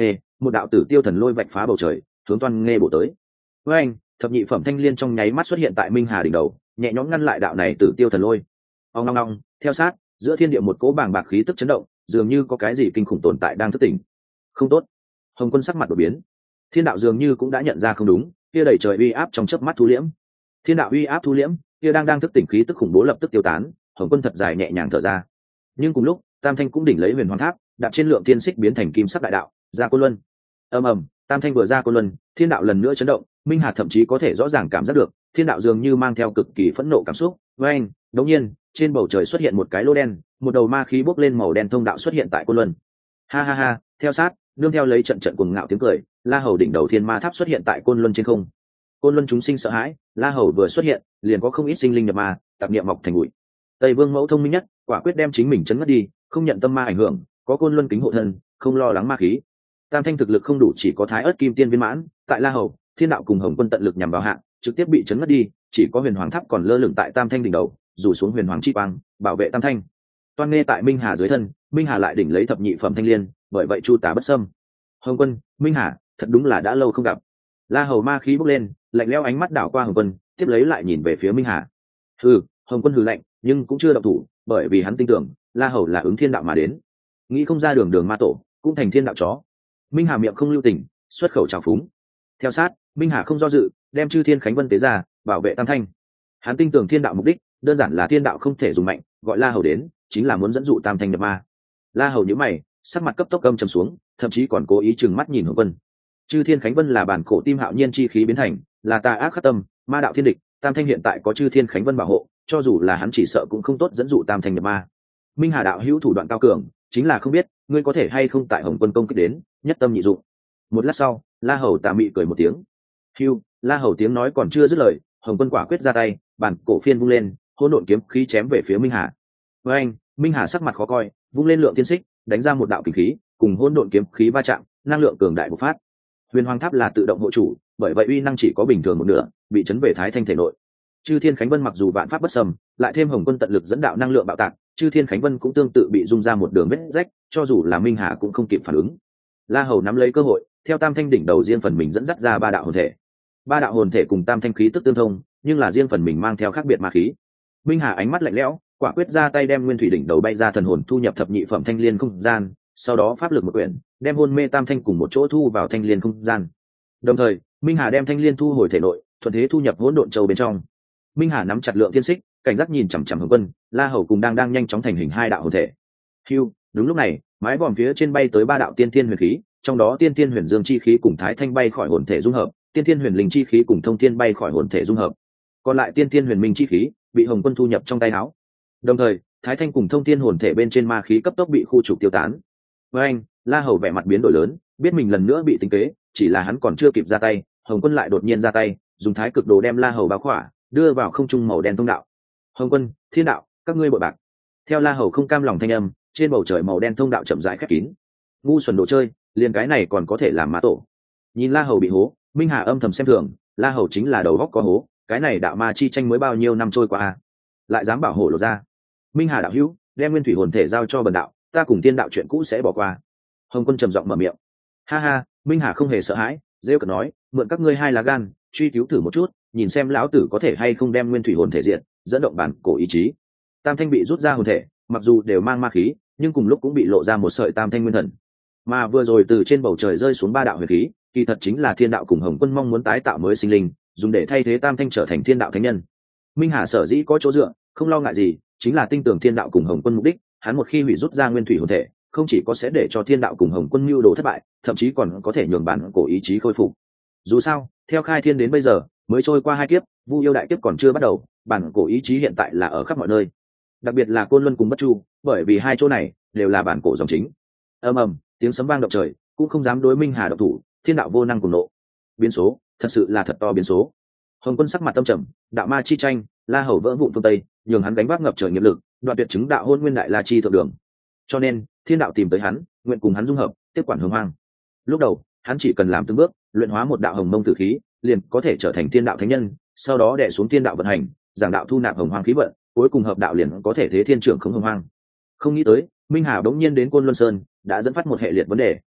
Speaker 1: một đạo tử tiêu thần lôi vạch phá bầu trời hướng Toan Nghê bổ tới. Với anh, thập nhị phẩm thanh liên trong nháy mắt xuất hiện tại Minh Hà đỉnh đầu, nhẹ nhõm ngăn lại đạo này tử tiêu thần lôi. Ong ong ong, theo sát, giữa thiên địa một cỗ bàng bạc khí tức chấn động, dường như có cái gì kinh khủng tồn tại đang thức tỉnh. Không tốt. Hồng Quân sắc mặt đổi biến. Thiên đạo dường như cũng đã nhận ra không đúng, kia đầy trời uy áp trong chớp mắt thu liễm. Thiên đạo uy áp thu liễm, kia đang thức tỉnh khí tức khủng bố lập tức tiêu tán. Hồng Quân thật dài nhẹ nhàng thở ra. Nhưng cùng lúc, Tam Thanh cũng đỉnh lấy Huyền Hoàng Tháp, đạp trên lượng tiên xích biến thành kim sắc đại đạo, ra Côn Luân. Ầm ầm, Tam Thanh vừa ra Côn Luân, thiên đạo lần nữa chấn động. Minh Hà thậm chí có thể rõ ràng cảm giác được, thiên đạo dường như mang theo cực kỳ phẫn nộ cảm xúc. Với anh, đột nhiên, trên bầu trời xuất hiện một cái lỗ đen, một đầu ma khí bốc lên màu đen thông đạo xuất hiện tại Côn Luân. Ha ha ha, theo sát, nương theo lấy trận trận cuồng ngạo tiếng cười, La Hầu đỉnh đầu thiên ma tháp xuất hiện tại Côn Luân trên không. Côn Luân chúng sinh sợ hãi, La Hầu vừa xuất hiện, liền có không ít sinh linh nhập ma, tạp niệm mọc thành bụi. Tây Vương mẫu thông minh nhất, quả quyết đem chính mình chấn ngất đi, không nhận tâm ma ảnh hưởng, có Côn Luân kính hộ thân, không lo lắng ma khí. Tam Thanh thực lực không đủ, chỉ có Thái Ức Kim Tiên viên mãn, tại La Hầu, thiên đạo cùng Hồng Quân tận lực nhằm vào hạng, trực tiếp bị chấn ngất đi, chỉ có Huyền Hoàng Tháp còn lơ lửng tại Tam Thanh đỉnh đầu, rủ xuống Huyền Hoàng chi quang, bảo vệ Tam Thanh. Toan Nghê tại Minh Hà dưới thân, Minh Hà lại đỉnh lấy thập nhị phẩm thanh liên, bởi vậy chu tá bất xâm. Hồng Quân, Minh Hà, thật đúng là đã lâu không gặp. La Hầu ma khí bốc lên, lạnh lẽo ánh mắt đảo qua Hồng Quân, tiếp lấy lại nhìn về phía Minh Hà. Hồng Quân hừ lạnh, nhưng cũng chưa động thủ, bởi vì hắn tin tưởng La Hầu là ứng thiên đạo mà đến, nghĩ không ra đường ma tổ cũng thành thiên đạo chó. Minh Hà miệng không lưu tình, xuất khẩu trào phúng. Theo sát, Minh Hà không do dự, đem chư thiên khánh vân tế ra, bảo vệ Tam Thanh. Hắn tin tưởng thiên đạo mục đích đơn giản là thiên đạo không thể dùng mạnh, gọi La Hầu đến chính là muốn dẫn dụ Tam Thanh nhập ma. La Hầu nhíu mày, sắc mặt cấp tốc âm trầm xuống, thậm chí còn cố ý trừng mắt nhìn Hồng Quân. Chư thiên khánh vân là bản cổ tim hạo nhiên chi khí biến thành, là tà ác khắc tâm, ma đạo thiên địch. Tam Thanh hiện tại có chư thiên khánh vân bảo hộ, cho dù là hắn chỉ sợ cũng không tốt dẫn dụ Tam Thanh nhập ma. Minh Hà đạo hữu thủ đoạn cao cường, chính là không biết ngươi có thể hay không tại Hồng Quân công kích đến, nhất tâm nhị dụng. Một lát sau, La Hầu tà mị cười một tiếng. Hưu, La Hầu tiếng nói còn chưa dứt lời, Hồng Quân quả quyết ra tay, bản cổ phiên vung lên, hỗn độn kiếm khí chém về phía Minh Hà. Với anh, Minh Hà sắc mặt khó coi, vung lên lượng tiên xích, đánh ra một đạo kình khí, cùng hỗn độn kiếm khí va chạm, năng lượng cường đại bộc phát. Huyền Hoàng Tháp là tự động hộ chủ, bởi vậy uy năng chỉ có bình thường một nửa, bị chấn về Thái Thanh thể nội. Chư Thiên Khánh Vân mặc dù vạn pháp bất xâm, lại thêm Hồng Quân tận lực dẫn đạo năng lượng bạo tạc, Chư Thiên Khánh Vân cũng tương tự bị rung ra một đường vết rách, cho dù là Minh Hà cũng không kịp phản ứng. La Hầu nắm lấy cơ hội, theo Tam Thanh đỉnh đầu riêng phần mình dẫn dắt ra ba đạo hồn thể. Ba đạo hồn thể cùng Tam Thanh khí tức tương thông, nhưng là riêng phần mình mang theo khác biệt ma khí. Minh Hà ánh mắt lạnh lẽo, quả quyết ra tay đem nguyên thủy đỉnh đầu bay ra thần hồn thu nhập thập nhị phẩm thanh liên không gian, sau đó pháp lực một quyển, đem hôn mê Tam Thanh cùng một chỗ thu vào thanh liên không gian. Đồng thời, Minh Hà đem thanh liên thu hồi thể nội, thuận thế thu nhập hỗn độn châu bên trong. Minh Hà nắm chặt lượng thiên xích, cảnh giác nhìn chằm chằm Hồng Quân, La Hầu cùng đang nhanh chóng thành hình hai đạo hồn thể. Hưu, đúng lúc này, mái vòm phía trên bay tới ba đạo tiên thiên huyền khí, trong đó tiên thiên huyền dương chi khí cùng thái thanh bay khỏi hồn thể dung hợp, tiên thiên huyền linh chi khí cùng thông thiên bay khỏi hồn thể dung hợp. Còn lại tiên thiên huyền minh chi khí bị Hồng Quân thu nhập trong tay áo. Đồng thời, thái thanh cùng thông thiên hồn thể bên trên ma khí cấp tốc bị khu trục tiêu tán. Với anh, La Hầu vẻ mặt biến đổi lớn, biết mình lần nữa bị tính kế, chỉ là hắn còn chưa kịp ra tay, Hồng Quân lại đột nhiên ra tay, dùng thái cực đồ đem La Hầu bao khỏa, đưa vào không trung màu đen thông đạo. Hồng Quân, thiên đạo, các ngươi bội bạc. Theo La Hầu không cam lòng thanh âm, trên bầu trời màu đen thông đạo chậm rãi khép kín. Ngu xuẩn đồ chơi, liền cái này còn có thể làm ma tổ. Nhìn La Hầu bị hố, Minh Hà âm thầm xem thường, La Hầu chính là đầu góc có hố, cái này đạo ma chi tranh mới bao nhiêu năm trôi qua à, lại dám bảo hộ lộ ra. Minh Hà đạo hữu, đem nguyên thủy hồn thể giao cho bần đạo, ta cùng tiên đạo chuyện cũ sẽ bỏ qua. Hồng Quân trầm giọng mở miệng. Ha ha, Minh Hà không hề sợ hãi, rêu cợt nói, mượn các ngươi hai lá gan, truy cứu thử một chút, nhìn xem lão tử có thể hay không đem nguyên thủy hồn thể diện, dẫn động bản cổ ý chí. Tam Thanh bị rút ra hồn thể, mặc dù đều mang ma khí, nhưng cùng lúc cũng bị lộ ra một sợi Tam Thanh nguyên thần. Mà vừa rồi từ trên bầu trời rơi xuống ba đạo huyền khí, kỳ thật chính là thiên đạo cùng Hồng Quân mong muốn tái tạo mới sinh linh, dùng để thay thế Tam Thanh trở thành thiên đạo thánh nhân. Minh Hà sở dĩ có chỗ dựa, không lo ngại gì, chính là tin tưởng thiên đạo cùng Hồng Quân mục đích, hắn một khi hủy rút ra nguyên thủy hồn thể, không chỉ có sẽ để cho thiên đạo cùng Hồng Quân mưu đồ thất bại, thậm chí còn có thể nhường bản cổ ý chí khôi phục. Dù sao, theo khai thiên đến bây giờ, mới trôi qua hai kiếp, Vu Yêu đại kiếp còn chưa bắt đầu, bản cổ ý chí hiện tại là ở khắp mọi nơi, đặc biệt là Côn Luân cùng Bất Chu, bởi vì hai chỗ này đều là bản cổ dòng chính. Ầm ầm, tiếng sấm vang động trời, cũng không dám đối Minh Hà động thủ, thiên đạo vô năng cùng nộ. Biến số, thật sự là thật to biến số. Hồng Quân sắc mặt tâm trầm, đạo ma chi tranh, La Hầu vỡ vụn phương tây, nhường hắn gánh vác ngập trời nghiệp lực, đoạn tuyệt chứng đạo hôn nguyên đại la chi thượng đường. Cho nên, thiên đạo tìm tới hắn, nguyện cùng hắn dung hợp, tiếp quản hồng hoang. Lúc đầu, hắn chỉ cần làm từng bước, luyện hóa một đạo hồng mông tử khí, liền có thể trở thành thiên đạo thánh nhân, sau đó đè xuống thiên đạo vận hành, giảng đạo thu nạp hồng hoang khí vận, cuối cùng hợp đạo liền có thể thế thiên trưởng khống hồng hoang. Không nghĩ tới, Minh Hà bỗng nhiên đến Côn Luân Sơn, đã dẫn phát một hệ liệt vấn đề.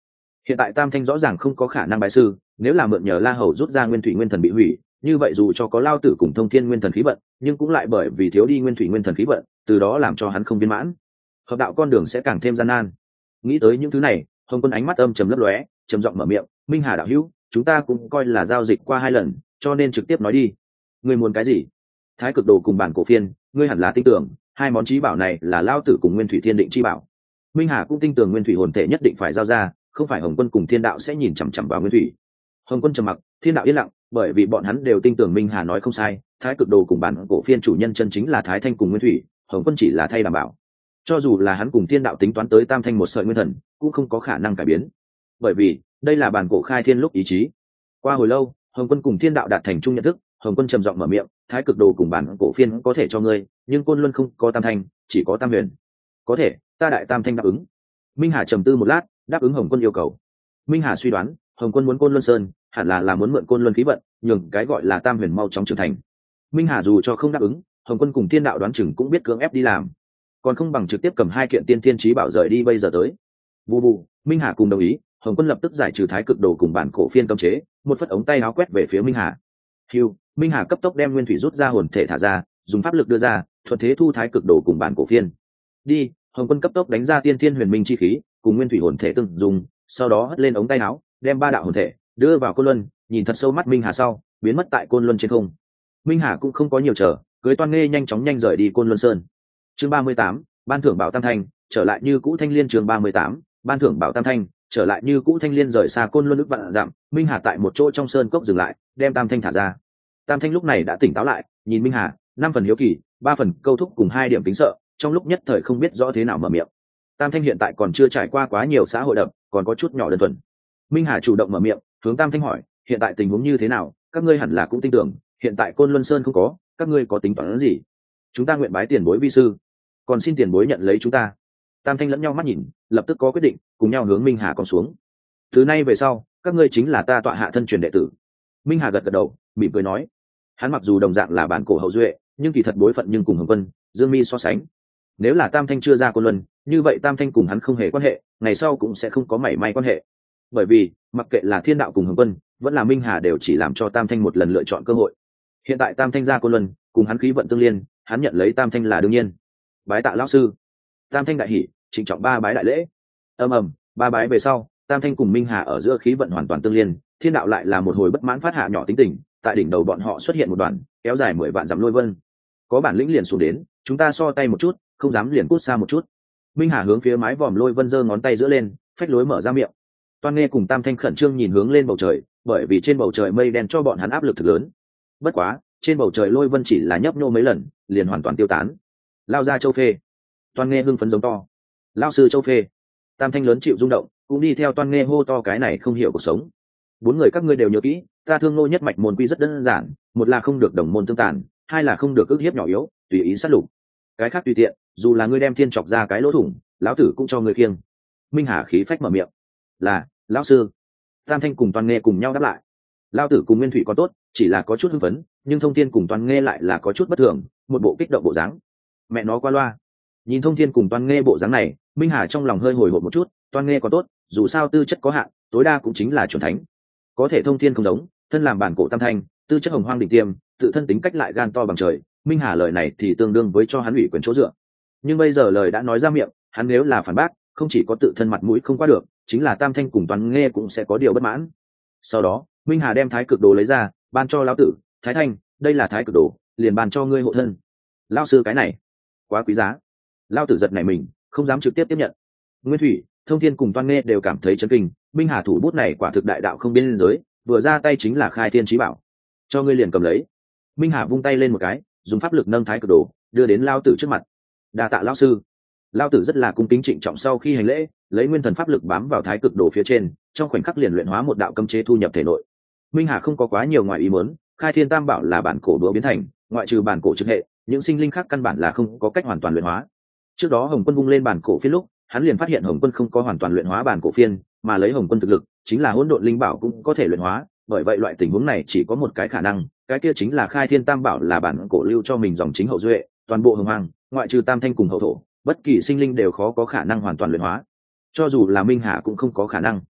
Speaker 1: Hiện tại tam thanh rõ ràng không có khả năng bái sư, nếu là mượn nhờ La Hầu rút ra nguyên thủy nguyên thần bị hủy, như vậy dù cho có lao tử cùng thông thiên nguyên thần khí vận, nhưng cũng lại bởi vì thiếu đi nguyên thủy nguyên thần khí vận, từ đó làm cho hắn không viên mãn, hợp đạo con đường sẽ càng thêm gian nan. Nghĩ tới những thứ này, Hồng Quân ánh mắt âm trầm lấp lóe, trầm giọng mở miệng: Minh Hà đạo hữu, chúng ta cũng coi là giao dịch qua 2 lần, cho nên trực tiếp nói đi. Ngươi muốn cái gì? Thái cực đồ cùng bản cổ phiên, ngươi hẳn là tin tưởng 2 món chí bảo này là lao tử cùng nguyên thủy thiên định chi bảo. Minh Hà cũng tin tưởng nguyên thủy hồn thể nhất định phải giao ra, không phải Hồng Quân cùng Thiên Đạo sẽ nhìn chằm chằm vào nguyên thủy. Hồng Quân trầm mặc, Thiên Đạo yên lặng, bởi vì bọn hắn đều tin tưởng Minh Hà nói không sai, Thái cực đồ cùng bản cổ phiên chủ nhân chân chính là Thái Thanh cùng Nguyên Thủy, Hồng Quân chỉ là thay đảm bảo. Cho dù là hắn cùng Thiên Đạo tính toán tới tam thanh một sợi nguyên thần, cũng không có khả năng cải biến, bởi vì đây là bản cổ khai thiên lúc ý chí. Qua hồi lâu, Hồng Quân cùng Thiên Đạo đạt thành chung nhận thức, Hồng Quân trầm giọng mở miệng: Thái cực đồ cùng bản cổ phiên có thể cho ngươi, nhưng Côn Luân không có tam thanh, chỉ có tam huyền. Có thể, ta đại tam thanh đáp ứng. Minh Hà trầm tư một lát, đáp ứng Hồng Quân yêu cầu. Minh Hà suy đoán, Hồng Quân muốn Côn Luân Sơn, hẳn là muốn mượn Côn Luân khí vận, nhường cái gọi là tam huyền mau chóng trưởng thành. Minh Hà dù cho không đáp ứng, Hồng Quân cùng Thiên Đạo đoán chừng cũng biết cưỡng ép đi làm, còn không bằng trực tiếp cầm 2 kiện tiên thiên chí bảo rời đi bây giờ tới. Vù vù, Minh Hà cùng đồng ý, Hồng Quân lập tức giải trừ Thái cực đồ cùng bản cổ phiên cấm chế, một phất ống tay áo quét về phía Minh Hà. Hưu, Minh Hà cấp tốc đem nguyên thủy rút ra hồn thể thả ra, dùng pháp lực đưa ra, thuận thế thu Thái cực đồ cùng bản cổ phiên. Đi, Hồng Quân cấp tốc đánh ra tiên thiên huyền minh chi khí, cùng nguyên thủy hồn thể tương dùng, sau đó hất lên ống tay áo, đem 3 đạo hồn thể đưa vào Côn Luân, nhìn thật sâu mắt Minh Hà sau, biến mất tại Côn Luân trên không. Minh Hà cũng không có nhiều chờ, cưới Toan Nghê nhanh chóng rời đi Côn Luân Sơn. Chương 38, ban thưởng bảo tam thanh, trở lại như cũ thanh liên. Chương 38, ban thưởng bảo tam thanh, trở lại như cũ thanh liên. Rời xa Côn Luân ức vạn dặm, Minh Hà tại một chỗ trong sơn cốc dừng lại, đem tam thanh thả ra. Tam thanh lúc này đã tỉnh táo lại, nhìn Minh Hà, 5 phần hiếu kỳ, 3 phần câu thúc cùng 2 điểm kính sợ, trong lúc nhất thời không biết rõ thế nào mở miệng. Tam thanh hiện tại còn chưa trải qua quá nhiều xã hội đập, còn có chút nhỏ đơn thuần. Minh Hà chủ động mở miệng, hướng tam thanh hỏi: hiện tại tình huống như thế nào? Các ngươi hẳn là cũng tin tưởng, hiện tại Côn Luân Sơn không có, các ngươi có tính toán gì? Chúng ta nguyện bái tiền bối vi sư, còn xin tiền bối nhận lấy chúng ta. Tam thanh lẫn nhau mắt nhìn, lập tức có quyết định, cùng nhau hướng Minh Hà con xuống. Từ nay về sau, các ngươi chính là ta tọa hạ thân truyền đệ tử. Minh Hà gật gật đầu, mỉm cười nói. Hắn mặc dù đồng dạng là bản cổ hậu duệ, nhưng kỳ thật bối phận nhưng cùng Hồng Quân, Dương Mi so sánh, nếu là tam thanh chưa ra Côn Luân, như vậy tam thanh cùng hắn không hề quan hệ, ngày sau cũng sẽ không có mảy may quan hệ. Bởi vì mặc kệ là Thiên Đạo cùng Hồng Quân, vẫn là Minh Hà đều chỉ làm cho tam thanh một lần lựa chọn cơ hội. Hiện tại tam thanh ra Côn Luân, cùng hắn khí vận tương liên, hắn nhận lấy tam thanh là đương nhiên. Bái tạ lão sư. Tam thanh đại hỉ, trịnh trọng 3 bái đại lễ. Ầm ầm, 3 bái về sau, tam thanh cùng Minh Hà ở giữa khí vận hoàn toàn tương liên. Thiên Đạo lại là một hồi bất mãn phát hạ nhỏ tính tình, tại đỉnh đầu bọn họ xuất hiện một đoàn kéo dài 10 vạn dặm lôi vân. Có bản lĩnh liền xuống đến, chúng ta so tay một chút, không dám liền cút xa một chút. Minh Hà hướng phía mái vòm lôi vân giơ ngón tay giữa lên, phách lối mở ra miệng. Toan Nghê cùng tam thanh khẩn trương nhìn hướng lên bầu trời, bởi vì trên bầu trời mây đen cho bọn hắn áp lực thực lớn. Bất quá, trên bầu trời lôi vân chỉ là nhấp nhô mấy lần, liền hoàn toàn tiêu tán. Lao ra Châu Phê. Toan Nghê hưng phấn giống to. Lao sư Châu Phê. Tam thanh lớn chịu rung động, cũng đi theo Toan Nghê hô to cái này không hiểu cuộc sống. 4 người các ngươi đều nhớ kỹ, ta thương nô nhất mạch môn quy rất đơn giản, một là không được đồng môn tương tàn, 2 là không được ức hiếp nhỏ yếu, tùy ý sát lục. Cái khác tùy tiện, dù là ngươi đem thiên chọc ra cái lỗ thủng, lão tử cũng cho ngươi kiêng. Minh Hà khí phách mở miệng. Là, lão sư. Tam thanh cùng Toan Nghê cùng nhau đáp lại. Lão tử cùng Nguyên Thủy có tốt, chỉ là có chút hưng phấn, nhưng Thông Thiên cùng Toan Nghê lại là có chút bất thường, một bộ kích động bộ dáng. Mẹ nó qua loa. Nhìn Thông Thiên cùng Toan Nghê bộ dáng này, Minh Hà trong lòng hơi hồi hộp một chút. Toan Nghê có tốt, dù sao tư chất có hạn, tối đa cũng chính là chuẩn thánh. Có thể Thông Thiên không giống, thân làm bản cổ tam thanh, tư chất hồng hoang đỉnh tiêm, tự thân tính cách lại gan to bằng trời. Minh Hà lời này thì tương đương với cho hắn ủy quyền chỗ dựa. Nhưng bây giờ lời đã nói ra miệng, hắn nếu là phản bác, không chỉ có tự thân mặt mũi không qua được, chính là tam thanh cùng Toan Nghê cũng sẽ có điều bất mãn. Sau đó, Minh Hà đem thái cực đồ lấy ra, ban cho lão tử. Thái thanh, đây là thái cực đồ, liền ban cho ngươi hộ thân. Lão sư cái này quá quý giá. Lão tử giật nảy mình, không dám trực tiếp tiếp nhận. Nguyên Thủy, Thông Thiên cùng Toan Nghê đều cảm thấy chấn kinh. Minh Hà thủ bút này quả thực đại đạo không biên giới, vừa ra tay chính là khai thiên chí bảo. Cho ngươi liền cầm lấy. Minh Hà vung tay lên một cái, dùng pháp lực nâng thái cực đồ đưa đến lão tử trước mặt. Đa tạ lão sư. Lão tử rất là cung kính trịnh trọng sau khi hành lễ, lấy nguyên thần pháp lực bám vào thái cực đồ phía trên, trong khoảnh khắc liền luyện hóa một đạo cấm chế thu nhập thể nội. Minh Hà không có quá nhiều ngoài ý muốn, khai thiên tam bảo là bản cổ đũa biến thành, ngoại trừ bản cổ trực hệ, những sinh linh khác căn bản là không có cách hoàn toàn luyện hóa. Trước đó Hồng Quân vung lên bản cổ phiên lúc, hắn liền phát hiện Hồng Quân không có hoàn toàn luyện hóa bản cổ phiên, mà lấy Hồng Quân thực lực, chính là hỗn độn linh bảo cũng có thể luyện hóa, bởi vậy loại tình huống này chỉ có một cái khả năng, cái kia chính là khai thiên tam bảo là bản cổ lưu cho mình dòng chính hậu duệ, toàn bộ hồng hoàng, ngoại trừ tam thanh cùng hậu thổ, bất kỳ sinh linh đều khó có khả năng hoàn toàn luyện hóa. Cho dù là Minh Hà cũng không có khả năng.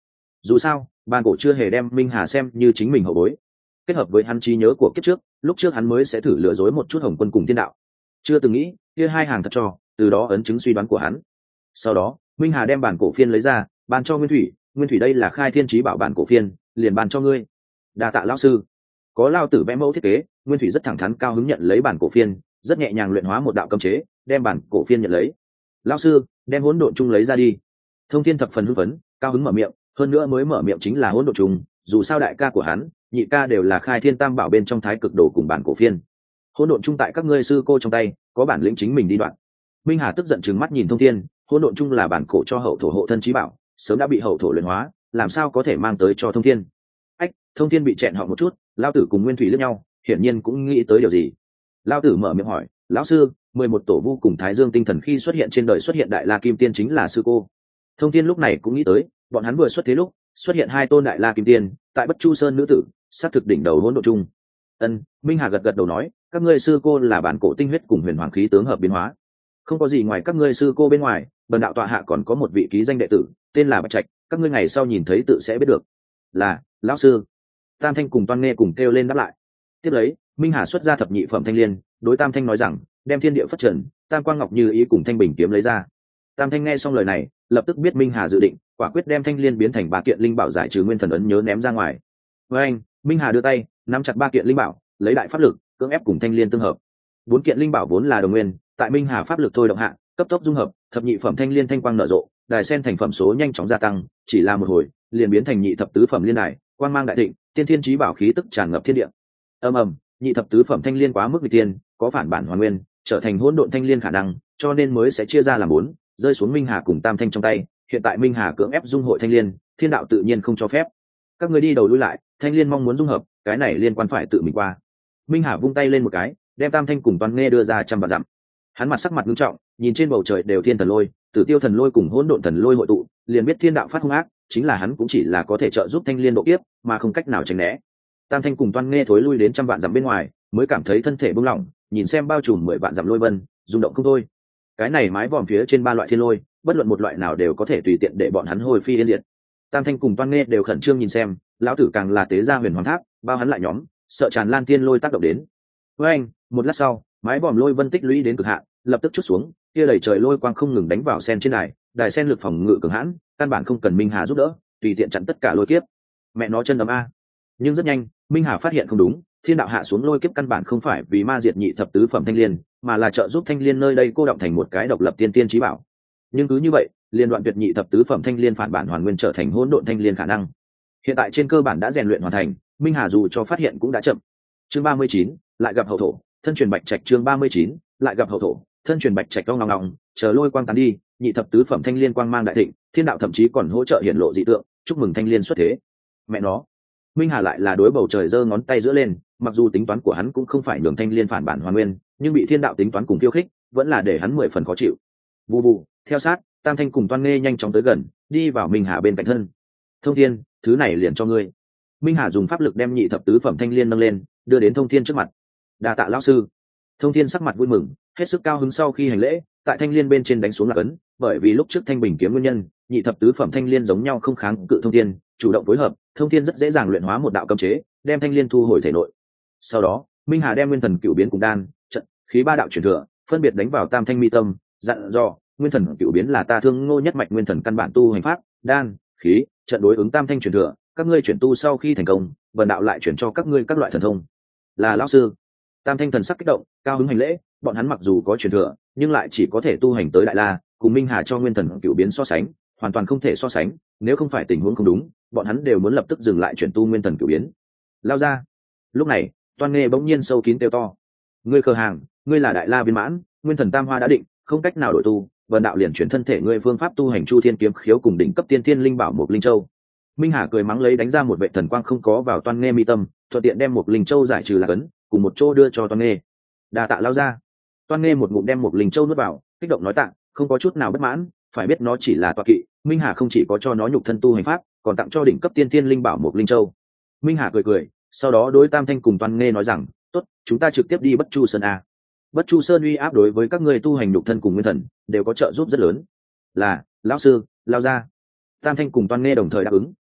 Speaker 1: Dù sao bàn cổ chưa hề đem minh hà xem như chính mình hậu bối, kết hợp với hắn trí nhớ của kiếp trước, lúc trước hắn mới sẽ thử lừa dối một chút Hồng Quân cùng thiên đạo, chưa từng nghĩ kia hai hàng thật cho, từ đó ấn chứng suy đoán của hắn. Sau đó minh hà đem bản cổ phiên lấy ra ban cho Nguyên Thủy đây là khai thiên chí bảo bản cổ phiên, liền ban cho ngươi. Đa tạ lão sư. Có lao tử vẽ mẫu thiết kế, Nguyên Thủy rất thẳng thắn cao hứng nhận lấy bản cổ phiên, rất nhẹ nhàng luyện hóa một đạo cấm chế, đem bản cổ phiên nhận lấy. Lão sư, đem hỗn độn chung lấy ra đi. Thông Thiên thập phần hưng phấn, cao hứng mở miệng, hơn nữa mới mở miệng chính là hỗn độn chung, dù sao đại ca của hắn, nhị ca đều là khai thiên tam bảo bên trong thái cực đồ cùng bản cổ phiên. Hỗn độn chung tại các ngươi sư cô trong tay, có bản lĩnh chính mình đi đoạn. Minh Hà tức giận trừng mắt nhìn Thông Thiên, hỗn độn chung là bản cổ cho hậu thổ hộ thân chí bảo, sớm đã bị hậu thổ luyện hóa, làm sao có thể mang tới cho Thông Thiên. Ách, Thông Thiên bị chẹn họng một chút, lao tử cùng Nguyên Thủy liếc nhau, hiển nhiên cũng nghĩ tới điều gì. Lao tử mở miệng hỏi, lão sư, 11 tổ vu cùng Thái Dương tinh thần khi xuất hiện trên đời xuất hiện đại la kim tiên chính là sư cô. Thông Thiên lúc này cũng nghĩ tới, bọn hắn vừa xuất thế lúc xuất hiện hai tôn đại la kim tiên, tại Bất Chu Sơn nữ tử, sát thực đỉnh đầu hỗn độn chung. Minh Hà gật gật đầu nói, các ngươi sư cô là bản cổ tinh huyết cùng huyền hoàng khí tướng hợp biến hóa, không có gì ngoài các ngươi sư cô bên ngoài, bần đạo tọa hạ còn có một vị ký danh đệ tử, tên là Bạch Trạch, các ngươi ngày sau nhìn thấy tự sẽ biết được. Là, lão sư. Tam Thanh cùng Toan Nghe cùng kêu lên đáp lại. Tiếp lấy Minh Hà xuất ra thập nhị phẩm thanh liên, đối Tam Thanh nói rằng, đem thiên địa phất trần, tam quang ngọc như ý cùng thanh bình kiếm lấy ra. Tam Thanh nghe xong lời này, lập tức biết Minh Hà dự định, quả quyết đem thanh liên biến thành ba kiện linh bảo giải trừ nguyên thần ấn nhớ ném ra ngoài. Với anh, Minh Hà đưa tay nắm chặt ba kiện linh bảo, lấy đại pháp lực cưỡng ép cùng thanh liên tương hợp. Bốn kiện linh bảo vốn là đồng nguyên, tại Minh Hà pháp lực thôi động hạ, cấp tốc dung hợp, thập nhị phẩm thanh liên thanh quang nở rộ, đài sen thành phẩm số nhanh chóng gia tăng, chỉ là một hồi, liền biến thành nhị thập tứ phẩm liên đài, quang mang đại thịnh, tiên thiên chí bảo khí tức tràn ngập thiên địa. Ầm ầm, nhị thập tứ phẩm thanh liên quá mức vị tiên, có phản bản hoàn nguyên, trở thành hỗn độn thanh liên khả năng, cho nên mới sẽ chia ra làm bốn, rơi xuống Minh Hà cùng Tam Thanh trong tay. Hiện tại Minh Hà cưỡng ép dung hội thanh liên, thiên đạo tự nhiên không cho phép. Các người đi đầu lui lại, thanh liên mong muốn dung hợp, cái này liên quan phải tự mình qua. Minh Hà vung tay lên một cái, đem Tam Thanh cùng Toan Nghe đưa ra trăm vạn dặm. Hắn mặt sắc mặt nghiêm trọng, nhìn trên bầu trời đều thiên thần lôi, Tử Tiêu thần lôi cùng hỗn độn thần lôi hội tụ, liền biết thiên đạo phát hung ác, chính là hắn cũng chỉ là có thể trợ giúp thanh liên độ kiếp, mà không cách nào tránh né. Tam Thanh cùng Toan Nghe thối lui đến trăm vạn dặm bên ngoài, mới cảm thấy thân thể buông lỏng, nhìn xem bao trùm 10 vạn dặm lôi vân, rung động không thôi. Cái này mái vòm phía trên ba loại thiên lôi, bất luận một loại nào đều có thể tùy tiện để bọn hắn hồi phi yên diệt. Tam Thanh cùng Toan Nghe đều khẩn trương nhìn xem, lão tử càng là tế gia huyền hoàng tháp, bao hắn lại nhóm, sợ tràn lan tiên lôi tác động đến. Với anh, một lát sau, mái vòm lôi vân tích lũy đến cực hạn, lập tức chút xuống, kia đầy trời lôi quang không ngừng đánh vào sen trên đài, đài sen lực phòng ngự cường hãn, căn bản không cần Minh Hà giúp đỡ, tùy tiện chặn tất cả lôi kiếp. Mẹ nó chân ấm a. Nhưng rất nhanh, Minh Hà phát hiện không đúng, thiên đạo hạ xuống lôi kiếp căn bản không phải vì ma diệt nhị thập tứ phẩm thanh liên, mà là trợ giúp thanh liên nơi đây cô động thành một cái độc lập tiên tiên chí bảo. Nhưng cứ như vậy, liên đoạn tuyệt nhị thập tứ phẩm thanh liên phản bản hoàn nguyên trở thành hỗn độn thanh liên khả năng. Hiện tại trên cơ bản đã rèn luyện hoàn thành, Minh Hà dù cho phát hiện cũng đã chậm. Chương 39, lại gặp hậu thổ, thân truyền Bạch Trạch. Chương 39, lại gặp hậu thổ, thân truyền Bạch Trạch. Long ngọng, chờ lôi quang tán đi, nhị thập tứ phẩm thanh liên quang mang đại thịnh, thiên đạo thậm chí còn hỗ trợ hiển lộ dị tượng, chúc mừng thanh liên xuất thế. Mẹ nó, Minh Hà lại là đối bầu trời giơ ngón tay giữa lên, mặc dù tính toán của hắn cũng không phải nhường thanh liên phản bản hoàn nguyên, nhưng bị thiên đạo tính toán cùng khiêu khích, vẫn là để hắn 10 phần khó chịu. Vù vù, theo sát, Tam Thanh cùng Toan Nghe nhanh chóng tới gần, đi vào Minh Hà bên cạnh thân. Thông Thiên, thứ này liền cho ngươi. Minh Hà dùng pháp lực đem nhị thập tứ phẩm thanh liên nâng lên, đưa đến Thông Thiên trước mặt. Đa tạ lão sư. Thông Thiên sắc mặt vui mừng, hết sức cao hứng sau khi hành lễ, tại thanh liên bên trên đánh xuống lạc ấn, bởi vì lúc trước thanh bình kiếm nguyên nhân, nhị thập tứ phẩm thanh liên giống nhau không kháng cự Thông Thiên, chủ động phối hợp, Thông Thiên rất dễ dàng luyện hóa một đạo cấm chế, đem thanh liên thu hồi thể nội. Sau đó, Minh Hà đem nguyên thần cửu biến cùng đan, trận, khí ba đạo truyền thừa, phân biệt đánh vào Tam Thanh mi tâm, dặn dò, nguyên thần cửu biến là ta thương ngô nhất mạch nguyên thần căn bản tu hành pháp, đan, khí, trận đối ứng Tam Thanh truyền thừa, các ngươi chuyển tu sau khi thành công, vần đạo lại chuyển cho các ngươi các loại thần thông. Là lão sư. Tam Thanh thần sắc kích động, cao hứng hành lễ, bọn hắn mặc dù có truyền thừa, nhưng lại chỉ có thể tu hành tới đại la, cùng Minh Hà cho nguyên thần cửu biến so sánh, hoàn toàn không thể so sánh, nếu không phải tình huống không đúng, bọn hắn đều muốn lập tức dừng lại chuyển tu nguyên thần cửu biến. Lao ra. Lúc này, Toan Nghe bỗng nhiên sâu kín kêu to. Ngươi khờ hàng, ngươi là đại la viên mãn, nguyên thần tam hoa đã định, không cách nào đổi tu, vần đạo liền chuyển thân thể ngươi phương pháp tu hành Chu Thiên kiếm khiếu cùng đỉnh cấp tiên tiên linh bảo một linh châu. Minh Hà cười mắng lấy đánh ra một vệ thần quang không có vào Toan Nghe mi tâm, thuận tiện đem một linh châu giải trừ lạc ấn, cùng một chỗ đưa cho Toan Nghe. Đa tạ lao ra. Toan Nghe một ngụm đem một linh châu nuốt vào, kích động nói tạ, không có chút nào bất mãn, phải biết nó chỉ là tọa kỵ, Minh Hà không chỉ có cho nó nhục thân tu hành pháp, còn tặng cho đỉnh cấp tiên tiên linh bảo một linh châu. Minh Hà cười cười, sau đó đối Tam Thanh cùng Toan Nghe nói rằng, tốt, chúng ta trực tiếp đi Bất Chu Sơn a. Bất Chu Sơn uy áp đối với các ngươi tu hành nhục thân cùng nguyên thần đều có trợ giúp rất lớn. Là, lão sư, lao ra. Tam Thanh cùng Toan Nghe đồng thời đáp ứng.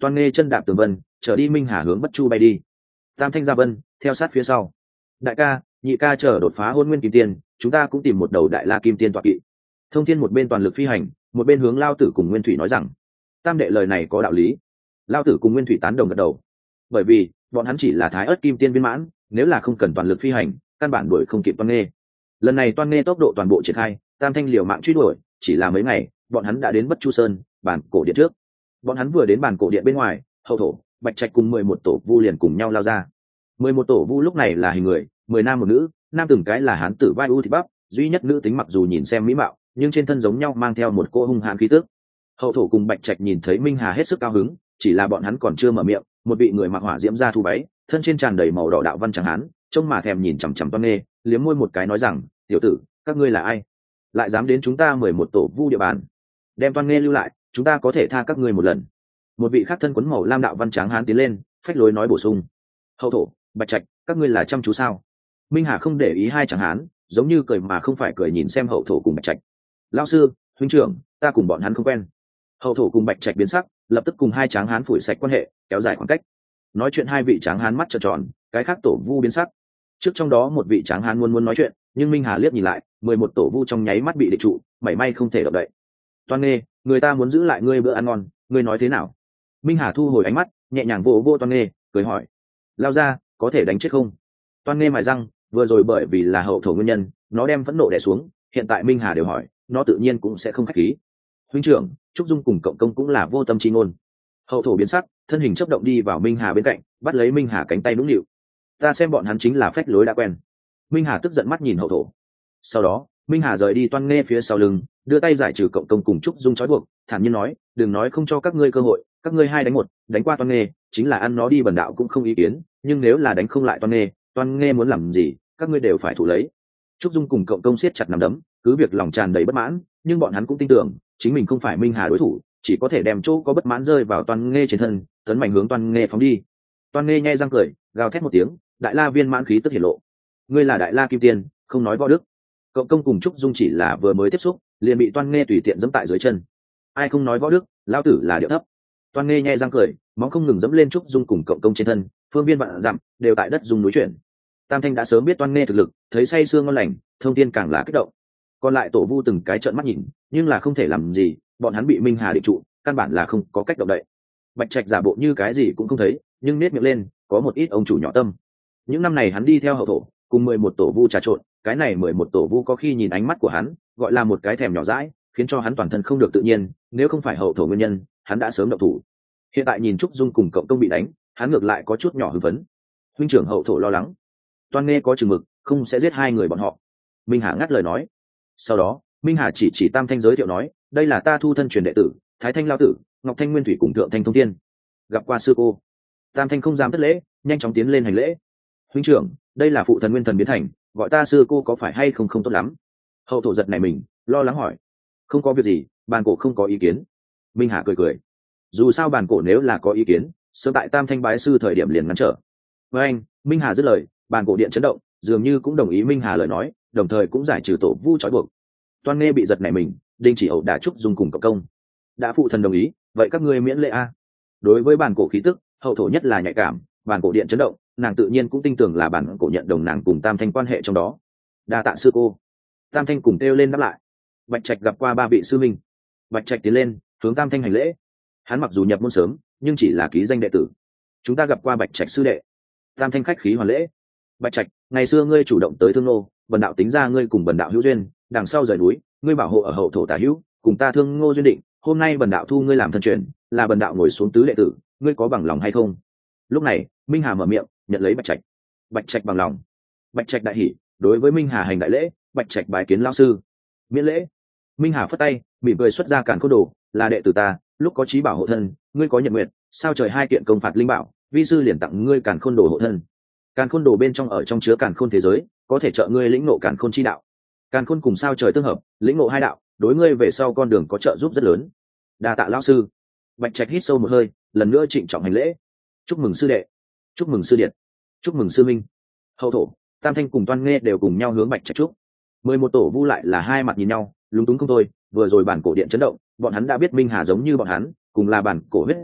Speaker 1: Toan Nghê chân đạp tường vân trở đi minh hà hướng Bất Chu bay đi. Tam Thanh Gia Vân theo sát phía sau. Đại ca, nhị ca chờ đột phá hôn nguyên kim tiên, chúng ta cũng tìm một đầu đại la kim tiên tọa kỵ. Thông Thiên một bên toàn lực phi hành, một bên hướng Lao Tử cùng Nguyên Thủy nói rằng, tam đệ lời này có đạo lý. Lao Tử cùng Nguyên Thủy tán đồng gật đầu, bởi vì bọn hắn chỉ là thái ớt kim tiên viên mãn, nếu là không cần toàn lực phi hành, căn bản đuổi không kịp Toan Nghê. Lần này Toan Nghê tốc độ toàn bộ triển khai, Tam Thanh liều mạng truy đuổi, chỉ là mấy ngày, bọn hắn đã đến Bất Chu Sơn, bản cổ điện trước. Bọn hắn vừa đến bản cổ điện bên ngoài, Hậu Thổ, Bạch Trạch cùng 11 tổ vu liền cùng nhau lao ra. 11 tổ vu lúc này là hình người, 10 nam một nữ, nam từng cái là hán tử vai u thịt bắp, duy nhất nữ tính mặc dù nhìn xem mỹ mạo, nhưng trên thân giống nhau mang theo một cô hung hãn khí tức. Hậu Thổ cùng Bạch Trạch nhìn thấy Minh Hà hết sức cao hứng, chỉ là bọn hắn còn chưa mở miệng, một vị người mặc hỏa diễm ra thu váy, thân trên tràn đầy màu đỏ đạo văn trắng hán, trông mà thèm nhìn chằm chằm Toan Nghê, liếm môi một cái nói rằng, tiểu tử, các ngươi là ai, lại dám đến chúng ta 11 tổ vu địa bàn? Đem Toan Nghê lưu lại, chúng ta có thể tha các ngươi một lần. Một vị khác thân quấn màu lam đạo văn trắng hán tiến lên, phách lối nói bổ sung. Hậu Thổ, Bạch Trạch, các ngươi là chăm chú sao? Minh Hà không để ý hai trắng hán, giống như cười mà không phải cười nhìn xem Hậu Thổ cùng Bạch Trạch. Lão sư, huynh trưởng, ta cùng bọn hắn không quen. Hậu Thổ cùng Bạch Trạch biến sắc, lập tức cùng hai tráng hán phủi sạch quan hệ, kéo dài khoảng cách. Nói chuyện hai vị tráng hán mắt trợn tròn, cái khác tổ vu biến sắc. Trước trong đó một vị tráng hán muốn nói chuyện, nhưng Minh Hà liếc nhìn lại, 11 tổ vu trong nháy mắt bị địch trụ, mảy may không thể động đậy. Toan Nghê, người ta muốn giữ lại ngươi bữa ăn ngon, ngươi nói thế nào? Minh Hà thu hồi ánh mắt, nhẹ nhàng vỗ vỗ Toan Nghê, cười hỏi, lao ra, có thể đánh chết không? Toan Nghê mài răng, vừa rồi bởi vì là Hậu Thổ nguyên nhân, nó đem phẫn nộ đè xuống, hiện tại Minh Hà đều hỏi, nó tự nhiên cũng sẽ không khách khí. Huynh trưởng, Trúc Dung cùng Cộng Công cũng là vô tâm chi ngôn. Hậu Thổ biến sắc, thân hình chớp động đi vào Minh Hà bên cạnh, bắt lấy Minh Hà cánh tay nũng nịu. Ta xem bọn hắn chính là phách lối đã quen. Minh Hà tức giận mắt nhìn Hậu Thổ. Sau đó, Minh Hà rời đi Toan Nghê phía sau lưng, đưa tay giải trừ Cộng Công cùng Trúc Dung trói buộc, thản nhiên nói, đừng nói không cho các ngươi cơ hội, các ngươi hai đánh một, đánh qua Toan Nghê, chính là ăn nó đi bần đạo cũng không ý kiến, nhưng nếu là đánh không lại Toan Nghê muốn làm gì, các ngươi đều phải thủ lấy. Trúc Dung cùng Cộng Công siết chặt nắm đấm, cứ việc lòng tràn đầy bất mãn, nhưng bọn hắn cũng tin tưởng, chính mình không phải Minh Hà đối thủ, chỉ có thể đem chỗ có bất mãn rơi vào Toan Nghê trên thân, tấn mạnh hướng Toan Nghê phóng đi. Toan Nghê nhai răng cười, gào thét một tiếng, đại la viên mãn khí tức hiển lộ. Ngươi là đại la kim tiên, không nói võ đức. Cộng Công cùng Trúc Dung chỉ là vừa mới tiếp xúc, liền bị Toan Nghê tùy tiện dẫm tại dưới chân. Ai không nói võ đức, lão tử là điệu thấp. Toan Nghê nhai răng cười, móng không ngừng dẫm lên Trúc Dung cùng Cộng Công trên thân, phương viên vạn dặm đều tại đất dung núi chuyển. Tam Thanh đã sớm biết Toan Nghê thực lực, thấy say sương ngon lành, Thông Thiên càng là kích động. Còn lại tổ vu từng cái trợn mắt nhìn, nhưng là không thể làm gì, bọn hắn bị Minh Hà định trụ, căn bản là không có cách động đậy. Bạch Trạch giả bộ như cái gì cũng không thấy, nhưng nết miệng lên, có một ít ông chủ nhỏ tâm. Những năm này hắn đi theo Hậu Thổ, cùng 11 tổ vu trà trộn, cái này 11 tổ vu có khi nhìn ánh mắt của hắn, gọi là một cái thèm nhỏ dãi, khiến cho hắn toàn thân không được tự nhiên, nếu không phải Hậu Thổ nguyên nhân, hắn đã sớm động thủ. Hiện tại nhìn Trúc Dung cùng Cộng Công bị đánh, hắn ngược lại có chút nhỏ hưng phấn. Huynh trưởng Hậu Thổ lo lắng, Toan Nghê có chừng mực, không sẽ giết hai người bọn họ. Minh Hà ngắt lời nói. Sau đó, Minh Hà chỉ Tam Thanh giới thiệu nói, đây là ta thu thân truyền đệ tử, Thái Thanh Lao Tử, Ngọc Thanh Nguyên Thủy cùng Thượng Thanh Thông Thiên. Gặp qua sư cô. Tam Thanh không dám thất lễ, nhanh chóng tiến lên hành lễ. Huynh trưởng, đây là phụ thần nguyên thần biến thành, gọi ta sư cô có phải hay không không tốt lắm? Hậu Thổ giật này mình, lo lắng hỏi. Không có việc gì, bàn cổ không có ý kiến. Minh Hà cười cười. Dù sao bàn cổ nếu là có ý kiến, sớm tại Tam Thanh bái sư thời điểm liền ngăn trở. Với anh, Minh Hà dứt lời, bàn cổ điện chấn động, dường như cũng đồng ý Minh Hà lời nói, đồng thời cũng giải trừ tổ vu trói buộc. Toan Nghê bị giật này mình, đình chỉ ẩu đả Trúc Dung cùng Cộng Công. Đã phụ thần đồng ý, vậy các ngươi miễn lễ a. Đối với bàn cổ khí tức, Hậu Thổ nhất là nhạy cảm, bàn cổ điện chấn động, nàng tự nhiên cũng tin tưởng là bàn cổ nhận đồng nàng cùng Tam Thanh quan hệ trong đó. Đa tạ sư cô. Tam Thanh cùng kêu lên đáp lại. Bạch Trạch gặp qua ba vị sư minh. Bạch Trạch tiến lên, hướng Tam Thanh hành lễ. Hắn mặc dù nhập môn sớm, nhưng chỉ là ký danh đệ tử. Chúng ta gặp qua Bạch Trạch sư đệ. Tam Thanh khách khí hoàn lễ. Bạch Trạch, ngày xưa ngươi chủ động tới Thương Nô, bần đạo tính ra ngươi cùng bần đạo hữu duyên, đằng sau rời núi, ngươi bảo hộ ở Hậu Thổ tả hữu, cùng ta Thương Ngô duyên định, hôm nay bần đạo thu ngươi làm thân truyền, là bần đạo ngồi xuống tứ đệ tử, ngươi có bằng lòng hay không? Lúc này, Minh Hà mở miệng, nhận lấy Bạch Trạch. Bạch Trạch bằng lòng. Bạch Trạch đại hỉ, đối với Minh Hà hành đại lễ, Bạch Trạch bái kiến lão sư. Miễn lễ. Minh Hà phất tay, mỉm cười xuất ra Càn Khôn Đồ, là đệ tử ta, lúc có chí bảo hộ thân, ngươi có nhận nguyện, sao trời hai kiện công phạt linh bảo, vi sư liền tặng ngươi Càn Khôn Đồ hộ thân. Càn Khôn Đồ bên trong ở trong chứa Càn Khôn thế giới, có thể trợ ngươi lĩnh ngộ Càn Khôn chi đạo. Càn Khôn cùng sao trời tương hợp, lĩnh ngộ hai đạo, đối ngươi về sau con đường có trợ giúp rất lớn. Đa tạ lão sư. Bạch Trạch hít sâu một hơi, lần nữa trịnh trọng hành lễ. Chúc mừng sư đệ, chúc mừng sư điệt, chúc mừng sư minh. Hậu Thổ, Tam Thanh cùng Toan Nghê đều cùng nhau hướng Bạch Trạch chúc. 11 tổ vu lại là hai mặt nhìn nhau, lúng túng không thôi. Vừa rồi bản cổ điện chấn động, bọn hắn đã biết Minh Hà giống như bọn hắn, cùng là bản cổ huyết duệ,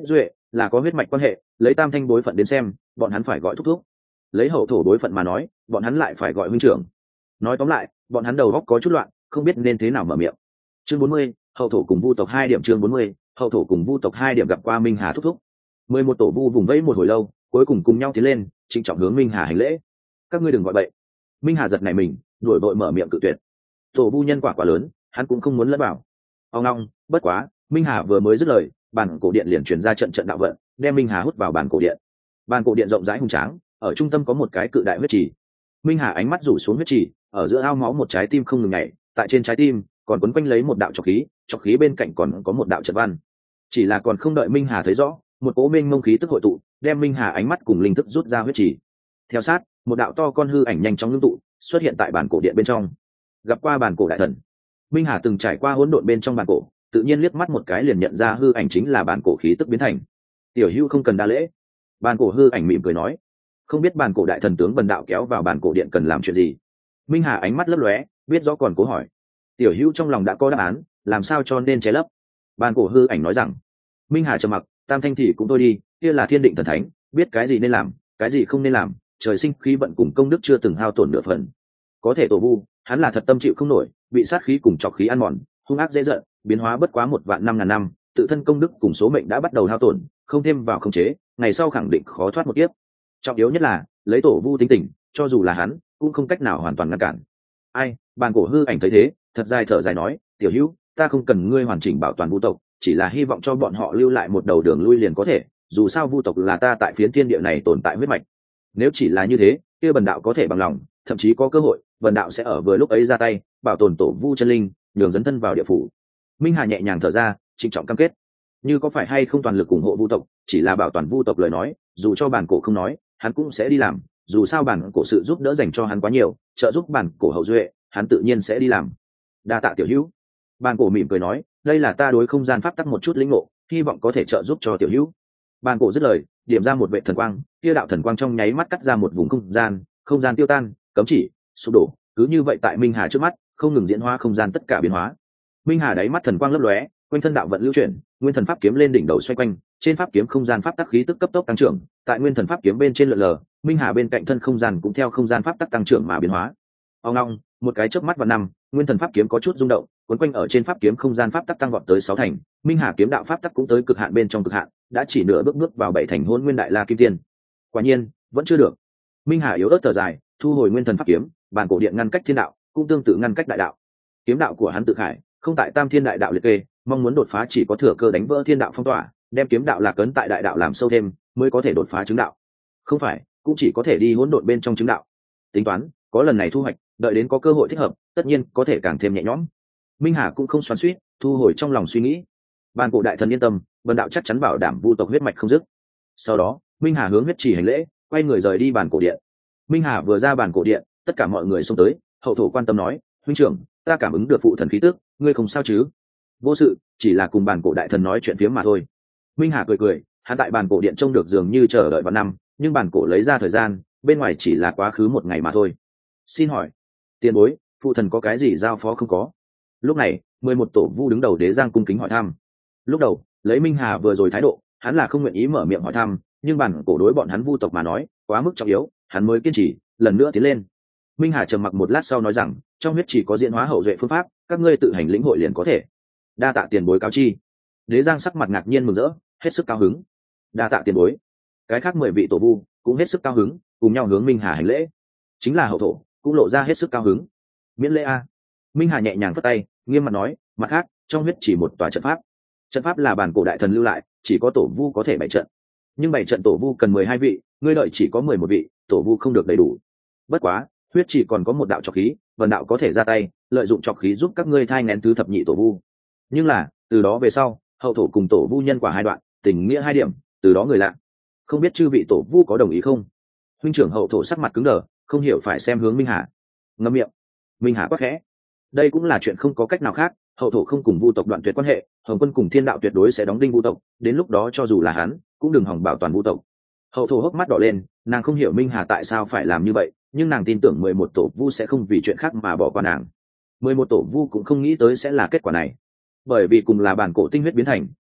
Speaker 1: là có huyết mạch quan hệ, lấy tam thanh bối phận đến xem bọn hắn phải gọi thúc thúc, lấy hậu thổ bối phận mà nói bọn hắn lại phải gọi huynh trưởng. Nói tóm lại bọn hắn đầu góc có chút loạn, không biết nên thế nào mở miệng. Chương 40, hậu thổ cùng vu tộc 2 điểm. Chương 40, hậu thổ cùng vu tộc 2 điểm gặp qua Minh Hà thúc thúc. 11 tổ vu vùng vẫy một hồi lâu, cuối cùng cùng nhau tiến lên, trịnh trọng hướng Minh Hà hành lễ. Các ngươi đừng gọi bậy. Minh Hà giật nảy mình, đuổi vội mở miệng cự tuyệt. Tổ vu nhân quả quá lớn, hắn cũng không muốn lẫn vào. Ông long, bất quá, Minh Hà vừa mới dứt lời, bản cổ điện liền truyền ra trận trận đạo vận, đem Minh Hà hút vào bản cổ điện. Bản cổ điện rộng rãi hùng tráng, ở trung tâm có một cái cự đại huyết trì. Minh Hà ánh mắt rủ xuống huyết trì, ở giữa ao máu một trái tim không ngừng nhảy, tại trên trái tim còn quấn quanh lấy một đạo trọc khí bên cạnh còn có một đạo trận văn. Chỉ là còn không đợi Minh Hà thấy rõ, một cỗ mênh mông khí tức hội tụ, đem Minh Hà ánh mắt cùng linh thức rút ra huyết trì. Theo sát, một đạo to con hư ảnh nhanh chóng ngưng tụ, xuất hiện tại bản cổ điện bên trong. Gặp qua bản cổ đại thần. Minh Hà từng trải qua hỗn độn bên trong bản cổ, tự nhiên liếc mắt một cái liền nhận ra hư ảnh chính là bản cổ khí tức biến thành. Tiểu Hữu không cần đa lễ. Bản cổ hư ảnh mỉm cười nói, không biết bản cổ đại thần tướng Bần đạo kéo vào bản cổ điện cần làm chuyện gì. Minh Hà ánh mắt lấp lóe, biết rõ còn cố hỏi. Tiểu Hữu trong lòng đã có đáp án, làm sao cho nên che lấp. Bản cổ hư ảnh nói rằng. Minh Hà trầm mặc, tam thanh thì cũng thôi đi, kia là thiên định thần thánh, biết cái gì nên làm, cái gì không nên làm, trời sinh khí vận cùng công đức chưa từng hao tổn nửa phần. Có thể tổ vu, hắn là thật tâm chịu không nổi, bị sát khí cùng trọc khí ăn mòn, hung ác dễ giận, biến hóa bất quá 1.500.000 năm, tự thân công đức cùng số mệnh đã bắt đầu hao tổn, không thêm vào khống chế, ngày sau khẳng định khó thoát một kiếp. Trọng yếu nhất là, lấy tổ vu tính tình, cho dù là hắn, cũng không cách nào hoàn toàn ngăn cản. Ai, bàn cổ hư ảnh thấy thế, thật dài thở dài nói, Tiểu Hữu, ta không cần ngươi hoàn chỉnh bảo toàn vu tộc, chỉ là hy vọng cho bọn họ lưu lại một đầu đường lui liền có thể, dù sao vu tộc là ta tại phiến thiên địa này tồn tại huyết mạch. Nếu chỉ là như thế, kia Bần đạo có thể bằng lòng, thậm chí có cơ hội, Bần đạo sẽ ở vừa lúc ấy ra tay, bảo tồn tổ vu chân linh, nhường dấn thân vào địa phủ. Minh Hà nhẹ nhàng thở ra, trịnh trọng cam kết. Như có phải hay không toàn lực ủng hộ vu tộc, chỉ là bảo toàn vu tộc lời nói, dù cho bản cổ không nói, hắn cũng sẽ đi làm, dù sao bản cổ sự giúp đỡ dành cho hắn quá nhiều, trợ giúp bản cổ hậu duệ, hắn tự nhiên sẽ đi làm. Đa tạ Tiểu Hữu. Bản cổ mỉm cười nói, đây là ta đối không gian pháp tắc một chút lĩnh ngộ, hy vọng có thể trợ giúp cho Tiểu Hữu. Bản cổ dứt lời, điểm ra một vệ thần quang, kia đạo thần quang trong nháy mắt cắt ra một vùng không gian tiêu tan, cấm chỉ, sụp đổ, cứ như vậy tại Minh Hà trước mắt, không ngừng diễn hóa không gian tất cả biến hóa. Minh Hà đáy mắt thần quang lấp lóe, quanh thân đạo vận lưu chuyển, nguyên thần pháp kiếm lên đỉnh đầu xoay quanh, trên pháp kiếm không gian pháp tắc khí tức cấp tốc tăng trưởng, tại nguyên thần pháp kiếm bên trên lượn lờ, Minh Hà bên cạnh thân không gian cũng theo không gian pháp tắc tăng trưởng mà biến hóa. Ông long, một cái chớp mắt vào năm, nguyên thần pháp kiếm có chút rung động, quấn quanh ở trên pháp kiếm không gian pháp tắc tăng vọt tới 6 thành, Minh Hà kiếm đạo pháp tắc cũng tới cực hạn bên trong cực hạn, đã chỉ nửa bước vào 7 thành Hỗn Nguyên Đại La Kim Tiên. Quả nhiên, vẫn chưa được. Minh Hà yếu ớt thở dài, thu hồi nguyên thần pháp kiếm, bản cổ điện ngăn cách thiên đạo, cũng tương tự ngăn cách đại đạo. Kiếm đạo của hắn tự khải, không tại Tam Thiên Đại Đạo liệt kê, mong muốn đột phá chỉ có thừa cơ đánh vỡ thiên đạo phong tỏa, đem kiếm đạo lạc ấn tại đại đạo làm sâu thêm, mới có thể đột phá chứng đạo. Không phải, cũng chỉ có thể đi hỗn độn bên trong chứng đạo. Tính toán, có lần này thu hoạch, đợi đến có cơ hội thích hợp, tất nhiên có thể càng thêm nhẹ nhõm. Minh Hà cũng không xoắn xuýt, thu hồi trong lòng suy nghĩ. Ban cổ đại thần yên tâm, Bần đạo chắc chắn bảo đảm vu tộc huyết mạch không dứt. Sau đó, Minh Hà hướng huyết trì hành lễ, quay người rời đi bàn cổ điện. Minh Hà vừa ra bàn cổ điện, tất cả mọi người xông tới, hậu thổ quan tâm nói, huynh trưởng, ta cảm ứng được phụ thần khí tức, ngươi không sao chứ? Vô sự, chỉ là cùng bàn cổ đại thần nói chuyện phiếm mà thôi. Minh Hà cười cười, hắn tại bàn cổ điện trông được dường như chờ đợi vào năm, nhưng bàn cổ lấy ra thời gian, bên ngoài chỉ là quá khứ một ngày mà thôi. Xin hỏi, tiền bối, phụ thần có cái gì giao phó không có? Lúc này, 11 tổ vu đứng đầu Đế Giang cung kính hỏi thăm. Lúc đầu, lấy Minh Hà vừa rồi thái độ, hắn là không nguyện ý mở miệng hỏi thăm, nhưng bản cổ đối bọn hắn vu tộc mà nói quá mức trọng yếu, hắn mới kiên trì lần nữa tiến lên. Minh Hà trầm mặc một lát sau nói rằng, trong huyết chỉ có diễn hóa hậu duệ phương pháp, các ngươi tự hành lĩnh hội liền có thể. Đa tạ tiền bối cáo chi. Đế Giang sắc mặt ngạc nhiên mừng rỡ, hết sức cao hứng. Đa tạ tiền bối. Cái khác 10 vị tổ vu cũng hết sức cao hứng, cùng nhau hướng Minh Hà hành lễ. Chính là hậu thổ cũng lộ ra hết sức cao hứng. Miễn lễ a. Minh Hà nhẹ nhàng phất tay, nghiêm mặt nói, mặt khác, trong huyết chỉ một tòa trận pháp. Trận pháp là bản cổ đại thần lưu lại, chỉ có tổ vu có thể bày trận, nhưng bày trận tổ vu cần 12 vị, ngươi đợi chỉ có 11 vị, tổ vu không được đầy đủ. Bất quá, huyết chỉ còn có một đạo trọc khí, Vân đạo có thể ra tay, lợi dụng trọc khí giúp các ngươi thai nghén thứ thập nhị tổ vu. Nhưng là, từ đó về sau, hậu thổ cùng tổ vu nhân quả 2 đoạn, tình nghĩa 2 điểm, từ đó người lạ. Không biết chư vị tổ vu có đồng ý không? Huynh trưởng hậu thổ sắc mặt cứng đờ, không hiểu phải xem hướng Minh Hà. Ngậm miệng. Minh Hà quát khẽ. Đây cũng là chuyện không có cách nào khác, hậu thổ không cùng vu tộc đoạn tuyệt quan hệ, Hồng Quân cùng Thiên Đạo tuyệt đối sẽ đóng đinh vu tộc, đến lúc đó cho dù là hắn, cũng đừng hòng bảo toàn vu tộc. Hậu thổ hốc mắt đỏ lên, nàng không hiểu Minh Hà tại sao phải làm như vậy, nhưng nàng tin tưởng 11 tổ vu sẽ không vì chuyện khác mà bỏ qua nàng. 11 tổ vu cũng không nghĩ tới sẽ là kết quả này, bởi vì cùng là bản cổ tinh huyết biến thành,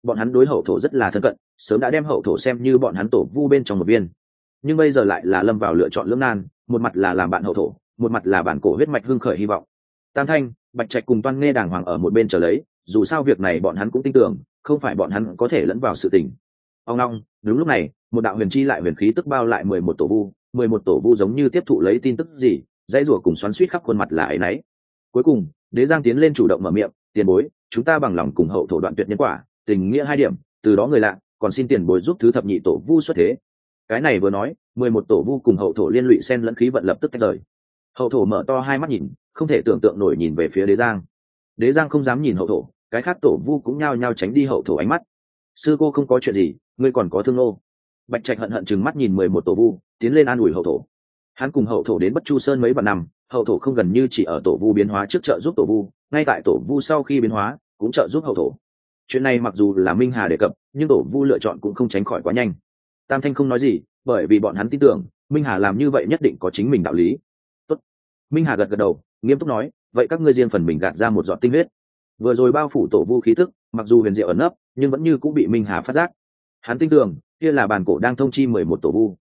Speaker 1: bọn hắn đối hậu thổ rất là thân cận, sớm đã đem hậu thổ xem như bọn hắn tổ vu bên trong một viên. Nhưng bây giờ lại là lâm vào lựa chọn lưỡng nan, một mặt là làm bạn hậu thổ, một mặt là bản cổ huyết mạch hưng khởi hy vọng. Tam Thanh, Bạch Trạch cùng Toan Nghe đàng hoàng ở một bên chờ lấy, dù sao việc này bọn hắn cũng tin tưởng, không phải bọn hắn có thể lẫn vào sự tình. Ông long, đúng lúc này, một đạo huyền chi lại huyền khí tức bao lại 11 tổ vu, 11 tổ vu giống như tiếp thụ lấy tin tức gì, dãy rủa cùng xoắn xuýt khắp khuôn mặt là ấy nấy. Cuối cùng, Đế Giang tiến lên chủ động mở miệng, "Tiền bối, chúng ta bằng lòng cùng hậu thổ đoạn tuyệt nhân quả, tình nghĩa 2 điểm, từ đó người lạ, còn xin tiền bối giúp thứ thập nhị tổ vu xuất thế." Cái này vừa nói, 11 tổ vu cùng hậu thổ liên lụy xen lẫn khí vận lập tức tách rời. Hậu thổ mở to hai mắt nhìn, không thể tưởng tượng nổi nhìn về phía Đế Giang. Đế Giang không dám nhìn hậu thổ, cái khác tổ vu cũng nhao nhao tránh đi hậu thổ ánh mắt. "Sư cô không có chuyện gì, ngươi còn có thương nô." Bạch Trạch hận hận chừng mắt nhìn 11 tổ vu, tiến lên an ủi hậu thổ. Hắn cùng hậu thổ đến Bất Chu Sơn mấy vạn năm, hậu thổ không gần như chỉ ở tổ vu biến hóa trước trợ giúp tổ vu, ngay tại tổ vu sau khi biến hóa cũng trợ giúp hậu thổ. Chuyện này mặc dù là Minh Hà đề cập, nhưng tổ vu lựa chọn cũng không tránh khỏi quá nhanh. Tam Thanh không nói gì, bởi vì bọn hắn tin tưởng Minh Hà làm như vậy nhất định có chính mình đạo lý. Tốt. Minh Hà gật gật đầu, nghiêm túc nói, "Vậy các ngươi riêng phần mình gạt ra một giọt tinh huyết." Vừa rồi bao phủ tổ vu khí tức, mặc dù huyền diệu ẩn nấp, nhưng vẫn như cũng bị Minh Hà phát giác. Hắn tin tưởng, kia là bàn cổ đang thông chi 11 tổ vu.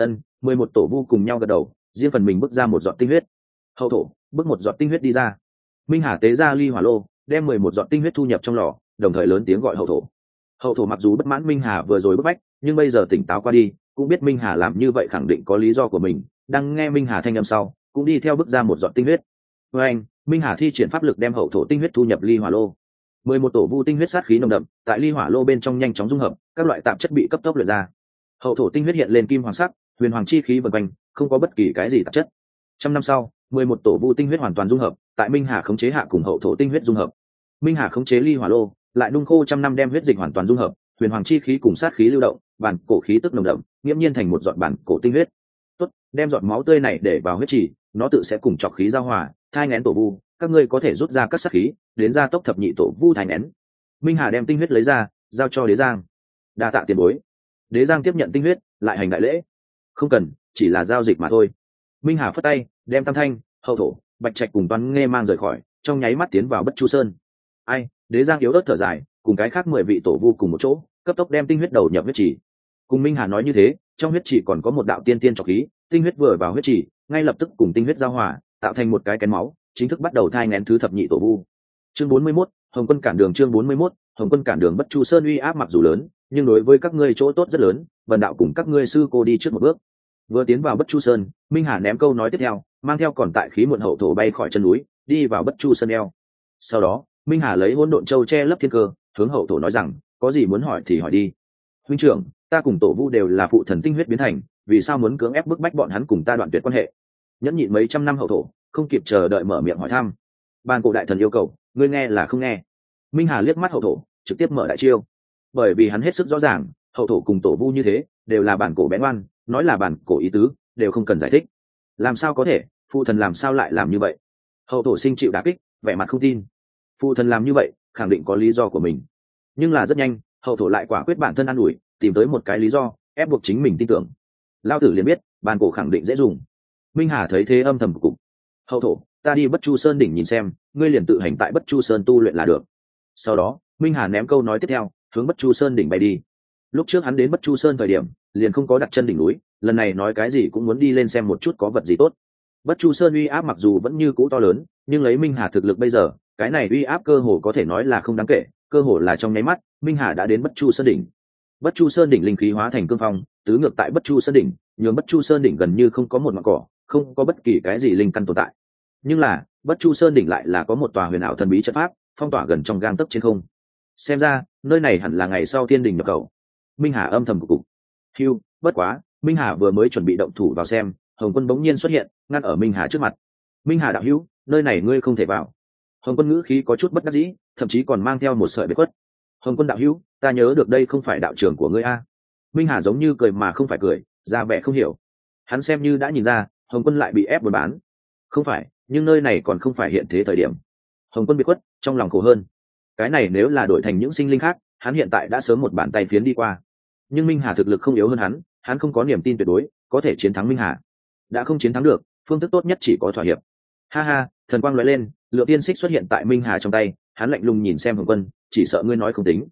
Speaker 1: 11 tổ vu cùng nhau gật đầu, riêng phần mình bước ra một giọt tinh huyết. Hậu thổ bước một giọt tinh huyết đi ra. Minh Hà tế ra ly hỏa lô, đem 11 giọt tinh huyết thu nhập trong lò, đồng thời lớn tiếng gọi hậu thổ. Hậu thổ mặc dù bất mãn Minh Hà vừa rồi bức bách, nhưng bây giờ tỉnh táo qua đi, cũng biết Minh Hà làm như vậy khẳng định có lý do của mình. Đang nghe Minh Hà thanh âm sau, cũng đi theo bước ra một giọt tinh huyết. Với anh, Minh Hà thi triển pháp lực đem hậu thổ tinh huyết thu nhập ly hỏa lô. 11 tổ vu tinh huyết sát khí nồng đậm, tại ly hỏa lô bên trong nhanh chóng dung hợp, các loại tạp chất bị cấp tốc luyện ra. Hậu thổ tinh huyết hiện lên kim hoàng sắc, huyền hoàng chi khí vần quanh, không có bất kỳ cái gì tạp chất. Trăm năm sau, 11 tổ vu tinh huyết hoàn toàn dung hợp, tại Minh Hà khống chế hạ cùng hậu thổ tinh huyết dung hợp. Minh Hà khống chế ly hỏa lô, lại nung khô trăm năm đem huyết dịch hoàn toàn dung hợp, huyền hoàng chi khí cùng sát khí lưu động, bản cổ khí tức nồng đậm, nghiễm nhiên thành một giọt bản cổ tinh huyết. Tốt, đem giọt máu tươi này để vào huyết trì, nó tự sẽ cùng trọc khí giao hòa, thai nghén tổ vu, các ngươi có thể rút ra các sát khí, đến gia tốc thập nhị tổ vu thai nghén. Minh Hà đem tinh huyết lấy ra, giao cho Đế Giang. Đa tạ tiền bối. Đế Giang tiếp nhận tinh huyết, lại hành đại lễ. Không cần, chỉ là giao dịch mà thôi. Minh Hà phất tay, đem Tam Thanh, hậu thổ, Bạch Trạch cùng Toan Nghe mang rời khỏi, trong nháy mắt tiến vào Bất Chu Sơn. Ai? Đế Giang yếu ớt thở dài, cùng cái khác 10 vị tổ vu cùng một chỗ, cấp tốc đem tinh huyết đầu nhập huyết trì. Cùng Minh Hà nói như thế, trong huyết trì còn có một đạo tiên tiên trọc khí, tinh huyết vừa vào huyết trì, ngay lập tức cùng tinh huyết giao hòa, tạo thành một cái kén máu, chính thức bắt đầu thai nghén thứ thập nhị tổ vu. Chương 41, Hồng Quân cản đường. Chương 41, Hồng Quân cản đường. Bất Chu Sơn uy áp mặc dù lớn, nhưng đối với các ngươi chỗ tốt rất lớn, Vân đạo cùng các ngươi sư cô đi trước một bước. Vừa tiến vào Bất Chu Sơn, Minh Hà ném câu nói tiếp theo, mang theo còn tại khí muộn hậu thổ bay khỏi chân núi, đi vào Bất Chu Sơn eo. Sau đó, Minh Hà lấy hỗn độn châu che lấp thiên cơ, hướng hậu thổ nói rằng, có gì muốn hỏi thì hỏi đi. Huynh trưởng, ta cùng tổ vu đều là phụ thần tinh huyết biến thành, vì sao muốn cưỡng ép bức bách bọn hắn cùng ta đoạn tuyệt quan hệ? Nhẫn nhịn mấy trăm năm hậu thổ, không kịp chờ đợi mở miệng hỏi thăm. Ban cổ đại thần yêu cầu, ngươi nghe là không nghe? Minh Hà liếc mắt hậu thổ, trực tiếp mở đại chiêu. Bởi vì hắn hết sức rõ ràng, hậu thổ cùng tổ vu như thế, đều là bản cổ bén ngoan, nói là bản cổ ý tứ, đều không cần giải thích. Làm sao có thể, phụ thần làm sao lại làm như vậy? Hậu thổ sinh chịu đả kích, vẻ mặt không tin. Phụ thần làm như vậy, khẳng định có lý do của mình. Nhưng là rất nhanh, hậu thổ lại quả quyết bản thân an ủi, tìm tới một cái lý do, ép buộc chính mình tin tưởng. Lao tử liền biết, bản cổ khẳng định dễ dùng. Minh Hà thấy thế âm thầm cục. Hậu thổ, ta đi Bất Chu Sơn đỉnh nhìn xem, ngươi liền tự hành tại Bất Chu Sơn tu luyện là được. Sau đó, Minh Hà ném câu nói tiếp theo, hướng Bất Chu Sơn đỉnh bay đi. Lúc trước hắn đến Bất Chu Sơn thời điểm, liền không có đặt chân đỉnh núi, lần này nói cái gì cũng muốn đi lên xem một chút có vật gì tốt. Bất Chu Sơn uy áp mặc dù vẫn như cũ to lớn, nhưng lấy Minh Hà thực lực bây giờ, cái này uy áp cơ hồ có thể nói là không đáng kể, cơ hồ là trong nháy mắt, Minh Hà đã đến Bất Chu Sơn đỉnh. Bất Chu Sơn đỉnh linh khí hóa thành cương phong, tứ ngược tại Bất Chu Sơn đỉnh, nhường Bất Chu Sơn đỉnh gần như không có một ngọn cỏ, không có bất kỳ cái gì linh căn tồn tại. Nhưng là, Bất Chu Sơn đỉnh lại là có một tòa huyền ảo thần bí trận pháp, phong tỏa gần trong gang tấc trên không. Xem ra, nơi này hẳn là ngày sau thiên đình nhập khẩu. Minh Hà âm thầm cục. Hưu, bất quá, Minh Hà vừa mới chuẩn bị động thủ vào xem, Hồng Quân bỗng nhiên xuất hiện, ngăn ở Minh Hà trước mặt. Minh Hà đạo hữu, nơi này ngươi không thể vào. Hồng Quân ngữ khí có chút bất đắc dĩ, thậm chí còn mang theo một sợi bế khuất. Hồng Quân đạo hữu, ta nhớ được đây không phải đạo trường của ngươi a. Minh Hà giống như cười mà không phải cười, ra vẻ không hiểu. Hắn xem như đã nhìn ra, Hồng Quân lại bị ép buôn bán. Không phải, nhưng nơi này còn không phải hiện thế thời điểm. Hồng Quân bị khuất, trong lòng khổ hơn. Cái này nếu là đổi thành những sinh linh khác, hắn hiện tại đã sớm một bàn tay phiến đi qua. Nhưng Minh Hà thực lực không yếu hơn hắn không có niềm tin tuyệt đối có thể chiến thắng Minh Hà. Đã không chiến thắng được, phương thức tốt nhất chỉ có thỏa hiệp. Ha ha, thần quang lóe lên, Lượng Tiên Xích xuất hiện tại Minh Hà trong tay, hắn lạnh lùng nhìn xem Hồng Quân, chỉ sợ ngươi nói không tính.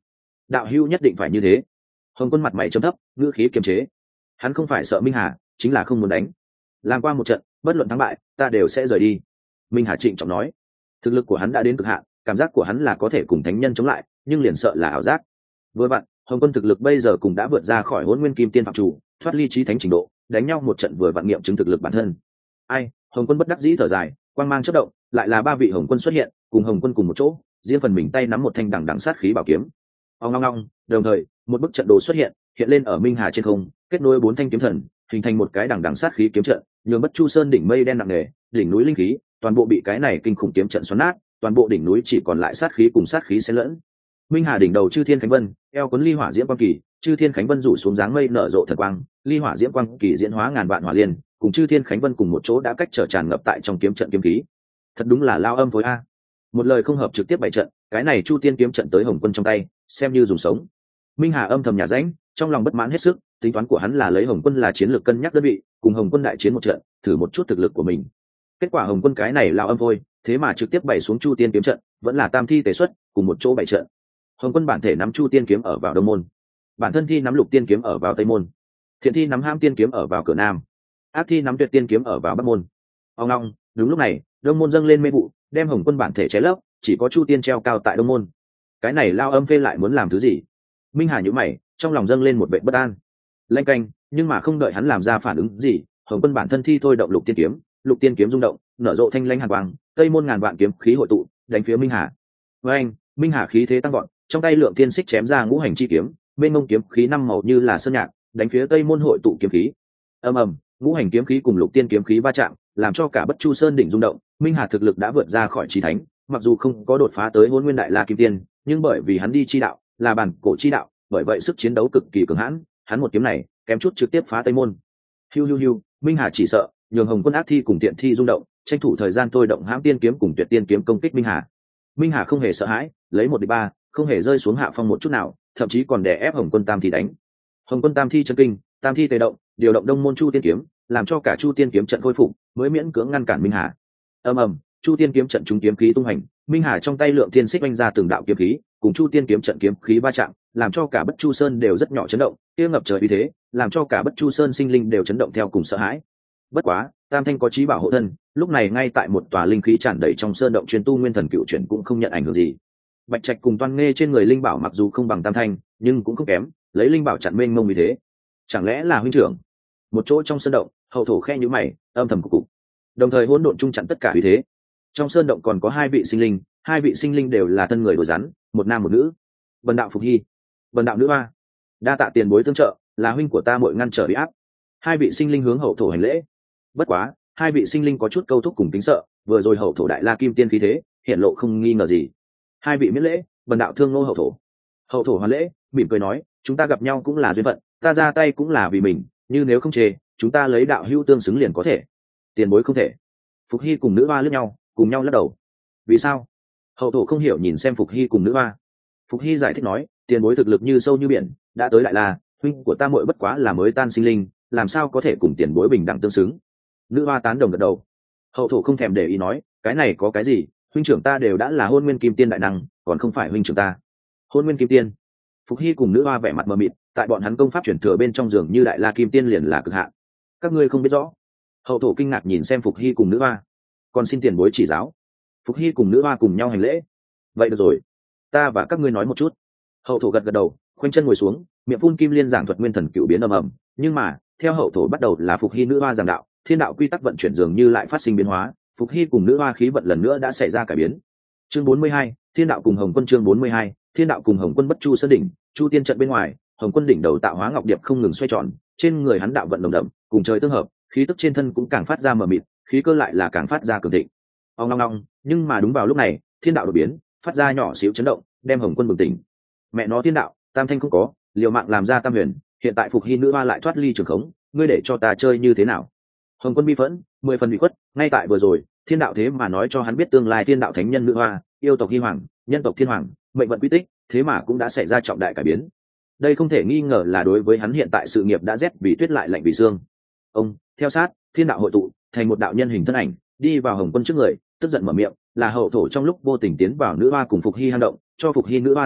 Speaker 1: đạo hữu nhất định phải như thế. Hồng Quân mặt mày trầm thấp, ngữ khí kiềm chế. Hắn không phải sợ Minh Hà, chính là không muốn đánh. Làm qua một trận, bất luận thắng bại, ta đều sẽ rời đi. Minh Hà trịnh trọng nói. Thực lực của hắn đã đến cực hạn, cảm giác của hắn là có thể cùng thánh nhân chống lại, nhưng liền sợ là ảo giác. Vừa vặn, Hồng Quân thực lực bây giờ cũng đã vượt ra khỏi Hỗn Nguyên Kim Tiên phạm chủ, thoát ly chí thánh trình độ, đánh nhau một trận vừa vặn nghiệm chứng thực lực bản thân. Ai, Hồng Quân bất đắc dĩ thở dài, quang mang chớp động, lại là ba vị Hồng Quân xuất hiện, cùng Hồng Quân cùng một chỗ, riêng phần mình tay nắm một thanh đằng đằng sát khí bảo kiếm. Ong ong ong, đồng thời, một bức trận đồ xuất hiện, hiện lên ở Minh Hà trên không, kết nối bốn thanh kiếm thần, hình thành một cái đằng đằng sát khí kiếm trận, nhường Bất Chu Sơn đỉnh mây đen nặng nề, đỉnh núi linh khí, toàn bộ bị cái này kinh khủng kiếm trận xoắn nát, toàn bộ đỉnh núi chỉ còn lại sát khí cùng sát khí xen lẫn. Minh Hà đỉnh đầu Chư Thiên Khánh Vân, eo cuốn ly hỏa diễm quang kỳ, Chư Thiên Khánh Vân rủ xuống dáng mây nở rộ thật quang, ly hỏa diễm quang kỳ diễn hóa ngàn vạn hỏa liên, cùng Chư Thiên Khánh Vân cùng một chỗ đã cách trở tràn ngập tại trong kiếm trận kiếm khí. Thật đúng là lao âm phối a. Một lời không hợp trực tiếp bày trận, cái này Chu Tiên kiếm trận tới Hồng Quân trong tay, xem như dùng sống. Minh Hà âm thầm nhà rãnh, trong lòng bất mãn hết sức, tính toán của hắn là lấy Hồng Quân là chiến lược cân nhắc đơn vị, cùng Hồng Quân đại chiến một trận, thử một chút thực lực của mình. Kết quả Hồng Quân cái này lao âm phôi, thế mà trực tiếp bày xuống Chu Tiên kiếm trận, vẫn là tam thi tề xuất, cùng một chỗ bày trận. Hồng Quân bản thể nắm Chu Tiên kiếm ở vào Đông môn, bản thân thi nắm Lục Tiên kiếm ở vào Tây môn, thiện thi nắm Ham Tiên kiếm ở vào cửa Nam, ác thi nắm Tuyệt Tiên kiếm ở vào Bắc môn. Ông long, đúng lúc này, Đông môn dâng lên mê vụ, đem Hồng Quân bản thể che lấp, chỉ có Chu Tiên treo cao tại Đông môn. Cái này lao âm phê lại muốn làm thứ gì? Minh Hà nhíu mày, trong lòng dâng lên một vẻ bất an. Lanh canh, nhưng mà không đợi hắn làm ra phản ứng gì, Hồng Quân bản thân thi thôi động Lục Tiên kiếm, Lục Tiên kiếm rung động, nở rộ thanh lãnh hàn quang, Tây môn ngàn vạn kiếm khí hội tụ, đánh phía Minh Hà. Với anh, Minh Hà khí thế tăng vọt, trong tay lượng tiên xích chém ra ngũ hành chi kiếm, bên mông kiếm khí năm màu như là sơn nhạc, đánh phía Tây môn hội tụ kiếm khí. Ầm ầm, ngũ hành kiếm khí cùng Lục Tiên kiếm khí va chạm, làm cho cả Bất Chu Sơn đỉnh rung động. Minh Hà thực lực đã vượt ra khỏi chí thánh, mặc dù không có đột phá tới Hỗn Nguyên Đại La Kim Tiên, nhưng bởi vì hắn đi chi đạo, là bản cổ chi đạo, bởi vậy sức chiến đấu cực kỳ cường hãn, hắn một kiếm này kém chút trực tiếp phá Tây môn. Hiu hiu hiu, Minh Hà chỉ sợ, nhường Hồng Quân ác thi cùng tiện thi rung động, tranh thủ thời gian thôi động Hãm Tiên kiếm cùng Tuyệt Tiên kiếm công kích Minh Hà. Minh Hà không hề sợ hãi, lấy 1-3, không hề rơi xuống hạ phong một chút nào, thậm chí còn đè ép Hồng Quân tam thi đánh. Hồng Quân tam thi chân kinh, tam thi tề động, điều động Đông môn Chu Tiên kiếm, làm cho cả Chu Tiên kiếm trận khôi phục, mới miễn cưỡng ngăn cản Minh Hà. Ầm ầm, Chu Tiên kiếm trận trúng kiếm khí tung hành, Minh Hà trong tay lượng thiên xích oanh ra từng đạo kiếm khí, cùng Chu Tiên kiếm trận kiếm khí va chạm, làm cho cả Bất Chu Sơn đều rất nhỏ chấn động, kia ngập trời uy thế, làm cho cả Bất Chu Sơn sinh linh đều chấn động theo cùng sợ hãi. Bất quá, Tam Thanh có chí bảo hộ thân, lúc này ngay tại một tòa linh khí tràn đầy trong sơn động truyền tu nguyên thần cựu chuyển cũng không nhận ảnh hưởng gì. Bạch Trạch cùng Toan Nghê trên người linh bảo mặc dù không bằng Tam Thanh, nhưng cũng không kém, lấy linh bảo chặn mênh mông như thế. Chẳng lẽ là huynh trưởng? Một chỗ trong sơn động, hậu thổ khe nhíu mày, âm thầm cục cục. Đồng thời hỗn độn trung chặn tất cả uy thế. Trong sơn động còn có hai vị sinh linh đều là thân người đồi rắn, một nam một nữ. Vân đạo Phục Hy, Vân đạo nữ hoa, đa tạ tiền bối tương trợ, là huynh của ta muội ngăn trở uy áp. Hai vị sinh linh hướng hậu thổ hành lễ. Bất quá, hai vị sinh linh có chút câu thúc cùng tính sợ, vừa rồi hậu thổ đại la kim tiên khí thế, hiện lộ không nghi ngờ gì. Hai vị miễn lễ, Vân đạo thương nô hậu thổ. Hậu thổ hoàn lễ, mỉm cười nói, chúng ta gặp nhau cũng là duyên phận, ta ra tay cũng là vì mình, như nếu không chê, chúng ta lấy đạo hữu tương xứng liền có thể. Tiền bối không thể. Phục Hy cùng nữ hoa liếc nhau, cùng nhau lắc đầu. Vì sao? Hậu thổ không hiểu nhìn xem Phục Hy cùng nữ hoa. Phục Hy giải thích nói, tiền bối thực lực như sâu như biển, đã tới đại la, huynh của ta muội bất quá là mới tan sinh linh, làm sao có thể cùng tiền bối bình đẳng tương xứng. Nữ hoa tán đồng gật đầu. Hậu thổ không thèm để ý nói, cái này có cái gì, huynh trưởng ta đều đã là Hôn Nguyên Kim Tiên đại năng, còn không phải huynh trưởng ta. Hôn Nguyên Kim Tiên. Phục Hy cùng nữ hoa vẻ mặt mờ mịt, tại bọn hắn công pháp chuyển thừa bên trong giường như đại la kim tiên liền là cực hạn. Các ngươi không biết rõ. Hậu thổ kinh ngạc nhìn xem Phục Hy cùng nữ hoa, còn xin tiền bối chỉ giáo. Phục Hy cùng nữ hoa cùng nhau hành lễ. Vậy được rồi, ta và các ngươi nói một chút. Hậu thổ gật gật đầu, khoanh chân ngồi xuống, miệng phun kim liên giảng thuật nguyên thần cựu biến ầm ầm. Nhưng mà theo hậu thổ bắt đầu là Phục Hy nữ hoa giảng đạo, thiên đạo quy tắc vận chuyển dường như lại phát sinh biến hóa. Phục Hy cùng nữ hoa khí vận lần nữa đã xảy ra cải biến. Chương 42, thiên đạo cùng Hồng Quân. Chương 42, thiên đạo cùng Hồng Quân. Bất Chu Sơn đỉnh, Chu Tiên trận bên ngoài, Hồng Quân đỉnh đầu tạo hóa ngọc điệp không ngừng xoay tròn, trên người hắn đạo vận đồng đậm, cùng trời tương hợp, khí tức trên thân cũng càng phát ra mờ mịt, khí cơ lại là càng phát ra cường thịnh. Ong ong ong, nhưng mà đúng vào lúc này, thiên đạo đột biến, phát ra nhỏ xíu chấn động, đem Hồng Quân bừng tỉnh. Mẹ nó thiên đạo, tam thanh không có, liều mạng làm ra tam huyền, hiện tại Phục Hy nữ hoa lại thoát ly trường khống, ngươi để cho ta chơi như thế nào? Hồng Quân bi phẫn, 10 phần bị khuất, ngay tại vừa rồi, thiên đạo thế mà nói cho hắn biết tương lai thiên đạo thánh nhân nữ hoa, yêu tộc Hy hoàng, nhân tộc thiên hoàng, mệnh vận quy tích, thế mà cũng đã xảy ra trọng đại cải biến. Đây không thể nghi ngờ là đối với hắn hiện tại sự nghiệp đã rét vì tuyết lại lạnh vì xương. Ông theo sát, thiên đạo hội tụ thành một đạo nhân hình thân ảnh, đi vào Hồng Quân trước người, tức giận mở miệng, là hậu thổ trong lúc vô tình tiến vào nữ hoa cùng Phục Hy hang động, cho Phục Hy nữ hoa giảng đạo,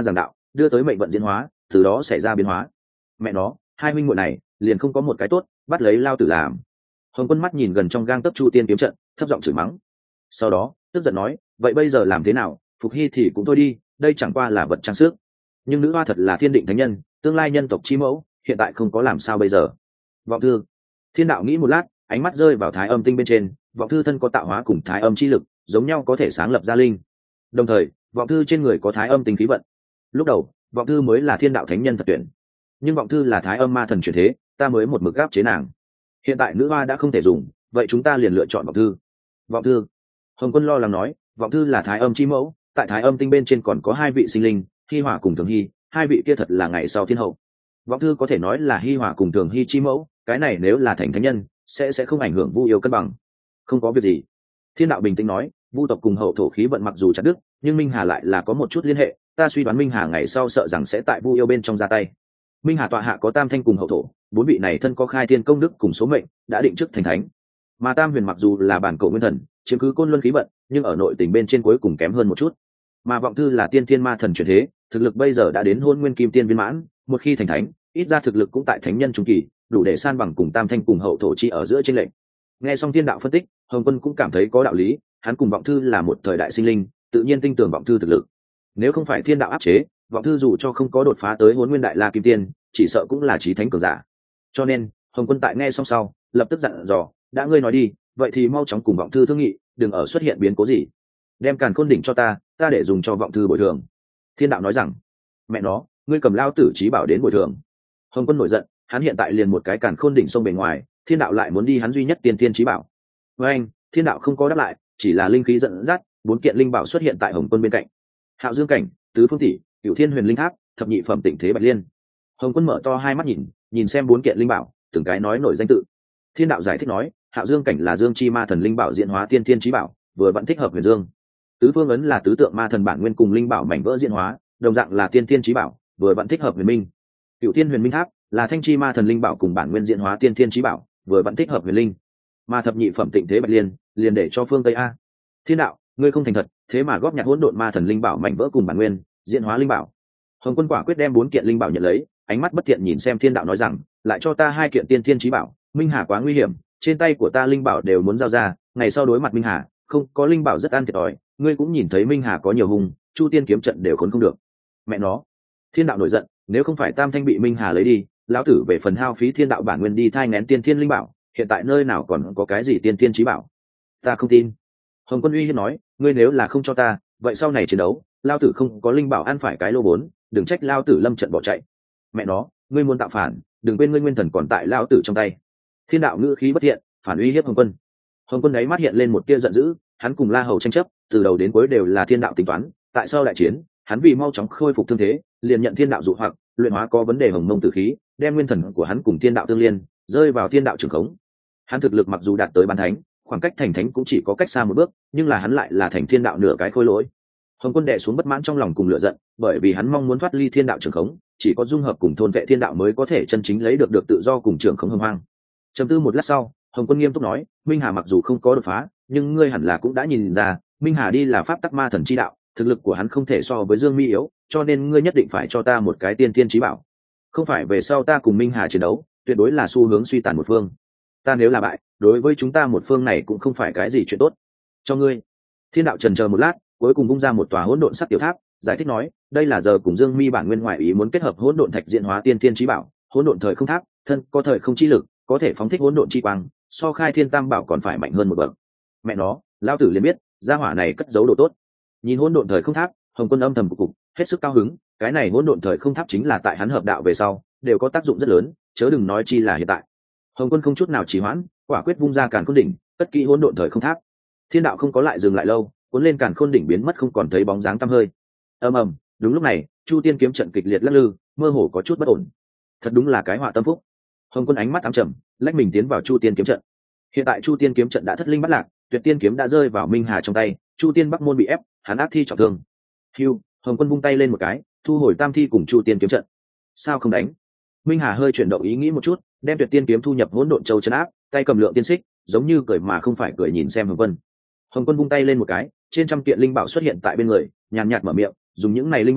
Speaker 1: đưa tới mệnh vận diễn hóa, từ đó xảy ra biến hóa. Mẹ nó, hai huynh muội này liền không có một cái tốt, bắt lấy lao tử làm. Hồng Quân mắt nhìn gần trong gang tấc Chu Tiên kiếm trận, thấp giọng chửi mắng. Sau đó tức giận nói, vậy bây giờ làm thế nào? Phục hy thì cũng thôi đi, đây chẳng qua là vật trang sức, nhưng nữ hoa thật là thiên định thánh nhân, tương lai nhân tộc chi mẫu, hiện tại không có làm sao bây giờ. Vọng thư. Thiên đạo nghĩ một lát, ánh mắt rơi vào thái âm tinh bên trên. Vọng thư thân có tạo hóa cùng thái âm chi lực, giống nhau có thể sáng lập ra linh. Đồng thời vọng thư trên người có thái âm tinh khí vận. Lúc đầu vọng thư mới là thiên đạo thánh nhân thật tuyển, nhưng vọng thư là thái âm ma thần chuyển thế, ta mới một mực gáp chế nàng. Hiện tại nữ hoa đã không thể dùng, vậy chúng ta liền lựa chọn vọng thư. Vọng thư. Hồng Quân lo lắng nói, vọng thư là thái âm chi mẫu, tại thái âm tinh bên trên còn có hai vị sinh linh, Hi Hỏa cùng Thường Hy, hai vị kia thật là ngày sau thiên hậu. Vọng thư có thể nói là Hi Hỏa cùng Thường Hy chi mẫu, cái này nếu là thành thánh nhân sẽ không ảnh hưởng Vu yêu cân bằng. Không có việc gì. Thiên đạo bình tĩnh nói, Vu tộc cùng hậu thổ khí vận mặc dù chặt đứt, nhưng Minh Hà lại là có một chút liên hệ, ta suy đoán Minh Hà ngày sau sợ rằng sẽ tại Vu yêu bên trong ra tay. Minh Hà tọa hạ có Tam Thanh cùng hậu thổ, bốn vị này thân có khai thiên công đức cùng số mệnh, đã định trước thành thánh. Mà Tam Huyền mặc dù là bản cổ nguyên thần, chiếm cứ côn luân khí vận, nhưng ở nội tình bên trên cuối cùng kém hơn một chút. Mà vọng thư là tiên thiên ma thần chuyển thế, thực lực bây giờ đã đến hôn nguyên kim tiên viên mãn, một khi thành thánh, ít ra thực lực cũng tại thánh nhân trung kỳ, đủ để san bằng cùng Tam Thanh cùng hậu thổ chi ở giữa trên lệnh. Nghe xong thiên đạo phân tích, Hồng Quân cũng cảm thấy có đạo lý, hắn cùng vọng thư là một thời đại sinh linh, tự nhiên tin tưởng vọng thư thực lực. Nếu không phải thiên đạo áp chế, vọng thư dù cho không có đột phá tới hôn nguyên đại la kim tiên, chỉ sợ cũng là chí thánh cường giả. Cho nên Hồng Quân tại nghe xong sau lập tức dặn dò, đã ngươi nói đi, vậy thì mau chóng cùng vọng thư thương nghị, đừng ở xuất hiện biến cố gì. Đem càn khôn đỉnh cho ta để dùng cho vọng thư bồi thường. Thiên đạo nói rằng, mẹ nó, ngươi cầm lao tử trí bảo đến bồi thường. Hồng Quân nổi giận, hắn hiện tại liền một cái càn khôn đỉnh xông bề ngoài, thiên đạo lại muốn đi hắn duy nhất tiên thiên trí bảo. Với anh, thiên đạo không có đáp lại, chỉ là linh khí dẫn dắt, bốn kiện linh bảo xuất hiện tại Hồng Quân bên cạnh. Hạo Dương cảnh, tứ phương tỷ, Cửu Thiên Huyền Linh Tháp, thập nhị phẩm Tịnh Thế Bạch Liên. Hồng Quân mở to hai mắt nhìn xem bốn kiện linh bảo, từng cái nói nổi danh tự. Thiên đạo giải thích nói, Hạo Dương cảnh là Dương chi ma thần linh bảo diễn hóa tiên thiên trí bảo, vừa vẫn thích hợp huyền dương. Tứ phương ấn là tứ tượng ma thần bản nguyên cùng linh bảo mảnh vỡ diễn hóa, đồng dạng là tiên thiên trí bảo, vừa vẫn thích hợp huyền minh. Cửu Thiên Huyền Minh Tháp là thanh chi ma thần linh bảo cùng bản nguyên diễn hóa tiên thiên trí bảo, vừa vẫn thích hợp huyền linh. Mà thập nhị phẩm Tịnh Thế Bạch Liên liền để cho phương Tây a. Thiên đạo, ngươi không thành thật, thế mà góp nhặt hỗn độn ma thần linh bảo mảnh vỡ cùng bản nguyên diễn hóa linh bảo. Hồng Quân quả quyết đem bốn kiện linh bảo nhận lấy, ánh mắt bất thiện nhìn xem thiên đạo nói rằng, lại cho ta hai kiện tiên thiên trí bảo. Minh Hà quá nguy hiểm, trên tay của ta linh bảo đều muốn giao ra, ngày sau đối mặt Minh Hà không có linh bảo rất ăn thiệt thòi. Ngươi cũng nhìn thấy Minh Hà có nhiều hung, Chu Tiên kiếm trận đều khốn không được. Mẹ nó. Thiên đạo nổi giận, nếu không phải Tam Thanh bị Minh Hà lấy đi, lão tử về phần hao phí thiên đạo bản nguyên đi thai ngén tiên thiên linh bảo, hiện tại nơi nào còn có cái gì tiên thiên trí bảo. Ta không tin. Hồng Quân uy hiếp nói, ngươi nếu là không cho ta, vậy sau này chiến đấu lao tử không có linh bảo ăn phải cái lô vốn, đừng trách lao tử lâm trận bỏ chạy. Mẹ nó, ngươi muốn tạo phản, đừng quên ngươi nguyên thần còn tại lao tử trong tay. Thiên đạo ngữ khí bất thiện, phản uy hiếp Hồng Quân. Hồng Quân ấy mắt hiện lên một tia giận dữ, hắn cùng La Hầu tranh chấp từ đầu đến cuối đều là thiên đạo tính toán, tại sao đại chiến hắn vì mau chóng khôi phục thương thế liền nhận thiên đạo dụ hoặc luyện hóa có vấn đề hồng mông tử khí, đem nguyên thần của hắn cùng thiên đạo tương liên, rơi vào thiên đạo trường khống. Hắn thực lực mặc dù đạt tới bán thánh, khoảng cách thành thánh cũng chỉ có cách xa một bước, nhưng là hắn lại là thành thiên đạo nửa cái khôi lỗi. Hồng Quân đè xuống bất mãn trong lòng cùng lửa giận, bởi vì hắn mong muốn thoát ly thiên đạo trường khống, chỉ có dung hợp cùng thôn vệ thiên đạo mới có thể chân chính lấy được tự do cùng trường khống hồng hoang. Trầm tư một lát sau, Hồng Quân nghiêm túc nói, Minh Hà mặc dù không có đột phá, nhưng ngươi hẳn là cũng đã nhìn ra, Minh Hà đi là pháp tắc ma thần chi đạo, thực lực của hắn không thể so với Dương Mi yếu, cho nên ngươi nhất định phải cho ta một cái tiên thiên chí bảo. Không phải về sau ta cùng Minh Hà chiến đấu, tuyệt đối là xu hướng suy tàn một phương. Ta nếu là bại, đối với chúng ta một phương này cũng không phải cái gì chuyện tốt. Cho ngươi. Thiên đạo chần chờ một lát, cuối cùng vung ra một tòa hỗn độn sắc tiểu tháp, giải thích nói, đây là giờ cùng Dương Mi bản nguyên ngoại ý muốn kết hợp hỗn độn thạch diễn hóa tiên thiên chí bảo, hỗn độn thời không tháp, thân có thời không chi lực, có thể phóng thích hỗn độn chi quang, so khai thiên tam bảo còn phải mạnh hơn một bậc. Mẹ nó, lão tử liền biết, gia hỏa này cất giấu đồ tốt. Nhìn hỗn độn thời không tháp, Hồng Quân âm thầm cục, hết sức cao hứng, cái này hỗn độn thời không tháp chính là tại hắn hợp đạo về sau, đều có tác dụng rất lớn, chớ đừng nói chi là hiện tại. Hồng Quân không chút nào trì hoãn, quả quyết vung ra càn khôn đỉnh, cất kỹ hỗn độn thời không tháp. Thiên đạo không có lại dừng lại lâu, cuốn lên càn khôn đỉnh biến mất không còn thấy bóng dáng tăm hơi. Ầm ầm, đúng lúc này, Chu Tiên kiếm trận kịch liệt lắc lư, mơ hồ có chút bất ổn. Thật đúng là cái họa tâm phúc. Hồng Quân ánh mắt ám trầm, lách mình tiến vào Chu Tiên kiếm trận. Hiện tại Chu Tiên kiếm trận đã thất linh bắt lạc, Tuyệt Tiên kiếm đã rơi vào Minh Hà trong tay, Chu Tiên Bắc môn bị ép, hắn ác thi trọng thương. Hưu, Hồng Quân vung tay lên một cái, thu hồi tam thi cùng Chu Tiên kiếm trận. Sao không đánh? Minh Hà hơi chuyển động ý nghĩ một chút, đem Tuyệt Tiên kiếm thu nhập hỗn độn châu trấn áp, tay cầm lượng tiên xích, giống như cười mà không phải cười nhìn xem Hồng Quân. Hồng Quân vung tay lên một cái, trên trăm kiện linh bảo xuất hiện tại bên người, nhàn nhạt mở miệng, dùng những này linh bảo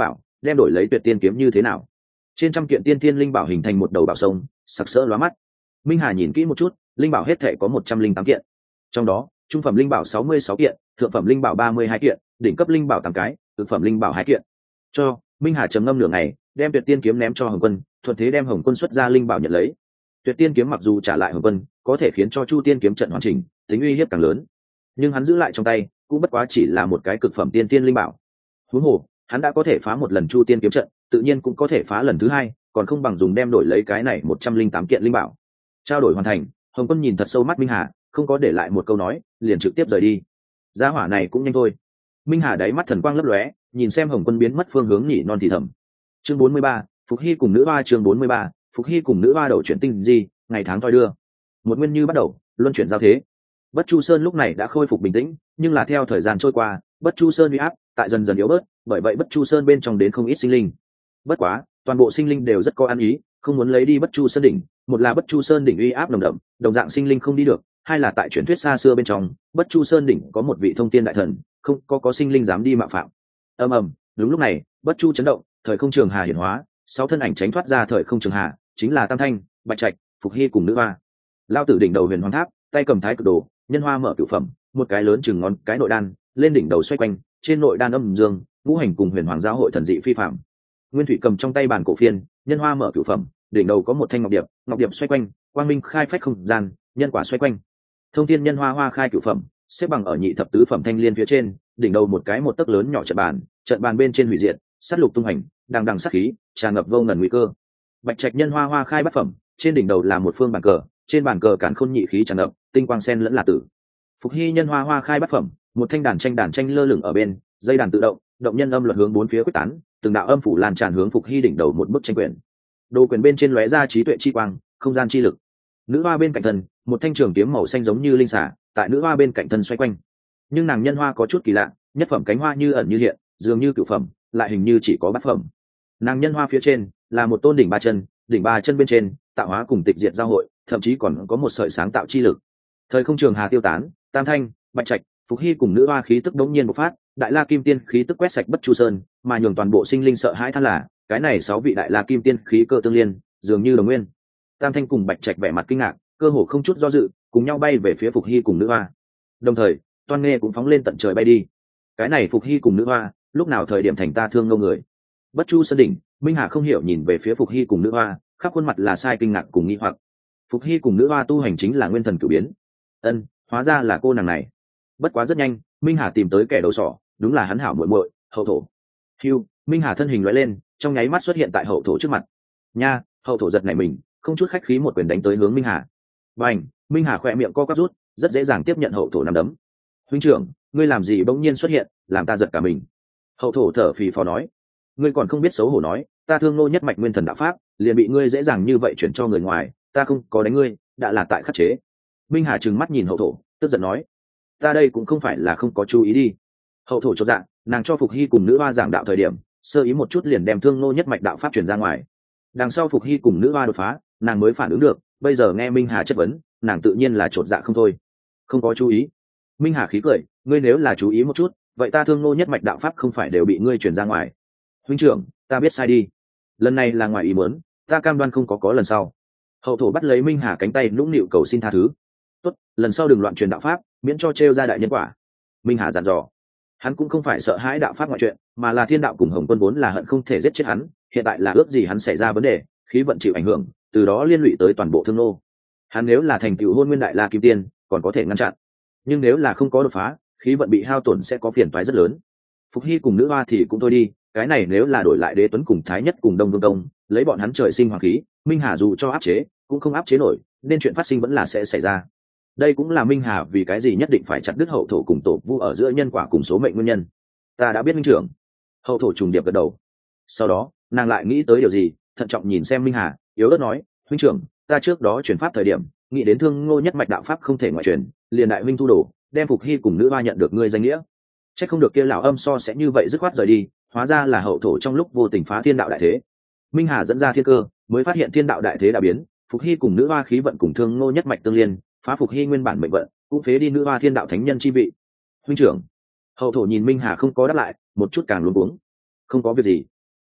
Speaker 1: đem đổi lấy tuyệt tiên kiếm như thế nào. Trên trăm kiện tiên tiên linh bảo hình thành một đầu bảo sông, sặc sỡ lóa mắt. Minh Hà nhìn kỹ một chút, linh bảo hết thể có 108 kiện, trong đó trung phẩm linh bảo 66 kiện, thượng phẩm linh bảo 32 kiện, đỉnh cấp linh bảo 8 cái, cực phẩm linh bảo 2 kiện. Cho Minh Hà trầm ngâm nửa ngày, đem tuyệt tiên kiếm ném cho Hồng Quân, thuận thế đem Hồng Quân xuất ra linh bảo nhận lấy. Tuyệt tiên kiếm mặc dù trả lại Hồng Quân, có thể khiến cho Chu Tiên kiếm trận hoàn chỉnh, tính uy hiếp càng lớn, nhưng hắn giữ lại trong tay cũng bất quá chỉ là một cái cực phẩm tiên tiên linh bảo. Huống hồ hắn đã có thể phá một lần Chu Tiên kiếm trận, tự nhiên cũng có thể phá lần thứ hai, còn không bằng dùng đem đổi lấy cái này 108 kiện linh bảo. Trao đổi hoàn thành, Hồng Quân nhìn thật sâu mắt Minh Hà, không có để lại một câu nói, liền trực tiếp rời đi. Gia hỏa này cũng nhanh thôi. Minh Hà đáy mắt thần quang lấp lóe, nhìn xem Hồng Quân biến mất phương hướng nhỉ non thì thầm. Chương 43, Phục Hy cùng nữ hoa. Chương 43, Phục Hy cùng nữ hoa đầu chuyển tinh gì, ngày tháng thoi đưa. Một nguyên như bắt đầu, luân chuyển giao thế. Bất Chu Sơn lúc này đã khôi phục bình tĩnh, nhưng là theo thời gian trôi qua, Bất Chu Sơn uy áp tại dần dần yếu bớt, bởi vậy Bất Chu Sơn bên trong đến không ít sinh linh. Bất quá, toàn bộ sinh linh đều rất có ăn ý, không muốn lấy đi Bất Chu Sơn đỉnh, một là Bất Chu Sơn đỉnh uy áp nồng đậm, đồng dạng sinh linh không đi được, hai là tại truyền thuyết xa xưa bên trong, Bất Chu Sơn đỉnh có một vị thông tiên đại thần, không có sinh linh dám đi mạo phạm. Ầm ầm, đúng lúc này, Bất Chu chấn động, thời không trường hà hiển hóa, 6 thân ảnh tránh thoát ra thời không trường hà, chính là Tam Thanh, Bạch Trạch, Phục Hy cùng nữ hoa. Lao tử đỉnh đầu huyền hoàng tháp, tay cầm thái cực đồ, nhân hoa mở cửu phẩm, một cái lớn chừng ngón cái nội đan, lên đỉnh đầu xoay quanh, trên nội đan âm dương, ngũ hành cùng huyền hoàng giáo hội thần dị phi phạm. Nguyên Thủy cầm trong tay bàn cổ phiên, nhân hoa mở cửu phẩm, đỉnh đầu có một thanh ngọc điệp xoay quanh, quang minh khai phách không gian, nhân quả xoay quanh. Thông thiên nhân hoa hoa khai cửu phẩm, xếp bằng ở nhị thập tứ phẩm thanh liên phía trên, đỉnh đầu một cái một tấc lớn nhỏ trận bàn bên trên hủy diệt, sát lục tung hành, đằng đằng sát khí, tràn ngập vô ngần nguy cơ. Bạch Trạch nhân hoa hoa khai bát phẩm, trên đỉnh đầu là một phương bàn cờ, trên bàn cờ càn khôn nhị khí tràn ngập, tinh quang sen lẫn là tử. Phục Hy nhân hoa hoa khai bát phẩm, một thanh đàn tranh lơ lửng ở bên, dây đàn tự động, động nhân âm luật hướng bốn phía quyết tán, từng đạo âm phủ lan tràn hướng Phục Hy đỉnh đầu một bức tranh quyển. Đồ quyển bên trên lóe ra trí tuệ chi quang, không gian chi lực. Nữ hoa bên cạnh thân, một thanh trường kiếm màu xanh giống như linh xà, tại nữ hoa bên cạnh thân xoay quanh. Nhưng nàng nhân hoa có chút kỳ lạ, nhất phẩm cánh hoa như ẩn như hiện, dường như cửu phẩm, lại hình như chỉ có bát phẩm. Nàng nhân hoa phía trên là một tôn đỉnh ba chân bên trên tạo hóa cùng tịch diệt giao hội, thậm chí còn có một sợi sáng tạo chi lực. Thời không trường hà tiêu tán, Tam Thanh, Bạch Trạch, Phục Hy cùng nữ hoa khí tức đống nhiên bộc phát, Đại La Kim Tiên khí tức quét sạch Bất Chu Sơn, mà nhường toàn bộ sinh linh sợ hãi than là, cái này 6 vị Đại La Kim Tiên khí cơ tương liên, dường như đồng nguyên. Tam Thanh cùng Bạch Trạch vẻ mặt kinh ngạc, cơ hồ không chút do dự, cùng nhau bay về phía Phục Hy cùng nữ hoa. Đồng thời, Toan Nghê cũng phóng lên tận trời bay đi. Cái này Phục Hy cùng nữ hoa, lúc nào thời điểm thành ta thương ngâu người. Bất Chu Sơn đỉnh, Minh Hà không hiểu nhìn về phía Phục Hy cùng nữ hoa, khắp khuôn mặt là sai kinh ngạc cùng nghi hoặc. Phục Hy cùng nữ hoa tu hành chính là nguyên thần cửu biến. Hóa ra là cô nàng này. Bất quá rất nhanh, Minh Hà tìm tới kẻ đầu sỏ, đúng là hắn hảo muội muội, Hậu Thổ. Hưu, Minh Hà thân hình lóe lên, trong nháy mắt xuất hiện tại Hậu Thổ trước mặt. Nha, Hậu Thổ giật nảy mình, không chút khách khí một quyền đánh tới hướng Minh Hà. Bành, Minh Hà khỏe miệng co quắp rút, rất dễ dàng tiếp nhận Hậu Thổ nắm đấm. Huynh trưởng, ngươi làm gì bỗng nhiên xuất hiện, làm ta giật cả mình. Hậu Thổ thở phì phò nói, ngươi còn không biết xấu hổ nói, ta thương nô nhất mạch nguyên thần đạo pháp, liền bị ngươi dễ dàng như vậy chuyển cho người ngoài, ta không có đánh ngươi, đã là tại khắc chế. Minh Hà trừng mắt nhìn Hậu Thổ, tức giận nói, ta đây cũng không phải là không có chú ý đi. Hậu Thổ chột dạ, nàng cho Phục Hy cùng nữ hoa giảng đạo thời điểm, sơ ý một chút liền đem thương nô nhất mạch đạo pháp truyền ra ngoài. Đằng sau Phục Hy cùng nữ hoa đột phá, nàng mới phản ứng được, bây giờ nghe Minh Hà chất vấn, nàng tự nhiên là chột dạ không thôi. Không có chú ý. Minh Hà khí cười, ngươi nếu là chú ý một chút, vậy ta thương nô nhất mạch đạo pháp không phải đều bị ngươi truyền ra ngoài. Huynh trưởng, ta biết sai đi, lần này là ngoài ý muốn, ta cam đoan không có lần sau. Hậu Thổ bắt lấy Minh Hà cánh tay nũng nịu cầu xin tha thứ. Tốt, lần sau đừng loạn truyền đạo pháp, miễn cho trêu ra đại nhân quả. Minh Hà dặn dò. Hắn cũng không phải sợ hãi đạo pháp ngoại chuyện, mà là thiên đạo cùng Hồng Quân vốn là hận không thể giết chết hắn, hiện tại là ước gì hắn xảy ra vấn đề, khí vận chịu ảnh hưởng, từ đó liên lụy tới toàn bộ thương nô. Hắn nếu là thành tựu hôn nguyên đại la kim tiên, còn có thể ngăn chặn, nhưng nếu là không có đột phá, khí vận bị hao tổn sẽ có phiền toái rất lớn. Phục Hy cùng nữ hoa thì cũng thôi đi, cái này nếu là đổi lại Đế Tuấn cùng Thái Nhất cùng Đông Vương Công, lấy bọn hắn trời sinh hoàng khí, Minh Hà dù cho áp chế cũng không áp chế nổi, nên chuyện phát sinh vẫn là sẽ xảy ra. Đây cũng là Minh Hà vì cái gì nhất định phải chặt đứt Hậu Thổ cùng Tổ Vu ở giữa nhân quả cùng số mệnh nguyên nhân. Ta đã biết Minh trưởng. Hậu Thổ trùng điệp gật đầu. Sau đó nàng lại nghĩ tới điều gì, thận trọng nhìn xem Minh Hà, yếu ớt nói, huynh trưởng, ta trước đó chuyển pháp thời điểm nghĩ đến thương ngô nhất mạch đạo pháp không thể ngoại truyền, liền đại huynh thu đồ, đem Phục Hy cùng nữ hoa nhận được ngươi danh nghĩa. Chắc không được kia lão âm so sẽ như vậy dứt khoát rời đi, hóa ra là Hậu Thổ trong lúc vô tình phá thiên đạo đại thế. Minh Hà dẫn ra thiên cơ, mới phát hiện thiên đạo đại thế đã biến, Phục Hy cùng nữ hoa khí vận cùng thương ngô nhất mạch tương liên, phá Phục Hy nguyên bản mệnh vận, cũng phế đi nữ hoa thiên đạo thánh nhân chi vị. Huynh trưởng. Hậu Thổ nhìn Minh Hà không có đáp lại, một chút càng luống cuống. Không có việc gì.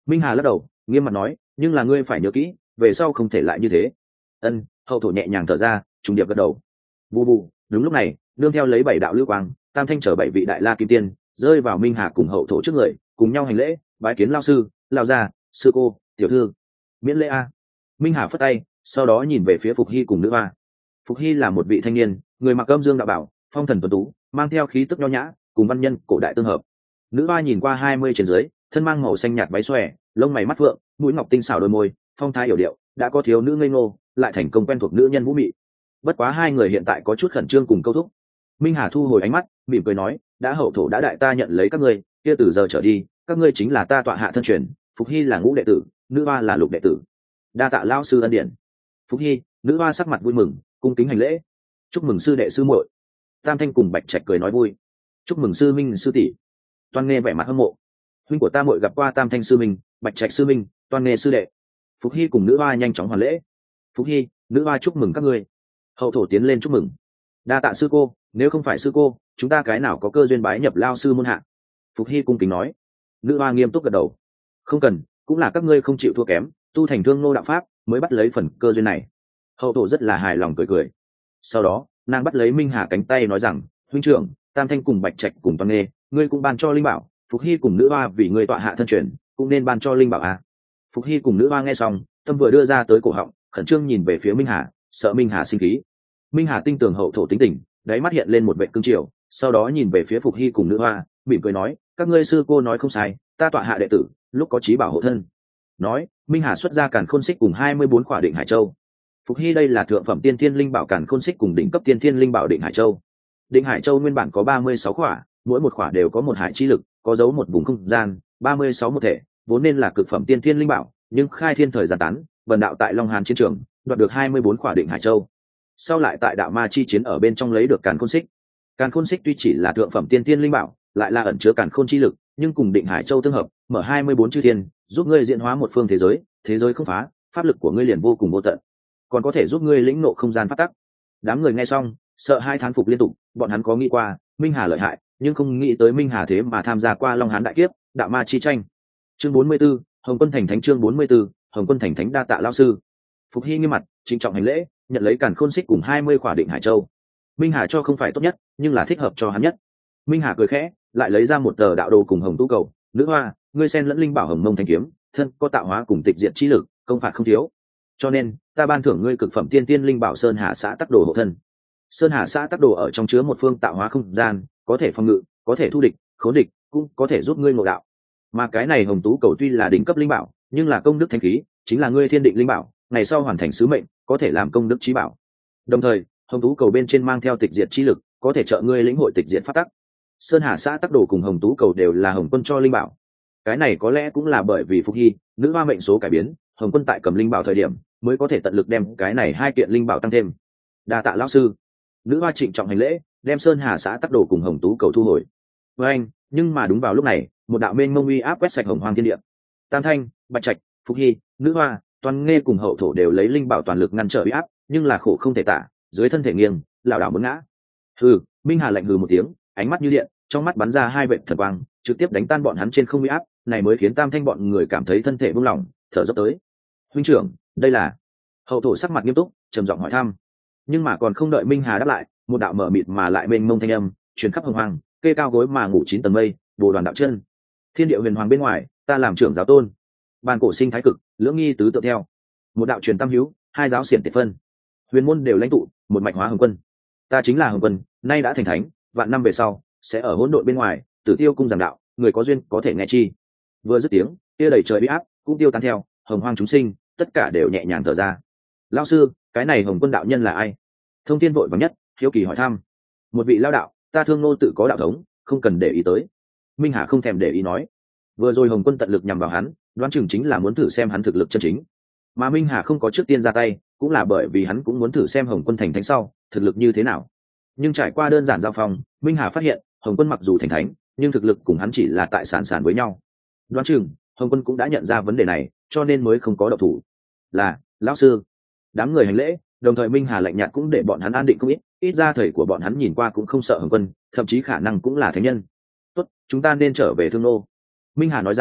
Speaker 1: Minh Hà lắc đầu nghiêm mặt nói, nhưng là ngươi phải nhớ kỹ, về sau không thể lại như thế. Ân. Hậu thổ nhẹ nhàng thở ra, trùng điệp gật đầu. Bù bù. Đúng lúc này, nương theo lấy 7 đạo lưu quang, tam thanh chở 7 vị đại la kim tiên rơi vào Minh Hà cùng hậu thổ trước người, cùng nhau hành lễ, bái kiến lao sư, lao gia, sư cô, tiểu thư, miễn lễ a. Minh Hà phất tay, sau đó nhìn về phía Phục Hy cùng nữ hoa. Phục Hy là một vị thanh niên, người mặc âm dương đạo bảo, phong thần tuấn tú, mang theo khí tức nho nhã, cùng văn nhân cổ đại tương hợp. Nữ hoa nhìn qua 20 trên dưới, thân mang màu xanh nhạt váy xòe, lông mày mắt phượng, mũi ngọc tinh xảo đôi môi, phong thái hiểu điệu, đã có thiếu nữ ngây ngô, lại thành công quen thuộc nữ nhân vũ mị. Bất quá hai người hiện tại có chút khẩn trương cùng câu thúc. Minh Hà thu hồi ánh mắt, mỉm cười nói, đã hậu thổ đã đại ta nhận lấy các ngươi, kia từ giờ trở đi, các ngươi chính là ta tọa hạ thân truyền. Phục Hy là ngũ đệ tử, nữ hoa là lục đệ tử. Đa tạ lão sư ân điển. Phục Hy, nữ hoa sắc mặt vui mừng, cung kính hành lễ. Chúc mừng sư đệ sư muội. Tam thanh cùng Bạch Trạch cười nói vui. Chúc mừng sư minh sư tỷ. Toan nghe vẻ mặt hâm mộ. Huynh của ta muội gặp qua Tam thanh sư minh, Bạch Trạch sư minh, Toan nghe sư đệ. Phục Hy cùng nữ hoa nhanh chóng hoàn lễ. Phục Hy, nữ hoa chúc mừng các ngươi. Hậu thổ tiến lên chúc mừng. Đa tạ sư cô, nếu không phải sư cô, chúng ta cái nào có cơ duyên bái nhập lao sư môn hạ. Phục Hy cung kính nói. Nữ hoa nghiêm túc gật đầu. Không cần, cũng là các ngươi không chịu thua kém, tu thành thương nô đạo pháp mới bắt lấy phần cơ duyên này. Hậu thổ rất là hài lòng cười cười. Sau đó nàng bắt lấy Minh Hà cánh tay nói rằng, huynh trưởng, Tam thanh cùng Bạch Trạch cùng Toàn nghê, ngươi cũng ban cho linh bảo. Phục Hy cùng nữ hoa vì ngươi tọa hạ thân truyền, cũng nên ban cho linh bảo à. Phục Hy cùng nữ hoa nghe xong, tâm vừa đưa ra tới cổ họng, khẩn trương nhìn về phía Minh Hà, sợ Minh Hà sinh khí. Minh Hà tinh tường hậu thổ tính tình, đáy mắt hiện lên một vệ cương triều, sau đó nhìn về phía Phục Hy cùng nữ hoa, mỉm cười nói, các ngươi sư cô nói không sai, ta tọa hạ đệ tử, lúc có chí bảo hộ thân. Nói, Minh Hà xuất ra càn khôn xích cùng 24 khỏa định hải châu. Phục Hy đây là thượng phẩm tiên thiên linh bảo càn khôn xích cùng đỉnh cấp tiên thiên linh bảo định hải châu. Định hải châu nguyên bản có 36 khỏa, mỗi một khỏa đều có một hải chi lực, có dấu một vùng không gian, 36 một thể, vốn nên là cực phẩm tiên thiên linh bảo, nhưng khai thiên thời gian tán, vần đạo tại Long Hàn chiến trường, đoạt được 24 khỏa định hải châu. Sau lại tại đạo ma chi chiến ở bên trong lấy được càn khôn xích. Càn khôn xích tuy chỉ là thượng phẩm tiên thiên linh bảo, lại là ẩn chứa càn khôn chi lực, nhưng cùng định hải châu tương hợp, mở 24 chư thiên, giúp ngươi diễn hóa một phương thế giới không phá, pháp lực của ngươi liền vô cùng vô tận, còn có thể giúp ngươi lĩnh ngộ không gian pháp tắc. Đám người nghe xong, sợ hai thán phục liên tục, bọn hắn có nghĩ qua Minh Hà lợi hại, nhưng không nghĩ tới Minh Hà thế mà tham gia qua Long Hán đại kiếp, đạo ma chi tranh. Chương 44, Hồng Quân thành thánh. Chương 44, Hồng Quân thành thánh. Đa tạ lão sư. Phục Hy nghiêm mặt, trịnh trọng hành lễ, nhận lấy càn khôn xích cùng 20 khỏa định hải châu. Minh Hà cho không phải tốt nhất, nhưng là thích hợp cho hắn nhất. Minh Hà cười khẽ, lại lấy ra một tờ đạo đồ cùng hồng tú cầu. Nữ hoa, ngươi xen lẫn linh bảo hồng mông thanh kiếm, thân có tạo hóa cùng tịch diện chi lực, công phạt không thiếu, cho nên ta ban thưởng ngươi cực phẩm tiên tiên linh bảo sơn hà xã tắc đồ hộ thân. Sơn hà xã tắc đồ ở trong chứa một phương tạo hóa không gian, có thể phòng ngự, có thể thu địch, khốn địch, cũng có thể giúp ngươi ngộ đạo. Mà cái này hồng tú cầu tuy là đỉnh cấp linh bảo, nhưng là công đức thanh khí, chính là ngươi thiên định linh bảo, ngày sau hoàn thành sứ mệnh, có thể làm công đức trí bảo. Đồng thời, hồng tú cầu bên trên mang theo tịch diệt chi lực, có thể trợ ngươi lĩnh hội tịch diệt pháp tắc. Sơn hà xã tắc đồ cùng hồng tú cầu đều là Hồng Quân cho linh bảo. Cái này có lẽ cũng là bởi vì Phục Hy, nữ hoa mệnh số cải biến, Hồng Quân tại cầm linh bảo thời điểm mới có thể tận lực đem cái này hai kiện linh bảo tăng thêm. Đa tạ lão sư. Nữ hoa trịnh trọng hành lễ, đem sơn hà xã tắc đồ cùng hồng tú cầu thu hồi. Với anh, nhưng mà đúng vào lúc này, một đạo mênh mông uy áp quét sạch hồng hoang thiên địa. Tam thanh, Bạch Trạch, Phục Hy, nữ hoa, Toàn nghe cùng hậu thổ đều lấy linh bảo toàn lực ngăn trở uy áp, nhưng là khổ không thể tả, dưới thân thể nghiêng, lảo đảo muốn ngã. Hừ, Minh Hà lạnh hừ một tiếng, ánh mắt như điện, trong mắt bắn ra hai vệt thần quang, trực tiếp đánh tan bọn hắn trên không uy áp, này mới khiến Tam thanh bọn người cảm thấy thân thể buông lỏng, thở dốc tới. Huynh trưởng, đây là? Hậu thổ sắc mặt nghiêm túc, trầm giọng hỏi thăm. Nhưng mà còn không đợi Minh Hà đáp lại, một đạo mở mịt mà lại mênh mông thanh âm truyền khắp hồng hoàng, kê cao gối mà ngủ 9 tầng mây, bồ đoàn đạo chân. Thiên địa huyền hoàng bên ngoài, ta làm trưởng giáo tôn. Bàn cổ sinh thái cực, lưỡng nghi tứ tự theo. Một đạo truyền tam hữu, hai giáo xiển tiệt phân. Huyền môn đều lãnh tụ, một mạch hóa Hồng Quân. Ta chính là Hồng Quân, nay đã thành thánh, vạn năm về sau sẽ ở hỗn độn bên ngoài, Tử Tiêu cung giảng đạo, người có duyên có thể nghe chi. Vừa dứt tiếng, kia đầy trời uy áp cũng tiêu tan theo, hồng hoang chúng sinh tất cả đều nhẹ nhàng thở ra. Lão sư, cái này Hồng Quân đạo nhân là ai? Thông Thiên vội vàng nhất, hiếu kỳ hỏi thăm. Một vị lao đạo, ta Thương Nô tự có đạo thống, không cần để ý tới. Minh Hà không thèm để ý nói. Vừa rồi Hồng Quân tận lực nhằm vào hắn, đoán chừng chính là muốn thử xem hắn thực lực chân chính. Mà Minh Hà không có trước tiên ra tay, cũng là bởi vì hắn cũng muốn thử xem Hồng Quân thành thánh sau thực lực như thế nào. Nhưng trải qua đơn giản giao phong, Minh Hà phát hiện Hồng Quân mặc dù thành thánh, nhưng thực lực cùng hắn chỉ là tại sàn sàn với nhau. Đoán chừng Hồng Quân cũng đã nhận ra vấn đề này, cho nên mới không có động thủ. Là lão sư. Đám người hành lễ, đồng thời Minh Hà lạnh nhạt cũng để bọn hắn an định không ít ra thầy của bọn hắn nhìn qua cũng không sợ Hồng Quân, thậm chí khả năng cũng là thánh nhân. Tốt, chúng ta nên trở về Thương Nô. Minh Hà nói rằng,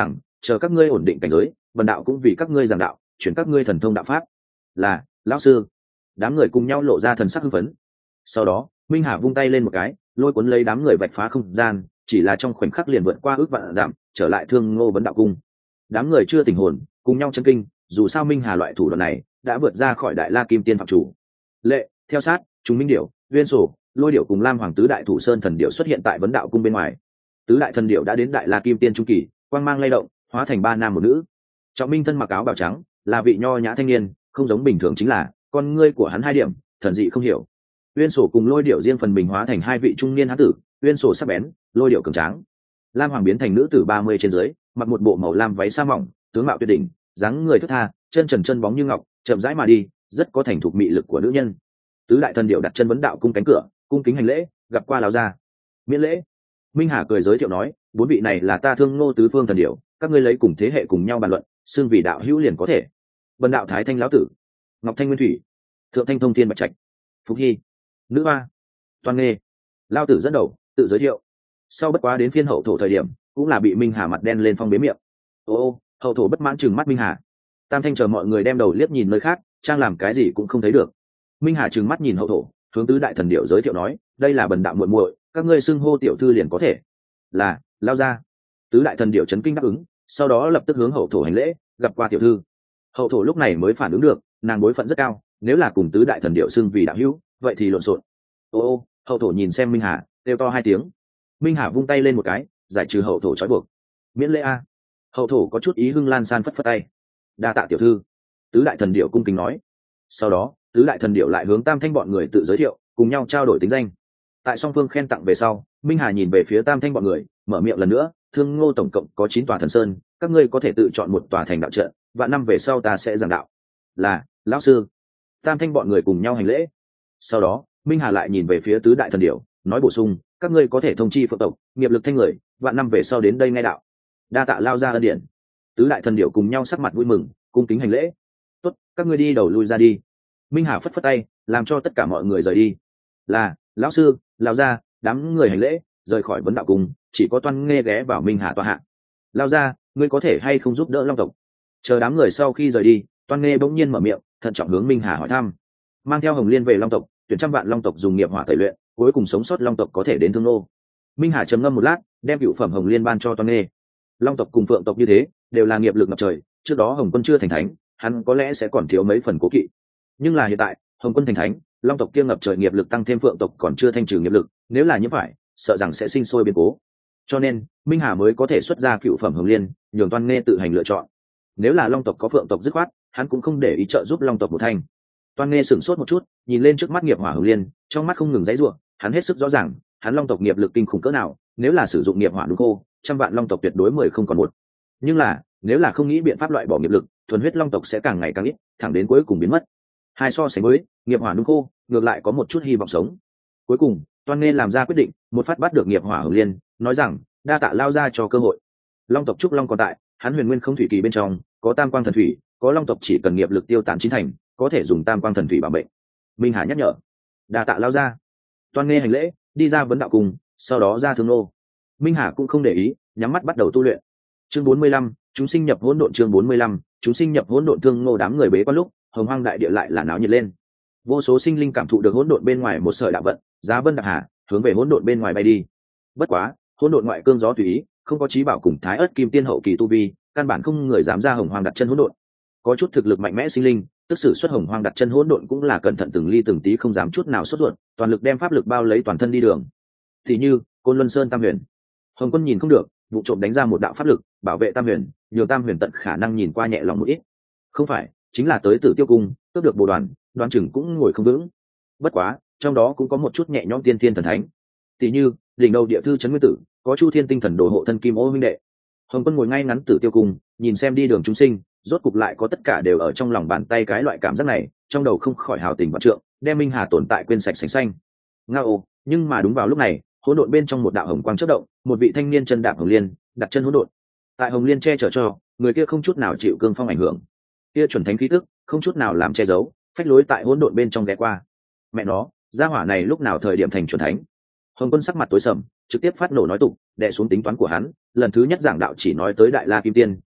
Speaker 1: chờ các ngươi ổn định cảnh giới, vần đạo cũng vì các ngươi giảng đạo, chuyển các ngươi thần thông đạo pháp. Là, lão sư. Đám người cùng nhau lộ ra thần sắc hưng phấn. Sau đó minh hà vung tay lên một cái, lôi cuốn lấy đám người vạch phá không gian, chỉ là trong khoảnh khắc liền vượt qua ước vạn dặm, trở lại Thương Ngô vấn đạo cung. Đám người chưa tỉnh hồn, cùng nhau chấn kinh, dù sao minh hà loại thủ đoạn này đã vượt ra khỏi đại la kim tiên phạm chủ. Lệ, theo sát, chúng minh điểu, uyên sổ, lôi điểu cùng lam hoàng tứ đại thủ sơn thần điểu xuất hiện tại vấn đạo cung bên ngoài. Tứ đại thần điểu đã đến đại la kim tiên trung kỳ, quang mang lay động, hóa thành ba nam một nữ. Trọng minh thân mặc áo bào trắng, là vị nho nhã thanh niên, không giống bình thường chính là con ngươi của hắn hai điểm thần dị không hiểu. Uyên sổ cùng lôi điểu riêng phần mình hóa thành hai vị trung niên hán tử, uyên sổ sắc bén, lôi điểu cường tráng. Lam hoàng biến thành nữ tử 30 trên dưới, mặc một bộ màu lam váy sa mỏng, tướng mạo tuyệt đỉnh, dáng người thướt tha, chân trần chân bóng như ngọc, chậm rãi mà đi, rất có thành thục mị lực của nữ nhân. Tứ đại thần điểu đặt chân vấn đạo cung cánh cửa, cung kính hành lễ, gặp qua lão gia. Miễn lễ. Minh Hà cười giới thiệu nói, bốn vị này là ta Thương Ngô tứ phương thần điểu, các ngươi lấy cùng thế hệ cùng nhau bàn luận, xưng vì đạo hữu liền có thể. Vân đạo thái thanh lão tử, ngọc thanh nguyên thủy, thượng thanh thông thiên bạch trạch, phúc hy, nữ hoa, toàn nghê. Lão tử dẫn đầu tự giới thiệu. Sau bất quá đến phiên hậu thổ thời điểm, cũng là bị Minh Hà mặt đen lên phong bế miệng. Ô, hậu thổ bất mãn chừng mắt Minh Hà. Tam thanh chờ mọi người đem đầu liếc nhìn nơi khác, trang làm cái gì cũng không thấy được. Minh Hà trừng mắt nhìn hậu thổ, hướng tứ đại thần điểu giới thiệu nói, đây là bần đạo muội muội, các ngươi xưng hô tiểu thư liền có thể. Là, lao ra. Tứ đại thần điểu chấn kinh đáp ứng, sau đó lập tức hướng hậu thổ hành lễ, gặp qua tiểu thư. Hậu thổ lúc này mới phản ứng được, nàng bối phận rất cao, nếu là cùng tứ đại thần điểu xưng vì đạo hữu, vậy thì lộn xộn. Ô, hậu thổ nhìn xem Minh Hà, kêu to hai tiếng. Minh Hà vung tay lên một cái, giải trừ hậu thổ trói buộc. Miễn lễ a. Hậu thổ có chút ý hưng lan san phất phất tay. Đa tạ tiểu thư. Tứ đại thần điểu cung kính nói. Sau đó tứ đại thần điểu lại hướng tam thanh bọn người tự giới thiệu, cùng nhau trao đổi tính danh. Tại song phương khen tặng về sau, Minh Hà nhìn về phía tam thanh bọn người, mở miệng lần nữa, Thương Ngô tổng cộng có 9 tòa thần sơn, các ngươi có thể tự chọn một tòa thành đạo trận, và năm về sau ta sẽ giảng đạo. Là, lão sư. Tam thanh bọn người cùng nhau hành lễ. Sau đó Minh Hà lại nhìn về phía tứ đại thần điểu, nói bổ sung, các ngươi có thể thông chi phượng tộc, nghiệp lực thanh người, và năm về sau đến đây nghe đạo. Đa tạ lao ra ân điển. Tứ đại thần điểu cùng nhau sắc mặt vui mừng, cung kính hành lễ. Tốt, các ngươi đi đầu lui ra đi. Minh Hà phất phất tay, làm cho tất cả mọi người rời đi. Là, lão sư, lao ra. Đám người hành lễ, rời khỏi vấn đạo cung, chỉ có Toan Nghê ghé vào Minh Hà tòa hạ. Lao ra, ngươi có thể hay không giúp đỡ long tộc? Chờ đám người sau khi rời đi, Toan Nghê bỗng nhiên mở miệng, thận trọng hướng Minh Hà hỏi thăm. Mang theo Hồng Liên về long tộc, tuyển trăm vạn long tộc dùng nghiệp hỏa tẩy luyện, cuối cùng sống sót long tộc có thể đến Thương Nô. Minh Hà trầm ngâm một lát, đem cựu phẩm Hồng Liên ban cho Toan Nghê. Long tộc cùng phượng tộc như thế, đều là nghiệp lực ngập trời, trước đó Hồng Quân chưa thành thánh, hắn có lẽ sẽ còn thiếu mấy phần cố kỵ. Nhưng là hiện tại, Hồng Quân thành thánh, long tộc kia ngập trời nghiệp lực tăng thêm phượng tộc còn chưa thanh trừ nghiệp lực, nếu là như vậy, sợ rằng sẽ sinh sôi biến cố. Cho nên Minh Hà mới có thể xuất ra cựu phẩm Hồng Liên, nhường Toan Nghê tự hành lựa chọn. Nếu là long tộc có phượng tộc dứt khoát, hắn cũng không để ý trợ giúp long tộc một thành. Toan Nghê sửng sốt một chút, nhìn lên trước mắt nghiệp hỏa Hồng Liên, trong mắt không ngừng dãy rủa, hắn hết sức rõ ràng, hắn long tộc nghiệp lực kinh khủng cỡ nào, nếu là sử dụng nghiệp hỏa đúng khô, trăm vạn long tộc tuyệt đối 10 không còn một. Nhưng là, nếu là không nghĩ biện pháp loại bỏ nghiệp lực, thuần huyết long tộc sẽ càng ngày càng ít, thẳng đến cuối cùng biến mất. Hai so sánh với, nghiệp hỏa đúng khô, ngược lại có một chút hy vọng sống. Cuối cùng, Toan Nghê làm ra quyết định, một phát bắt được nghiệp hỏa Hồng Liên, nói rằng, đa tạ lao ra cho cơ hội. Long tộc trúc long còn tại, hắn huyền nguyên không thủy kỳ bên trong, có tam quang thần thủy, có long tộc chỉ cần nghiệp lực tiêu tán chín thành, có thể dùng tam quang thần thủy bảo mệnh. Minh Hà nhắc nhở. Đa tạ lao ra. Toan Nghê hành lễ, đi ra vấn đạo cùng, sau đó ra Thương Nô. Minh Hà cũng không để ý, nhắm mắt bắt đầu tu luyện. Chương 45, chúng sinh nhập hỗn độn. Chương 45, chúng sinh nhập hỗn độn. Thương Nô đám người bế quan lúc, hồng hoang đại địa lại là náo nhiệt lên. Vô số sinh linh cảm thụ được hỗn độn bên ngoài một sợi đạo vận, giá vân đặc hà, hướng về hỗn độn bên ngoài bay đi. Bất quá, hỗn độn ngoại cương gió tùy ý, không có chí bảo cùng thái ớt kim tiên hậu kỳ tu vi, căn bản không người dám ra hồng hoang đặt chân hỗn độn. Có chút thực lực mạnh mẽ sinh linh, tức sử xuất hồng hoang đặt chân hỗn độn cũng là cẩn thận từng ly từng tí không dám chút nào sốt ruột, toàn lực đem pháp lực bao lấy toàn thân đi đường. Thì như Côn Luân Sơn Tam Huyền, Hồng Quân nhìn không được, vụ trộm đánh ra một đạo pháp lực bảo vệ Tam Huyền, nhường Tam Huyền tận khả năng nhìn qua nhẹ lòng một ít. Không phải, chính là tới Tử Tiêu Cung, cướp được Bồ Đoàn, đoan chừng cũng ngồi không vững. Bất quá, trong đó cũng có một chút nhẹ nhõm tiên thiên thần thánh. Tỷ như đỉnh đầu địa thư trấn nguyên tử, có Chu Thiên tinh thần đồ hộ thân Kim Ô huynh đệ. Hồng Quân ngồi ngay ngắn Tử Tiêu Cung, nhìn xem đi đường chúng sinh, rốt cục lại có tất cả đều ở trong lòng bàn tay, cái loại cảm giác này, trong đầu không khỏi hào tình vạn trượng, đem Minh Hà tồn tại quên sạch sành xanh. Ngao, nhưng mà đúng vào lúc này, hỗn độn bên trong một đạo hồng quang chớp động, một vị thanh niên chân đạp Hồng Liên, đặt chân hỗn độn. Tại Hồng Liên che chở cho, người kia không chút nào chịu cương phong ảnh hưởng. Kia chuẩn thánh khí tức, không chút nào làm che giấu, phách lối tại hỗn độn bên trong ghé qua. Mẹ nó, gia hỏa này lúc nào thời điểm thành chuẩn thánh? Hồng Quân sắc mặt tối sầm, trực tiếp phát nổ nói tục, đè xuống tính toán của hắn, lần thứ nhất giảng đạo chỉ nói tới đại la kim tiên,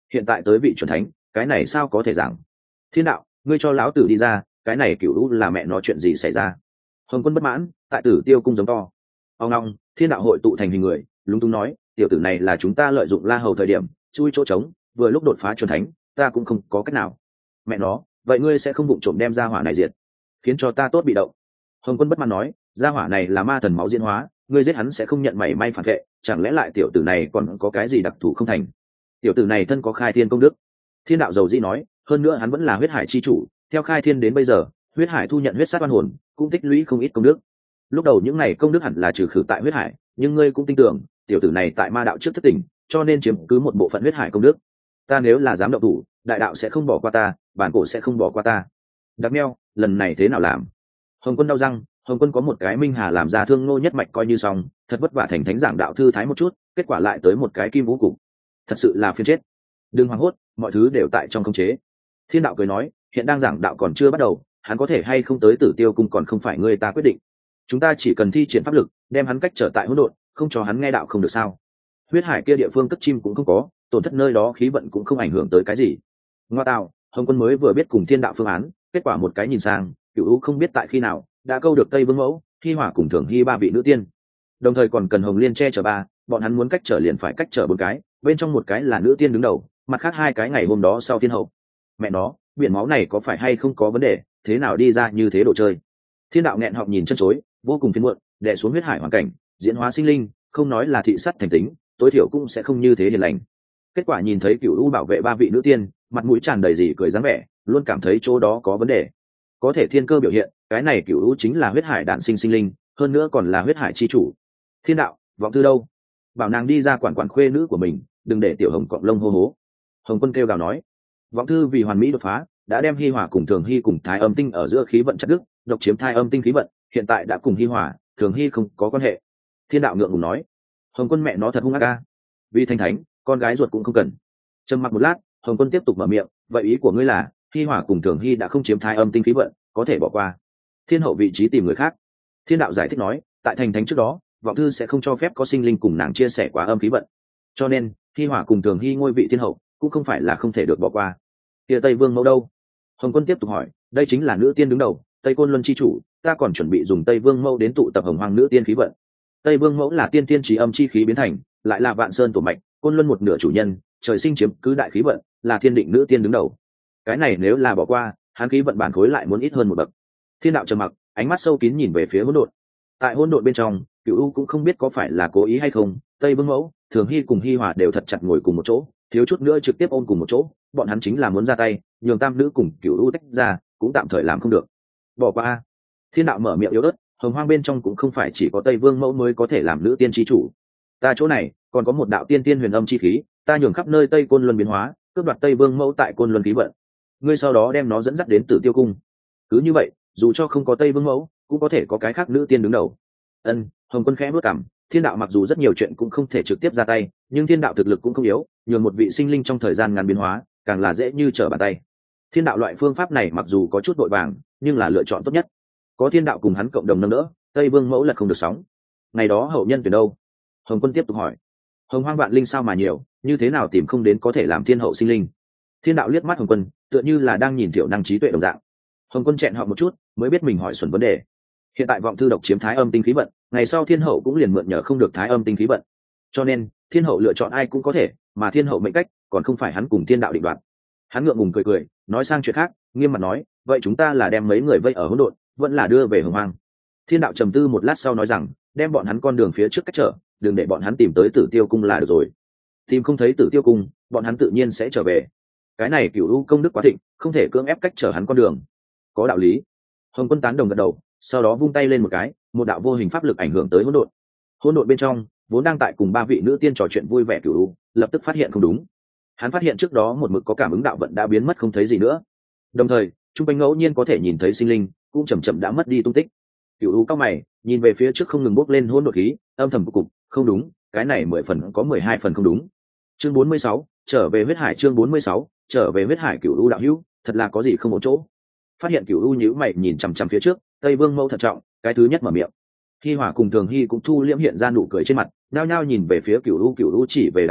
Speaker 1: hiện tại tới vị chuẩn thánh, cái này sao có thể giảng? Thiên đạo, ngươi cho lão tử đi ra, cái này cựu u là mẹ nó chuyện gì xảy ra? Hồng Quân bất mãn, tại Tử Tiêu cung giống to. Ông long, thiên đạo hội tụ thành hình người, lúng túng nói, tiểu tử này là chúng ta lợi dụng La Hầu thời điểm chui chỗ trống, vừa lúc đột phá chuẩn thánh, ta cũng không có cách nào. Mẹ nó, vậy ngươi sẽ không vụng trộm đem ra hỏa này diệt, khiến cho ta tốt bị động? Hồng Quân bất mãn nói, ra hỏa này là ma thần máu diễn hóa, ngươi giết hắn sẽ không nhận mảy may phản vệ, chẳng lẽ lại tiểu tử này còn có cái gì đặc thù không thành? Tiểu tử này thân có khai thiên công đức. Thiên đạo dầu dĩ nói, hơn nữa hắn vẫn là huyết hải chi chủ, theo khai thiên đến bây giờ, huyết hải thu nhận huyết sát oan hồn, cũng tích lũy không ít công đức. Lúc đầu những này công đức hẳn là trừ khử tại huyết hải, nhưng ngươi cũng tin tưởng tiểu tử này tại ma đạo trước thất tỉnh, cho nên chiếm cứ một bộ phận huyết hải công đức. Ta nếu là dám động thủ, đại đạo sẽ không bỏ qua ta, bản cổ sẽ không bỏ qua ta. Đặc meo, lần này thế nào làm? Hồng Quân đau răng, Hồng Quân có một cái minh hà làm ra thương ngô nhất mạch coi như xong, thật vất vả thành thánh giảng đạo thư thái một chút, kết quả lại tới một cái kim vũ cục, thật sự là phiền chết. Đừng hoảng hốt, mọi thứ đều tại trong khống chế. Thiên đạo cười nói, hiện đang giảng đạo còn chưa bắt đầu, hắn có thể hay không tới Tử Tiêu cung còn không phải ngươi ta quyết định. Chúng ta chỉ cần thi triển pháp lực, đem hắn cách trở tại hỗn độn, không cho hắn nghe đạo không được sao? Huyết hải kia địa phương cất chim cũng không có, tổn thất nơi đó khí vận cũng không ảnh hưởng tới cái gì. Ngoa tạo, Hồng Quân mới vừa biết cùng thiên đạo phương án, kết quả một cái nhìn sang, Cửu U không biết tại khi nào đã câu được Tây Vương Mẫu, Hi Hỏa cùng Thường Hy ba vị nữ tiên, đồng thời còn cần Hồng Liên che chở ba, bọn hắn muốn cách trở liền phải cách trở bốn cái, bên trong một cái là nữ tiên đứng đầu, mặt khác hai cái ngày hôm đó sau thiên hậu. Mẹ nó, biển máu này có phải hay không có vấn đề, thế nào đi ra như thế đồ chơi? Thiên đạo nghẹn họng nhìn chân chối, vô cùng phiền muộn, đè xuống huyết hải hoàn cảnh, diễn hóa sinh linh, không nói là thị sắt thành tính, tối thiểu cũng sẽ không như thế hiền lành. Kết quả nhìn thấy Cửu U bảo vệ ba vị nữ tiên, mặt mũi tràn đầy gì cười dáng vẻ, luôn cảm thấy chỗ đó có vấn đề. Có thể thiên cơ biểu hiện, cái này Cửu U chính là huyết hải đản sinh sinh linh, hơn nữa còn là huyết hải chi chủ. Thiên đạo, vọng thư đâu? Bảo nàng đi ra quản khuê nữ của mình, đừng để tiểu Hồng cọp lông hô hố. Hồng Quân kêu gào nói, vọng thư vì hoàn mỹ đột phá, đã đem Hi Hỏa cùng Thường Hy cùng Thái Âm tinh ở giữa khí vận chặt đứt, độc chiếm Thái Âm tinh khí vận, hiện tại đã cùng Hi Hỏa, Thường Hy không có quan hệ. Thiên đạo ngượng ngùng nói, Hồng Quân mẹ nó thật hung ác a, vì thanh thánh, con gái ruột cũng không cần. Trầm mặc một lát, Hồng Quân tiếp tục mở miệng, vậy ý của ngươi là Hi Hỏa cùng Thường Hy đã không chiếm Thái Âm tinh khí vận, có thể bỏ qua thiên hậu vị trí tìm người khác. Thiên đạo giải thích nói, tại thành thánh trước đó, vọng thư sẽ không cho phép có sinh linh cùng nàng chia sẻ quá âm khí vận, cho nên Hi Hỏa cùng Thường Hy ngôi vị thiên hậu cũng không phải là không thể được bỏ qua. Kia Tây Vương Mẫu đâu? Hồng Quân tiếp tục hỏi, đây chính là nữ tiên đứng đầu, Tây Côn Luân chi chủ, ta còn chuẩn bị dùng Tây Vương Mẫu đến tụ tập Hồng Hoang nữ tiên khí vận. Tây Vương Mẫu là tiên tiên trí âm chi khí biến thành, lại là Vạn Sơn tổ mạch, Côn Luân một nửa chủ nhân, trời sinh chiếm cứ đại khí vận, là thiên định nữ tiên đứng đầu. Cái này nếu là bỏ qua, hắn khí vận bản khối lại muốn ít hơn một bậc. Thiên đạo trầm mặc, ánh mắt sâu kín nhìn về phía hỗn độn. Tại hỗn độn bên trong, Cửu U cũng không biết có phải là cố ý hay không, Tây Vương Mẫu, Thường Hy cùng Hi Hỏa đều thật chặt ngồi cùng một chỗ, thiếu chút nữa trực tiếp ôm cùng một chỗ, bọn hắn chính là muốn ra tay, nhường tam nữ cùng Cửu U tách ra, cũng tạm thời làm không được. Bỏ qua. Thiên đạo mở miệng yếu ớt, Hồng Hoang bên trong cũng không phải chỉ có Tây Vương Mẫu mới có thể làm nữ tiên chi chủ. Ta chỗ này còn có một đạo tiên tiên huyền âm chi khí, ta nhường khắp nơi Tây Côn Luân biến hóa, cướp đoạt Tây Vương Mẫu tại Côn Luân khí vận. Ngươi sau đó đem nó dẫn dắt đến Tử Tiêu cung. Cứ như vậy, dù cho không có Tây Vương Mẫu, cũng có thể có cái khác nữ tiên đứng đầu. Hồng Quân khẽ bước cằm, thiên đạo mặc dù rất nhiều chuyện cũng không thể trực tiếp ra tay, nhưng thiên đạo thực lực cũng không yếu, nhường một vị sinh linh trong thời gian ngắn biến hóa, càng là dễ như trở bàn tay. Thiên đạo loại phương pháp này mặc dù có chút vội vàng, nhưng là lựa chọn tốt nhất. Có thiên đạo cùng hắn cộng đồng nâng đỡ, Tây Vương Mẫu lật không được sóng. Ngày đó hậu nhân tuyển đâu? Hồng Quân tiếp tục hỏi. Hồng Hoang vạn linh sao mà nhiều, như thế nào tìm không đến có thể làm thiên hậu sinh linh? Thiên đạo liếc mắt Hồng Quân, tựa như là đang nhìn thiểu năng trí tuệ đồng dạng. Hồng Quân chẹn họ một chút, mới biết mình hỏi xuẩn vấn đề. Hiện tại vọng thư độc chiếm Thái Âm tinh khí vận, ngày sau thiên hậu cũng liền mượn nhờ không được Thái Âm tinh khí vận, cho nên thiên hậu lựa chọn ai cũng có thể, mà thiên hậu mệnh cách còn không phải hắn cùng thiên đạo định đoạt. Hắn ngượng ngùng cười, nói sang chuyện khác, nghiêm mặt nói, vậy chúng ta là đem mấy người vây ở hỗn độn, vẫn là đưa về Hồng Hoang? Thiên đạo trầm tư một lát sau nói rằng, đem bọn hắn con đường phía trước cách trở, đừng để bọn hắn tìm tới Tử Tiêu cung là được rồi. Tìm không thấy Tử Tiêu cung, bọn hắn tự nhiên sẽ trở về. Cái này Cửu U công đức quá thịnh, không thể cưỡng ép cách trở hắn con đường. Có đạo lý. Hồng Quân tán đồng gật đầu, sau đó vung tay lên một cái, một đạo vô hình pháp lực ảnh hưởng tới hỗn độn. Hỗn độn bên trong, vốn đang tại cùng ba vị nữ tiên trò chuyện vui vẻ Cửu U, lập tức phát hiện không đúng. Hắn phát hiện trước đó một mực có cảm ứng đạo vận đã biến mất không thấy gì nữa. Đồng thời, trung quanh ngẫu nhiên có thể nhìn thấy sinh linh, cũng chậm chậm đã mất đi tung tích. Cửu U cao mày, nhìn về phía trước không ngừng bốc lên hỗn độn khí, âm thầm cục, không đúng, cái này 10 phần có 12 phần không đúng. Chương 46, trở về huyết hải. Chương 46, trở về huyết hải. Cửu U đạo hữu, thật là có gì không ổn chỗ. Phát hiện Cửu U nhíu mày nhìn chằm chằm phía trước, Tây Vương Mẫu thận trọng, cái thứ nhất mở miệng. Hi Hỏa cùng Thường Hy cũng thu liễm hiện ra nụ cười trên mặt, nhao nhao nhìn về phía Cửu U chỉ về đằng trước,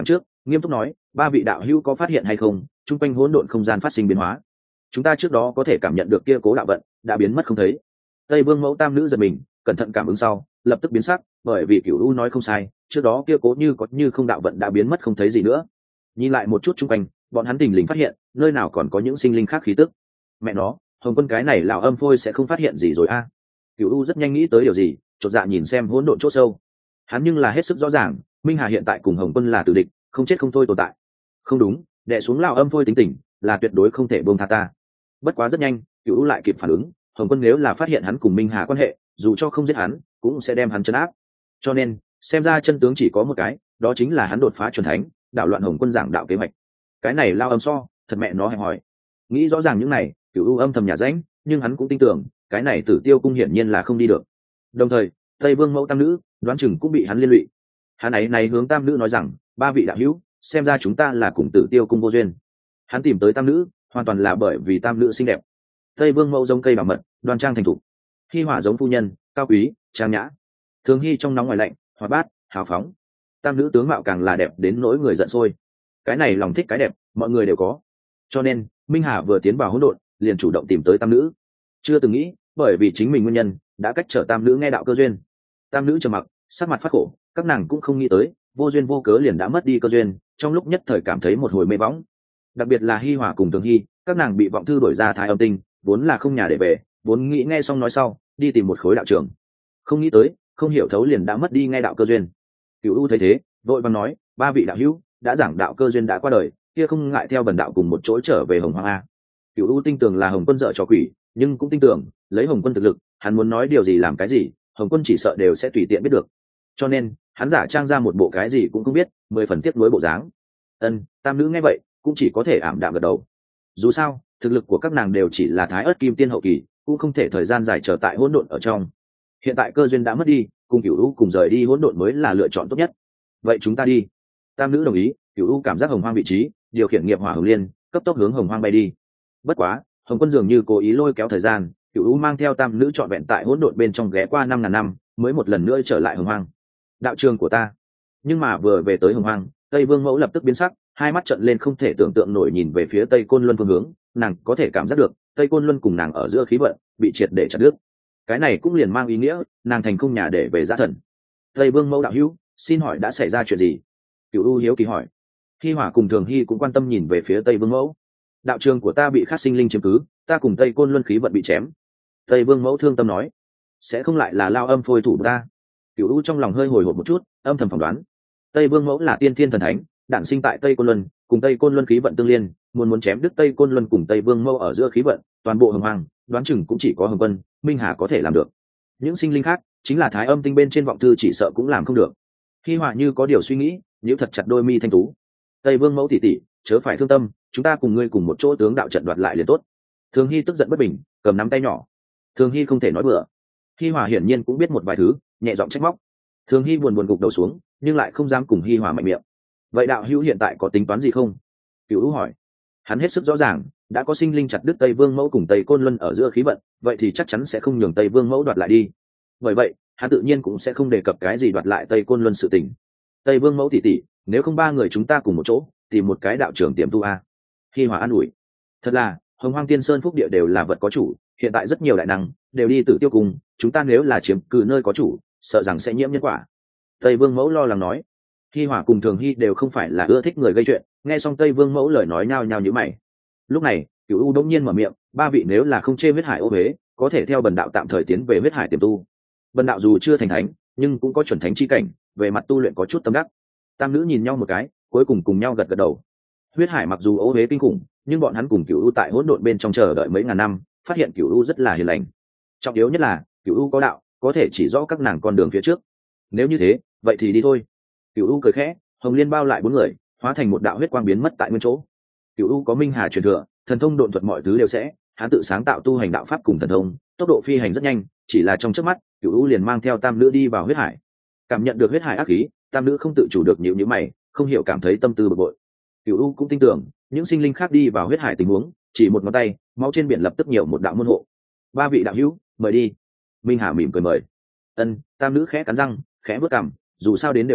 Speaker 1: nghiêm túc nói, ba vị đạo hữu có phát hiện hay không, chung quanh hỗn độn không gian phát sinh biến hóa. Chúng ta trước đó có thể cảm nhận được kia cố đạo vận đã biến mất không thấy. Tây Vương mẫu tam nữ giật mình, cẩn thận cảm ứng sau, lập tức biến sắc, bởi vì Cửu U nói không sai, trước đó kia cố như có như không đạo vận đã biến mất không thấy gì nữa. Nhìn lại một chút chung quanh, bọn hắn thình lình phát hiện, nơi nào còn có những sinh linh khác khí tức. Mẹ nó, Hồng Quân cái này lão âm phôi sẽ không phát hiện gì rồi a. Cửu U rất nhanh nghĩ tới điều gì, chột dạ nhìn xem hỗn độn chỗ sâu. Hắn nhưng là hết sức rõ ràng, Minh Hà hiện tại cùng Hồng Quân là tử địch, không chết không thôi tồn tại. Không đúng, đè xuống lão âm phôi tính tình, là tuyệt đối không thể buông tha ta. Bất quá rất nhanh, Cửu U lại kịp phản ứng, Hồng Quân nếu là phát hiện hắn cùng Minh Hà quan hệ, dù cho không giết hắn, cũng sẽ đem hắn trấn áp. Cho nên, xem ra chân tướng chỉ có một cái, đó chính là hắn đột phá chuẩn thánh, đảo loạn Hồng Quân giảng đạo kế hoạch. Cái này lao âm so, thật mẹ nó hẹp hỏi. Nghĩ rõ ràng những này, Cửu U âm thầm nhà rãnh, nhưng hắn cũng tin tưởng, cái này Tử Tiêu cung hiển nhiên là không đi được. Đồng thời, Tây Vương mẫu tam nữ, đoán chừng cũng bị hắn liên lụy. Hắn ấy này hướng tam nữ nói rằng, ba vị đạo hữu, xem ra chúng ta là cùng Tử Tiêu cung vô duyên. Hắn tìm tới tam nữ, hoàn toàn là bởi vì tam nữ xinh đẹp. Tây Vương mẫu giống cây bảo mật, đoan trang thành thục. Hi Hỏa giống phu nhân, cao quý, trang nhã. Thường Hy trong nóng ngoài lạnh, hoạt bát, hào phóng. Tam nữ tướng mạo càng là đẹp đến nỗi người giận sôi. Cái này lòng thích cái đẹp, mọi người đều có. Cho nên, Minh Hà vừa tiến vào hỗn độn, liền chủ động tìm tới tam nữ. Chưa từng nghĩ, bởi vì chính mình nguyên nhân, đã cách trở tam nữ nghe đạo cơ duyên. Tam nữ trầm mặc, sắc mặt phát khổ, các nàng cũng không nghĩ tới, vô duyên vô cớ liền đã mất đi cơ duyên, trong lúc nhất thời cảm thấy một hồi mê bóng. Đặc biệt là Hi Hỏa cùng Thường Hy, các nàng bị vọng thư đổi ra Thái Âm Tinh, vốn là không nhà để về, vốn nghĩ nghe xong nói sau, đi tìm một khối đạo trưởng. Không nghĩ tới, không hiểu thấu liền đã mất đi nghe đạo cơ duyên. Cửu U thấy thế, vội vàng nói, ba vị đạo hữu đã giảng đạo cơ duyên đã qua đời, kia không ngại theo bần đạo cùng một chỗ trở về Hồng Hoang a. Cửu U tin tưởng là Hồng Quân dợ trò quỷ, nhưng cũng tin tưởng, lấy Hồng Quân thực lực, hắn muốn nói điều gì làm cái gì, Hồng Quân chỉ sợ đều sẽ tùy tiện biết được. Cho nên, hắn giả trang ra một bộ cái gì cũng không biết, 10 phần tiếc nuối bộ dáng. Tam nữ nghe vậy, cũng chỉ có thể ảm đạm gật đầu. Dù sao, thực lực của các nàng đều chỉ là Thái Ức Kim Tiên hậu kỳ, cũng không thể thời gian dài chờ tại hỗn độn ở trong. Hiện tại cơ duyên đã mất đi, cùng Cửu U cùng rời đi hỗn độn mới là lựa chọn tốt nhất. Vậy chúng ta đi. Tam nữ đồng ý, Cửu U cảm giác Hồng Hoang vị trí, điều khiển nghiệp hỏa hồng liên, cấp tốc hướng Hồng Hoang bay đi. Bất quá, Hồng Quân dường như cố ý lôi kéo thời gian, Cửu U mang theo tam nữ trọn vẹn tại hỗn độn bên trong ghé qua 5.000 năm, mới một lần nữa trở lại Hồng Hoang. Đạo trường của ta. Nhưng mà vừa về tới Hồng Hoang, Tây Vương mẫu lập tức biến sắc, hai mắt trợn lên không thể tưởng tượng nổi nhìn về phía Tây Côn Luân phương hướng, nàng có thể cảm giác được, Tây Côn Luân cùng nàng ở giữa khí vận bị triệt để chặt đứt. Cái này cũng liền mang ý nghĩa, nàng thành không nhà để về Dã Thần. Tây Vương mẫu đạo hữu, xin hỏi đã xảy ra chuyện gì? Cửu U hiếu kỳ hỏi. Hi Hỏa cùng Thường Hy cũng quan tâm nhìn về phía Tây Vương mẫu. Đạo trường của ta bị khắc sinh linh chiếm cứ, ta cùng Tây Côn Luân khí vận bị chém. Tây Vương mẫu thương tâm nói, sẽ không lại là lao âm phôi thủ ta. Cửu U trong lòng hơi hồi hộp một chút, âm thầm phỏng đoán. Tây Vương mẫu là tiên thiên thần thánh, đản sinh tại Tây Côn Luân, cùng Tây Côn Luân khí vận tương liên, muốn chém đứt Tây Côn Luân cùng Tây Vương mẫu ở giữa khí vận, toàn bộ Hồng Hoang, đoán chừng cũng chỉ có Hồng Quân, Minh Hà có thể làm được. Những sinh linh khác, chính là Thái Âm Tinh bên trên vọng thư chỉ sợ cũng làm không được. Hi Hỏa như có điều suy nghĩ, nhíu thật chặt đôi mi thanh tú. Tây Vương mẫu tỷ tỷ, chớ phải thương tâm, chúng ta cùng ngươi cùng một chỗ tướng đạo trận đoạt lại liền tốt. Thường Hy tức giận bất bình, cầm nắm tay nhỏ. Thường Hy không thể nói bừa. Hi Hỏa hiển nhiên cũng biết một vài thứ, nhẹ giọng trách móc. Thường Hy buồn gục đầu xuống, nhưng lại không dám cùng Hi Hỏa mạnh miệng. Vậy đạo hữu hiện tại có tính toán gì không? Cửu U hỏi. Hắn hết sức rõ ràng, đã có sinh linh chặt đứt Tây Vương mẫu cùng Tây Côn Luân ở giữa khí vận, vậy thì chắc chắn sẽ không nhường Tây Vương mẫu đoạt lại đi. Bởi vậy, hắn tự nhiên cũng sẽ không đề cập cái gì đoạt lại Tây Côn Luân sự tình. Tây Vương mẫu tỷ tỷ, nếu không ba người chúng ta cùng một chỗ, tìm một cái đạo trưởng tiềm tu a. Hi Hỏa an ủi. Thật là, Hồng Hoang Tiên Sơn phúc địa đều là vật có chủ, hiện tại rất nhiều đại năng đều đi Tử Tiêu cung, chúng ta nếu là chiếm cứ nơi có chủ, sợ rằng sẽ nhiễm nhân quả. Tây Vương mẫu lo lắng nói. Hi Hỏa cùng Thường Hy đều không phải là ưa thích người gây chuyện, nghe xong Tây Vương mẫu lời nói nhao nhao nhíu mày. Lúc này, Cửu U đống nhiên mở miệng, ba vị nếu là không chê huyết hải ô huế, có thể theo bần đạo tạm thời tiến về huyết hải tiềm tu. Bần đạo dù chưa thành thánh, nhưng cũng có chuẩn thánh chi cảnh, về mặt tu luyện có chút tâm đắc. Tam nữ nhìn nhau một cái, cuối cùng cùng nhau gật gật đầu. Huyết hải mặc dù ô huế kinh khủng, nhưng bọn hắn cùng Cửu U tại hỗn độn bên trong chờ đợi mấy ngàn năm, phát hiện Cửu U rất là hiền lành. Trọng yếu nhất là, Cửu U có đạo, có thể chỉ rõ các nàng con đường phía trước. Nếu như thế, vậy thì đi thôi. Cửu U cười khẽ, hồng liên bao lại bốn người, hóa thành một đạo huyết quang biến mất tại nguyên chỗ. Cửu U có Minh Hà truyền thừa, thần thông độn thuật mọi thứ đều sẽ, hắn tự sáng tạo tu hành đạo pháp cùng thần thông, tốc độ phi hành rất nhanh, chỉ là trong chớp mắt, Cửu U liền mang theo tam nữ đi vào huyết hải. Cảm nhận được huyết hải ác khí, tam nữ không tự chủ được nhíu nhíu mày, không hiểu cảm thấy tâm tư bực bội. Cửu U cũng tin tưởng, những sinh linh khác đi vào huyết hải tình huống, chỉ một ngón tay, máu trên biển lập tức nhiều một đạo môn hộ. Ba vị đạo hữu, mời đi. Minh Hà mỉm cười mời. Tam nữ khẽ cắn răng, khẽ bước cằm, dù sao đến đều tới,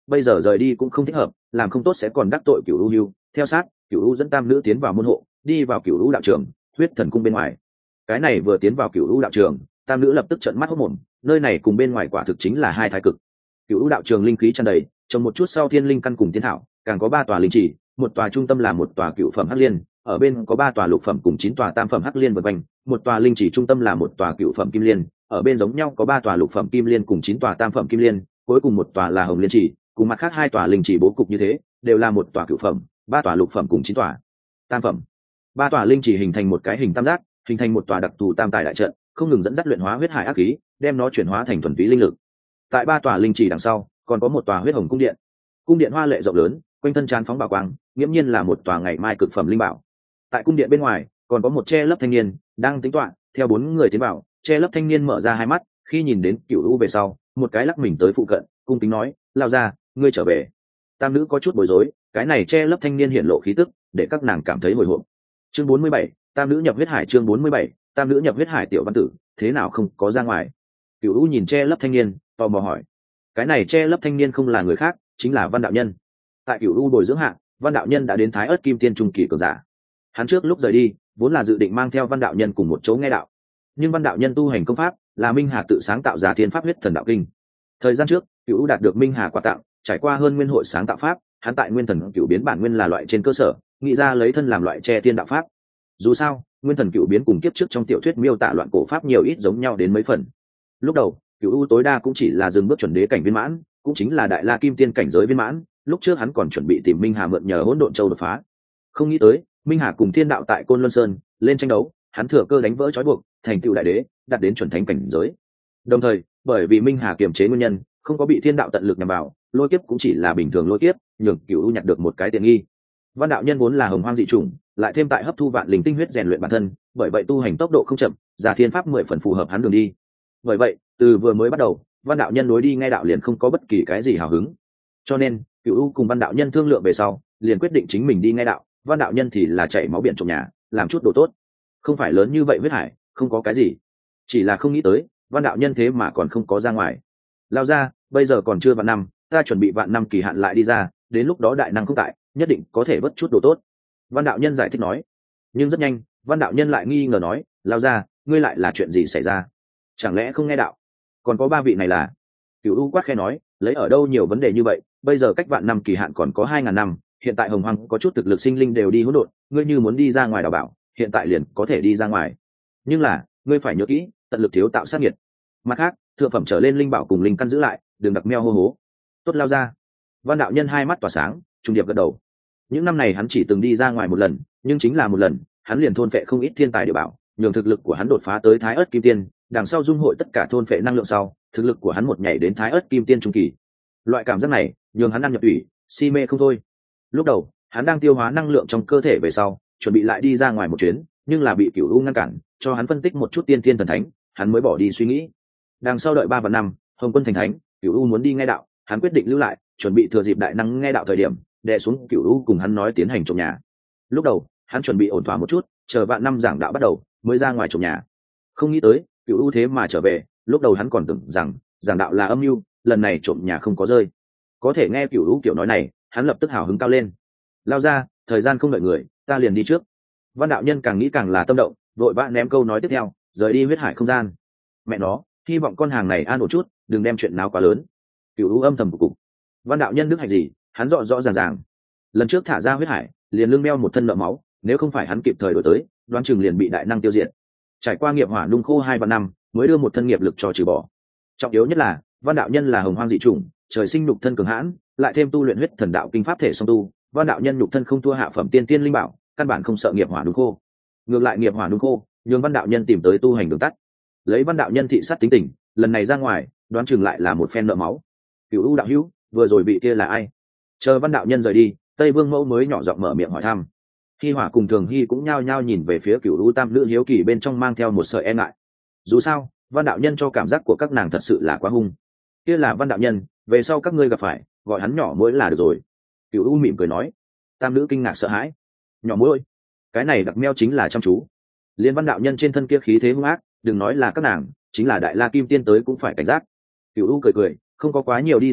Speaker 1: bây giờ rời đi cũng không thích hợp, làm không tốt sẽ còn đắc tội Cửu U Hưu. Theo sát, Cửu U dẫn tam nữ tiến vào môn hộ, đi vào Cửu U đạo trường, huyết thần cung bên ngoài. Cái này vừa tiến vào Cửu U đạo trường, tam nữ lập tức trợn mắt hốt mồm, nơi này cùng bên ngoài quả thực chính là hai thái cực. Cửu U đạo trường linh khí tràn đầy, trồng một chút sau thiên linh căn cùng tiên thảo, càng có 3 tòa linh chỉ, một tòa trung tâm là một tòa cựu phẩm hắc liên, ở bên có 3 tòa lục phẩm cùng 9 tòa tam phẩm hắc liên vần quanh, một tòa linh chỉ trung tâm là một tòa cựu phẩm kim liên, ở bên giống nhau có 3 tòa lục phẩm kim liên cùng 9 tòa tam phẩm kim liên, cuối cùng một tòa là hồng liên chỉ, cùng mặt khác 2 tòa linh chỉ bố cục như thế, đều là một tòa cựu phẩm, 3 tòa lục phẩm cùng 9 tòa tam phẩm. 3 tòa linh chỉ hình thành một cái hình tam giác, hình thành một tòa đặc thù tam tài đại trận, không ngừng dẫn dắt luyện hóa huyết hải ác khí, đem nó chuyển hóa thành thuần túy linh lực. Tại 3 tòa linh chỉ đằng sau, còn có một tòa huyết hồng cung điện. Cung điện hoa lệ rộng lớn, quanh thân tràn phóng bảo quang, nghiễm nhiên là một tòa ngày mai cực phẩm linh bảo. Tại cung điện bên ngoài, còn có một che lấp thanh niên đang tính toán, theo 4 người tiến vào, che lấp thanh niên mở ra hai mắt, khi nhìn đến Cửu U về sau, một cái lắc mình tới phụ cận, cung kính nói, "Lao ra, ngươi trở về." Tam nữ có chút bối rối, cái này che lấp thanh niên hiện lộ khí tức, để các nàng cảm thấy hồi hộp. Chương 47, Tam nữ nhập huyết hải. Chương 47, Tam nữ nhập huyết hải. Tiểu văn tử, thế nào không có ra ngoài? Cửu U nhìn che lấp thanh niên, tò mò hỏi. Cái này che lấp thanh niên không là người khác, chính là Văn đạo nhân. Tại Cửu U bồi dưỡng hạ, Văn đạo nhân đã đến Thái Ức Kim Tiên trung kỳ cường giả. Hắn trước lúc rời đi, vốn là dự định mang theo Văn đạo nhân cùng một chỗ nghe đạo, nhưng Văn đạo nhân tu hành công pháp là Minh Hà tự sáng tạo ra Thiên Pháp Huyết Thần Đạo Kinh. Thời gian trước, Cửu U đạt được Minh Hà quà tặng, trải qua hơn nguyên hội sáng tạo pháp, hắn tại Nguyên Thần Cửu biến bản nguyên là loại trên cơ sở, nghĩ ra lấy thân làm loại che thiên đạo pháp. Dù sao, Nguyên Thần Cửu biến cùng kiếp trước trong tiểu thuyết miêu tả loạn cổ pháp nhiều ít giống nhau đến mấy phần. Lúc đầu, Cửu U tối đa cũng chỉ là dừng bước chuẩn đế cảnh viên mãn, cũng chính là Đại La Kim Tiên cảnh giới viên mãn, lúc trước hắn còn chuẩn bị tìm Minh Hà mượn nhờ Hỗn Độn Châu đột phá. Không nghĩ tới, Minh Hà cùng Thiên Đạo tại Côn Luân Sơn lên tranh đấu, hắn thừa cơ đánh vỡ trói buộc, thành tựu đại đế, đạt đến chuẩn thánh cảnh giới. Đồng thời, bởi vì Minh Hà kiềm chế nguyên nhân, không có bị Thiên Đạo tận lực nhằm vào, lôi kiếp cũng chỉ là bình thường lôi kiếp, nhường Cửu U nhặt được một cái tiện nghi. Văn đạo nhân vốn là hồng hoang dị chủng, lại thêm tại hấp thu vạn linh tinh huyết rèn luyện bản thân, bởi vậy tu hành tốc độ không chậm, giả thiên pháp 10 phần phù hợp hắn đường đi. Bởi vậy, từ vừa mới bắt đầu, Văn đạo nhân đối đi nghe đạo liền không có bất kỳ cái gì hào hứng. Cho nên, Cửu U cùng Văn đạo nhân thương lượng về sau, liền quyết định chính mình đi nghe đạo, Văn đạo nhân thì là chảy máu biển trong nhà, làm chút đồ tốt. Không phải lớn như vậy huyết hải, không có cái gì. Chỉ là không nghĩ tới, Văn đạo nhân thế mà còn không có ra ngoài. Lao ra, bây giờ còn chưa vạn năm, ta chuẩn bị vạn năm kỳ hạn lại đi ra, đến lúc đó đại năng không tại, nhất định có thể vớt chút đồ tốt. Văn đạo nhân giải thích nói. Nhưng rất nhanh, Văn đạo nhân lại nghi ngờ nói, Lao ra, ngươi lại là chuyện gì xảy ra? Chẳng lẽ không nghe đạo? Còn có 3 vị này là? Cửu U quát khe nói, lấy ở đâu nhiều vấn đề như vậy, bây giờ cách vạn năm kỳ hạn còn có 2000 năm, hiện tại hồng hoang có chút thực lực sinh linh đều đi hỗn độn, ngươi như muốn đi ra ngoài đào bảo, hiện tại liền có thể đi ra ngoài. Nhưng là, ngươi phải nhớ kỹ, tận lực thiếu tạo sát nghiệt. Mặt khác, thượng phẩm trở lên linh bảo cùng linh căn giữ lại, đừng đặc meo hô hố. Tốt. Lao ra. Văn đạo nhân hai mắt tỏa sáng, trung điệp gật đầu. Những năm này hắn chỉ từng đi ra ngoài một lần, nhưng chính là một lần, hắn liền thôn phệ không ít thiên tài địa bảo, nhường thực lực của hắn đột phá tới Thái Ức Kim Tiên, đằng sau dung hội tất cả thôn phệ năng lượng sau, thực lực của hắn một nhảy đến Thái Ức Kim Tiên trung kỳ. Loại cảm giác này, nhường hắn ăn nhập thủy, si mê không thôi. Lúc đầu, hắn đang tiêu hóa năng lượng trong cơ thể về sau, chuẩn bị lại đi ra ngoài một chuyến, nhưng là bị Cửu U ngăn cản, cho hắn phân tích một chút tiên thiên thần thánh, hắn mới bỏ đi suy nghĩ. Đằng sau đợi 3 và 5, Hồng Quân thành thánh, Cửu U muốn đi nghe đạo, hắn quyết định lưu lại, chuẩn bị thừa dịp đại năng nghe đạo thời điểm, đè xuống Cửu U cùng hắn nói tiến hành trộm nhà. Lúc đầu, hắn chuẩn bị ổn thỏa một chút, chờ vạn năm giảng đạo bắt đầu, mới ra ngoài trộm nhà. Không nghĩ tới, Cửu U thế mà trở về, lúc đầu hắn còn tưởng rằng giảng đạo là âm mưu, lần này trộm nhà không có rơi. Có thể nghe Cửu U kiểu nói này, hắn lập tức hào hứng cao lên. Lao ra, thời gian không đợi người, ta liền đi trước. Văn đạo nhân càng nghĩ càng là tâm động, vội vã ném câu nói tiếp theo, rời đi huyết hải không gian. Mẹ nó, hy vọng con hàng này an ổn chút, đừng đem chuyện nào quá lớn. Cửu U âm thầm cục. Văn đạo nhân đức hạnh gì, hắn rõ rõ ràng ràng. Lần trước thả ra huyết hải, liền lưng meo một thân nợ máu, nếu không phải hắn kịp thời đổi tới, đoán chừng liền bị đại năng tiêu diệt. Trải qua nghiệp hỏa nung khô 2 và 5, mới đưa một thân nghiệp lực cho trừ bỏ. Trọng yếu nhất là, Văn đạo nhân là hồng hoang dị chủng, trời sinh nhục thân cường hãn, lại thêm tu luyện huyết thần đạo kinh pháp thể song tu, Văn đạo nhân nhục thân không thua hạ phẩm tiên tiên linh bảo, căn bản không sợ nghiệp hỏa nung khô. Ngược lại nghiệp hỏa nung khô, nhường Văn đạo nhân tìm tới tu hành đường tắt. Lấy Văn đạo nhân thị sát tính tình, lần này ra ngoài, đoán chừng lại là một phen nợ máu. Cửu U đạo hữu, vừa rồi vị kia là ai? Chờ Văn đạo nhân rời đi, Tây Vương Mẫu mới nhỏ giọng mở miệng hỏi thăm. Hi Hỏa cùng Thường Hy cũng nhao nhao nhìn về phía Cửu U tam nữ hiếu kỳ bên trong mang theo một sợi e ngại. Dù sao, Văn đạo nhân cho cảm giác của các nàng thật sự là quá hung. Kia là Văn đạo nhân, về sau các ngươi gặp phải, gọi hắn nhỏ mũi là được rồi. Cửu U mỉm cười nói. Tam nữ kinh ngạc sợ hãi. Nhỏ mũi? Cái này đặc meo chính là chăm chú. Liên Văn đạo nhân trên thân kia khí thế hung ác, đừng nói là các nàng, chính là Đại La Kim Tiên tới cũng phải cảnh giác. Cửu U cười cười, không có quá nhiều đi giải thích,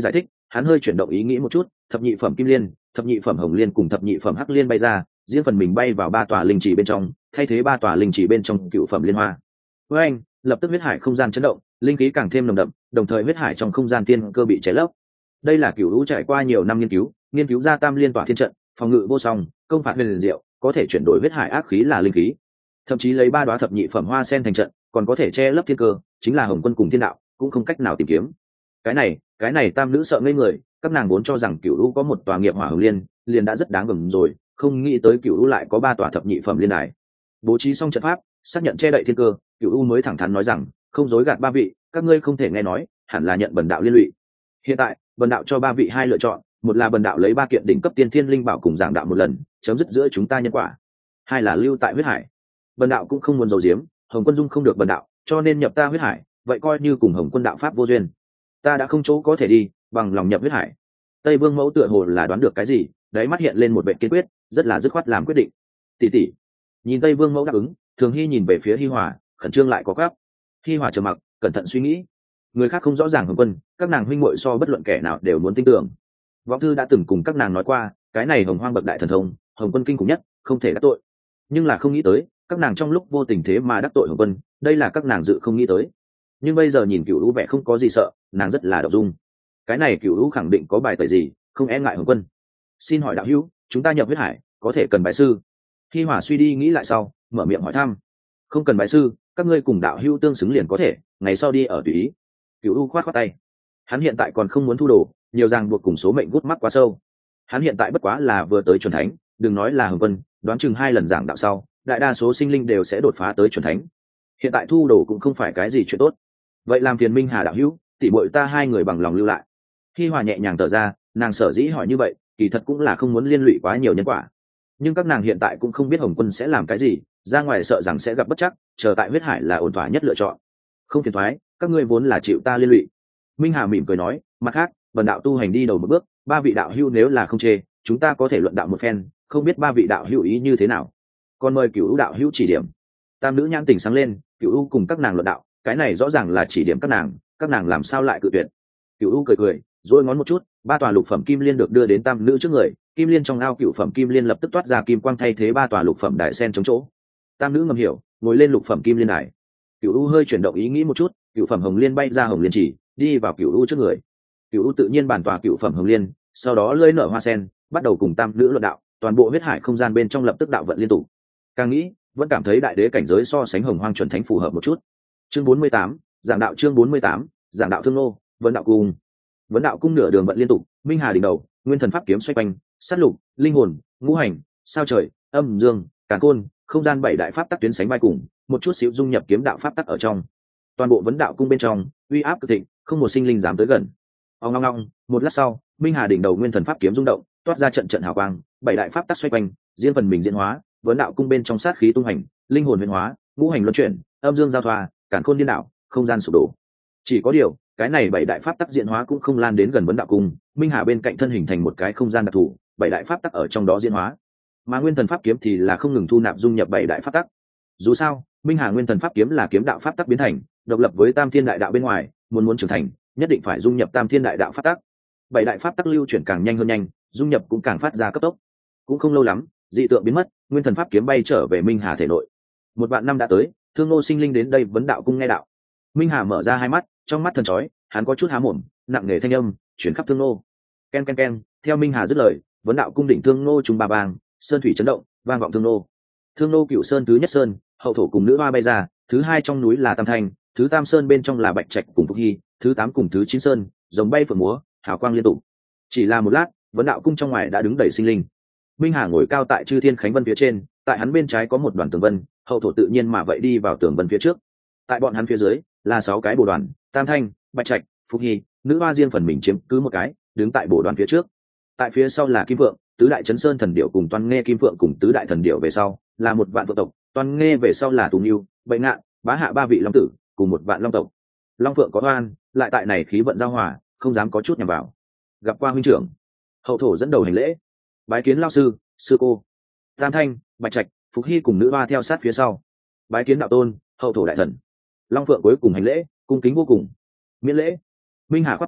Speaker 1: Hắn hơi chuyển động ý nghĩ một chút, thập nhị phẩm kim liên, thập nhị phẩm hồng liên cùng thập nhị phẩm hắc liên bay ra, riêng phần mình bay vào ba tòa linh chỉ bên trong, thay thế ba tòa linh chỉ bên trong cựu phẩm liên hoa. Với anh, lập tức huyết hải không gian chấn động, linh khí càng thêm nồng đậm, đồng thời huyết hải trong không gian tiên cơ bị cháy lấp. Đây là cựu lũ trải qua nhiều năm nghiên cứu ra tam liên tỏa thiên trận, phòng ngự vô song, công phạt huyền diệu, có thể chuyển đổi huyết hải ác khí là linh khí. Thậm chí lấy ba đóa thập nhị phẩm hoa sen thành trận, còn có thể che lấp thiên cơ, chính là hồng quân cùng thiên đạo, cũng không cách nào tìm kiếm. Cái này tam nữ sợ ngây người, các nàng vốn cho rằng cựu lũ có một tòa nghiệp hỏa hồng liên, liền đã rất đáng gờm rồi, không nghĩ tới cựu lũ lại có ba tòa thập nhị phẩm liên đài. Bố trí xong trận pháp, xác nhận che đậy thiên cơ, cựu lũ mới thẳng thắn nói rằng, không dối gạt ba vị, các ngươi không thể nghe nói, hẳn là nhận bần đạo liên lụy. Hiện tại, bần đạo cho ba vị hai lựa chọn, một là bần đạo lấy ba kiện đỉnh cấp tiên thiên linh bảo cùng giảng đạo một lần, chấm dứt giữa chúng ta nhân quả; hai là lưu tại huyết hải. Bần đạo cũng không muốn giấu giếm, hồng quân dung không được bần đạo, cho nên nhập ta huyết hải, vậy coi như cùng hồng quân đạo pháp vô duyên. Ta đã không chỗ có thể đi, bằng lòng nhập huyết hải. Tây Vương Mẫu tựa hồ là đoán được cái gì, đáy mắt hiện lên một vẻ kiên quyết, rất là dứt khoát làm quyết định. Tỷ tỷ. Nhìn Tây Vương Mẫu đáp ứng, Thường Hy nhìn về phía Hi Hòa, khẩn trương lại có gấp. Hi Hòa trầm mặc, cẩn thận suy nghĩ. Người khác không rõ ràng hồng quân, các nàng huynh muội so bất luận kẻ nào đều muốn tin tưởng. Võ Thư đã từng cùng các nàng nói qua, cái này hồng hoang bậc đại thần thông, hồng quân kinh khủng nhất, không thể đắc tội. Nhưng là không nghĩ tới, các nàng trong lúc vô tình thế mà đắc tội hồng quân, đây là các nàng dự không nghĩ tới. Nhưng bây giờ nhìn Cửu Lũ vẻ không có gì sợ, nàng rất là động dung. Cái này Cửu Lũ khẳng định có bài tẩy gì, không e ngại hồng quân. Xin hỏi đạo hữu, chúng ta nhập huyết hải, có thể cần bái sư? Hi Hòa suy đi nghĩ lại sau, mở miệng hỏi thăm. Không cần bái sư, các ngươi cùng đạo hữu tương xứng liền có thể, ngày sau đi ở tùy ý. Cửu Lũ khoát khoát tay. Hắn hiện tại còn không muốn thu đồ, nhiều ràng buộc cùng số mệnh gút mắc quá sâu. Hắn hiện tại bất quá là vừa tới chuẩn thánh, đừng nói là hồng quân, đoán chừng 2 lần giảng đạo sau, đại đa số sinh linh đều sẽ đột phá tới chuẩn thánh. Hiện tại thu đồ cũng không phải cái gì chuyện tốt. Vậy làm phiền Minh Hà đạo hữu, tỷ muội ta hai người bằng lòng lưu lại. Hi Hòa nhẹ nhàng thở ra, nàng sở dĩ hỏi như vậy, kỳ thật cũng là không muốn liên lụy quá nhiều nhân quả. Nhưng các nàng hiện tại cũng không biết hồng quân sẽ làm cái gì, ra ngoài sợ rằng sẽ gặp bất chắc, chờ tại huyết hải là ổn thỏa nhất lựa chọn. Không phiền toái, các ngươi vốn là chịu ta liên lụy. Minh Hà mỉm cười nói, mặt khác, bần đạo tu hành đi đầu một bước, ba vị đạo hữu nếu là không chê, chúng ta có thể luận đạo một phen, không biết ba vị đạo hữu ý như thế nào. Còn mời Cửu đạo hữu chỉ điểm. Tam nữ nhãn tỉnh sáng lên, Cửu cùng các nàng luận đạo, cái này rõ ràng là chỉ điểm các nàng làm sao lại cự tuyệt. Cửu cười cười, duỗi ngón một chút, ba tòa lục phẩm kim liên được đưa đến tam nữ trước người, kim liên trong ao cửu phẩm kim liên lập tức toát ra kim quang thay thế ba tòa lục phẩm đại sen chống chỗ. Tam nữ ngầm hiểu, ngồi lên lục phẩm kim liên đài. Cửu hơi chuyển động ý nghĩ một chút, cửu phẩm hồng liên bay ra hồng liên chỉ, đi vào Cửu trước người. Cửu tự nhiên bản tòa cửu phẩm hồng liên, sau đó lưỡi nở hoa sen, bắt đầu cùng tam nữ luận đạo, toàn bộ huyết hải không gian bên trong lập tức đạo vận liên tục. Càng nghĩ, vẫn cảm thấy đại đế cảnh giới so sánh hồng hoang chuẩn thánh phù hợp một chút. Chương 48, giảng đạo chương 48, giảng đạo thương nô, vấn đạo cung nửa đường vận liên tục, Minh Hà đỉnh đầu, nguyên thần pháp kiếm xoay quanh, sát lục, linh hồn, ngũ hành, sao trời, âm dương, càn khôn, không gian 7 đại pháp tắc tuyến sánh vai cùng, một chút xíu dung nhập kiếm đạo pháp tắc ở trong. Toàn bộ vấn đạo cung bên trong, uy áp cực thịnh, không một sinh linh dám tới gần. Ong ong ong, một lát sau, Minh Hà đỉnh đầu nguyên thần pháp kiếm rung động, toát ra trận trận hào quang, 7 đại pháp tắc xoay quanh, riêng phần mình diễn hóa, vấn đạo cung bên trong sát khí tung hành, linh hồn huyền hóa, ngũ hành luân chuyển, âm dương giao thoa, càn khôn điên đảo, không gian sụp đổ. Chỉ có điều, cái này 7 đại pháp tắc diễn hóa cũng không lan đến gần vấn đạo cung, Minh Hà bên cạnh thân hình thành một cái không gian đặc thù, 7 đại pháp tắc ở trong đó diễn hóa. Mà nguyên thần pháp kiếm thì là không ngừng thu nạp dung nhập 7 đại pháp tắc. Dù sao, Minh Hà nguyên thần pháp kiếm là kiếm đạo pháp tắc biến thành, độc lập với Tam Thiên đại đạo bên ngoài, muốn trưởng thành, nhất định phải dung nhập Tam Thiên đại đạo pháp tắc. 7 đại pháp tắc lưu chuyển càng nhanh hơn nhanh, dung nhập cũng càng phát ra cấp tốc. Cũng không lâu lắm, dị tượng biến mất, nguyên thần pháp kiếm bay trở về Minh Hà thể nội. 1 vạn năm đã tới, Thương Nô sinh linh đến đây vấn đạo cung nghe đạo. Minh Hà mở ra hai mắt, trong mắt thần chói, hắn có chút há mồm, nặng nề thanh âm chuyển khắp Thương Nô. Ken ken ken, theo Minh Hà dứt lời, vấn đạo cung đỉnh Thương Nô trùng ba bang, sơn thủy chấn động, vang vọng Thương Nô. Thương Nô Cửu Sơn thứ nhất sơn, hậu thổ cùng nữ hoa bay ra, thứ hai trong núi là Tam Thanh, thứ tam sơn bên trong là Bạch Trạch cùng Phúc Hy, thứ 8 cùng thứ 9 sơn, rồng bay phượng múa, hào quang liên tục. Chỉ là một lát, vấn đạo cung trong ngoài đã đứng đầy sinh linh. Minh Hà ngồi cao tại Chư Thiên Khánh Vân phía trên, tại hắn bên trái có một đoàn tường vân, hậu thổ tự nhiên mà vậy đi vào tường vân phía trước. Tại bọn hắn phía dưới là 6 cái bồ đoàn, Tam Thanh, Bạch Trạch, Phúc Hy, nữ hoa riêng phần mình chiếm cứ một cái, đứng tại bồ đoàn phía trước. Tại phía sau là Kim Phượng, tứ đại chấn sơn thần điểu cùng Toan Nghe Kim Phượng cùng tứ đại thần điểu về sau, là một vạn phượng tộc, Toan Nghe về sau là Tùng Nưu, Bệnh Ngạn, Bá Hạ ba vị long tử, cùng một vạn long tộc. Long Phượng có oan, lại tại này khí vận giao hòa, không dám có chút nhằm vào. Gặp qua huynh trưởng, hậu thổ dẫn đầu hành lễ, bái kiến lao sư, sư cô. Tam Thanh, Bạch Trạch, Phúc Hy cùng nữ hoa theo sát phía sau, bái kiến đạo tôn, hậu thổ đại thần. Long Phượng cuối cùng hành lễ, cung kính vô cùng. Miễn lễ. Minh Hà khoát tay,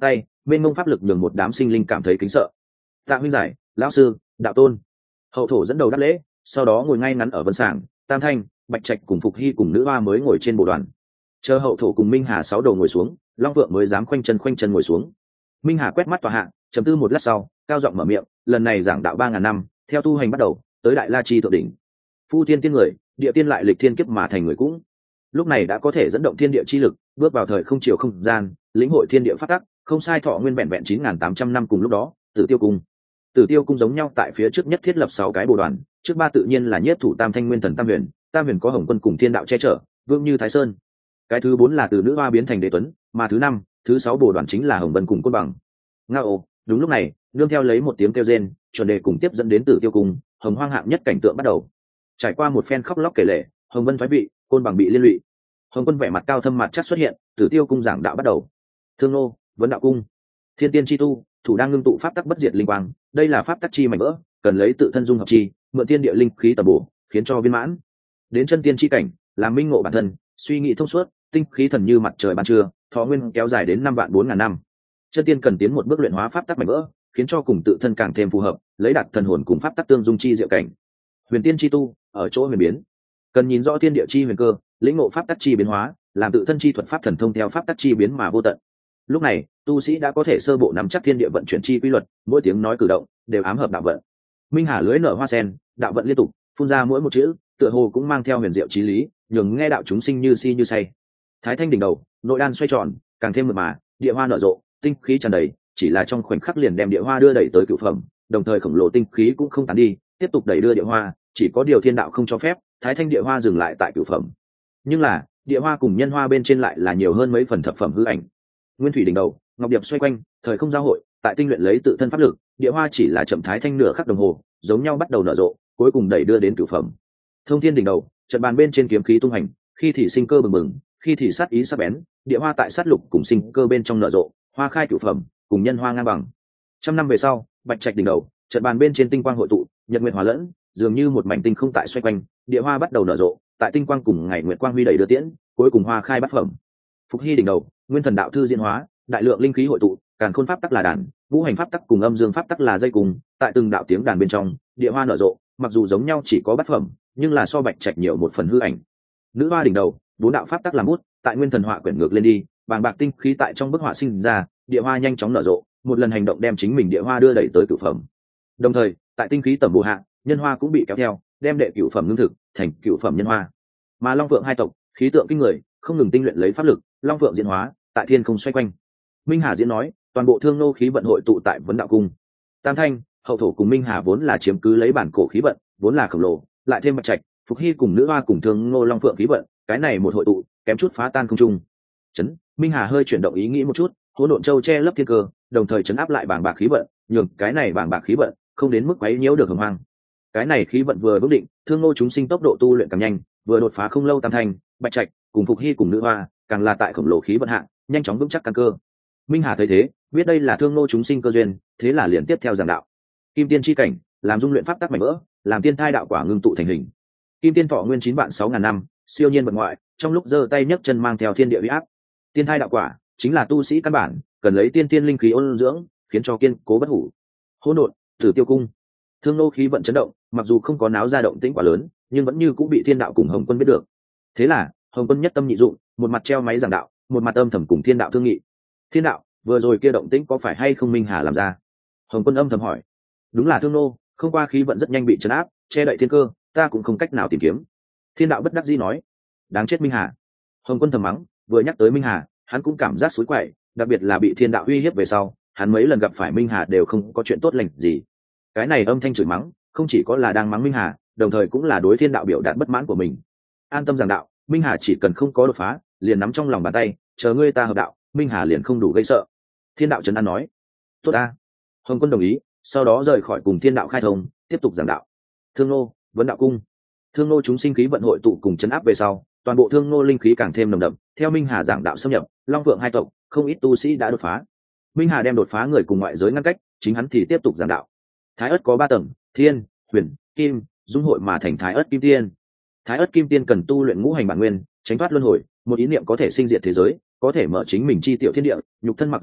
Speaker 1: mênh mông pháp lực nhường một đám sinh linh cảm thấy kính sợ. Tạ huynh giải, lão sư, đạo tôn. Hậu thổ dẫn đầu đáp lễ, sau đó ngồi ngay ngắn ở vân sảng. Tam thanh, Bạch Trạch cùng Phục Hy cùng nữ hoa mới ngồi trên bộ đoàn. Chờ hậu thổ cùng Minh Hà sáu đầu ngồi xuống, Long Vượng mới dám khoanh chân ngồi xuống. Minh Hà quét mắt tòa hạ, trầm tư một lát sau, cao giọng mở miệng, lần này giảng đạo 3000 năm, theo tu hành bắt đầu, tới Đại La Chi thượng đỉnh. Phu tiên tiên người, địa tiên lại lịch thiên kiếp mà thành người cũng. Lúc này đã có thể dẫn động thiên địa chi lực, bước vào thời không chiều không gian, lĩnh hội thiên địa pháp tắc, không sai thọ nguyên vẹn vẹn 9800 năm cùng lúc đó, Tử Tiêu cung. Tử Tiêu cung giống nhau tại phía trước nhất thiết lập 6 cái bồ đoàn, trước ba tự nhiên là Nhiếp Thủ Tam Thanh Nguyên Thần Tam Huyền, Tam Huyền có Hồng Quân cùng Thiên Đạo che chở, vững như Thái Sơn. Cái thứ 4 là từ nữ hoa biến thành Đế Tuấn, mà thứ 5, thứ 6 bồ đoàn chính là Hồng Vân cùng Côn Bằng. Ngao, đúng lúc này, nương theo lấy một tiếng kêu rên, chuẩn đề cùng tiếp dẫn đến Tử Tiêu cung, Hồng Hoang hạng nhất cảnh tượng bắt đầu. Trải qua một phen khóc lóc kể lể, Hồng Vân thoái vị, Côn Bằng bị liên lụy. Hồng Quân vẻ mặt cao thâm mặt chắc xuất hiện, Tử Tiêu cung giảng đạo bắt đầu. Thương nô, Vấn Đạo cung. Thiên tiên chi tu, thủ đang ngưng tụ pháp tắc bất diệt linh quang, đây là pháp tắc chi mảnh vỡ, cần lấy tự thân dung hợp chi, mượn thiên địa linh khí tầm bổ, khiến cho viên mãn. Đến chân tiên chi cảnh, làm minh ngộ bản thân, suy nghĩ thông suốt, tinh khí thần như mặt trời ban trưa, thọ nguyên kéo dài đến 54000 năm. Chân tiên cần tiến một bước luyện hóa pháp tắc mảnh vỡ, khiến cho cùng tự thân càng thêm phù hợp, lấy đạt thần hồn cùng pháp tắc tương dung chi diệu cảnh. Huyền tiên chi tu, ở chỗ huyền biến, cần nhìn rõ thiên địa chi huyền cơ, lĩnh ngộ pháp tắc chi biến hóa, làm tự thân chi thuật pháp thần thông theo pháp tắc chi biến mà vô tận. Lúc này, tu sĩ đã có thể sơ bộ nắm chắc thiên địa vận chuyển chi quy luật, mỗi tiếng nói cử động đều ám hợp đạo vận. Minh Hà lưới nở hoa sen, đạo vận liên tục, phun ra mỗi một chữ, tựa hồ cũng mang theo huyền diệu chí lý, nhường nghe đạo chúng sinh như si như say. Thái thanh đỉnh đầu, nội đan xoay tròn, càng thêm mượt mà, địa hoa nở rộ, tinh khí tràn đầy, chỉ là trong khoảnh khắc liền đem địa hoa đưa đẩy tới cửu phẩm, đồng thời khổng lồ tinh khí cũng không tán đi, tiếp tục đẩy đưa địa hoa, chỉ có điều thiên đạo không cho phép, thái thanh địa hoa dừng lại tại cửu phẩm. Nhưng là, địa hoa cùng nhân hoa bên trên lại là nhiều hơn mấy phần thập phẩm hư ảnh. Nguyên thủy đỉnh đầu, ngọc điệp xoay quanh, thời không giao hội, tại tinh luyện lấy tự thân pháp lực, địa hoa chỉ là chậm thái thanh nửa khắc đồng hồ, giống nhau bắt đầu nở rộ, cuối cùng đẩy đưa đến cửu phẩm. Thông thiên đỉnh đầu, trận bàn bên trên kiếm khí tung hành, khi thì sinh cơ bừng bừng, khi thì sát ý sắc bén, địa hoa tại sát lục cùng sinh cơ bên trong nở rộ, hoa khai cửu phẩm, cùng nhân hoa ngang bằng. Trăm năm về sau, bạch trạch đỉnh đầu, trận bàn bên trên tinh quang hội tụ, nhật nguyệt hòa lẫn, dường như một mảnh tinh không tại xoay quanh, địa hoa bắt đầu nở rộ, tại tinh quang cùng ngày nguyệt quang huy đẩy đưa tiễn, cuối cùng hoa khai bát phẩm. Phục Hy đỉnh đầu, nguyên thần đạo thư diễn hóa, đại lượng linh khí hội tụ, càn khôn pháp tắc là đàn, ngũ hành pháp tắc cùng âm dương pháp tắc là dây cùng, tại từng đạo tiếng đàn bên trong, địa hoa nở rộ, mặc dù giống nhau chỉ có bát phẩm, nhưng là so bạch trạch nhiều một phần hư ảnh. Nữ hoa đỉnh đầu, bốn đạo pháp tắc làm bút, tại nguyên thần họa quyển ngược lên đi, bàng bạc tinh khí tại trong bức họa sinh ra, địa hoa nhanh chóng nở rộ, một lần hành động đem chính mình địa hoa đưa đẩy tới cửu phẩm. Đồng thời, tại tinh khí tầm bổ hạ, nhân hoa cũng bị kéo theo, đem đệ cửu phẩm ngưng thực, thành cửu phẩm nhân hoa. Mà Long Phượng hai tộc, khí tượng kinh người, không ngừng tinh luyện lấy pháp lực, Long Phượng diễn hóa, tại thiên không xoay quanh. Minh Hà diễn nói, toàn bộ thương nô khí vận hội tụ tại Vấn Đạo cung. Tam thanh, hậu thổ cùng Minh Hà vốn là chiếm cứ lấy bản cổ khí vận, vốn là khổng lồ, lại thêm Bạch Trạch, Phục Hy cùng nữ hoa cùng thương nô Long Phượng khí vận, cái này một hội tụ, kém chút phá tan không trung. Chấn, Minh Hà hơi chuyển động ý nghĩ một chút, hỗn độn châu che lấp thiên cơ, đồng thời chấn áp lại bảng bạc khí vận, nhường cái này bảng bạc khí vận không đến mức quấy nhiễu được Hồng Hoang. Cái này khí vận vừa vững định, thương nô chúng sinh tốc độ tu luyện càng nhanh, vừa đột phá không lâu Tam thanh, Bạch Trạch cùng Phục Hy cùng nữ hoa, càng là tại khổng lồ khí vận hạng, nhanh chóng vững chắc căn cơ. Minh Hà thấy thế, biết đây là thương nô chúng sinh cơ duyên, thế là liền tiếp theo giảng đạo. Kim tiên chi cảnh, làm dung luyện pháp tắc mảnh vỡ, làm tiên thai đạo quả ngưng tụ thành hình. Kim tiên thọ nguyên 96000 năm, siêu nhiên bậc ngoại, trong lúc giơ tay nhấc chân mang theo thiên địa uy áp. Tiên thai đạo quả chính là tu sĩ căn bản, cần lấy tiên tiên linh khí ôn dưỡng, khiến cho kiên cố bất hủ. Hỗn độn, Tử Tiêu cung. Thương nô khí vận chấn động, mặc dù không có náo ra động tĩnh quá lớn, nhưng vẫn như cũng bị thiên đạo cùng Hồng Quân biết được. Thế là, Hồng Quân nhất tâm nhị dụng, một mặt treo máy giảng đạo, một mặt âm thầm cùng thiên đạo thương nghị. Thiên đạo, vừa rồi kia động tĩnh có phải hay không Minh Hà làm ra? Hồng Quân âm thầm hỏi. Đúng là thương nô, không qua khí vận rất nhanh bị trấn áp, che đậy thiên cơ, ta cũng không cách nào tìm kiếm. Thiên đạo bất đắc dĩ nói. Đáng chết Minh Hà. Hồng Quân thầm mắng, vừa nhắc tới Minh Hà, hắn cũng cảm giác xối quậy, đặc biệt là bị thiên đạo uy hiếp về sau, hắn mấy lần gặp phải Minh Hà đều không có chuyện tốt lành gì. Cái này âm thanh chửi mắng, không chỉ có là đang mắng Minh Hà, đồng thời cũng là đối thiên đạo biểu đạt bất mãn của mình. An tâm giảng đạo, Minh Hà chỉ cần không có đột phá, liền nắm trong lòng bàn tay, chờ ngươi ta hợp đạo, Minh Hà liền không đủ gây sợ. Thiên đạo trấn an nói. Tốt ta. Hồng Quân đồng ý, sau đó rời khỏi cùng thiên đạo khai thông, tiếp tục giảng đạo. Thương nô, Vấn Đạo cung. Thương nô chúng sinh khí vận hội tụ cùng chấn áp về sau, toàn bộ thương nô linh khí càng thêm nồng đậm. Theo Minh Hà giảng đạo xâm nhập, Long Vượng hai tộc, không ít tu sĩ đã đột phá. Minh Hà đem đột phá người cùng ngoại giới ngăn cách, chính hắn thì tiếp tục giảng đạo. Thái ất có 3 tầng, thiên, huyền, kim, dung hội mà thành Thái ất kim tiên. Thái ất kim tiên cần tu luyện ngũ hành bản nguyên, tránh thoát luân hồi, một ý niệm có thể sinh diệt thế giới, có thể mở chính mình chi tiểu thiên địa, nhục thân mặc dù nát,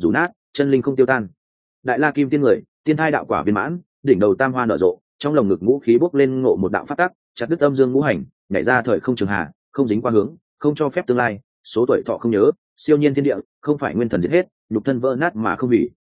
Speaker 1: chân linh không tiêu tan. Đại la kim tiên người, tiên thai đạo quả viên mãn, đỉnh đầu tam hoa nở rộ, trong lồng ngực ngũ khí bốc lên ngộ một đạo phát tắc, chặt đứt âm dương ngũ hành, nhảy ra thời không trường hà, không dính qua hướng, không cho phép tương lai, số tuổi thọ không nhớ, siêu nhiên thiên địa, không phải nguyên thần giết hết, nhục thân vỡ nát mà không hủy,